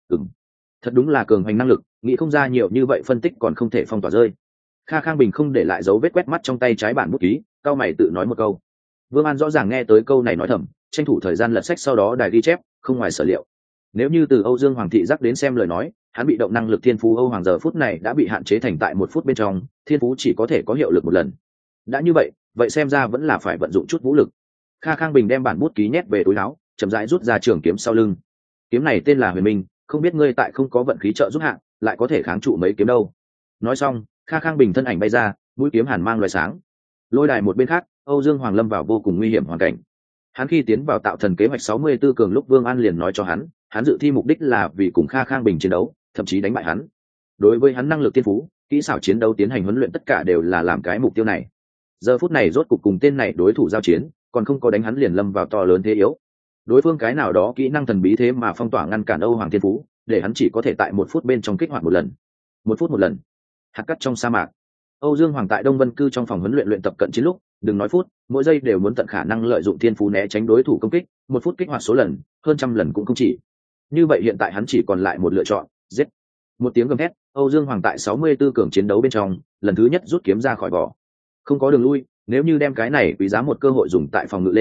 Thật đúng là cường hành năng lực, nghĩ không ra nhiều như vậy phân tích còn không thể phong tỏa rơi. Kha Khang Bình không để lại dấu vết quét mắt trong tay trái bản bút ký, cao mày tự nói một câu. Vương An rõ ràng nghe tới câu này nói thầm, tranh thủ thời gian lật sách sau đó đài ghi chép, không ngoài sở liệu. Nếu như từ Âu Dương Hoàng thị giác đến xem lời nói, hắn bị động năng lực thiên phú Âu Hoàng giờ phút này đã bị hạn chế thành tại 1 phút bên trong, thiên phú chỉ có thể có hiệu lực 1 lần. Đã như vậy xem ra vẫn là phải vận dụng chút vũ lực. Kha Khang Bình đem bản bút ký nhét về túi áo, chậm rãi rút ra trường kiếm sau lưng. Kiếm này tên là Huyền Minh, không biết ngươi tại không có vận khí trợ giúp hạ, lại có thể kháng trụ mấy kiếm đâu. Nói xong, Kha Khang Bình thân ảnh bay ra, mũi kiếm hàn mang loài sáng. Lôi đài một bên khác, Âu Dương Hoàng lâm vào vô cùng nguy hiểm hoàn cảnh. Hắn khi tiến vào tạo thần kế hoạch 64 cường lúc Vương An liền nói cho hắn dự thi mục đích là vì cùng Kha Khang Bình chiến đấu, thậm chí đánh bại hắn. Đối với hắn năng lực tiên phú, kỹ xảo chiến đấu tiến hành huấn luyện tất cả đều là làm cái mục tiêu này. Giờ phút này rốt cục cùng tên này đối thủ giao chiến, còn không có đánh hắn liền lâm vào to lớn thế yếu. Đối phương cái nào đó kỹ năng thần bí thế mà phong tỏa ngăn cản Âu Hoàng thiên phú, để hắn chỉ có thể tại 1 phút bên trong kích hoạt 1 lần. 1 phút 1 lần. Hạt cát trong sa mạc. Âu Dương Hoàng tại Đông Vân Cư trong phòng huấn luyện tập cận chiến lúc, đừng nói phút, mỗi giây đều muốn tận khả năng lợi dụng thiên phú né tránh đối thủ công kích, 1 phút kích hoạt số lần, hơn trăm lần cũng không chỉ. Như vậy hiện tại hắn chỉ còn lại một lựa chọn, giết. Một tiếng gầm thét, Âu Dương Hoàng tại 64 cường chiến đấu bên trong, lần thứ nhất rút kiếm ra khỏi vỏ. Không có đường lui, nếu như đem cái này quý giá một cơ hội dùng tại phòng ngự lên,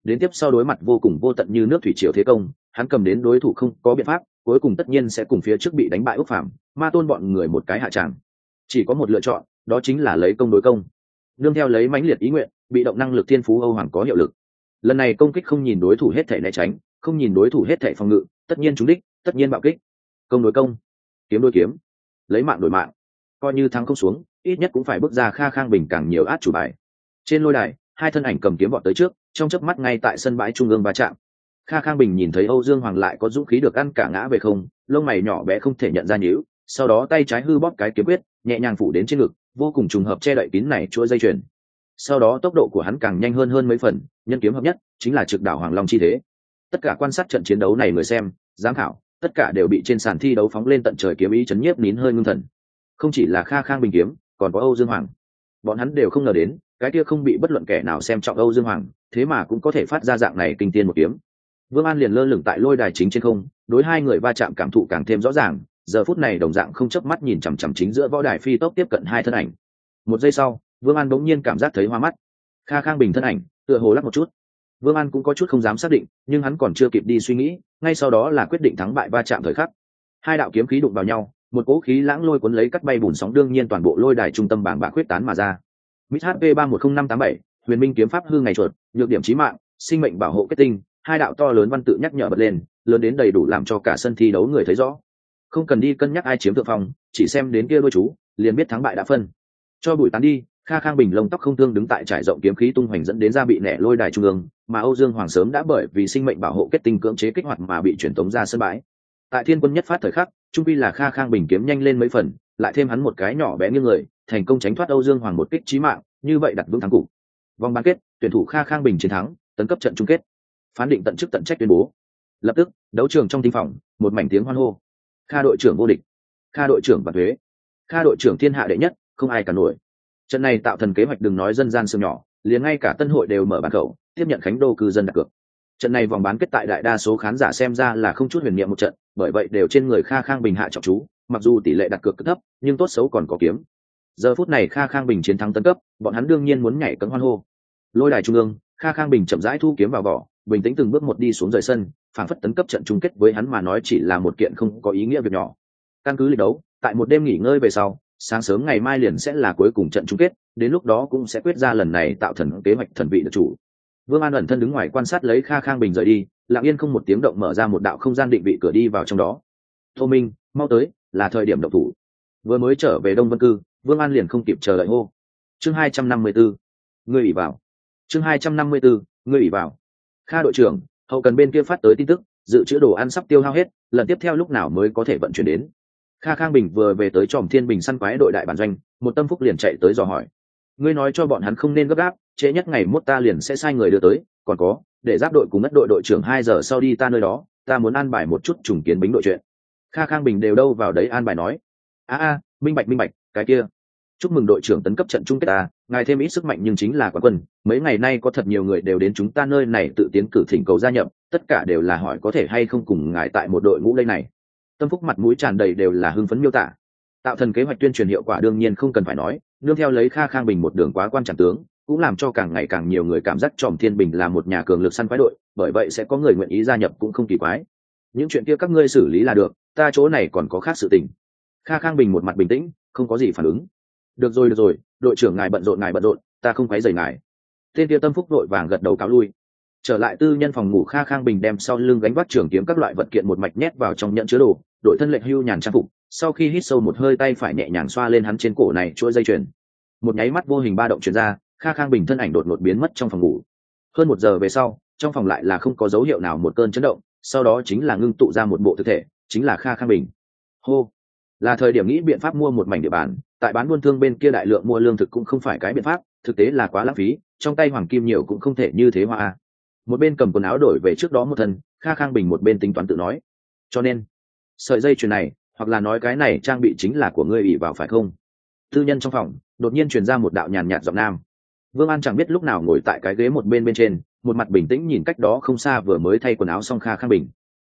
đến tiếp sau đối mặt vô cùng vô tận như nước thủy triều thế công, hắn cầm đến đối thủ không có biện pháp, cuối cùng tất nhiên sẽ cùng phía trước bị đánh bại Úc Phàm, Ma Tôn bọn người một cái hạ tràng. Chỉ có một lựa chọn, đó chính là lấy công đối công. Nương theo lấy mãnh liệt ý nguyện, bị động năng lực thiên phú Âu Hoàng có hiệu lực. Lần này công kích không nhìn đối thủ hết thảy né tránh, không nhìn đối thủ hết thảy phòng ngự, tất nhiên trúng đích, tất nhiên bạo kích. Công đối công, kiếm đối kiếm, lấy mạng đổi mạng. Coi như thắng không xuống, ít nhất cũng phải bước ra Kha Khang Bình càng nhiều át chủ bài. Trên lôi đài, hai thân ảnh cầm kiếm vọt tới trước, trong chớp mắt ngay tại sân bãi trung ương va chạm. Kha Khang Bình nhìn thấy Âu Dương Hoàng lại có dũng khí được ăn cả ngã về không, lông mày nhỏ bé không thể nhận ra nhíu, sau đó tay trái hư bóp cái kiếm quyết, nhẹ nhàng phủ đến trên ngực, vô cùng trùng hợp che đậy kín này chuỗi dây chuyền. Sau đó tốc độ của hắn càng nhanh hơn mấy phần, nhân kiếm hợp nhất, chính là trực đảo Hoàng Long chi thế. Tất cả quan sát trận chiến đấu này người xem, giám khảo, tất cả đều bị trên sàn thi đấu phóng lên tận trời kiếm ý chấn nhiếp nín hơi ngưng thần. Không chỉ là Kha Khang Bình kiếm, còn có Âu Dương Hoàng. Bọn hắn đều không ngờ đến, cái kia không bị bất luận kẻ nào xem trọng Âu Dương Hoàng, thế mà cũng có thể phát ra dạng này kinh tiên một kiếm. Vương An liền lơ lửng tại lôi đài chính trên không, đối hai người va chạm cảm thụ càng thêm rõ ràng, giờ phút này đồng dạng không chớp mắt nhìn chằm chằm chính giữa võ đài phi tốc tiếp cận hai thân ảnh. Một giây sau, Vương An bỗng nhiên cảm giác thấy hoa mắt. Kha Khang Bình thân ảnh, tựa hồ lắc một chút. Vương An cũng có chút không dám xác định, nhưng hắn còn chưa kịp đi suy nghĩ, ngay sau đó là quyết định thắng bại va chạm thời khắc. Hai đạo kiếm khí đụng vào nhau, một cỗ khí lãng lôi cuốn lấy cắt bay bùn sóng đương nhiên toàn bộ lôi đài trung tâm bảng bạc huyết tán mà ra. Mít HP 310587, Huyền Minh kiếm pháp hư ngày chuột, nhược điểm chí mạng, sinh mệnh bảo hộ kết tinh, hai đạo to lớn văn tự nhắc nhở bật lên, lớn đến đầy đủ làm cho cả sân thi đấu người thấy rõ. Không cần đi cân nhắc ai chiếm thượng phong, chỉ xem đến kia đôi chú, liền biết thắng bại đã phân. Cho bụi tán đi, Kha Khang Bình lông tóc không thương đứng tại trải rộng kiếm khí tung hoành dẫn đến ra bị nẻ lôi đài trung ương, mà Âu Dương Hoàng sớm đã bởi vì sinh mệnh bảo hộ kết tinh cưỡng chế kích hoạt mà bị chuyển tống ra sân bãi. Tại Thiên Quân nhất phát thời khắc, trung quy là Kha Khang Bình kiếm nhanh lên mấy phần, lại thêm hắn một cái nhỏ bé như người, thành công tránh thoát Âu Dương Hoàng một kích chí mạng, như vậy đặt vững thắng cục. Vòng bán kết, tuyển thủ Kha Khang Bình chiến thắng, tấn cấp trận chung kết. Phán định tận chức tận trách tuyên bố. Lập tức, đấu trường trong thính phòng, một mảnh tiếng hoan hô. Kha đội trưởng vô địch, Kha đội trưởng vạn thuế, Kha đội trưởng thiên hạ đệ nhất, không ai cả nổi. Trận này tạo thần kế hoạch đừng nói dân gian sương nhỏ, liền ngay cả Tân Hội đều mở bàn khẩu, tiếp nhận Khánh Đô cư dân đặt cược. Trận này vòng bán kết tại đại đa số khán giả xem ra là không chút huyền niệm một trận, bởi vậy đều trên người Kha Khang Bình hạ trọng chú, mặc dù tỷ lệ đặt cược thấp, nhưng tốt xấu còn có kiếm. Giờ phút này Kha Khang Bình chiến thắng tấn cấp, bọn hắn đương nhiên muốn nhảy cẫng hoan hô. Lôi đài trung ương, Kha Khang Bình chậm rãi thu kiếm vào vỏ, bình tĩnh từng bước một đi xuống rời sân, phảng phất tấn cấp trận chung kết với hắn mà nói chỉ là một kiện không có ý nghĩa việc nhỏ. Căn cứ lịch đấu, tại một đêm nghỉ ngơi về sau, sáng sớm ngày mai liền sẽ là cuối cùng trận chung kết, đến lúc đó cũng sẽ quyết ra lần này tạo thần kế hoạch thần vị được chủ. Vương An ẩn thân đứng ngoài quan sát lấy Kha Khang Bình rời đi, lặng yên không một tiếng động mở ra một đạo không gian định vị cửa đi vào trong đó. Tô Minh, mau tới, là thời điểm động thủ. Vừa mới trở về Đông Vân Cư, Vương An liền không kịp chờ đợi hô. Chương 254, ngươi ủy vào. Chương 254, ngươi ủy vào. Kha đội trưởng, hậu cần bên kia phát tới tin tức, dự trữ đồ ăn sắp tiêu hao hết, lần tiếp theo lúc nào mới có thể vận chuyển đến. Kha Khang Bình vừa về tới Tròm Thiên Bình săn quái đội đại bản doanh, một tâm phúc liền chạy tới dò hỏi. Ngươi nói cho bọn hắn không nên gấp gáp, trễ nhất ngày mốt ta liền sẽ sai người đưa tới, còn có, để giáp đội cùng ngất đội đội trưởng 2 giờ sau đi ta nơi đó, ta muốn an bài một chút trùng kiến bính đội chuyện. Kha Khang Bình đều đâu vào đấy an bài nói. Minh bạch, cái kia. Chúc mừng đội trưởng tấn cấp trận chung kết ta, ngài thêm ít sức mạnh nhưng chính là quán quân, mấy ngày nay có thật nhiều người đều đến chúng ta nơi này tự tiến cử thỉnh cầu gia nhập, tất cả đều là hỏi có thể hay không cùng ngài tại một đội ngũ đây này. Tâm phúc mặt mũi tràn đầy đều là hưng phấn miêu tả. Tạo thần kế hoạch tuyên truyền hiệu quả đương nhiên không cần phải nói, nương theo lấy Kha Khang Bình một đường quá quan trọng tướng, cũng làm cho càng ngày càng nhiều người cảm giác Tròm Thiên Bình là một nhà cường lực săn quái đội, bởi vậy sẽ có người nguyện ý gia nhập cũng không kỳ quái. Những chuyện kia các ngươi xử lý là được, ta chỗ này còn có khác sự tình. Kha Khang Bình một mặt bình tĩnh, không có gì phản ứng. Được rồi, đội trưởng ngài bận rộn, ta không quấy rầy ngài. Tên kia tâm phúc đội vàng gật đầu cáo lui. Trở lại tư nhân phòng ngủ, Kha Khang Bình đem sau lưng gánh vác trường kiếm các loại vật kiện một mạch nhét vào trong nhẫn chứa đồ, đội thân lệnh hưu nhàn trang phục, sau khi hít sâu một hơi tay phải nhẹ nhàng xoa lên hắn trên cổ này chuỗi dây chuyền. Một nháy mắt vô hình ba động truyền ra, Kha Khang Bình thân ảnh đột ngột biến mất trong phòng ngủ. Hơn 1 giờ về sau, trong phòng lại là không có dấu hiệu nào một cơn chấn động, sau đó chính là ngưng tụ ra một bộ thực thể, chính là Kha Khang Bình. Hô, là thời điểm nghĩ biện pháp mua một mảnh địa bàn, tại bán buôn thương bên kia đại lượng mua lương thực cũng không phải cái biện pháp, thực tế là quá lãng phí, trong tay hoàng kim nhiều cũng không thể như thế hoa. Một bên cầm quần áo đổi về trước đó một thân, Kha Khang Bình một bên tính toán tự nói. Cho nên, sợi dây chuyền này, hoặc là nói cái này trang bị chính là của ngươi ủy vào phải không? Tư nhân trong phòng, đột nhiên truyền ra một đạo nhàn nhạt giọng nam. Vương An chẳng biết lúc nào ngồi tại cái ghế một bên trên, một mặt bình tĩnh nhìn cách đó không xa vừa mới thay quần áo xong Kha Khang Bình.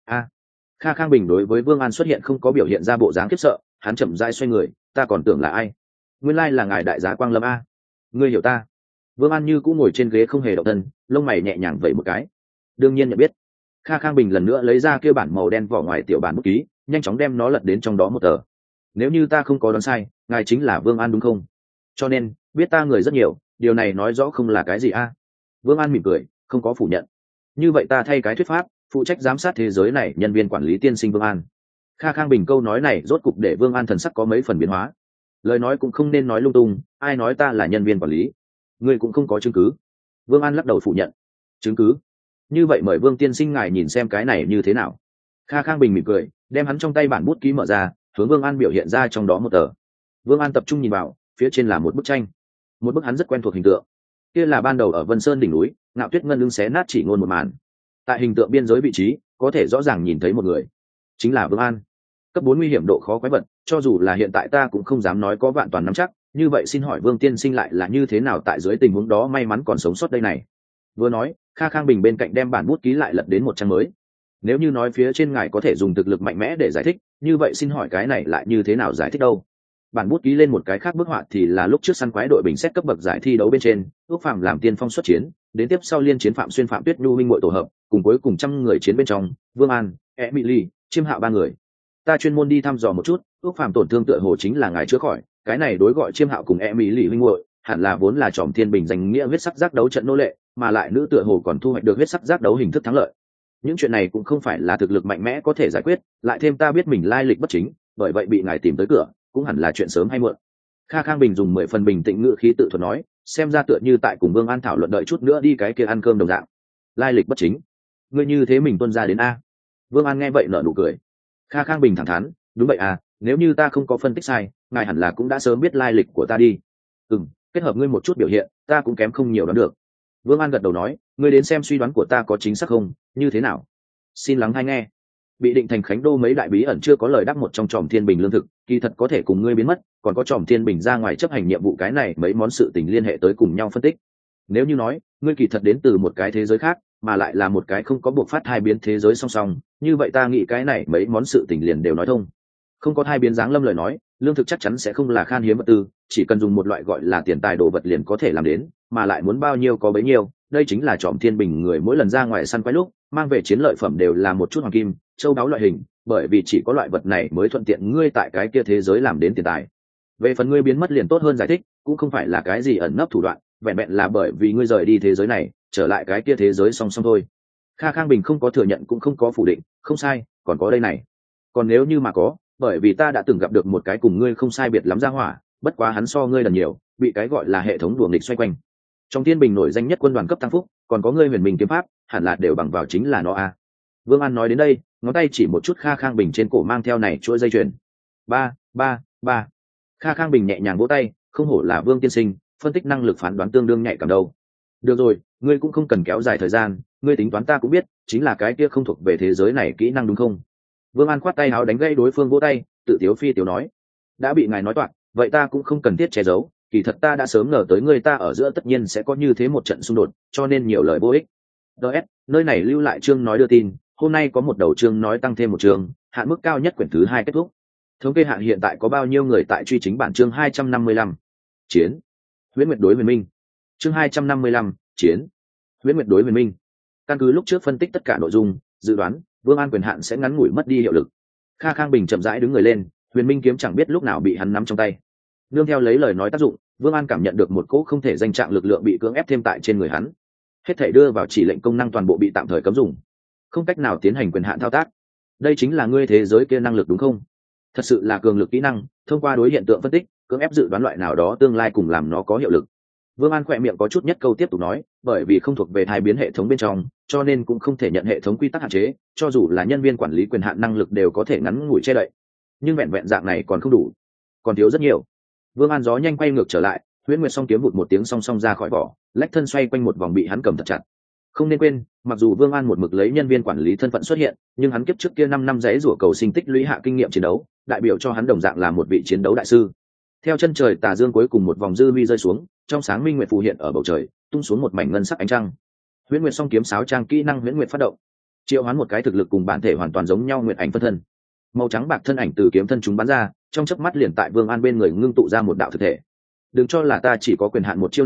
Kha Khang Bình đối với Vương An xuất hiện không có biểu hiện ra bộ dáng khiếp sợ, hắn chậm rãi xoay người, ta còn tưởng là ai? Nguyên lai là ngài đại giá Quang Lâm a. Ngươi hiểu ta? Vương An như cũng ngồi trên ghế không hề động thân, lông mày nhẹ nhàng vẩy một cái. Đương nhiên nhận biết. Kha Khang Bình lần nữa lấy ra kia bản màu đen vỏ ngoài tiểu bản bút ký, nhanh chóng đem nó lật đến trong đó một tờ. Nếu như ta không có đoán sai, ngài chính là Vương An đúng không? Cho nên biết ta người rất nhiều, điều này nói rõ không là cái gì a? Vương An mỉm cười, không có phủ nhận. Như vậy ta thay cái thuyết pháp, phụ trách giám sát thế giới này nhân viên quản lý tiên sinh Vương An. Kha Khang Bình câu nói này rốt cục để Vương An thần sắc có mấy phần biến hóa. Lời nói cũng không nên nói lung tung, ai nói ta là nhân viên quản lý? Ngươi cũng không có chứng cứ. Vương An lắc đầu phủ nhận. Chứng cứ? Như vậy mời Vương tiên sinh ngài nhìn xem cái này như thế nào. Kha Khang Bình mỉm cười, đem hắn trong tay bản bút ký mở ra, hướng Vương An biểu hiện ra trong đó một tờ. Vương An tập trung nhìn vào, phía trên là một bức tranh, một bức hắn rất quen thuộc hình tượng. Kia là ban đầu ở Vân Sơn đỉnh núi, Ngạo Tuyết Ngân lưng xé nát chỉ ngôn một màn. Tại hình tượng biên giới vị trí, có thể rõ ràng nhìn thấy một người, chính là Vương An. Cấp 4 nguy hiểm độ khó quái vật, cho dù là hiện tại ta cũng không dám nói có vạn toàn nắm chắc, như vậy xin hỏi Vương tiên sinh lại là như thế nào tại dưới tình huống đó may mắn còn sống sót đây này. Vừa nói, Kha Khang Bình bên cạnh đem bản bút ký lại lật đến một trang mới. Nếu như nói phía trên ngài có thể dùng thực lực mạnh mẽ để giải thích, như vậy xin hỏi cái này lại như thế nào giải thích đâu. Bản bút ký lên một cái khác bức họa thì là lúc trước săn quái đội bình xét cấp bậc giải thi đấu bên trên, Ước Phạm làm tiên phong xuất chiến, đến tiếp sau liên chiến Phạm Xuyên Phạm Tuyết Nhu minh muội tổ hợp, cùng cuối cùng trăm người chiến bên trong, Vương An, Emily, Chiêm Hạo ba người. Ta chuyên môn đi thăm dò một chút, Ước Phạm tổn thương tựa hồ chính là ngài chữa khỏi, cái này đối gọi Chiêm Hạo cùng Emily minh muội, hẳn là vốn là tròm thiên bình danh nghĩa huyết sắc giác đấu trận nô lệ, mà lại nữ tựa hồ còn thu hoạch được huyết sắc giác đấu hình thức thắng lợi. Những chuyện này cũng không phải là thực lực mạnh mẽ có thể giải quyết, lại thêm ta biết mình lai lịch bất chính, bởi vậy bị ngài tìm tới cửa, cũng hẳn là chuyện sớm hay muộn. Kha Khang Bình dùng 10 phần bình tĩnh ngữ khí tự thuật nói, xem ra tựa như tại cùng Vương An thảo luận đợi chút nữa đi cái kia ăn cơm đồng dạng. Lai lịch bất chính, ngươi như thế mình tuân ra đến a? Vương An nghe vậy nở nụ cười. Kha Khang Bình thẳng thắn, đúng vậy à, nếu như ta không có phân tích sai, ngài hẳn là cũng đã sớm biết lai lịch của ta đi. Kết hợp ngươi một chút biểu hiện, ta cũng kém không nhiều đoán được. Vương An gật đầu nói, ngươi đến xem suy đoán của ta có chính xác không, như thế nào? Xin lắng hay nghe. Bị định thành Khánh Đô mấy đại bí ẩn chưa có lời đáp một trong tròm thiên bình lương thực, kỳ thật có thể cùng ngươi biến mất, còn có tròm thiên bình ra ngoài chấp hành nhiệm vụ cái này mấy món sự tình liên hệ tới cùng nhau phân tích. Nếu như nói, ngươi kỳ thật đến từ một cái thế giới khác, mà lại là một cái không có buộc phát hai biến thế giới song song, như vậy ta nghĩ cái này mấy món sự tình liền đều nói thông. Không có hai biến dáng lâm lời nói, lương thực chắc chắn sẽ không là khan hiếm vật tư, chỉ cần dùng một loại gọi là tiền tài đồ vật liền có thể làm đến, mà lại muốn bao nhiêu có bấy nhiêu. Đây chính là tròm thiên bình người mỗi lần ra ngoài săn quái lúc mang về chiến lợi phẩm đều là một chút hoàng kim, châu báu loại hình, bởi vì chỉ có loại vật này mới thuận tiện ngươi tại cái kia thế giới làm đến tiền tài. Về phần ngươi biến mất liền tốt hơn giải thích, cũng không phải là cái gì ẩn nấp thủ đoạn, vẹn vẹn là bởi vì ngươi rời đi thế giới này, trở lại cái kia thế giới song song thôi. Kha Khang Bình không có thừa nhận cũng không có phủ định, không sai, còn có đây này. Còn nếu như mà có, bởi vì ta đã từng gặp được một cái cùng ngươi không sai biệt lắm ra hỏa, bất quá hắn so ngươi lần nhiều, bị cái gọi là hệ thống đùa nghịch xoay quanh. Trong thiên bình nổi danh nhất quân đoàn cấp tăng phúc, còn có ngươi huyền minh kiếm pháp, hẳn là đều bằng vào chính là nó a. Vương An nói đến đây, ngón tay chỉ một chút Kha Khang Bình trên cổ mang theo này chuỗi dây chuyền. Ba. Kha Khang Bình nhẹ nhàng vỗ tay, không hổ là Vương tiên sinh, phân tích năng lực phán đoán tương đương nhạy cảm đâu. Được rồi, ngươi cũng không cần kéo dài thời gian, ngươi tính toán ta cũng biết, chính là cái kia không thuộc về thế giới này kỹ năng đúng không? Vương An khoát tay áo đánh gây đối phương vỗ tay, tự tiếu phi tiếu nói, đã bị ngài nói toạc, vậy ta cũng không cần thiết che giấu, kỳ thật ta đã sớm ngờ tới người ta ở giữa tất nhiên sẽ có như thế một trận xung đột, cho nên nhiều lời vô ích. DS, nơi này lưu lại chương nói đưa tin, hôm nay có một đầu chương nói tăng thêm một chương, hạn mức cao nhất quyển thứ 2 kết thúc. Thống kê hạn hiện tại có bao nhiêu người tại truy chính bản chương 255. Chiến. Huyễn Nguyệt đối Huyền Minh. Chương 255, Chiến. Huyễn Nguyệt đối Huyền Minh. Căn cứ lúc trước phân tích tất cả nội dung, dự đoán Vương An quyền hạn sẽ ngắn ngủi mất đi hiệu lực. Kha Khang Bình chậm rãi đứng người lên, Huyền Minh kiếm chẳng biết lúc nào bị hắn nắm trong tay. Nương theo lấy lời nói tác dụng, Vương An cảm nhận được một cỗ không thể danh trạng lực lượng bị cưỡng ép thêm tại trên người hắn. Hết thảy đưa vào chỉ lệnh công năng toàn bộ bị tạm thời cấm dùng, không cách nào tiến hành quyền hạn thao tác. Đây chính là ngươi thế giới kia năng lực đúng không? Thật sự là cường lực kỹ năng, thông qua đối hiện tượng phân tích, cưỡng ép dự đoán loại nào đó tương lai cùng làm nó có hiệu lực. Vương An khỏe miệng có chút nhất câu tiếp tục nói, bởi vì không thuộc về hai biến hệ thống bên trong, cho nên cũng không thể nhận hệ thống quy tắc hạn chế, cho dù là nhân viên quản lý quyền hạn năng lực đều có thể ngắn ngủi che đậy. Nhưng vẹn vẹn dạng này còn không đủ, còn thiếu rất nhiều. Vương An gió nhanh quay ngược trở lại, Huyễn Nguyệt song kiếm vụt một tiếng song song ra khỏi vỏ, lách thân xoay quanh một vòng bị hắn cầm thật chặt. Không nên quên, mặc dù Vương An một mực lấy nhân viên quản lý thân phận xuất hiện, nhưng hắn kiếp trước kia 5 năm rẽ rủa cầu sinh tích lũy hạ kinh nghiệm chiến đấu, đại biểu cho hắn đồng dạng là một vị chiến đấu đại sư. Theo chân trời tà dương cuối cùng một vòng dư huy rơi xuống, trong sáng minh nguyệt phù hiện ở bầu trời, tung xuống một mảnh ngân sắc ánh trăng. Huyễn Nguyệt song kiếm sáo trang kỹ năng Huyễn Nguyệt phát động, triệu hoán một cái thực lực cùng bản thể hoàn toàn giống nhau nguyệt ảnh phân thân. Màu trắng bạc thân ảnh từ kiếm thân chúng bắn ra, trong chớp mắt liền tại Vương An bên người ngưng tụ ra một đạo thực thể. Đừng cho là ta chỉ có quyền hạn một chiêu này,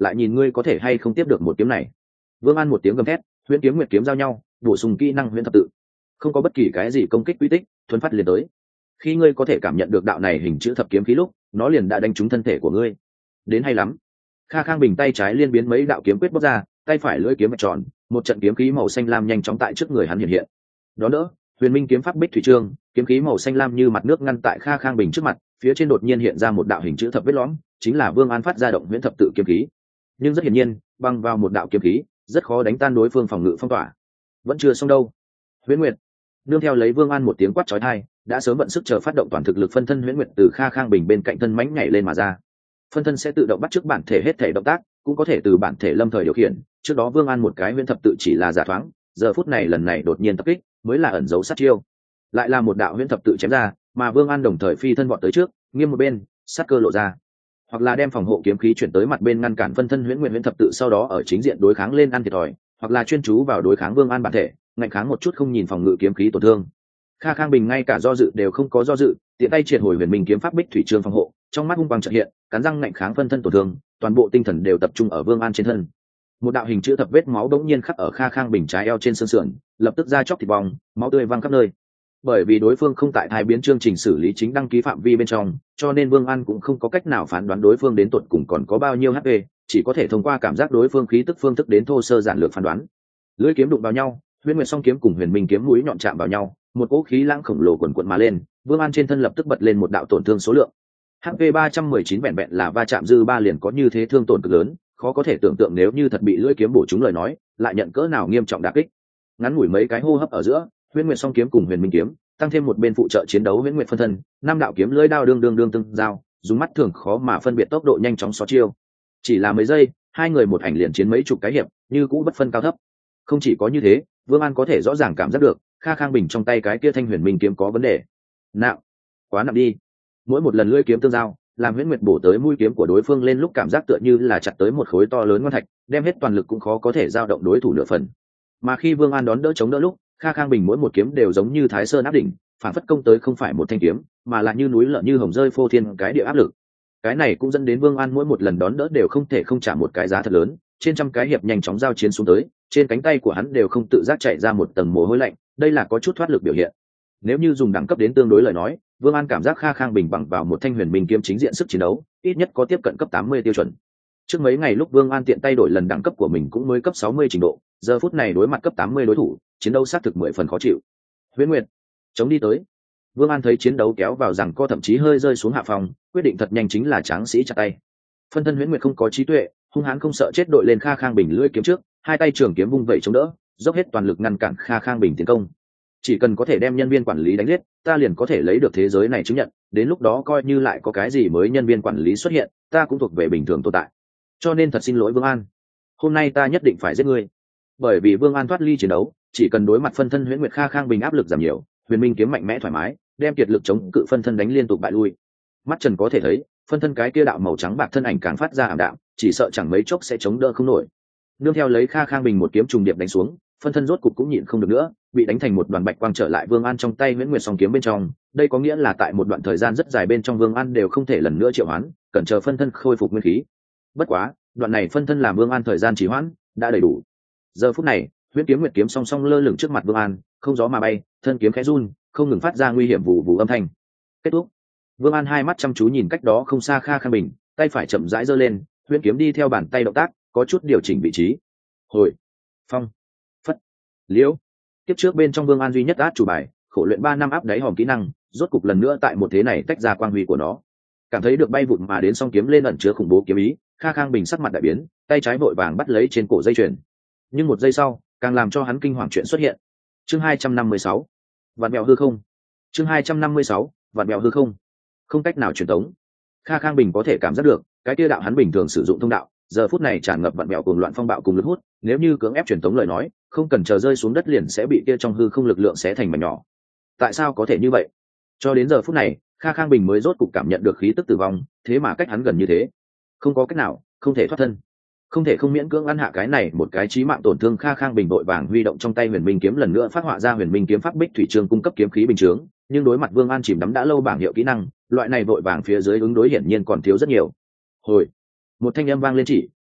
lại nhìn ngươi có thể hay không tiếp được một kiếm này. Vương An một tiếng gầm thét, huyễn kiếm nguyệt kiếm giao nhau, bổ sung kỹ năng huyễn thập tự, không có bất kỳ cái gì công kích quy tích, thuần phát liền tới. Khi ngươi có thể cảm nhận được đạo này hình chữ thập kiếm khí lúc, nó liền đã đánh trúng thân thể của ngươi. Đến hay lắm. Kha Khang Bình tay trái liên biến mấy đạo kiếm quyết bóc ra, tay phải lưỡi kiếm vạch tròn, một trận kiếm khí màu xanh lam nhanh chóng tại trước người hắn hiện hiện. Đó đỡ, Huyền Minh kiếm pháp Bích Thủy Trương, kiếm khí màu xanh lam như mặt nước ngăn tại Kha Khang Bình trước mặt, phía trên đột nhiên hiện ra một đạo hình chữ thập vết lõm, chính là Vương An phát ra động huyễn thập tự kiếm khí. Nhưng rất hiển nhiên, băng vào một đạo kiếm khí, rất khó đánh tan đối phương phòng ngự phong tỏa. Vẫn chưa xong đâu. Huyễn Nguyệt, nương theo lấy Vương An một tiếng quát chói tai, đã sớm vận sức chờ phát động toàn thực lực phân thân Huyễn Nguyệt từ Kha Khang Bình bên cạnh thân mãnh nhảy lên mà ra. Phân thân sẽ tự động bắt chước bản thể hết thể động tác, cũng có thể từ bản thể lâm thời điều khiển. Trước đó Vương An một cái huyễn thập tự chỉ là giả thoáng, giờ phút này lần này đột nhiên tập kích, mới là ẩn dấu sát chiêu. Lại là một đạo huyễn thập tự chém ra, mà Vương An đồng thời phi thân vọt tới trước, nghiêng một bên, sát cơ lộ ra. Hoặc là đem phòng hộ kiếm khí chuyển tới mặt bên ngăn cản phân thân huyễn nguyện huyễn thập tự, sau đó ở chính diện đối kháng lên ăn thiệt thòi, hoặc là chuyên chú vào đối kháng Vương An bản thể, ngạnh kháng một chút không nhìn phòng ngự kiếm khí tổn thương. Kha Khang Bình ngay cả do dự đều không có do dự, tiện tay triệt hồi Huyền Minh kiếm pháp Bích Thủy Trương phòng hộ, trong mắt hung quang chợt hiện, cắn răng ngạnh kháng phân thân tổn thương, toàn bộ tinh thần đều tập trung ở Vương An trên thân. Một đạo hình chữ thập vết máu đống nhiên khắc ở Kha Khang Bình trái eo trên xương sườn, lập tức ra chóc thịt bong, máu tươi văng khắp nơi. Bởi vì đối phương không tại thai biến chương trình xử lý chính đăng ký phạm vi bên trong, cho nên Vương An cũng không có cách nào phán đoán đối phương đến tột cùng còn có bao nhiêu HP, chỉ có thể thông qua cảm giác đối phương khí tức phương thức đến thô sơ giản lược phán đoán. Lưỡi kiếm đụng vào nhau, Huyền Nguyệt song kiếm cùng Huyền Minh kiếm mũi nhọn chạm vào nhau, một cỗ khí lãng khổng lồ quần quần mà lên, Vương An trên thân lập tức bật lên một đạo tổn thương số lượng. HP 319 vẹn vẹn là va chạm dư ba liền có như thế thương tổn cực lớn, khó có thể tưởng tượng nếu như thật bị lưỡi kiếm bổ trúng lời nói, lại nhận cỡ nào nghiêm trọng đả kích. Ngắn ngủi mấy cái hô hấp ở giữa, Huyền Nguyệt song kiếm cùng Huyền Minh kiếm, tăng thêm một bên phụ trợ chiến đấu Huyền Nguyệt phân thân, năm đạo kiếm lưỡi đao đương tương giao, dùng mắt thường khó mà phân biệt tốc độ nhanh chóng xó chiêu. Chỉ là mấy giây, hai người một ảnh liền chiến mấy chục cái hiệp, như cũ bất phân cao thấp. Không chỉ có như thế, Vương An có thể rõ ràng cảm giác được, Kha Khang Bình trong tay cái kia thanh Huyền Minh kiếm có vấn đề. Nặng, quá nặng đi. Mỗi một lần lưỡi kiếm tương giao, làm Huyễn Nguyệt bổ tới mũi kiếm của đối phương lên lúc cảm giác tựa như là chặt tới một khối to lớn ngoan thạch, đem hết toàn lực cũng khó có thể dao động đối thủ nửa phần. Mà khi Vương An đón đỡ chống đỡ lúc, Kha Khang Bình mỗi một kiếm đều giống như Thái Sơn áp đỉnh, phản phất công tới không phải một thanh kiếm, mà là như núi lở như hồng rơi phô thiên cái địa áp lực. Cái này cũng dẫn đến Vương An mỗi một lần đón đỡ đều không thể không trả một cái giá thật lớn, trên trăm cái hiệp nhanh chóng giao chiến xuống tới, trên cánh tay của hắn đều không tự giác chạy ra một tầng mồ hôi lạnh, đây là có chút thoát lực biểu hiện. Nếu như dùng đẳng cấp đến tương đối lời nói, Vương An cảm giác Kha Khang Bình bằng vào một thanh Huyền Minh kiếm chính diện sức chiến đấu, ít nhất có tiếp cận cấp 80 tiêu chuẩn. Trước mấy ngày lúc Vương An tiện tay đổi lần đẳng cấp của mình cũng mới cấp 60 trình độ, giờ phút này đối mặt cấp 80 đối thủ, chiến đấu xác thực 10 phần khó chịu. Huyễn Nguyệt, chống đi tới. Vương An thấy chiến đấu kéo vào rằng co thậm chí hơi rơi xuống hạ phòng, quyết định thật nhanh chính là tráng sĩ chặt tay. Phân thân Huyễn Nguyệt không có trí tuệ, hung hãn không sợ chết đội lên Kha Khang Bình lưỡi kiếm trước, hai tay trường kiếm vung vẩy chống đỡ, dốc hết toàn lực ngăn cản Kha Khang Bình tiến công. Chỉ cần có thể đem nhân viên quản lý đánh giết, ta liền có thể lấy được thế giới này chứng nhận, đến lúc đó coi như lại có cái gì mới nhân viên quản lý xuất hiện, ta cũng thuộc về bình thường tồn tại. Cho nên thật xin lỗi Vương An, hôm nay ta nhất định phải giết ngươi. Bởi vì Vương An thoát ly chiến đấu, chỉ cần đối mặt phân thân Huyễn Nguyệt, Kha Khang Bình áp lực giảm nhiều, Huyền Minh kiếm mạnh mẽ thoải mái, đem kiệt lực chống cự phân thân đánh liên tục bại lui. Mắt trần có thể thấy, phân thân cái kia đạo màu trắng bạc thân ảnh càng phát ra ảm đạm, chỉ sợ chẳng mấy chốc sẽ chống đỡ không nổi. Nương theo lấy Kha Khang Bình một kiếm trùng điệp đánh xuống, phân thân rốt cục cũng nhịn không được nữa, bị đánh thành một đoàn bạch quang trở lại Vương An trong tay Huyễn Nguyệt song kiếm bên trong. Đây có nghĩa là tại một đoạn thời gian rất dài bên trong Vương An đều không thể lần nữa triệu hoán, cần chờ phân thân khôi phục nguyên khí. Bất quá, đoạn này phân thân làm Vương An thời gian trì hoãn đã đầy đủ. Giờ phút này, Huyễn kiếm Nguyệt kiếm song song lơ lửng trước mặt Vương An, không gió mà bay, thân kiếm khẽ run, không ngừng phát ra nguy hiểm vù vù âm thanh. Kết thúc. Vương An hai mắt chăm chú nhìn cách đó không xa Kha Khang Bình, tay phải chậm rãi giơ lên, Huyễn kiếm đi theo bàn tay động tác, có chút điều chỉnh vị trí. Hồi, phong, phất, liễu. Tiếp trước bên trong Vương An duy nhất át chủ bài, khổ luyện 3 năm áp đáy hòm kỹ năng, rốt cục lần nữa tại một thế này tách ra quang huy của nó. Cảm thấy được bay vụt mà đến song kiếm lên ẩn chứa khủng bố kiếm ý, Kha Khang Bình sắc mặt đại biến, tay trái vội vàng bắt lấy trên cổ dây chuyền. Nhưng một giây sau, càng làm cho hắn kinh hoàng chuyện xuất hiện. Chương 256, vạn mèo hư không. Chương 256, vạn mèo hư không. Không cách nào truyền tống. Kha Khang Bình có thể cảm giác được, cái kia đạo hắn bình thường sử dụng thông đạo, giờ phút này tràn ngập vạn mèo cuồng loạn phong bạo cùng lực hút, nếu như cưỡng ép truyền tống lời nói, không cần chờ rơi xuống đất liền sẽ bị kia trong hư không lực lượng xé thành mảnh nhỏ. Tại sao có thể như vậy? Cho đến giờ phút này, Kha Khang Bình mới rốt cục cảm nhận được khí tức tử vong, thế mà cách hắn gần như thế, không có cách nào, không thể thoát thân, không thể không miễn cưỡng ăn hạ cái này một cái chí mạng tổn thương. Kha Khang Bình vội vàng huy động trong tay Huyền Minh kiếm lần nữa phát họa ra Huyền Minh kiếm pháp Bích Thủy Trương cung cấp kiếm khí bình chướng, nhưng đối mặt Vương An chìm đắm đã lâu bảng hiệu kỹ năng, loại này vội vàng phía dưới ứng đối hiển nhiên còn thiếu rất nhiều. Hồi, một thanh âm vang lên chỉ,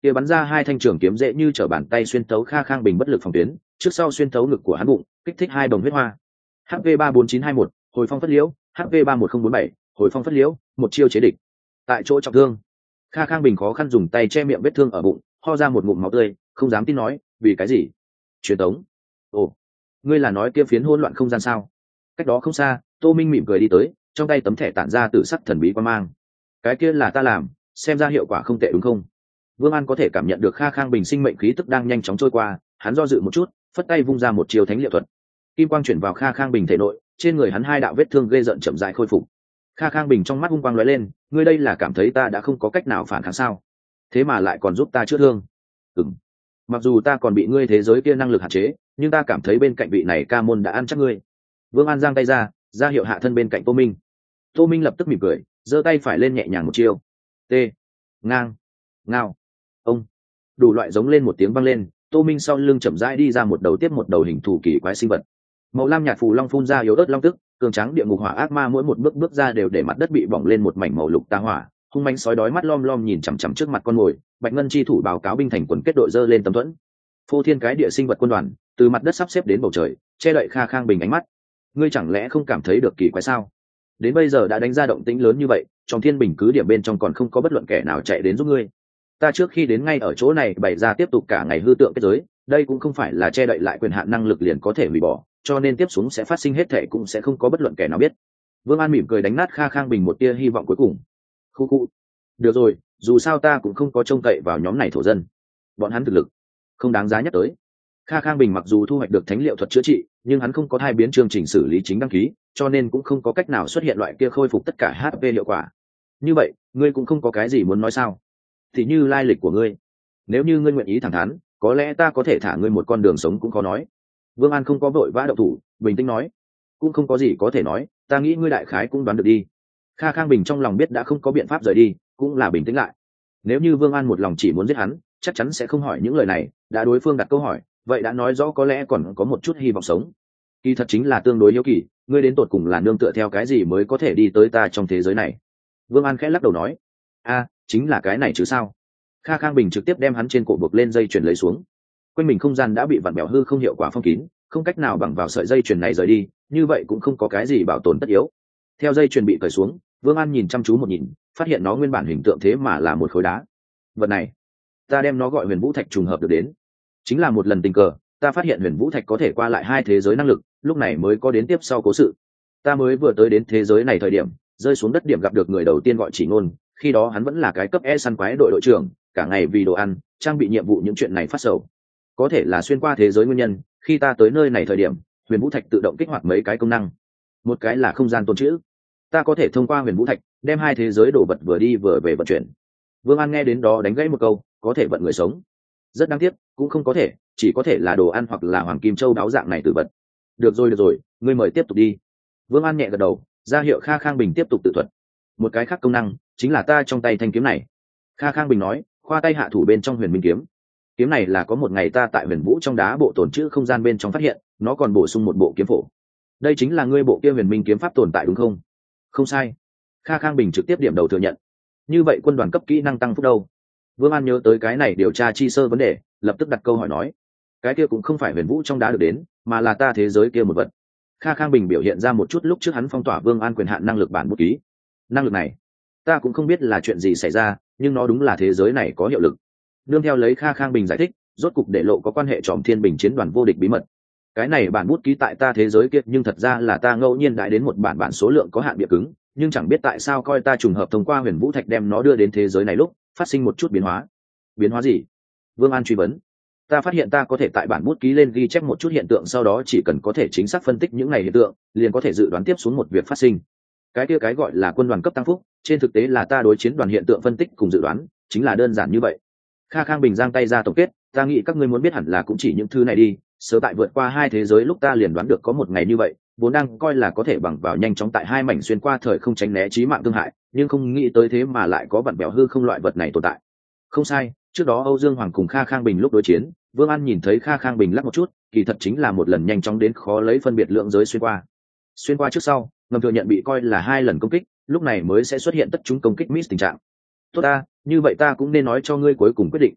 kia bắn ra hai thanh trường kiếm dễ như trở bàn tay xuyên tấu Kha Khang Bình bất lực phòng tuyến, trước sau xuyên tấu ngực của hắn bụng, kích thích hai đồng huyết hoa. HP 34921, hồi phong phất liễu, HP 31047, hồi phong phất liễu, một chiêu chế địch. Tại chỗ trọng thương, Kha Khang Bình khó khăn dùng tay che miệng vết thương ở bụng, ho ra một ngụm máu tươi, không dám tin nói, vì cái gì? Truyền tống. Ồ, ngươi là nói kia phiến hỗn loạn không gian sao? Cách đó không xa, Tô Minh mỉm cười đi tới, trong tay tấm thẻ tản ra tự sắc thần bí quan mang. Cái kia là ta làm, xem ra hiệu quả không tệ đúng không? Vương An có thể cảm nhận được Kha Khang Bình sinh mệnh khí tức đang nhanh chóng trôi qua, hắn do dự một chút, phất tay vung ra một chiêu thánh liệu thuật. Kim quang chuyển vào Kha Khang Bình thể nội, trên người hắn hai đạo vết thương ghê rợn chậm rãi khôi phục. Kha Khang Bình trong mắt hung quang lóe lên, ngươi đây là cảm thấy ta đã không có cách nào phản kháng sao? Thế mà lại còn giúp ta chữa thương? Ừm. Mặc dù ta còn bị ngươi thế giới kia năng lực hạn chế, nhưng ta cảm thấy bên cạnh vị này ca môn đã ăn chắc ngươi. Vương An giang tay ra hiệu hạ thân bên cạnh Tô Minh. Tô Minh lập tức mỉm cười, giơ tay phải lên nhẹ nhàng một chiêu. T. Ngang. Ngao. Ông. Đủ loại giống lên một tiếng vang lên, Tô Minh sau lưng chậm rãi đi ra một đầu tiếp một đầu hình thù kỳ quái sinh vật. Màu lam nhạt phù long phun ra yếu ớt long tức, cường trắng địa ngục hỏa ác ma mỗi một bước bước ra đều để mặt đất bị bỏng lên một mảnh màu lục tà hỏa, hung manh sói đói mắt lom lom nhìn chằm chằm trước mặt con mồi. Bạch ngân chi thủ báo cáo binh thành quần kết đội dơ lên tấm thuẫn. Phô thiên cái địa sinh vật quân đoàn từ mặt đất sắp xếp đến bầu trời, che đậy Kha Khang Bình ánh mắt. Ngươi chẳng lẽ không cảm thấy được kỳ quái sao? Đến bây giờ đã đánh ra động tĩnh lớn như vậy, trong thiên bình cứ điểm bên trong còn không có bất luận kẻ nào chạy đến giúp ngươi. Ta trước khi đến ngay ở chỗ này bày ra tiếp tục cả ngày hư tượng kết giới, đây cũng không phải là che đậy lại quyền hạn năng lực liền có thể hủy bỏ, cho nên tiếp xuống sẽ phát sinh hết thể cũng sẽ không có bất luận kẻ nào biết. Vương An mỉm cười đánh nát Kha Khang Bình một tia hy vọng cuối cùng. Khu khu. Được rồi, dù sao ta cũng không có trông cậy vào nhóm này thổ dân. Bọn hắn thực lực không đáng giá nhắc tới. Kha Khang Bình mặc dù thu hoạch được thánh liệu thuật chữa trị, nhưng hắn không có thai biến chương trình xử lý chính đăng ký, cho nên cũng không có cách nào xuất hiện loại kia khôi phục tất cả HP hiệu quả. Như vậy, ngươi cũng không có cái gì muốn nói sao? Thì như lai lịch của ngươi, nếu như ngươi nguyện ý thẳng thắn, có lẽ ta có thể thả ngươi một con đường sống cũng khó nói. Vương An không có vội vã động thủ, bình tĩnh nói, cũng không có gì có thể nói, ta nghĩ ngươi đại khái cũng đoán được đi. Kha Khang Bình trong lòng biết đã không có biện pháp rời đi, cũng là bình tĩnh lại. Nếu như Vương An một lòng chỉ muốn giết hắn, chắc chắn sẽ không hỏi những lời này, đã đối phương đặt câu hỏi, vậy đã nói rõ có lẽ còn có một chút hy vọng sống. Kỳ thật chính là tương đối hiếu kỳ, ngươi đến tột cùng là nương tựa theo cái gì mới có thể đi tới ta trong thế giới này? Vương An khẽ lắc đầu nói, chính là cái này chứ sao? Kha Khang Bình trực tiếp đem hắn trên cổ buộc lên dây chuyền lấy xuống. Quanh mình không gian đã bị vặn bèo hư không hiệu quả phong kín, không cách nào bằng vào sợi dây chuyền này rời đi, như vậy cũng không có cái gì bảo tồn tất yếu. Theo dây chuyền bị cởi xuống, Vương An nhìn chăm chú một nhìn, phát hiện nó nguyên bản hình tượng thế mà là một khối đá. Vật này, ta đem nó gọi Huyền Vũ Thạch trùng hợp được đến. Chính là một lần tình cờ, ta phát hiện Huyền Vũ Thạch có thể qua lại hai thế giới năng lực, lúc này mới có đến tiếp sau cố sự. Ta mới vừa tới đến thế giới này thời điểm, rơi xuống đất điểm gặp được người đầu tiên gọi Chỉ Ngôn, khi đó hắn vẫn là cái cấp E săn quái đội đội trưởng, cả ngày vì đồ ăn, trang bị nhiệm vụ những chuyện này phát sầu. Có thể là xuyên qua thế giới nguyên nhân, khi ta tới nơi này thời điểm, Huyền Vũ Thạch tự động kích hoạt mấy cái công năng. Một cái là không gian tồn trữ, ta có thể thông qua Huyền Vũ Thạch đem hai thế giới đồ vật vừa đi vừa về vận chuyển. Vương An nghe đến đó đánh gãy một câu, có thể vận người sống. Rất đáng tiếc, cũng không có thể, chỉ có thể là đồ ăn hoặc là hoàng kim châu đáo dạng này tự vật. Được rồi, ngươi mời tiếp tục đi. Vương An nhẹ gật đầu, ra hiệu Kha Khang Bình tiếp tục tự thuật. Một cái khác công năng chính là ta trong tay thanh kiếm này. Kha Khang Bình nói, khoa tay hạ thủ bên trong Huyền Minh kiếm. Kiếm này là có một ngày ta tại Huyền Vũ trong đá bộ tồn trữ không gian bên trong phát hiện, nó còn bổ sung một bộ kiếm phổ. Đây chính là ngươi bộ kia Huyền Minh kiếm pháp tồn tại đúng không? Không sai. Kha Khang Bình trực tiếp điểm đầu thừa nhận. Như vậy quân đoàn cấp kỹ năng tăng phúc đâu? Vương An nhớ tới cái này điều tra chi sơ vấn đề, lập tức đặt câu hỏi nói, cái kia cũng không phải Huyền Vũ trong đá được đến, mà là ta thế giới kia một vật. Kha Khang Bình biểu hiện ra một chút lúc trước hắn phong tỏa Vương An quyền hạn năng lực bản bút ký. Năng lực này, ta cũng không biết là chuyện gì xảy ra, nhưng nó đúng là thế giới này có hiệu lực. Nương theo lấy Kha Khang Bình giải thích, rốt cục để lộ có quan hệ Tròm Thiên Bình chiến đoàn vô địch bí mật. Cái này bản bút ký tại ta thế giới kia, nhưng thật ra là ta ngẫu nhiên đại đến một bản số lượng có hạn bìa cứng, nhưng chẳng biết tại sao coi ta trùng hợp thông qua Huyền Vũ Thạch đem nó đưa đến thế giới này lúc phát sinh một chút biến hóa. Biến hóa gì? Vương An truy vấn. Ta phát hiện ta có thể tại bản bút ký lên ghi chép một chút hiện tượng, sau đó chỉ cần có thể chính xác phân tích những này hiện tượng, liền có thể dự đoán tiếp xuống một việc phát sinh. Cái kia cái gọi là quân đoàn cấp tăng phúc, trên thực tế là ta đối chiến đoàn hiện tượng phân tích cùng dự đoán, chính là đơn giản như vậy. Kha Khang Bình giang tay ra tổng kết, ta nghĩ các ngươi muốn biết hẳn là cũng chỉ những thứ này đi. Sớm tại vượt qua hai thế giới lúc ta liền đoán được có một ngày như vậy, vốn đang coi là có thể bằng vào nhanh chóng tại hai mảnh xuyên qua thời không tránh né chí mạng thương hại, nhưng không nghĩ tới thế mà lại có vặn bèo hư không loại vật này tồn tại. Không sai, trước đó Âu Dương Hoàng cùng Kha Khang Bình lúc đối chiến, Vương An nhìn thấy Kha Khang Bình lắc một chút, kỳ thật chính là một lần nhanh chóng đến khó lấy phân biệt lượng giới xuyên qua. Xuyên qua trước sau, ngầm thừa nhận bị coi là hai lần công kích, lúc này mới sẽ xuất hiện tất chúng công kích miss tình trạng. Tốt ta, như vậy ta cũng nên nói cho ngươi cuối cùng quyết định.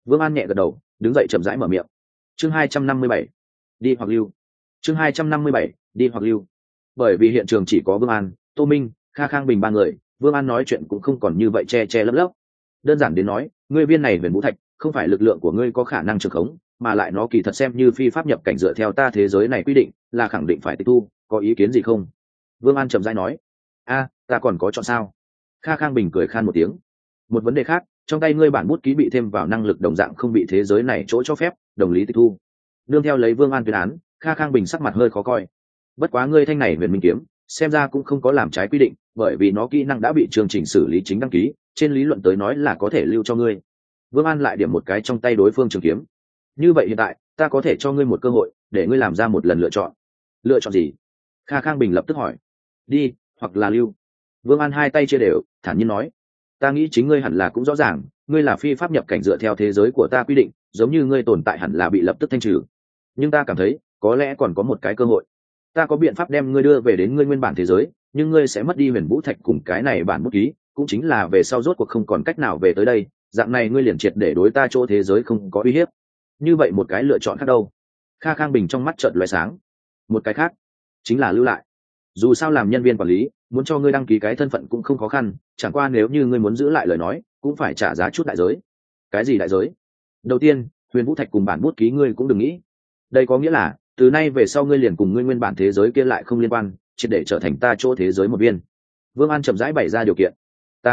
Vương An nhẹ gật đầu, đứng dậy chậm rãi mở miệng. Chương 257, đi hoặc lưu. Chương 257, đi hoặc lưu. Bởi vì hiện trường chỉ có Vương An, Tô Minh, Kha Khang Bình ba người, Vương An nói chuyện cũng không còn như vậy che che lấp lấp. Đơn giản đến nói, ngươi viên này huyền vũ thạch, không phải lực lượng của ngươi có khả năng trường khống, mà lại nó kỳ thật xem như phi pháp nhập cảnh dựa theo ta thế giới này quy định, là khẳng định phải tịch thu, có ý kiến gì không? Vương An chậm rãi nói. Ta còn có chọn sao? Kha Khang Bình cười khan một tiếng. Một vấn đề khác, trong tay ngươi bản bút ký bị thêm vào năng lực đồng dạng không bị thế giới này chỗ cho phép, đồng lý tịch thu. Nương theo lấy Vương An tuyên án, Kha Khang Bình sắc mặt hơi khó coi. Bất quá ngươi thanh này huyền minh kiếm, xem ra cũng không có làm trái quy định, bởi vì nó kỹ năng đã bị chương trình xử lý chính đăng ký, trên lý luận tới nói là có thể lưu cho ngươi. Vương An lại điểm một cái trong tay đối phương trường kiếm. Như vậy hiện tại, ta có thể cho ngươi một cơ hội, để ngươi làm ra một lần lựa chọn. Lựa chọn gì? Kha Khang Bình lập tức hỏi. Đi, hoặc là lưu. Vương An hai tay chia đều, thản nhiên nói. Ta nghĩ chính ngươi hẳn là cũng rõ ràng, ngươi là phi pháp nhập cảnh dựa theo thế giới của ta quy định, giống như ngươi tồn tại hẳn là bị lập tức thanh trừ. Nhưng ta cảm thấy, có lẽ còn có một cái cơ hội. Ta có biện pháp đem ngươi đưa về đến ngươi nguyên bản thế giới, nhưng ngươi sẽ mất đi huyền vũ thạch cùng cái này bản bút ký, cũng chính là về sau rốt cuộc không còn cách nào về tới đây, dạng này ngươi liền triệt để đối ta chỗ thế giới không có uy hiếp. Như vậy một cái lựa chọn khác đâu? Kha Khang Bình trong mắt trợn lóe sáng. Một cái khác chính là lưu lại. Dù sao làm nhân viên quản lý, muốn cho ngươi đăng ký cái thân phận cũng không khó khăn, chẳng qua nếu như ngươi muốn giữ lại lời nói, cũng phải trả giá chút đại giới. Cái gì đại giới? Đầu tiên, huyền vũ thạch cùng bản bút ký ngươi cũng đừng nghĩ. Đây có nghĩa là từ nay về sau ngươi liền cùng ngươi nguyên bản thế giới kia lại không liên quan, triệt để trở thành ta chỗ thế giới một viên. Vương An chậm rãi bày ra điều kiện.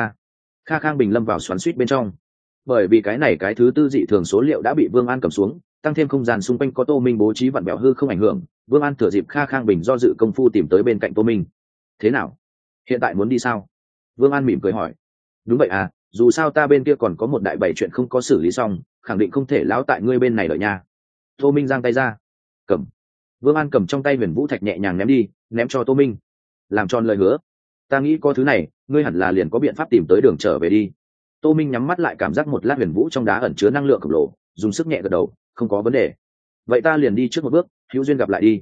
Kha Khang Bình lâm vào xoắn xuýt bên trong. Bởi vì cái này cái thứ tư dị thường số liệu đã bị Vương An cầm xuống, tăng thêm không gian xung quanh có Tô Minh bố trí vặn bèo hư không ảnh hưởng, Vương An thừa dịp Kha Khang Bình do dự công phu tìm tới bên cạnh Tô Minh. Thế nào? Hiện tại muốn đi sao? Vương An mỉm cười hỏi. Đúng vậy à, dù sao ta bên kia còn có một đại bảy chuyện không có xử lý xong, khẳng định không thể lão tại ngươi bên này đợi nha. Tô Minh giang tay ra. Cầm. Vương An cầm trong tay huyền vũ thạch nhẹ nhàng ném đi, ném cho Tô Minh. Làm tròn lời hứa. Ta nghĩ có thứ này, ngươi hẳn là liền có biện pháp tìm tới đường trở về đi. Tô Minh nhắm mắt lại cảm giác một lát huyền vũ trong đá ẩn chứa năng lượng khổng lồ, dùng sức nhẹ gật đầu, không có vấn đề. Vậy ta liền đi trước một bước, hữu duyên gặp lại đi.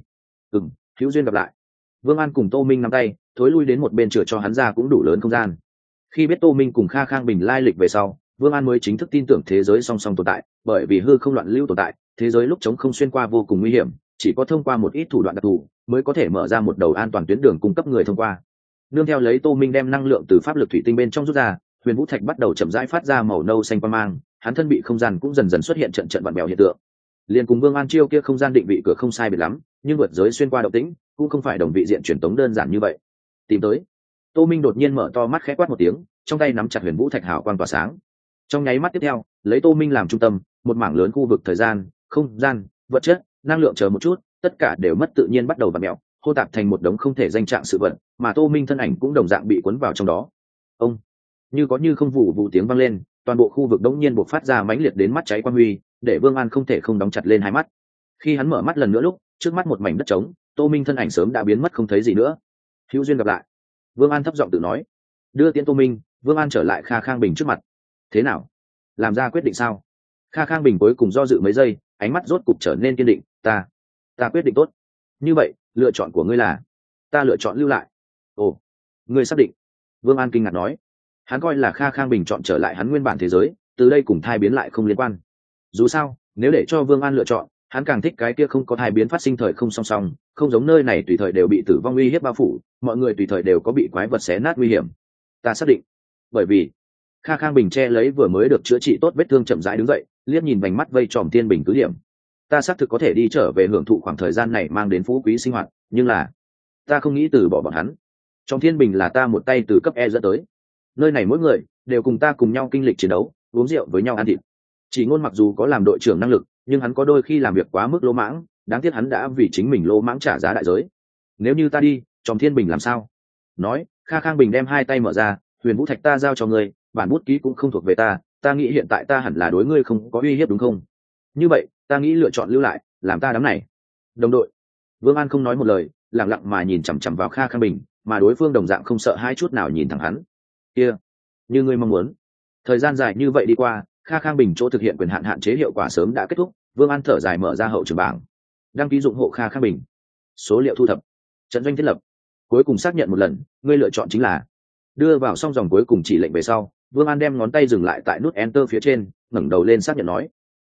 Hữu duyên gặp lại. Vương An cùng Tô Minh nắm tay, thối lui đến một bên chừa cho hắn ra cũng đủ lớn không gian. Khi biết Tô Minh cùng Kha Khang Bình lai lịch về sau, Vương An mới chính thức tin tưởng thế giới song song tồn tại, bởi vì hư không loạn lưu tồn tại, thế giới lúc chống không xuyên qua vô cùng nguy hiểm, chỉ có thông qua một ít thủ đoạn đặc thù mới có thể mở ra một đầu an toàn tuyến đường cung cấp người thông qua. Nương theo lấy Tô Minh đem năng lượng từ pháp lực thủy tinh bên trong rút ra, huyền vũ thạch bắt đầu chậm rãi phát ra màu nâu xanh quang mang, hắn thân bị không gian cũng dần dần xuất hiện trận trận vặn bèo hiện tượng. Liên cùng Vương An chiêu kia không gian định vị cửa không sai biệt lắm, nhưng vượt giới xuyên qua động tĩnh cũng không phải đồng vị diện truyền tống đơn giản như vậy. Tìm tới. Tô Minh đột nhiên mở to mắt khẽ quát một tiếng, trong tay nắm chặt huyền vũ thạch hào quang tỏa sáng. Trong nháy mắt tiếp theo, lấy Tô Minh làm trung tâm, một mảng lớn khu vực thời gian, không gian, vật chất, năng lượng chờ một chút, tất cả đều mất tự nhiên bắt đầu vặn mèo, hô tạp thành một đống không thể danh trạng sự vật, mà Tô Minh thân ảnh cũng đồng dạng bị cuốn vào trong đó. Ông, như có như không vụ vụ tiếng vang lên, toàn bộ khu vực đống nhiên bộc phát ra mãnh liệt đến mắt cháy quang huy, để Vương An không thể không đóng chặt lên hai mắt. Khi hắn mở mắt lần nữa lúc, trước mắt một mảnh đất trống, Tô Minh thân ảnh sớm đã biến mất không thấy gì nữa. Hữu duyên gặp lại. Vương An thấp giọng tự nói. Đưa tiễn Tô Minh, Vương An trở lại Kha Khang Bình trước mặt. Thế nào? Làm ra quyết định sao? Kha Khang Bình cuối cùng do dự mấy giây, ánh mắt rốt cục trở nên kiên định. Ta quyết định tốt. Như vậy, lựa chọn của ngươi là? Ta lựa chọn lưu lại. Ồ, ngươi xác định? Vương An kinh ngạc nói. Hắn coi là Kha Khang Bình chọn trở lại hắn nguyên bản thế giới, từ đây cùng thai biến lại không liên quan. Dù sao, nếu để cho Vương An lựa chọn, hắn càng thích cái kia không có thai biến phát sinh thời không song song, không giống nơi này tùy thời đều bị tử vong uy hiếp bao phủ, mọi người tùy thời đều có bị quái vật xé nát nguy hiểm. Ta xác định. Bởi vì Kha Khang Bình che lấy vừa mới được chữa trị tốt vết thương chậm rãi đứng dậy, liếc nhìn vành mắt vây tròm Thiên Bình cứ điểm. Ta xác thực có thể đi trở về hưởng thụ khoảng thời gian này mang đến phú quý sinh hoạt, nhưng là ta không nghĩ từ bỏ bọn hắn. Trong Thiên Bình là ta một tay từ cấp E dẫn tới, nơi này mỗi người đều cùng ta cùng nhau kinh lịch chiến đấu, uống rượu với nhau ăn thịt. Chỉ Ngôn mặc dù có làm đội trưởng năng lực, nhưng hắn có đôi khi làm việc quá mức lỗ mãng, đáng tiếc hắn đã vì chính mình lỗ mãng trả giá đại giới. Nếu như ta đi, Trong Thiên Bình làm sao? Nói, Kha Khang Bình đem hai tay mở ra, huyền vũ thạch ta giao cho ngươi, bản bút ký cũng không thuộc về ta, ta nghĩ hiện tại ta hẳn là đối ngươi không có uy hiếp đúng không? Như vậy, ta nghĩ lựa chọn lưu lại, làm ta đám này. Đồng đội. Vương An không nói một lời, lặng lặng mà nhìn chằm chằm vào Kha Khang Bình, mà đối phương đồng dạng không sợ hai chút nào nhìn thẳng hắn. Kia, như ngươi mong muốn. Thời gian dài như vậy đi qua, Kha Khang Bình chỗ thực hiện quyền hạn hạn chế hiệu quả sớm đã kết thúc. Vương An thở dài mở ra hậu trường bảng, đăng ký dụng hộ Kha Khang Bình, số liệu thu thập, trận doanh thiết lập, cuối cùng xác nhận một lần, ngươi lựa chọn chính là. Đưa vào xong dòng cuối cùng chỉ lệnh về sau, Vương An đem ngón tay dừng lại tại nút enter phía trên, ngẩng đầu lên xác nhận nói,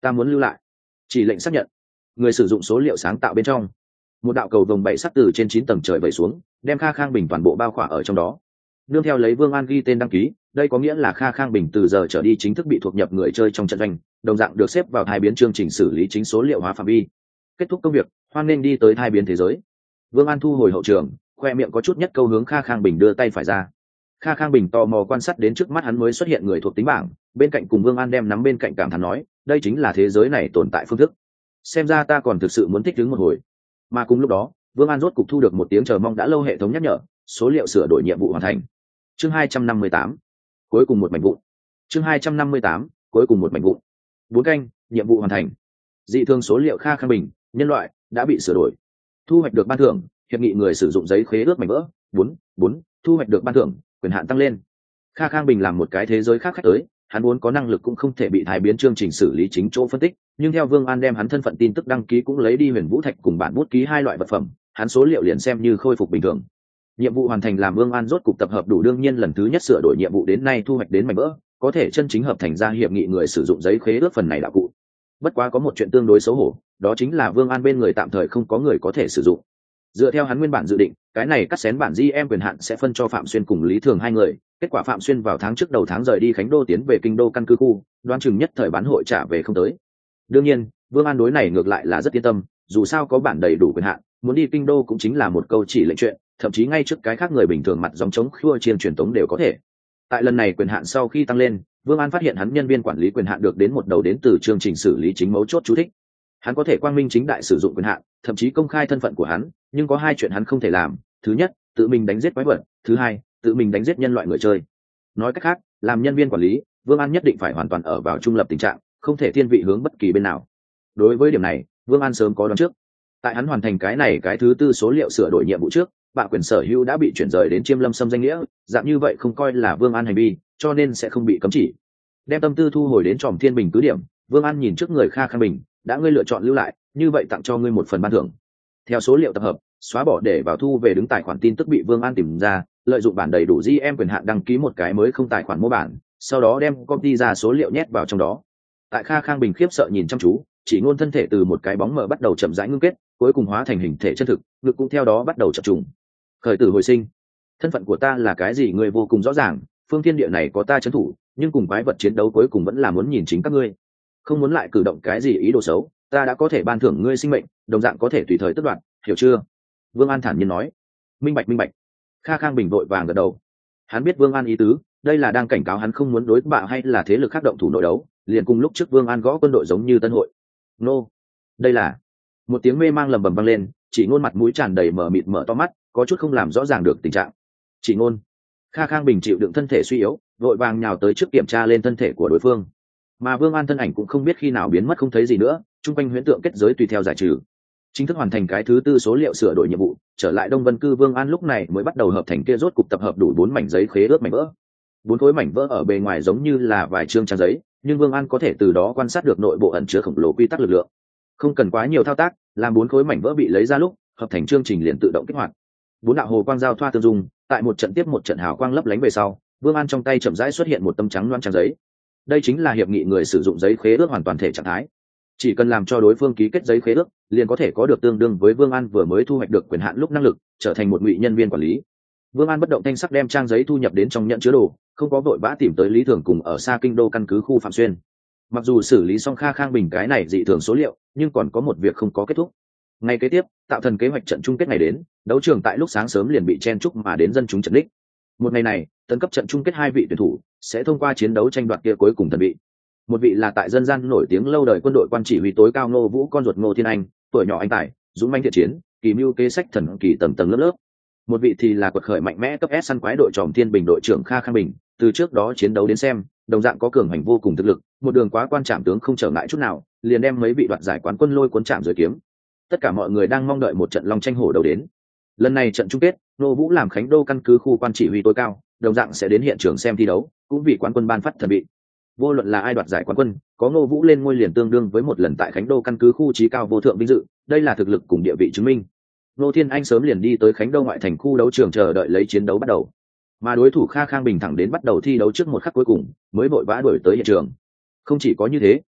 Ta muốn lưu lại. Chỉ lệnh xác nhận. Người sử dụng số liệu sáng tạo bên trong, một đạo cầu vồng bảy sắc từ trên 9 tầng trời vẩy xuống, đem Kha Khang Bình toàn bộ bao khỏa ở trong đó. Nương theo lấy Vương An ghi tên đăng ký, đây có nghĩa là Kha Khang Bình từ giờ trở đi chính thức bị thuộc nhập người chơi trong trận doanh, đồng dạng được xếp vào thai biến chương trình xử lý chính số liệu hóa phạm vi. Kết thúc công việc, hoan nên đi tới thai biến thế giới. Vương An thu hồi hậu trường, khoe miệng có chút nhất câu hướng Kha Khang Bình đưa tay phải ra. Kha Khang Bình tò mò quan sát đến trước mắt hắn mới xuất hiện người thuộc tính bảng, bên cạnh cùng Vương An đem nắm bên cạnh cảm thán nói, đây chính là thế giới này tồn tại phương thức. Xem ra ta còn thực sự muốn thích ứng một hồi. Mà cùng lúc đó, Vương An rốt cục thu được một tiếng chờ mong đã lâu hệ thống nhắc nhở, số liệu sửa đổi nhiệm vụ hoàn thành. Chương 258, cuối cùng một mảnh vụn. Chương 258, cuối cùng một mảnh vụn. 4 canh, nhiệm vụ hoàn thành. Dị thường số liệu Kha Khang Bình, nhân loại, đã bị sửa đổi. Thu hoạch được ban thưởng, hiệp nghị người sử dụng giấy khế ước mảnh vỡ, 4, thu hoạch được ban thưởng, quyền hạn tăng lên. Kha Khang Bình làm một cái thế giới khác khách tới, hắn muốn có năng lực cũng không thể bị thai biến chương trình xử lý chính chỗ phân tích, nhưng theo Vương An đem hắn thân phận tin tức đăng ký cũng lấy đi Huyền Vũ Thạch cùng bản bút ký 2 loại vật phẩm, hắn số liệu liền xem như khôi phục bình thường. Nhiệm vụ hoàn thành làm Vương An rốt cục tập hợp đủ, đương nhiên lần thứ nhất sửa đổi nhiệm vụ đến nay thu hoạch đến mảnh vỡ, có thể chân chính hợp thành ra hiệp nghị người sử dụng giấy khế ước phần này đạo cụ. Bất quá có một chuyện tương đối xấu hổ, đó chính là Vương An bên người tạm thời không có người có thể sử dụng. Dựa theo hắn nguyên bản dự định, cái này cắt xén bản GM quyền hạn sẽ phân cho Phạm Xuyên cùng Lý Thường 2 người, kết quả Phạm Xuyên vào tháng trước đầu tháng rời đi Khánh Đô tiến về Kinh Đô căn cứ khu, đoán chừng nhất thời bán hội trả về không tới. Đương nhiên, Vương An đối này ngược lại là rất yên tâm, dù sao có bản đầy đủ quyền hạn, muốn đi Kinh Đô cũng chính là một câu chỉ lệnh chuyện, thậm chí ngay trước cái khác người bình thường mặt giống chống khua chiên truyền tống đều có thể. Tại lần này quyền hạn sau khi tăng lên, Vương An phát hiện hắn nhân viên quản lý quyền hạn được đến một đầu đến từ chương trình xử lý chính mấu chốt chú thích. Hắn có thể quang minh chính đại sử dụng quyền hạn, thậm chí công khai thân phận của hắn, nhưng có 2 chuyện hắn không thể làm. Thứ nhất, tự mình đánh giết quái vật, thứ hai, tự mình đánh giết nhân loại người chơi. Nói cách khác, làm nhân viên quản lý, Vương An nhất định phải hoàn toàn ở vào trung lập tình trạng, không thể thiên vị hướng bất kỳ bên nào. Đối với điểm này, Vương An sớm có đoán trước. Tại hắn hoàn thành cái thứ 4 số liệu sửa đổi nhiệm vụ trước, bạ quyền sở hữu đã bị chuyển rời đến Chiêm Lâm Sâm danh nghĩa, dạng như vậy không coi là Vương An hành vi, cho nên sẽ không bị cấm chỉ. Đem tâm tư thu hồi đến Tròm Thiên Bình cứ điểm, Vương An nhìn trước người Kha Khang Bình, đã ngươi lựa chọn lưu lại, như vậy tặng cho ngươi một phần ban thưởng. Theo số liệu tập hợp, xóa bỏ để vào thu về đứng tài khoản tin tức bị Vương An tìm ra, lợi dụng bản đầy đủ GM quyền hạn đăng ký một cái mới không tài khoản mô bản, sau đó đem copy ra số liệu nhét vào trong đó. Tại Kha Khang Bình khiếp sợ nhìn chăm chú, chỉ ngôn thân thể từ một cái bóng mờ bắt đầu chậm rãi ngưng kết, cuối cùng hóa thành hình thể chân thực, ngực cũng theo đó bắt đầu chập trùng. Khởi tử hồi sinh, thân phận của ta là cái gì ngươi vô cùng rõ ràng, phương thiên địa này có ta trấn thủ, nhưng cùng quái vật chiến đấu cuối cùng vẫn là muốn nhìn chính các ngươi. Không muốn lại cử động cái gì ý đồ xấu, ta đã có thể ban thưởng ngươi sinh mệnh, đồng dạng có thể tùy thời tước đoạt, hiểu chưa? Vương An thản nhiên nói. Minh bạch. Kha Khang Bình vội vàng gật đầu. Hắn biết Vương An ý tứ, đây là đang cảnh cáo hắn không muốn đối bạ hay là thế lực khác động thủ nội đấu, liền cùng lúc trước Vương An gõ quân đội giống như Tân Hội. Nô, đây là một tiếng mê mang lầm bầm vang lên, chỉ ngôn mặt mũi tràn đầy mở mịt mở to mắt, có chút không làm rõ ràng được tình trạng. Chỉ ngôn. Kha Khang Bình chịu đựng thân thể suy yếu, vội vàng nhào tới trước kiểm tra lên thân thể của đối phương. Mà Vương An thân ảnh cũng không biết khi nào biến mất không thấy gì nữa, trung quanh huyễn tượng kết giới tùy theo giải trừ. Chính thức hoàn thành cái thứ 4 số liệu sửa đổi nhiệm vụ, trở lại Đông Vân Cư, Vương An lúc này mới bắt đầu hợp thành kia rốt cục tập hợp đủ 4 mảnh giấy khế ước mảnh vỡ. 4 khối mảnh vỡ ở bề ngoài giống như là vài chương trang giấy, nhưng Vương An có thể từ đó quan sát được nội bộ ẩn chứa khổng lồ quy tắc lực lượng. Không cần quá nhiều thao tác, làm 4 khối mảnh vỡ bị lấy ra lúc, hợp thành chương trình liền tự động kích hoạt. 4 đạo hồ quang giao thoa tương dung, tại một trận tiếp một trận hào quang lấp lánh về sau, Vương An trong tay chậm rãi xuất hiện một tấm trắng loãng trang giấy. Đây chính là hiệp nghị người sử dụng giấy khế ước hoàn toàn thể trạng thái. Chỉ cần làm cho đối phương ký kết giấy khế ước, liền có thể có được tương đương với Vương An vừa mới thu hoạch được quyền hạn lúc năng lực, trở thành một ngụy nhân viên quản lý. Vương An bất động thanh sắc đem trang giấy thu nhập đến trong nhận chứa đồ, không có vội vã tìm tới Lý Thường cùng ở xa Kinh Đô căn cứ khu Phạm Xuyên. Mặc dù xử lý xong Kha Khang Bình cái này dị thường số liệu, nhưng còn có một việc không có kết thúc. Ngày kế tiếp, tạo thần kế hoạch trận chung kết ngày đến, đấu trường tại lúc sáng sớm liền bị chen chúc mà đến dân chúng trận đích. Một ngày này, tấn cấp trận chung kết 2 vị tuyển thủ sẽ thông qua chiến đấu tranh đoạt kia cuối cùng thần vị. Một vị là tại dân gian nổi tiếng lâu đời quân đội quan chỉ huy tối cao Ngô Vũ con ruột Ngô Thiên Anh, tuổi nhỏ anh tài, dũng mãnh thiện chiến, kỳ mưu kế sách thần kỳ tầng tầng lớp lớp. Một vị thì là quật khởi mạnh mẽ cấp S săn quái đội Tròm Thiên Bình đội trưởng Kha Khang Bình, từ trước đó chiến đấu đến xem, đồng dạng có cường hành vô cùng thực lực, một đường quá quan trảm tướng không trở ngại chút nào, liền đem mấy vị đoạt giải quán quân lôi cuốn chạm dưới kiếm. Tất cả mọi người đang mong đợi một trận long tranh hổ đầu đến. Lần này trận chung kết, Ngô Vũ làm Khánh Đô căn cứ khu quan chỉ huy tối cao, đồng dạng sẽ đến hiện trường xem thi đấu, cũng vì quán quân ban phát thần vị. Vô luận là ai đoạt giải quán quân, có Ngô Vũ lên ngôi liền tương đương với một lần tại Khánh Đô căn cứ khu chí cao vô thượng vinh dự, đây là thực lực cùng địa vị chứng minh. Ngô Thiên Anh sớm liền đi tới Khánh Đô ngoại thành khu đấu trường chờ đợi lấy chiến đấu bắt đầu. Mà đối thủ Kha Khang Bình thẳng đến bắt đầu thi đấu trước một khắc cuối cùng, mới vội vã đuổi tới hiện trường. Không chỉ có như thế,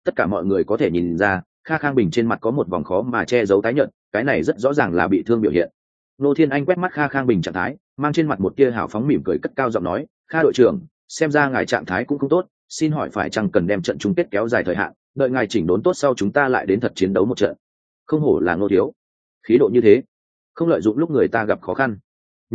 tất cả mọi người có thể nhìn ra Kha Khang Bình trên mặt có một vòng khó mà che giấu tái nhợt, cái này rất rõ ràng là bị thương biểu hiện. Ngô Thiên Anh quét mắt Kha Khang Bình trạng thái, mang trên mặt một tia hào phóng mỉm cười, cất cao giọng nói, Kha đội trưởng, xem ra ngài trạng thái cũng không tốt, xin hỏi phải chăng cần đem trận chung kết kéo dài thời hạn, đợi ngài chỉnh đốn tốt sau chúng ta lại đến thật chiến đấu một trận. Không hổ là Ngô thiếu, khí độ như thế, không lợi dụng lúc người ta gặp khó khăn.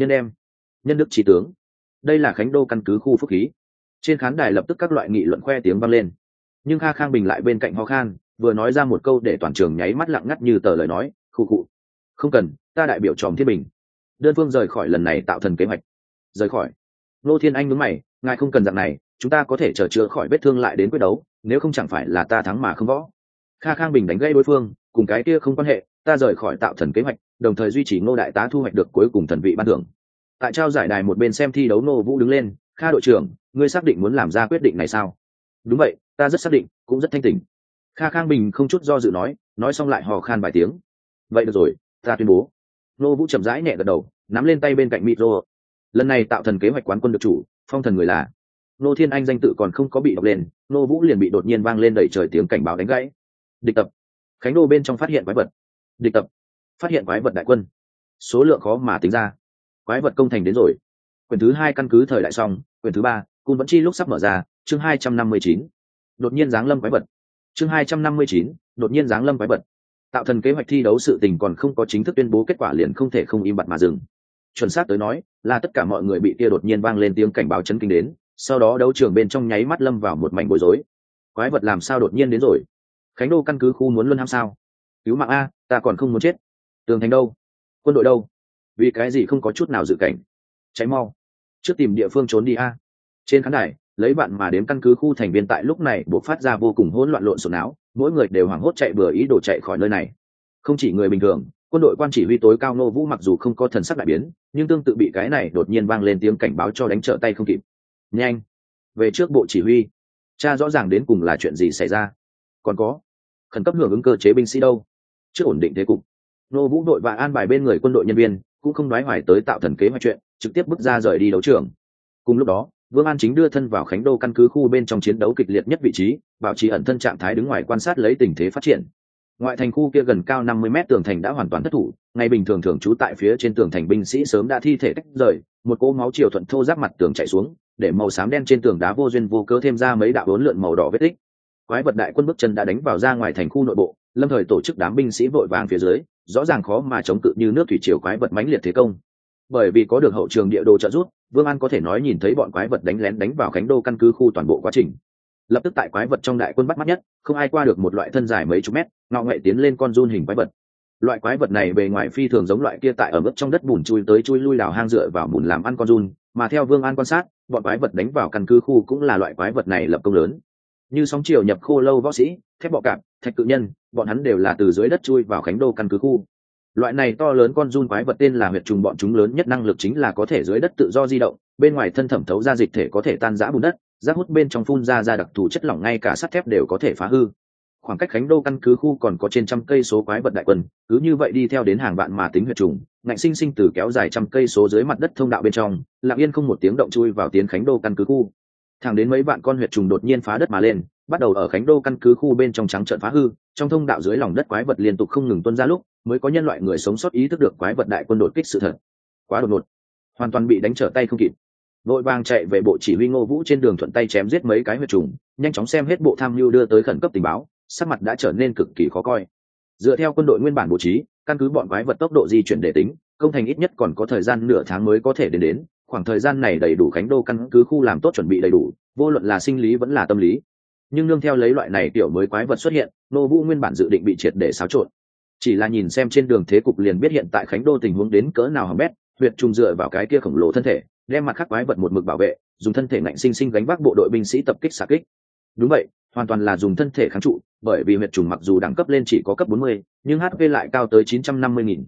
Nhân đức trí tướng, đây là Khánh Đô căn cứ khu phúc khí. Trên khán đài lập tức các loại nghị luận khoe tiếng vang lên, nhưng Kha Khang Bình lại bên cạnh ho khan, vừa nói ra một câu để toàn trường nháy mắt lặng ngắt như tờ lời nói, khụ. Không cần, ta đại biểu Tròm Thiên Bình, đơn phương rời khỏi lần này tạo thần kế hoạch. Rời khỏi? Ngô Thiên Anh nhướng mày, ngài không cần dạng này, chúng ta có thể chờ chữa khỏi vết thương lại đến quyết đấu, nếu không chẳng phải là ta thắng mà không võ. Kha Khang Bình đánh gây đối phương, cùng cái kia không quan hệ, ta rời khỏi tạo thần kế hoạch, đồng thời duy trì Ngô đại tá thu hoạch được cuối cùng thần vị ban thưởng. Tại trao giải đài một bên xem thi đấu Ngô Vũ đứng lên, Kha đội trưởng, ngươi xác định muốn làm ra quyết định này sao? Đúng vậy, ta rất xác định, cũng rất thanh tỉnh. Kha Khang Bình không chút do dự nói xong lại hò khan vài tiếng. Vậy được rồi, ta tuyên bố. Ngô Vũ chậm rãi nhẹ gật đầu, nắm lên tay bên cạnh micro. Lần này tạo thần kế hoạch quán quân được chủ, phong thần người là Ngô Thiên Anh, danh tự còn không có bị đọc lên, Ngô Vũ liền bị đột nhiên vang lên đầy trời tiếng cảnh báo đánh gãy. Địch tập, Khánh Đô bên trong phát hiện quái vật. Địch tập, phát hiện quái vật đại quân, số lượng khó mà tính ra. Quái vật công thành đến rồi. Quyển thứ 2 căn cứ thời đại xong, quyển thứ 3, cung vẫn chi lúc sắp mở ra, chương 259. Đột nhiên giáng lâm quái vật. Chương 259, đột nhiên giáng lâm quái vật. Tạo thần kế hoạch thi đấu sự tình còn không có chính thức tuyên bố kết quả liền không thể không im bặt mà dừng. Chuẩn xác tới nói, là tất cả mọi người bị kia đột nhiên vang lên tiếng cảnh báo chấn kinh đến, sau đó đấu trường bên trong nháy mắt lâm vào một mảnh bối rối. Quái vật làm sao đột nhiên đến rồi? Khánh Đô căn cứ khu muốn luân hãm sao? Cứu mạng a, ta còn không muốn chết. Tường thành đâu? Quân đội đâu? Vì cái gì không có chút nào dự cảnh? Cháy mau, trước tìm địa phương trốn đi a. Trên khán đài, lấy bạn mà đến căn cứ khu thành viên tại lúc này buộc phát ra vô cùng hỗn loạn lộn xộn não, mỗi người đều hoảng hốt chạy bừa ý đồ chạy khỏi nơi này. Không chỉ người bình thường, quân đội quan chỉ huy tối cao Ngô Vũ mặc dù không có thần sắc đại biến, nhưng tương tự bị cái này đột nhiên vang lên tiếng cảnh báo cho đánh trở tay không kịp. Nhanh, về trước bộ chỉ huy, cha rõ ràng đến cùng là chuyện gì xảy ra. Còn có, khẩn cấp hưởng ứng cơ chế binh sĩ đâu? Trước ổn định thế cục. Ngô Vũ đội và an bài bên người quân đội nhân viên, cũng không nói hoài tới tạo thần kế hoạch chuyện, trực tiếp bước ra rời đi đấu trường. Cùng lúc đó, Vương An chính đưa thân vào Khánh Đô căn cứ khu bên trong chiến đấu kịch liệt nhất vị trí, bảo trì ẩn thân trạng thái đứng ngoài quan sát lấy tình thế phát triển. Ngoại thành khu kia gần cao 50 mét tường thành đã hoàn toàn thất thủ, ngày bình thường thường trú tại phía trên tường thành binh sĩ sớm đã thi thể tách rời, một cỗ máu chiều thuận thô giáp mặt tường chảy xuống, để màu xám đen trên tường đá vô duyên vô cớ thêm ra mấy đạo uốn lượn màu đỏ vết tích. Quái vật đại quân bước chân đã đánh vào ra ngoài thành khu nội bộ, lâm thời tổ chức đám binh sĩ vội vàng phía dưới, rõ ràng khó mà chống cự như nước thủy triều quái vật mãnh liệt thế công. Bởi vì có được hậu trường địa đồ trợ giúp, Vương An có thể nói nhìn thấy bọn quái vật đánh lén đánh vào Khánh Đô căn cứ khu toàn bộ quá trình. Lập tức tại quái vật trong đại quân bắt mắt nhất, không ai qua được một loại thân dài mấy chục mét, ngạo nghệ tiến lên con giun hình quái vật. Loại quái vật này bề ngoài phi thường giống loại kia tại ở mức trong đất bùn chui tới chui lui đào hang dựa vào bùn làm ăn con giun, mà theo Vương An quan sát, bọn quái vật đánh vào căn cứ khu cũng là loại quái vật này lập công lớn. Như sóng chiều nhập khô lâu võ sĩ, thép bọ cạp, thạch cự nhân, bọn hắn đều là từ dưới đất chui vào Khánh Đô căn cứ khu. Loại này to lớn con giun quái vật tên là huyệt trùng, bọn chúng lớn nhất năng lực chính là có thể dưới đất tự do di động, bên ngoài thân thẩm thấu ra dịch thể có thể tan rã bùn đất, rác hút bên trong phun ra đặc thù chất lỏng, ngay cả sắt thép đều có thể phá hư. Khoảng cách Khánh Đô căn cứ khu còn có trên trăm cây số quái vật đại quân, cứ như vậy đi theo đến hàng vạn mà tính huyệt trùng, ngạnh sinh sinh từ kéo dài trăm cây số dưới mặt đất thông đạo bên trong, lặng yên không một tiếng động chui vào tiến Khánh Đô căn cứ khu. Thẳng đến mấy vạn con huyệt trùng đột nhiên phá đất mà lên, bắt đầu ở Khánh Đô căn cứ khu bên trong trắng trợn phá hư, trong thông đạo dưới lòng đất quái vật liên tục không ngừng tuôn ra lúc, mới có nhân loại người sống sót ý thức được quái vật đại quân đột kích sự thật. Quá đột ngột, hoàn toàn bị đánh trở tay không kịp. Vội vàng chạy về bộ chỉ huy Ngô Vũ trên đường thuận tay chém giết mấy cái huyệt trùng, nhanh chóng xem hết bộ tham mưu đưa tới khẩn cấp tình báo, sắc mặt đã trở nên cực kỳ khó coi. Dựa theo quân đội nguyên bản bố trí, căn cứ bọn quái vật tốc độ di chuyển để tính, công thành ít nhất còn có thời gian nửa tháng mới có thể đến. Khoảng thời gian này đầy đủ Khánh Đô căn cứ khu làm tốt chuẩn bị đầy đủ, vô luận là sinh lý vẫn là tâm lý. Nhưng nương theo lấy loại này tiểu mới quái vật xuất hiện, Ngô Vũ nguyên bản dự định bị triệt để xáo trộn. Chỉ là nhìn xem trên đường thế cục liền biết hiện tại Khánh Đô tình huống đến cỡ nào hỏng bét, huyệt trùng dựa vào cái kia khổng lồ thân thể, đem mặt khác quái vật một mực bảo vệ, dùng thân thể ngạnh sinh sinh gánh vác bộ đội binh sĩ tập kích xạ kích. Đúng vậy, hoàn toàn là dùng thân thể kháng trụ, bởi vì huyệt trùng mặc dù đẳng cấp lên chỉ có cấp 40, nhưng HP lại cao tới 950.000,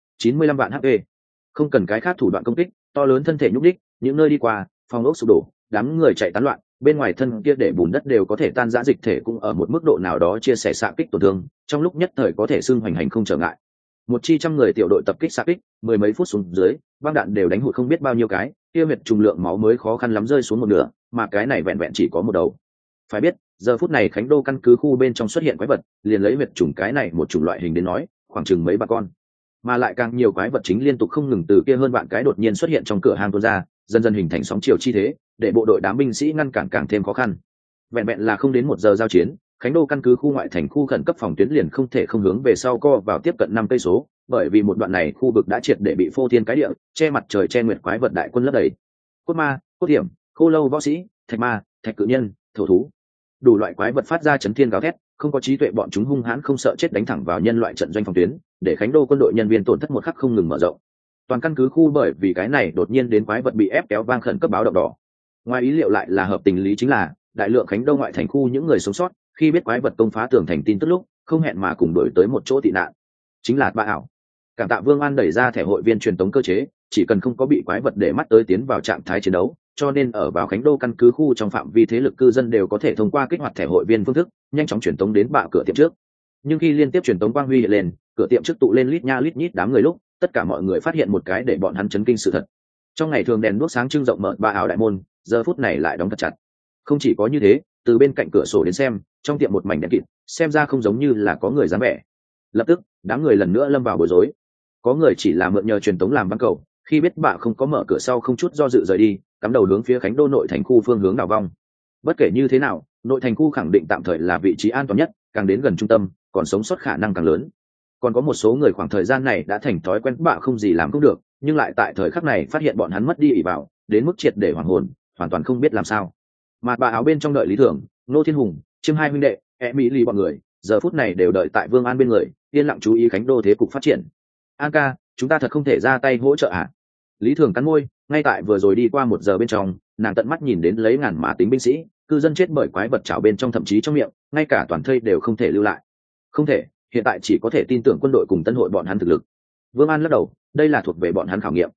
95 vạn HP. Không cần cái khác thủ đoạn công kích, to lớn thân thể nhúc đích, những nơi đi qua, phòng ốc sụp đổ, đám người chạy tán loạn, bên ngoài thân kia để bùn đất đều có thể tan rã, dịch thể cũng ở một mức độ nào đó chia sẻ xạ kích tổn thương, trong lúc nhất thời có thể xưng hoành hành không trở ngại. Một chi trăm người tiểu đội tập kích xạ kích, mười mấy phút xuống dưới, băng đạn đều đánh hụt không biết bao nhiêu cái, kia huyệt trùng lượng máu mới khó khăn lắm rơi xuống một nửa, mà cái này vẹn vẹn chỉ có một đầu. Phải biết, giờ phút này Khánh Đô căn cứ khu bên trong xuất hiện quái vật, liền lấy huyệt trùng cái này một chủng loại hình đến nói, khoảng chừng mấy bà con, mà lại càng nhiều quái vật chính liên tục không ngừng từ kia hơn vạn cái đột nhiên xuất hiện trong cửa hang tuôn ra, dần dần hình thành sóng chiều chi thế, để bộ đội đám binh sĩ ngăn cản càng thêm khó khăn. Vẹn vẹn là không đến 1 giờ giao chiến, Khánh Đô căn cứ khu ngoại thành khu khẩn cấp phòng tuyến liền không thể không hướng về sau co vào tiếp cận 5 cây số, bởi vì một đoạn này khu vực đã triệt để bị phô thiên cái địa, che mặt trời che nguyệt quái vật đại quân lấp đầy. Cốt ma, cốt hiểm, khô lâu võ sĩ, thạch ma, thạch cự nhân, thổ thú, đủ loại quái vật phát ra chấn thiên gào thét, không có trí tuệ bọn chúng hung hãn không sợ chết đánh thẳng vào nhân loại trận doanh phòng tuyến, để Khánh Đô quân đội nhân viên tổn thất một khắc không ngừng mở rộng. Toàn căn cứ khu bởi vì cái này đột nhiên đến quái vật bị ép kéo vang khẩn cấp báo động đỏ. Ngoài ý liệu lại là hợp tình lý chính là đại lượng Khánh Đô ngoại thành khu những người sống sót khi biết quái vật công phá tường thành tin tức lúc không hẹn mà cùng đổi tới một chỗ tị nạn, chính là Ba ảo. Cảm tạ Vương An đẩy ra thẻ hội viên truyền tống cơ chế, chỉ cần không có bị quái vật để mắt tới tiến vào trạng thái chiến đấu, cho nên ở vào Khánh Đô căn cứ khu trong phạm vi thế lực cư dân đều có thể thông qua kích hoạt thẻ hội viên phương thức nhanh chóng truyền tống đến bạ cửa tiệm trước. Nhưng khi liên tiếp truyền tống quang huy hiện lên, cửa tiệm trước tụ lên lít nha lít nhít đám người lúc, tất cả mọi người phát hiện một cái để bọn hắn chấn kinh sự thật. Trong ngày thường đèn đuốc sáng trưng rộng mở Ba ảo đại môn, giờ phút này lại đóng thật chặt. Không chỉ có như thế, từ bên cạnh cửa sổ đến xem, trong tiệm một mảnh đèn kịt, xem ra không giống như là có người dám vẻ. Lập tức, đám người lần nữa lâm vào bối rối. Có người chỉ là mượn nhờ truyền tống làm băng cầu, khi biết bạ không có mở cửa sau không chút do dự rời đi, cắm đầu hướng phía Khánh Đô nội thành khu phương hướng đảo vong. Bất kể như thế nào, nội thành khu khẳng định tạm thời là vị trí an toàn nhất, càng đến gần trung tâm, còn sống sót khả năng càng lớn. Còn có một số người khoảng thời gian này đã thành thói quen bạ không gì làm cũng được, nhưng lại tại thời khắc này phát hiện bọn hắn mất đi ỷ vào, đến mức triệt để hoảng hồn, hoàn toàn không biết làm sao. Mà bà áo bên trong đợi Lý Thường, Nô Thiên Hùng, Chiêm hai huynh đệ, Mỹ lì bọn người, giờ phút này đều đợi tại Vương An bên người, yên lặng chú ý Khánh Đô thế cục phát triển. An ca, chúng ta thật không thể ra tay hỗ trợ à? Lý Thường cắn môi, ngay tại vừa rồi đi qua 1 giờ bên trong, nàng tận mắt nhìn đến lấy ngàn mã tính binh sĩ, cư dân chết bởi quái vật chảo bên trong, thậm chí trong miệng, ngay cả toàn thây đều không thể lưu lại. Không thể, hiện tại chỉ có thể tin tưởng quân đội cùng tân hội bọn hắn thực lực. Vương An lắc đầu, đây là thuộc về bọn hắn khảo nghiệm.